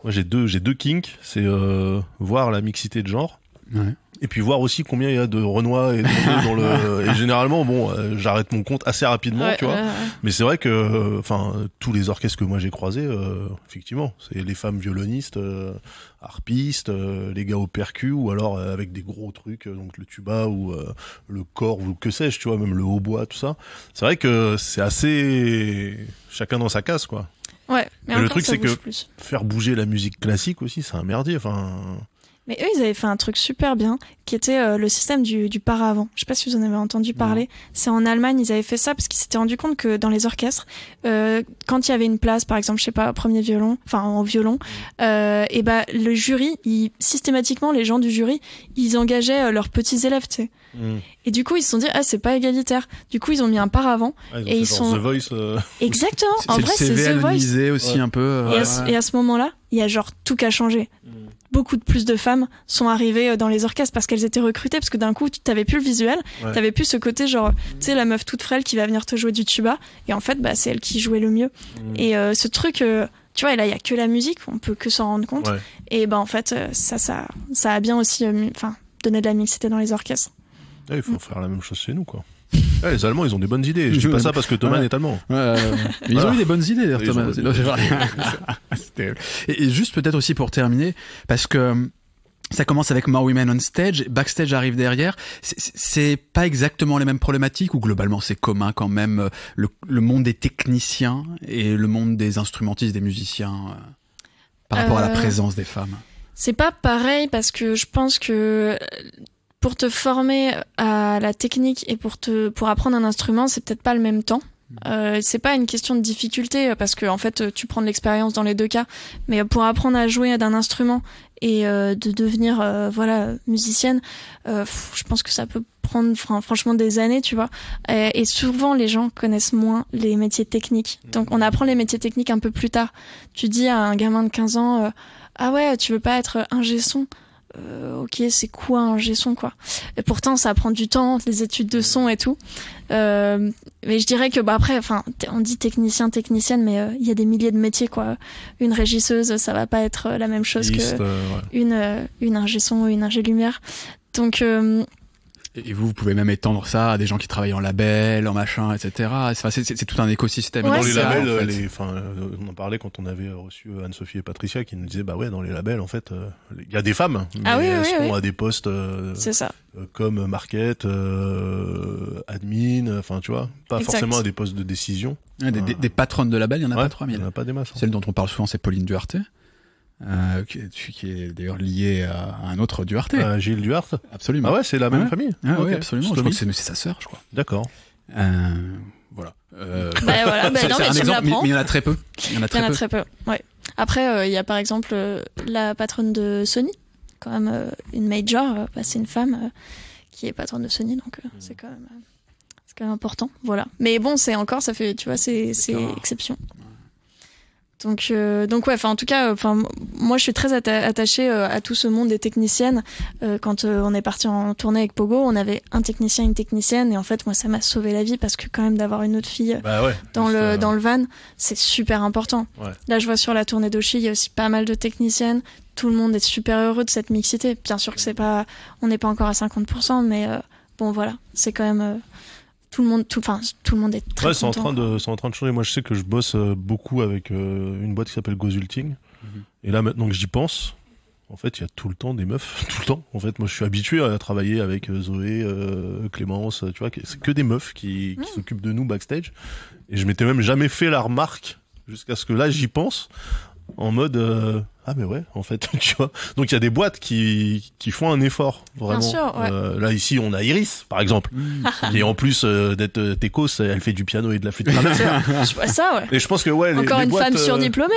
Speaker 2: Moi j'ai deux j'ai deux kinks, c'est euh, voir la mixité de genre.
Speaker 1: Ouais.
Speaker 2: Et puis voir aussi combien il y a de Renois et de dans le et généralement bon euh, j'arrête mon compte assez rapidement
Speaker 3: Ouais,
Speaker 2: tu vois
Speaker 3: ouais, ouais.
Speaker 2: mais c'est vrai que enfin euh, tous les orchestres que moi j'ai croisés euh, effectivement c'est les femmes violonistes euh, harpistes euh, les gars au percu ou alors euh, avec des gros trucs euh, donc le tuba ou euh, le cor ou que sais-je tu vois même le hautbois tout ça c'est vrai que c'est assez chacun dans sa case quoi
Speaker 3: Ouais, mais,
Speaker 2: Mais le
Speaker 3: encore,
Speaker 2: truc,
Speaker 3: ça
Speaker 2: c'est
Speaker 3: bouge
Speaker 2: que-
Speaker 3: plus.
Speaker 2: faire bouger la musique classique aussi c'est un merdier enfin
Speaker 3: Mais eux, ils avaient fait un truc super bien, qui était euh, le système du, du paravent. Je sais pas si vous en avez entendu parler. C'est en Allemagne, ils avaient fait ça parce qu'ils s'étaient rendu compte que dans les orchestres, euh, quand il y avait une place, par exemple, je sais pas, premier violon, enfin en violon, euh, et ben le jury, ils, systématiquement, les gens du jury, ils engageaient euh, leurs petits élèves, tu sais.
Speaker 2: hmm.
Speaker 3: Et du coup, ils se sont dit, ah, c'est pas égalitaire. Du coup, ils ont mis un paravent.
Speaker 2: Ah, ils ont
Speaker 3: Et
Speaker 2: fait
Speaker 3: ils
Speaker 2: genre
Speaker 3: sont-
Speaker 2: The Voice euh,
Speaker 3: Exactement.
Speaker 1: C'est
Speaker 3: En
Speaker 1: c'est
Speaker 3: vrai,
Speaker 1: le
Speaker 3: c'est
Speaker 1: C V
Speaker 3: The Voice.
Speaker 1: anonymisé aussi
Speaker 2: Ouais.
Speaker 1: un peu.
Speaker 3: Et
Speaker 1: euh,
Speaker 3: à, ce, et à ce moment-là, il y a genre tout qui a changé. Beaucoup de plus de femmes sont arrivées dans les orchestres parce qu'elles étaient recrutées, parce que d'un coup, tu t'avais plus le visuel,
Speaker 2: Ouais.
Speaker 3: t'avais plus ce côté genre, tu sais, la meuf toute frêle qui va venir te jouer du tuba, et en fait, bah, c'est elle qui jouait le mieux.
Speaker 2: hmm.
Speaker 3: Et euh, ce truc, euh, tu vois, et là, il y a que la musique, on peut que s'en rendre compte.
Speaker 2: Ouais.
Speaker 3: Et bah, en fait, euh, ça, ça, ça a bien aussi, euh, mi- enfin, donné de la mixité dans les orchestres.
Speaker 2: Ouais, il faut faire la même chose chez nous, quoi. Ouais, les Allemands, ils ont des bonnes idées. Je dis pas ça parce que Thomas
Speaker 1: Ouais.
Speaker 2: est allemand.
Speaker 1: Ouais, euh, mais ils
Speaker 2: Voilà.
Speaker 1: ont eu des bonnes idées, d'ailleurs,
Speaker 2: Ils ont
Speaker 1: Thomas.
Speaker 2: des-
Speaker 1: Non, c'est vrai. C'était- et, et juste peut-être aussi pour terminer, parce que euh, ça commence avec More Women on Stage, Backstage arrive derrière. C'est- C'est c'est pas exactement les mêmes problématiques, ou globalement c'est commun quand même, euh, le, le monde des techniciens et le monde des instrumentistes, des musiciens, euh, par rapport à la
Speaker 3: Euh,
Speaker 1: présence des femmes.
Speaker 3: C'est pas pareil parce que je pense que pour te former à la technique et pour te pour apprendre un instrument, c'est peut-être pas le même temps. Euh, c'est pas une question de difficulté parce que en fait tu prends de l'expérience dans les deux cas, mais pour apprendre à jouer d'un instrument et euh, de devenir euh, voilà musicienne, euh, pff, je pense que ça peut prendre fran- franchement des années, tu vois. Et, et souvent les gens connaissent moins les métiers techniques, donc on apprend les métiers techniques un peu plus tard. Tu dis à un gamin de quinze ans, euh, ah ouais, tu veux pas être ingé son? Euh, ok, c'est quoi un ingé son, quoi? Et pourtant, ça prend du temps, les études de son et tout. Euh, mais je dirais que, bah après, enfin, t- on dit technicien, technicienne, mais euh, il y a des milliers de métiers, quoi. Une régisseuse, ça va pas être la même chose
Speaker 2: Liste,
Speaker 3: que
Speaker 2: euh, ouais.
Speaker 3: une euh, une ingé son ou une ingé lumière. Donc, euh,
Speaker 1: Et vous, vous pouvez même étendre ça à des gens qui travaillent en label, en machin, et cetera. C'est, c'est, c'est tout un écosystème.
Speaker 3: Ouais,
Speaker 2: dans les
Speaker 3: c'est
Speaker 2: labels,
Speaker 1: en fait.
Speaker 2: les, enfin, euh, on en parlait quand on avait reçu Anne-Sophie et Patricia qui nous disaient, bah ouais, dans les labels, en fait, euh, il y a des femmes, mais
Speaker 3: Ah oui,
Speaker 2: elles
Speaker 3: oui,
Speaker 2: sont
Speaker 3: oui.
Speaker 2: à des postes euh,
Speaker 3: c'est ça.
Speaker 2: euh, comme market, euh, admin, enfin, tu vois, pas
Speaker 3: Exact.
Speaker 2: forcément à des postes de décision.
Speaker 1: Ouais, des, des, des patronnes de label, il y en a
Speaker 2: Ouais,
Speaker 1: pas trois
Speaker 2: il
Speaker 1: mille.
Speaker 2: y en a pas des masses. hein.
Speaker 1: Celle dont on parle souvent, c'est Pauline Duarte, euh, qui, est- qui est d'ailleurs liée à un autre Duarte.
Speaker 2: Euh, Gilles Duarte.
Speaker 1: Absolument.
Speaker 2: Ah ouais, c'est la même
Speaker 1: Ouais.
Speaker 2: famille.
Speaker 1: Ah
Speaker 2: Ok.
Speaker 1: oui, absolument. Je
Speaker 2: Stomy.
Speaker 1: crois que c'est, mais c'est sa sœur, je crois.
Speaker 2: D'accord.
Speaker 1: Euh, voilà. Euh,
Speaker 3: Bah voilà, bah
Speaker 1: c'est,
Speaker 3: non,
Speaker 1: c'est
Speaker 3: mais
Speaker 1: un
Speaker 3: tu me
Speaker 1: exemple, mais,
Speaker 3: l'apprends.
Speaker 1: mais il y en a très peu. Il y en a
Speaker 3: Il y
Speaker 1: très
Speaker 3: en a
Speaker 1: peu.
Speaker 3: très peu. Ouais. Après, euh, il y a par exemple euh, la patronne de Sony, quand même euh, une major, euh, bah, c'est une femme euh, qui est patronne de Sony, donc euh, c'est quand même, euh, c'est quand même important. Voilà. Mais bon, c'est encore, ça fait, tu vois, c'est, c'est
Speaker 1: rare.
Speaker 3: exception. Donc, euh, donc ouais, enfin en tout cas, enfin moi je suis très atta- attachée euh, à tout ce monde des techniciennes. Euh, quand euh, on est parti en tournée avec Pogo, on avait un technicien, une technicienne, et en fait moi ça m'a sauvé la vie parce que quand même d'avoir une autre fille
Speaker 2: Bah ouais.
Speaker 3: dans
Speaker 2: Juste,
Speaker 3: le
Speaker 2: euh,
Speaker 3: dans le van, c'est super important.
Speaker 2: Ouais.
Speaker 3: Là, je vois sur la tournée d'Oshi, il y a aussi pas mal de techniciennes. Tout le monde est super heureux de cette mixité. Bien sûr que c'est pas, on n'est pas encore à cinquante pour cent, mais euh, bon voilà, c'est quand même euh, tout le monde, tout, enfin tout le monde est très
Speaker 2: Ouais, c'est en
Speaker 3: content.
Speaker 2: train de, c'est en train de changer. Moi, je sais que je bosse euh, beaucoup avec euh, une boîte qui s'appelle Gozulting.
Speaker 1: Mhm.
Speaker 2: Et là, maintenant que j'y pense, en fait, il y a tout le temps des meufs, tout le temps. En fait, moi, je suis habitué à travailler avec euh, Zoé, euh, Clémence, tu vois, c'est que des meufs qui, qui
Speaker 3: Mhm.
Speaker 2: s'occupent de nous backstage. Et je m'étais même jamais fait la remarque jusqu'à ce que là, j'y pense, en mode euh, ah mais ouais, en fait, tu vois. Donc il y a des boîtes qui qui font un effort vraiment.
Speaker 3: Bien sûr, ouais.
Speaker 2: Euh, là ici, on a Iris, par exemple.
Speaker 1: Mmh.
Speaker 2: Et en plus euh, d'être euh, techos, elle fait du piano et de la flûte traversière.
Speaker 3: Je vois ça, ouais.
Speaker 2: Et je pense que ouais, les,
Speaker 3: Encore
Speaker 2: les
Speaker 3: une
Speaker 2: boîtes,
Speaker 3: femme
Speaker 2: euh,
Speaker 3: surdiplômée.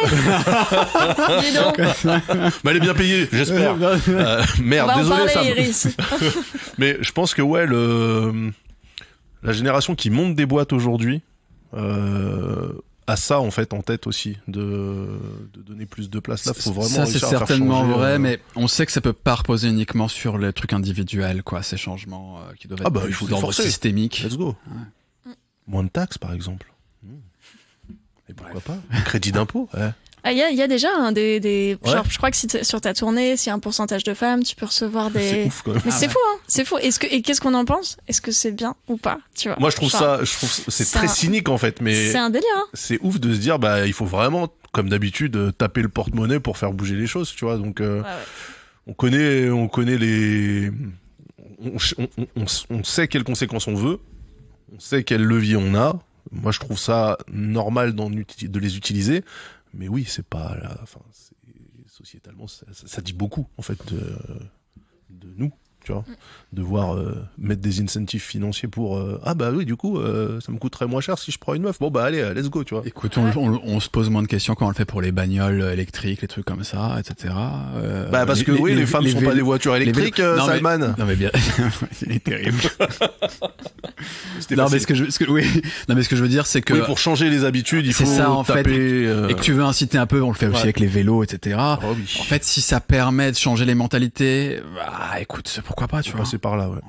Speaker 3: Dis donc.
Speaker 2: bah, elle est bien payée, j'espère. Euh,
Speaker 3: On
Speaker 2: merde,
Speaker 3: va en
Speaker 2: désolé
Speaker 3: parler,
Speaker 2: Sam.
Speaker 3: Iris.
Speaker 2: Mais je pense que ouais, le la génération qui monte des boîtes aujourd'hui euh, a ça en fait en tête aussi de de donner plus de place. Là, faut vraiment
Speaker 1: ça, c'est
Speaker 2: réussir à faire
Speaker 1: certainement
Speaker 2: changer,
Speaker 1: vrai,
Speaker 2: euh,
Speaker 1: mais on sait que ça peut pas reposer uniquement sur les trucs individuels, quoi, ces changements euh, qui doivent être
Speaker 2: Ah bah,
Speaker 1: plus
Speaker 2: il faut les
Speaker 1: d'ordre
Speaker 2: forcer.
Speaker 1: systémique.
Speaker 2: Let's go.
Speaker 3: Mm.
Speaker 2: Moins de taxes, par exemple. Mmh. Et pourquoi pas Un crédit d'impôt. Ouais.
Speaker 3: Ah, il y a, il y a déjà hein, des, des
Speaker 2: Ouais.
Speaker 3: genre, je crois que si t'es- sur ta tournée, s'il y a un pourcentage de femmes, tu peux recevoir des.
Speaker 2: C'est ouf quand même.
Speaker 3: Mais
Speaker 1: Ah
Speaker 3: c'est
Speaker 1: ouais.
Speaker 3: fou, hein. C'est fou. Est-ce que et qu'est-ce qu'on en pense? Est-ce que c'est bien ou pas? Tu vois.
Speaker 2: Moi, je trouve
Speaker 3: Genre,
Speaker 2: ça, je trouve c'est
Speaker 3: c'est
Speaker 2: très
Speaker 3: un-
Speaker 2: cynique en fait, mais
Speaker 3: C'est un délire. Hein.
Speaker 2: c'est ouf de se dire bah il faut vraiment, comme d'habitude, euh, taper le porte-monnaie pour faire bouger les choses, tu vois. Donc euh,
Speaker 3: Ouais, ouais.
Speaker 2: on connaît, on connaît les, on, on, on, on, on sait quelles conséquences on veut, on sait quel levier on a. Moi, je trouve ça normal d'en uti- de les utiliser, mais oui, c'est pas, la, enfin, c'est, sociétalement, ça, ça, ça dit beaucoup en fait de, de nous. Tu vois, de voir euh, mettre des incentives financiers pour euh, ah bah oui du coup euh, ça me coûterait moins cher si je prends une meuf, bon bah allez let's go, tu vois.
Speaker 1: Écoute, on, on, on se pose moins de questions quand on le fait pour les bagnoles électriques, les trucs comme ça, et cetera. Euh,
Speaker 2: Bah parce que oui, les, femmes sont
Speaker 1: vélos-
Speaker 2: pas des voitures
Speaker 1: les vélos-
Speaker 2: électriques, euh,
Speaker 1: Non, mais-
Speaker 2: Salman.
Speaker 1: Non mais bien, il est terrible.
Speaker 2: C'était
Speaker 1: Non mais
Speaker 2: facile.
Speaker 1: ce que je, ce que, oui, non mais ce que je veux dire c'est que
Speaker 2: Oui, pour changer les habitudes, il
Speaker 1: c'est
Speaker 2: faut
Speaker 1: ça, en fait,
Speaker 2: taper. euh,
Speaker 1: et que tu veux inciter un peu, on le fait aussi
Speaker 2: Ouais.
Speaker 1: avec les vélos, et cetera.
Speaker 2: oh oui.
Speaker 1: En fait, si ça permet de changer les mentalités, bah écoute, pourquoi pas, tu
Speaker 2: tu
Speaker 1: vois.
Speaker 2: passer par là, ouais.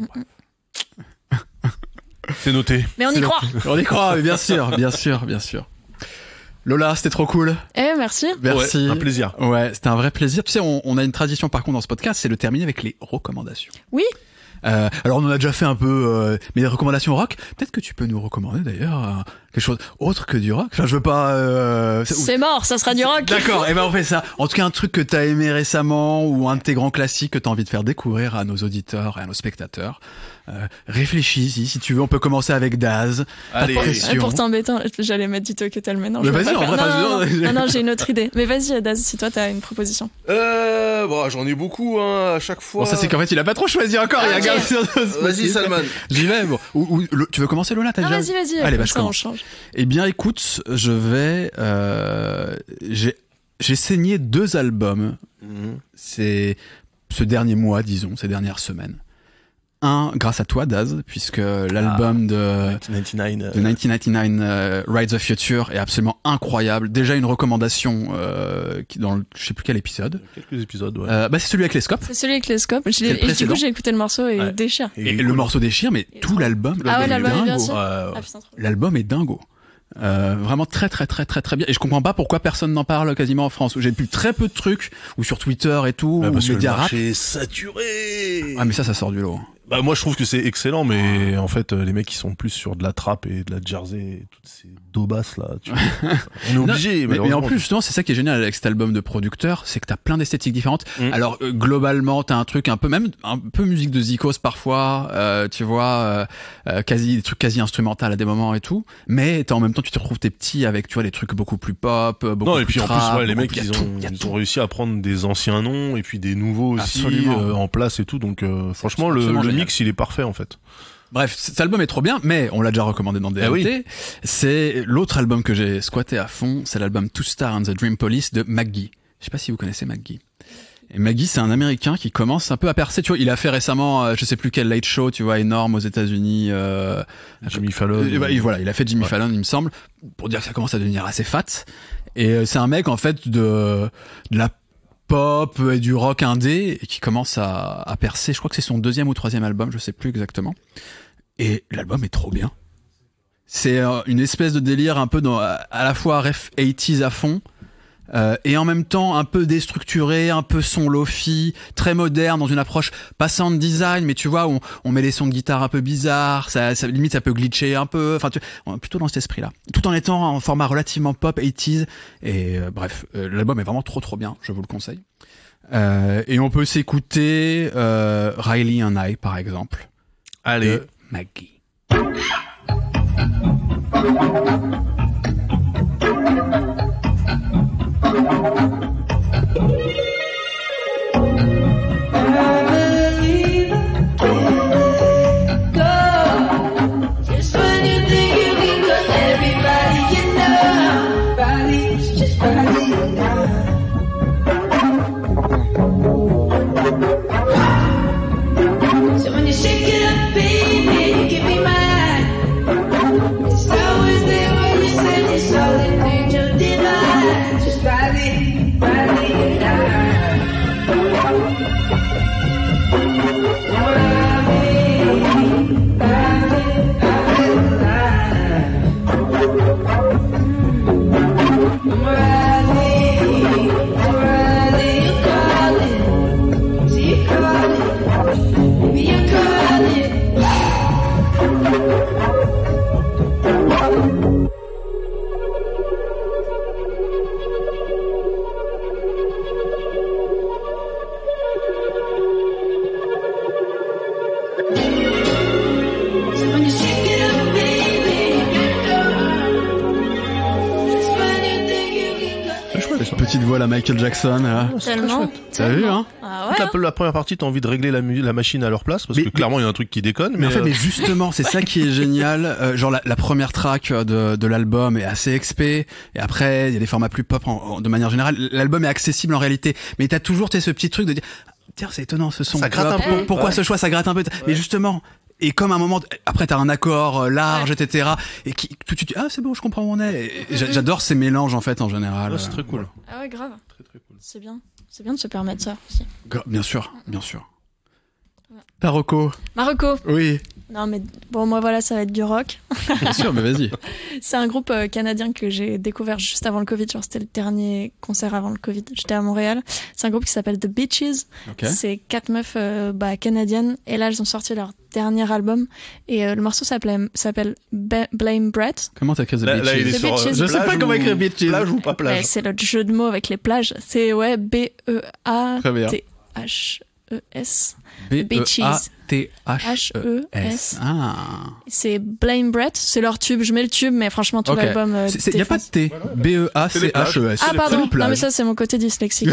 Speaker 2: C'est noté.
Speaker 3: Mais on y
Speaker 1: C'est
Speaker 3: croit.
Speaker 1: On y croit, mais bien sûr, bien sûr, bien sûr. Lola, c'était trop cool.
Speaker 3: Eh, merci.
Speaker 1: Merci.
Speaker 2: Ouais, un plaisir.
Speaker 1: Ouais, c'était un vrai plaisir. Tu sais, on, on a une tradition par contre dans ce podcast, c'est de terminer avec les recommandations.
Speaker 3: Oui.
Speaker 1: Euh, alors on en a déjà fait un peu, euh, mais les recommandations rock. Peut-être que tu peux nous recommander d'ailleurs euh, quelque chose autre que du rock. Enfin, je veux pas. Euh, c'est-
Speaker 3: C'est mort, ça sera du rock.
Speaker 1: D'accord. Et ben on fait ça. En tout cas, un truc que t'as aimé récemment ou un de tes grands classiques que t'as envie de faire découvrir à nos auditeurs et à nos spectateurs. Euh, réfléchis si, si tu veux. On peut commencer avec Daz.
Speaker 2: Allez.
Speaker 1: Pas de
Speaker 3: Et
Speaker 1: pression.
Speaker 3: pour t'embêter, j'allais mettre du Toketel, mais non.
Speaker 1: Mais
Speaker 3: je vais
Speaker 1: vas-y,
Speaker 3: pas
Speaker 1: en
Speaker 3: le
Speaker 1: vrai,
Speaker 3: faire.
Speaker 1: vas-y,
Speaker 3: non,
Speaker 1: non,
Speaker 3: non, non, non, j'ai une autre idée. Mais vas-y, Daz, si toi t'as une proposition.
Speaker 2: Euh, bon, j'en ai beaucoup, hein, à chaque fois.
Speaker 1: Bon, ça c'est qu'en fait il a pas trop choisi encore. Il a
Speaker 3: Ok.
Speaker 1: gardé sur ce
Speaker 2: Vas-y,
Speaker 1: Spotify.
Speaker 2: Salman.
Speaker 1: J'y vais. Bon. Ou, ou, le- tu veux commencer Lola? T'as
Speaker 3: Non,
Speaker 1: déjà.
Speaker 3: vas-y, vas-y.
Speaker 1: Allez, bah
Speaker 3: comme
Speaker 1: je
Speaker 3: ça, on
Speaker 1: commence.
Speaker 3: change.
Speaker 1: Eh bien, écoute, je vais. Euh, j'ai j'ai saigné deux albums.
Speaker 2: Mhm.
Speaker 1: C'est ce dernier mois, disons, ces dernières semaines. Un grâce à toi, Daz, puisque l'album de
Speaker 2: dix-neuf quatre-vingt-dix-neuf.
Speaker 1: de mille neuf cent quatre-vingt-dix-neuf, euh, Ride the Future, est absolument incroyable. Déjà une recommandation euh, qui dans le, je sais plus quel épisode.
Speaker 2: Quelques épisodes, ouais.
Speaker 1: Euh, bah c'est celui avec les scopes.
Speaker 3: C'est celui avec les scopes. Je
Speaker 1: C'est
Speaker 3: l'ai-
Speaker 1: le
Speaker 3: Et du
Speaker 1: précédent.
Speaker 3: coup, j'ai écouté le morceau et
Speaker 2: Ouais.
Speaker 3: il déchire.
Speaker 1: Et, le morceau déchire, mais
Speaker 3: Et
Speaker 1: tout
Speaker 3: trop-
Speaker 1: l'album.
Speaker 3: Ah ouais, l'album est bien
Speaker 1: dingo.
Speaker 3: sûr.
Speaker 2: Ouais,
Speaker 3: Ah
Speaker 2: ouais.
Speaker 3: putain, trop.
Speaker 1: L'album est dingo. Euh, vraiment très très très très très bien. Et je comprends pas pourquoi personne n'en parle quasiment en France. Où j'ai plus très peu de trucs, ou sur Twitter et tout,
Speaker 2: Bah,
Speaker 1: ou
Speaker 2: parce que le
Speaker 1: média rap.
Speaker 2: marché est saturé.
Speaker 1: Ah mais ça, ça sort du lot.
Speaker 2: Bah moi je trouve que c'est excellent, mais en fait euh, les mecs qui sont plus sur de la trap et de la jersey et toutes ces daubasses là, tu vois, on est obligé.
Speaker 1: mais, mais en
Speaker 2: malheureusement.
Speaker 1: plus justement c'est ça qui est génial avec cet album de producteur, c'est que t'as plein d'esthétiques différentes.
Speaker 2: Mm.
Speaker 1: Alors euh, globalement t'as un truc un peu même un peu musique de Zikos parfois, euh, tu vois, euh, euh, quasi des trucs quasi instrumentales à des moments et tout. Mais t'as en même temps tu te retrouves tes petits avec tu vois des trucs beaucoup plus pop, euh, beaucoup
Speaker 2: Non et
Speaker 1: plus
Speaker 2: puis en
Speaker 1: trap,
Speaker 2: plus ouais, les
Speaker 1: beaucoup
Speaker 2: mecs
Speaker 1: plus- y a
Speaker 2: ils
Speaker 1: tout,
Speaker 2: ont
Speaker 1: y a
Speaker 2: ils
Speaker 1: tout.
Speaker 2: ont réussi à prendre des anciens noms et puis des nouveaux aussi
Speaker 1: Absolument.
Speaker 2: euh, en place et tout, donc euh, franchement le,
Speaker 1: absolument
Speaker 2: le
Speaker 1: génial.
Speaker 2: mix il est parfait en fait.
Speaker 1: Bref, cet album est trop bien, mais on l'a déjà recommandé dans D L T.
Speaker 2: Ah oui.
Speaker 1: C'est l'autre album que j'ai squatté à fond, c'est l'album Two Star and the Dream Police de McGee. Je sais pas si vous connaissez McGee. Et McGee, c'est un Américain qui commence un peu à percer. Tu vois, il a fait récemment, euh, je sais plus quel late show, tu vois, énorme aux États-Unis. Euh,
Speaker 2: Jimmy Fallon.
Speaker 1: euh, bah, voilà, il a fait Jimmy
Speaker 2: Ouais.
Speaker 1: Fallon, il me semble, pour dire que ça commence à devenir assez fat. Et euh, c'est un mec en fait de, de la pop et du rock indé et qui commence à, à percer. Je crois que c'est son deuxième ou troisième album, je sais plus exactement. Et l'album est trop bien. C'est euh, une espèce de délire un peu dans, à la fois ref eighties à fond, euh, et en même temps un peu déstructuré, un peu son lofi, très moderne dans une approche pas sound design, mais tu vois on, on met les sons de guitare un peu bizarres, ça, ça limite ça peut glitcher un peu, enfin tu, on est plutôt dans cet esprit-là, tout en étant en format relativement pop eighties. Et euh, bref, euh, l'album est vraiment trop trop bien, je vous le conseille. Euh, et on peut s'écouter euh, Riley and I par exemple.
Speaker 2: Allez.
Speaker 1: De McGee.
Speaker 6: Just when you think you can cut everybody you know, body's just body now. So when you shake it up, baby, give me mine. It's always there when you say you're so an angel divine. Just body, body now. I'm riding
Speaker 1: niveau à la Michael Jackson. Là.
Speaker 3: Tellement.
Speaker 1: T'as vu, hein?
Speaker 3: Ah ouais.
Speaker 2: Toute la, la première partie, t'as envie de régler la, mu- la machine à leur place parce
Speaker 1: Mais-
Speaker 2: que clairement il y a un truc qui déconne.
Speaker 1: Mais,
Speaker 2: Mais,
Speaker 1: en fait,
Speaker 2: euh,
Speaker 1: mais justement, c'est ça qui est génial. Euh, genre la, la première track de, de l'album est assez X P, et après il y a des formats plus pop en, en- de manière générale. L'album est accessible en réalité, mais t'as toujours t'es ce petit truc de dire, tiens, c'est étonnant ce son.
Speaker 2: Ça
Speaker 1: Tu
Speaker 2: gratte
Speaker 1: vois,
Speaker 2: un
Speaker 1: pour-
Speaker 2: peu.
Speaker 1: Pourquoi
Speaker 2: Ouais.
Speaker 1: ce choix, ça gratte un peu. Mais justement. Et comme à un moment, après t'as un accord euh, large, et cetera. Et qui, tout de suite, ah c'est bon, je comprends où on est. Et j'a- J'adore ces mélanges en fait en général.
Speaker 2: ouais, c'est très cool.
Speaker 3: Ah ouais, grave.
Speaker 2: Très très cool.
Speaker 3: C'est bien. C'est bien de se permettre ça aussi.
Speaker 1: Gra- Bien sûr, bien sûr. Taroko.
Speaker 3: Marocco.
Speaker 1: Oui.
Speaker 3: Non mais bon, moi voilà, ça va être du rock.
Speaker 1: Bien sûr, mais vas-y.
Speaker 3: C'est un groupe euh, canadien que j'ai découvert juste avant le Covid. Genre c'était le dernier concert avant le Covid. J'étais à Montréal. C'est un groupe qui s'appelle The Beaches.
Speaker 1: Ok.
Speaker 3: C'est quatre meufs euh, bah, canadiennes. Et là, elles ont sorti leur dernier album. Et euh, le morceau s'appelle s'appelle Ba- Blame Brett.
Speaker 1: Comment t'as écrit The
Speaker 2: Là, là, il est
Speaker 3: The
Speaker 2: sur,
Speaker 3: Beaches.
Speaker 2: euh,
Speaker 1: Je sais
Speaker 2: plage
Speaker 1: pas comment
Speaker 2: ou-
Speaker 1: écrire Beaches.
Speaker 2: Plage ou pas
Speaker 3: Ouais,
Speaker 2: plage.
Speaker 3: c'est le jeu de mots avec les plages. C'est ouais B E A
Speaker 1: Très bien.
Speaker 3: T H E S.
Speaker 1: B E
Speaker 3: Beaches.
Speaker 1: A T H
Speaker 3: H
Speaker 1: E
Speaker 3: E
Speaker 1: S.
Speaker 3: S.
Speaker 1: Ah.
Speaker 3: C'est Blame Brett. C'est leur tube. Je mets le tube, mais franchement, tout
Speaker 1: Ok.
Speaker 3: l'album. Euh,
Speaker 1: Il n'y a pas de
Speaker 3: défonce.
Speaker 1: T. B E A C H E S.
Speaker 3: Ah,
Speaker 1: C'est
Speaker 3: pardon.
Speaker 1: une
Speaker 3: Non,
Speaker 1: plage.
Speaker 3: mais ça, c'est mon côté dyslexique.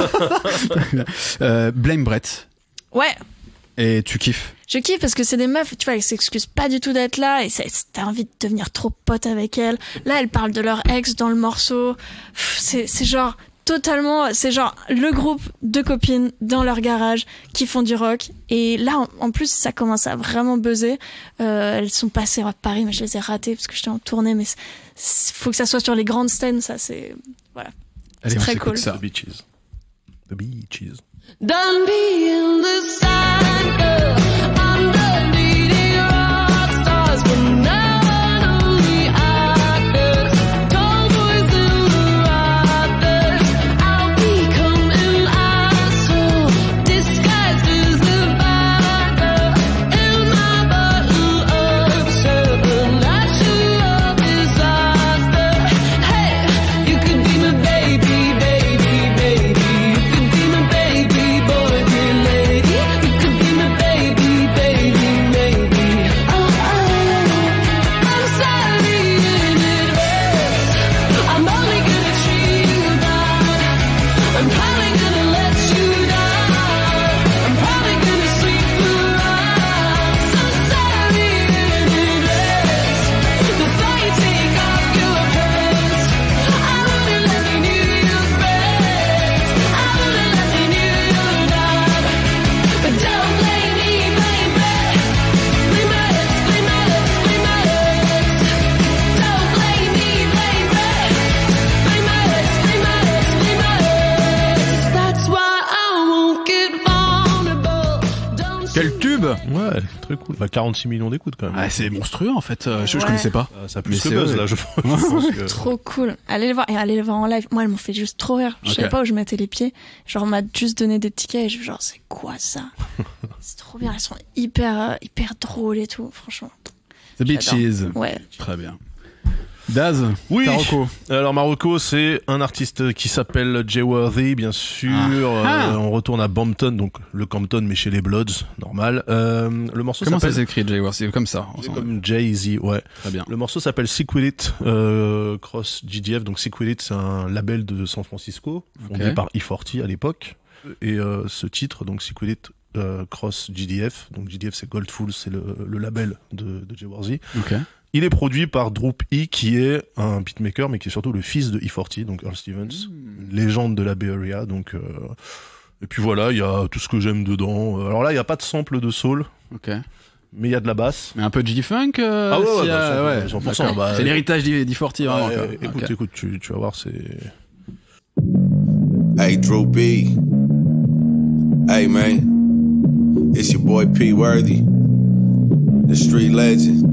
Speaker 1: euh, Blame Brett.
Speaker 3: Ouais.
Speaker 1: Et tu kiffes.
Speaker 3: Je kiffe parce que c'est des meufs, tu vois, elles s'excusent pas du tout d'être là et ça- t'as envie de devenir trop pote avec elles. Là, elles parlent de leur ex dans le morceau. Pff, C'est, c'est genre totalement, c'est genre le groupe de copines dans leur garage qui font du rock. Et là, en, en plus, ça commence à vraiment buzzer. Euh, elles sont passées à Paris, mais je les ai ratées parce que j'étais en tournée. Mais c'est- c'est- faut que ça soit sur les grandes scènes, ça c'est voilà.
Speaker 1: Allez,
Speaker 3: C'est
Speaker 1: on
Speaker 3: très
Speaker 1: s'écoute
Speaker 3: cool.
Speaker 1: ça.
Speaker 2: The Beaches. The Beaches.
Speaker 6: Done being the side girl. I'm done beating rock stars for now and only actors. Tomboys in the rafters. I'll become an asshole disguised as a bad girl in my bottle of syrup. A natural disaster. Hey, you could be my baby, baby, baby. You could be my baby boy, dear lady. You could be my baby, baby, baby. Oh, oh, I'm sorry in advance. I'm only gonna treat you bad. I'm probably gonna let you down. I'm probably gonna sweep around. So sorry in advance. Before you take off your pants, I wouldn't let me knew your friends. I wouldn't let me knew your dad. But don't blame me, blame me. Blame my ex, blame my ex, blame my ex. Don't blame me, blame me. Blame my ex, blame my ex, blame my ex. That's why I won't get vulnerable. Don't
Speaker 1: Quel tube!
Speaker 2: Ouais, très cool. Bah, quarante-six millions d'écoutes quand même.
Speaker 1: Ah, c'est monstrueux en fait. Euh, je, je
Speaker 3: Ouais.
Speaker 1: connaissais pas.
Speaker 2: Euh, ça a
Speaker 1: Mais
Speaker 2: plus que
Speaker 1: c'est
Speaker 2: buzz
Speaker 1: vrai.
Speaker 2: là, je, je pense que...
Speaker 3: Trop cool. Allez les voir et allez les voir en live. Moi, elles m'ont fait juste trop rire. Je
Speaker 1: Ok.
Speaker 3: savais pas où je mettais les pieds. Genre, on m'a juste donné des tickets et je genre, c'est quoi ça? C'est trop bien. Elles sont hyper, euh, hyper drôles et tout. Franchement.
Speaker 1: The
Speaker 3: J'adore.
Speaker 1: Beaches.
Speaker 3: Ouais.
Speaker 1: Très bien. Daz.
Speaker 2: Oui.
Speaker 1: Taroko.
Speaker 2: Alors Marocco, c'est un artiste qui s'appelle Jay Worthy, bien sûr.
Speaker 1: Ah.
Speaker 2: Euh, on retourne à Bampton, donc le Compton, mais chez les Bloods, normal. Euh, le morceau
Speaker 1: Comment ça
Speaker 2: s'appelle...
Speaker 1: s'écrit, Jay Worth? C'est comme ça.
Speaker 2: C'est
Speaker 1: ensemble.
Speaker 2: comme Jay-Z, ouais.
Speaker 1: Très bien.
Speaker 2: Le morceau s'appelle Sequel It, euh, Cross G D F. Donc Sequel It, c'est un label de San Francisco, fondé
Speaker 1: Ok.
Speaker 2: par E quarante à l'époque. Et euh, ce titre, donc Sequel It, euh, Cross G D F. Donc G D F, c'est Goldful, c'est le, le label de, de Jay Worthy.
Speaker 1: Ok.
Speaker 2: Il est produit par Droop E, qui est un beatmaker, mais qui est surtout le fils de E quarante, donc Earl Stevens, une légende de la Bay Area. Donc, euh... et puis voilà, il y a tout ce que j'aime dedans. Alors là, il y a pas de sample de soul,
Speaker 1: Ok.
Speaker 2: mais il y a de la basse.
Speaker 1: Mais un peu de G-Funk euh,
Speaker 2: Ah ouais, ouais,
Speaker 1: s'il y a-
Speaker 2: bah,
Speaker 1: ouais,
Speaker 2: cent pour cent,
Speaker 1: d'accord.
Speaker 2: bah,
Speaker 1: c'est l'héritage d'E quarante vraiment.
Speaker 2: Ouais,
Speaker 1: quoi.
Speaker 2: écoute,
Speaker 1: Ok.
Speaker 2: écoute, tu, tu vas voir, c'est...
Speaker 7: Hey, Drew B. Hey, man. It's your boy P. Worthy, the street legend.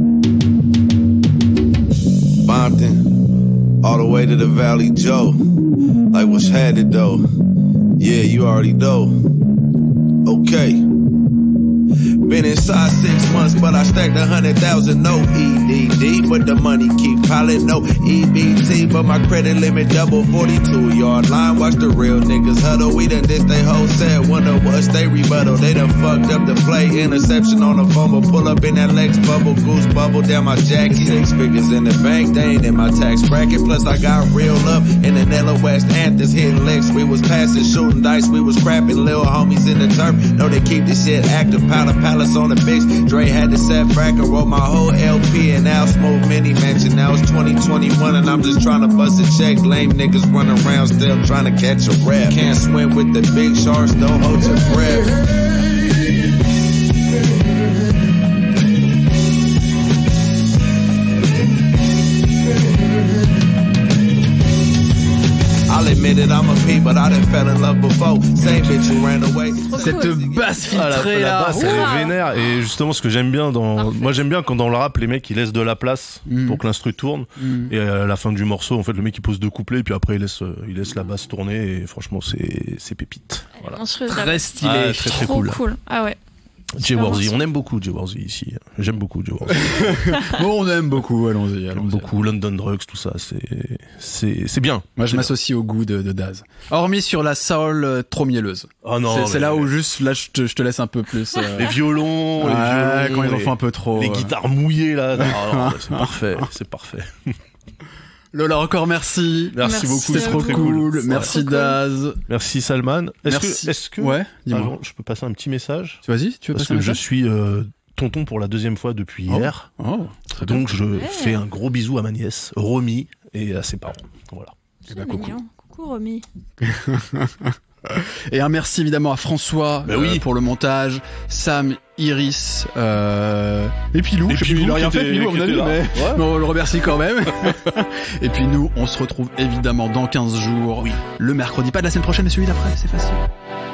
Speaker 7: Bompton, all the way to the Valley Joe. Like what's headed though? Yeah, you already know. Okay. Been inside six months, but I stacked a hundred thousand. No E D D, but the money keep piling. No E B T, but my credit limit double. Forty-two yard line. Watch the real niggas huddle. We done this they whole set. Wonder what's they rebuttal. They done fucked up the play. Interception on the fumble. Pull up in that Lex bubble. Goose bubble down my jacket. Six figures in the bank. They ain't in my tax bracket. Plus I got real up in the Nella West Anthers hitting licks. We was passing, shooting dice. We was crapping little homies in the turf. Know they keep this shit active. Powder palace on the fix. Dre had the set back and wrote my whole L P and now Smooth Mini Mansion. Now it's twenty twenty-one and I'm just trying to bust a check. Lame niggas run around still trying to catch a rep. Can't swim with the big sharks, don't hold your breath. I'll admit it, I'm a P, but I done fell in love before. Same bitch who ran away.
Speaker 1: Cette basse
Speaker 2: Ah, la,
Speaker 1: filtrée
Speaker 2: la
Speaker 1: là.
Speaker 2: basse, elle est vénère. Et justement, ce que j'aime bien dans,
Speaker 3: Parfait.
Speaker 2: moi j'aime bien quand dans le rap, les mecs ils laissent de la place
Speaker 1: Mm.
Speaker 2: pour que l'instru tourne.
Speaker 1: Mm.
Speaker 2: Et à la fin du morceau, en fait, le mec il pose deux couplets, puis après il laisse, euh, il laisse la basse tourner. Et franchement, c'est, c'est pépite. Voilà.
Speaker 3: Monstrueuse, la
Speaker 1: Très
Speaker 3: basse.
Speaker 1: stylé.
Speaker 2: Ah, très très
Speaker 3: Trop
Speaker 2: cool.
Speaker 3: cool. Ah ouais.
Speaker 2: Jay Warzy, on aime beaucoup Jay Warzy ici. J'aime beaucoup Jay Warzy.
Speaker 1: Bon, on aime beaucoup, allons-y,
Speaker 2: J'aime
Speaker 1: allons-y.
Speaker 2: beaucoup London Drugs, tout ça. C'est, c'est, c'est bien.
Speaker 1: Moi, je
Speaker 2: C'est
Speaker 1: m'associe au goût de, de Daz. Hormis sur la soul euh, trop mielleuse.
Speaker 2: bien. Oh non.
Speaker 1: c'est c'est
Speaker 2: mais-
Speaker 1: là où juste, là, je te, je te laisse un peu plus. euh,
Speaker 2: les violons, les
Speaker 1: ouais,
Speaker 2: violons,
Speaker 1: quand ils en
Speaker 2: les-
Speaker 1: font un peu trop.
Speaker 2: les
Speaker 1: euh.
Speaker 2: guitares mouillées là. Non, non, c'est parfait, c'est parfait.
Speaker 1: Lola, encore merci.
Speaker 2: Merci,
Speaker 3: Merci
Speaker 2: beaucoup,
Speaker 1: C'est
Speaker 3: à
Speaker 1: trop
Speaker 3: vous.
Speaker 2: très
Speaker 1: cool.
Speaker 2: Ouais.
Speaker 1: Merci
Speaker 3: Trop cool.
Speaker 1: Daz.
Speaker 2: Merci Salman. Est-ce
Speaker 1: Merci.
Speaker 2: que, est-ce que,
Speaker 1: Ouais, dis-moi.
Speaker 2: Pardon, je peux passer un petit message
Speaker 1: Vas-y, tu veux
Speaker 2: parce
Speaker 1: passer un
Speaker 2: que je
Speaker 1: message
Speaker 2: suis euh, tonton pour la deuxième fois depuis
Speaker 1: Oh.
Speaker 2: hier.
Speaker 1: Oh, très bien.
Speaker 2: Donc je
Speaker 3: Ouais.
Speaker 2: fais un gros bisou à ma nièce Romy et à ses parents. Voilà.
Speaker 1: Eh ben,
Speaker 3: C'est
Speaker 1: coucou.
Speaker 3: mignon. Coucou Romy.
Speaker 1: Et un merci évidemment à François
Speaker 2: Bah
Speaker 1: euh,
Speaker 2: oui.
Speaker 1: pour le montage, Sam, Iris, euh, et Pilou.
Speaker 2: Et
Speaker 1: Je sais plus,
Speaker 2: Pilou
Speaker 1: il a rien
Speaker 2: qui
Speaker 1: fait,
Speaker 2: était-
Speaker 1: Pilou, à
Speaker 2: qui
Speaker 1: mon avis,
Speaker 2: était là.
Speaker 1: mais
Speaker 2: Ouais.
Speaker 1: mais on le remercie quand même. Et puis nous, on se retrouve évidemment dans quinze jours.
Speaker 2: Oui.
Speaker 1: Le mercredi, pas de la semaine prochaine, mais celui d'après, c'est facile.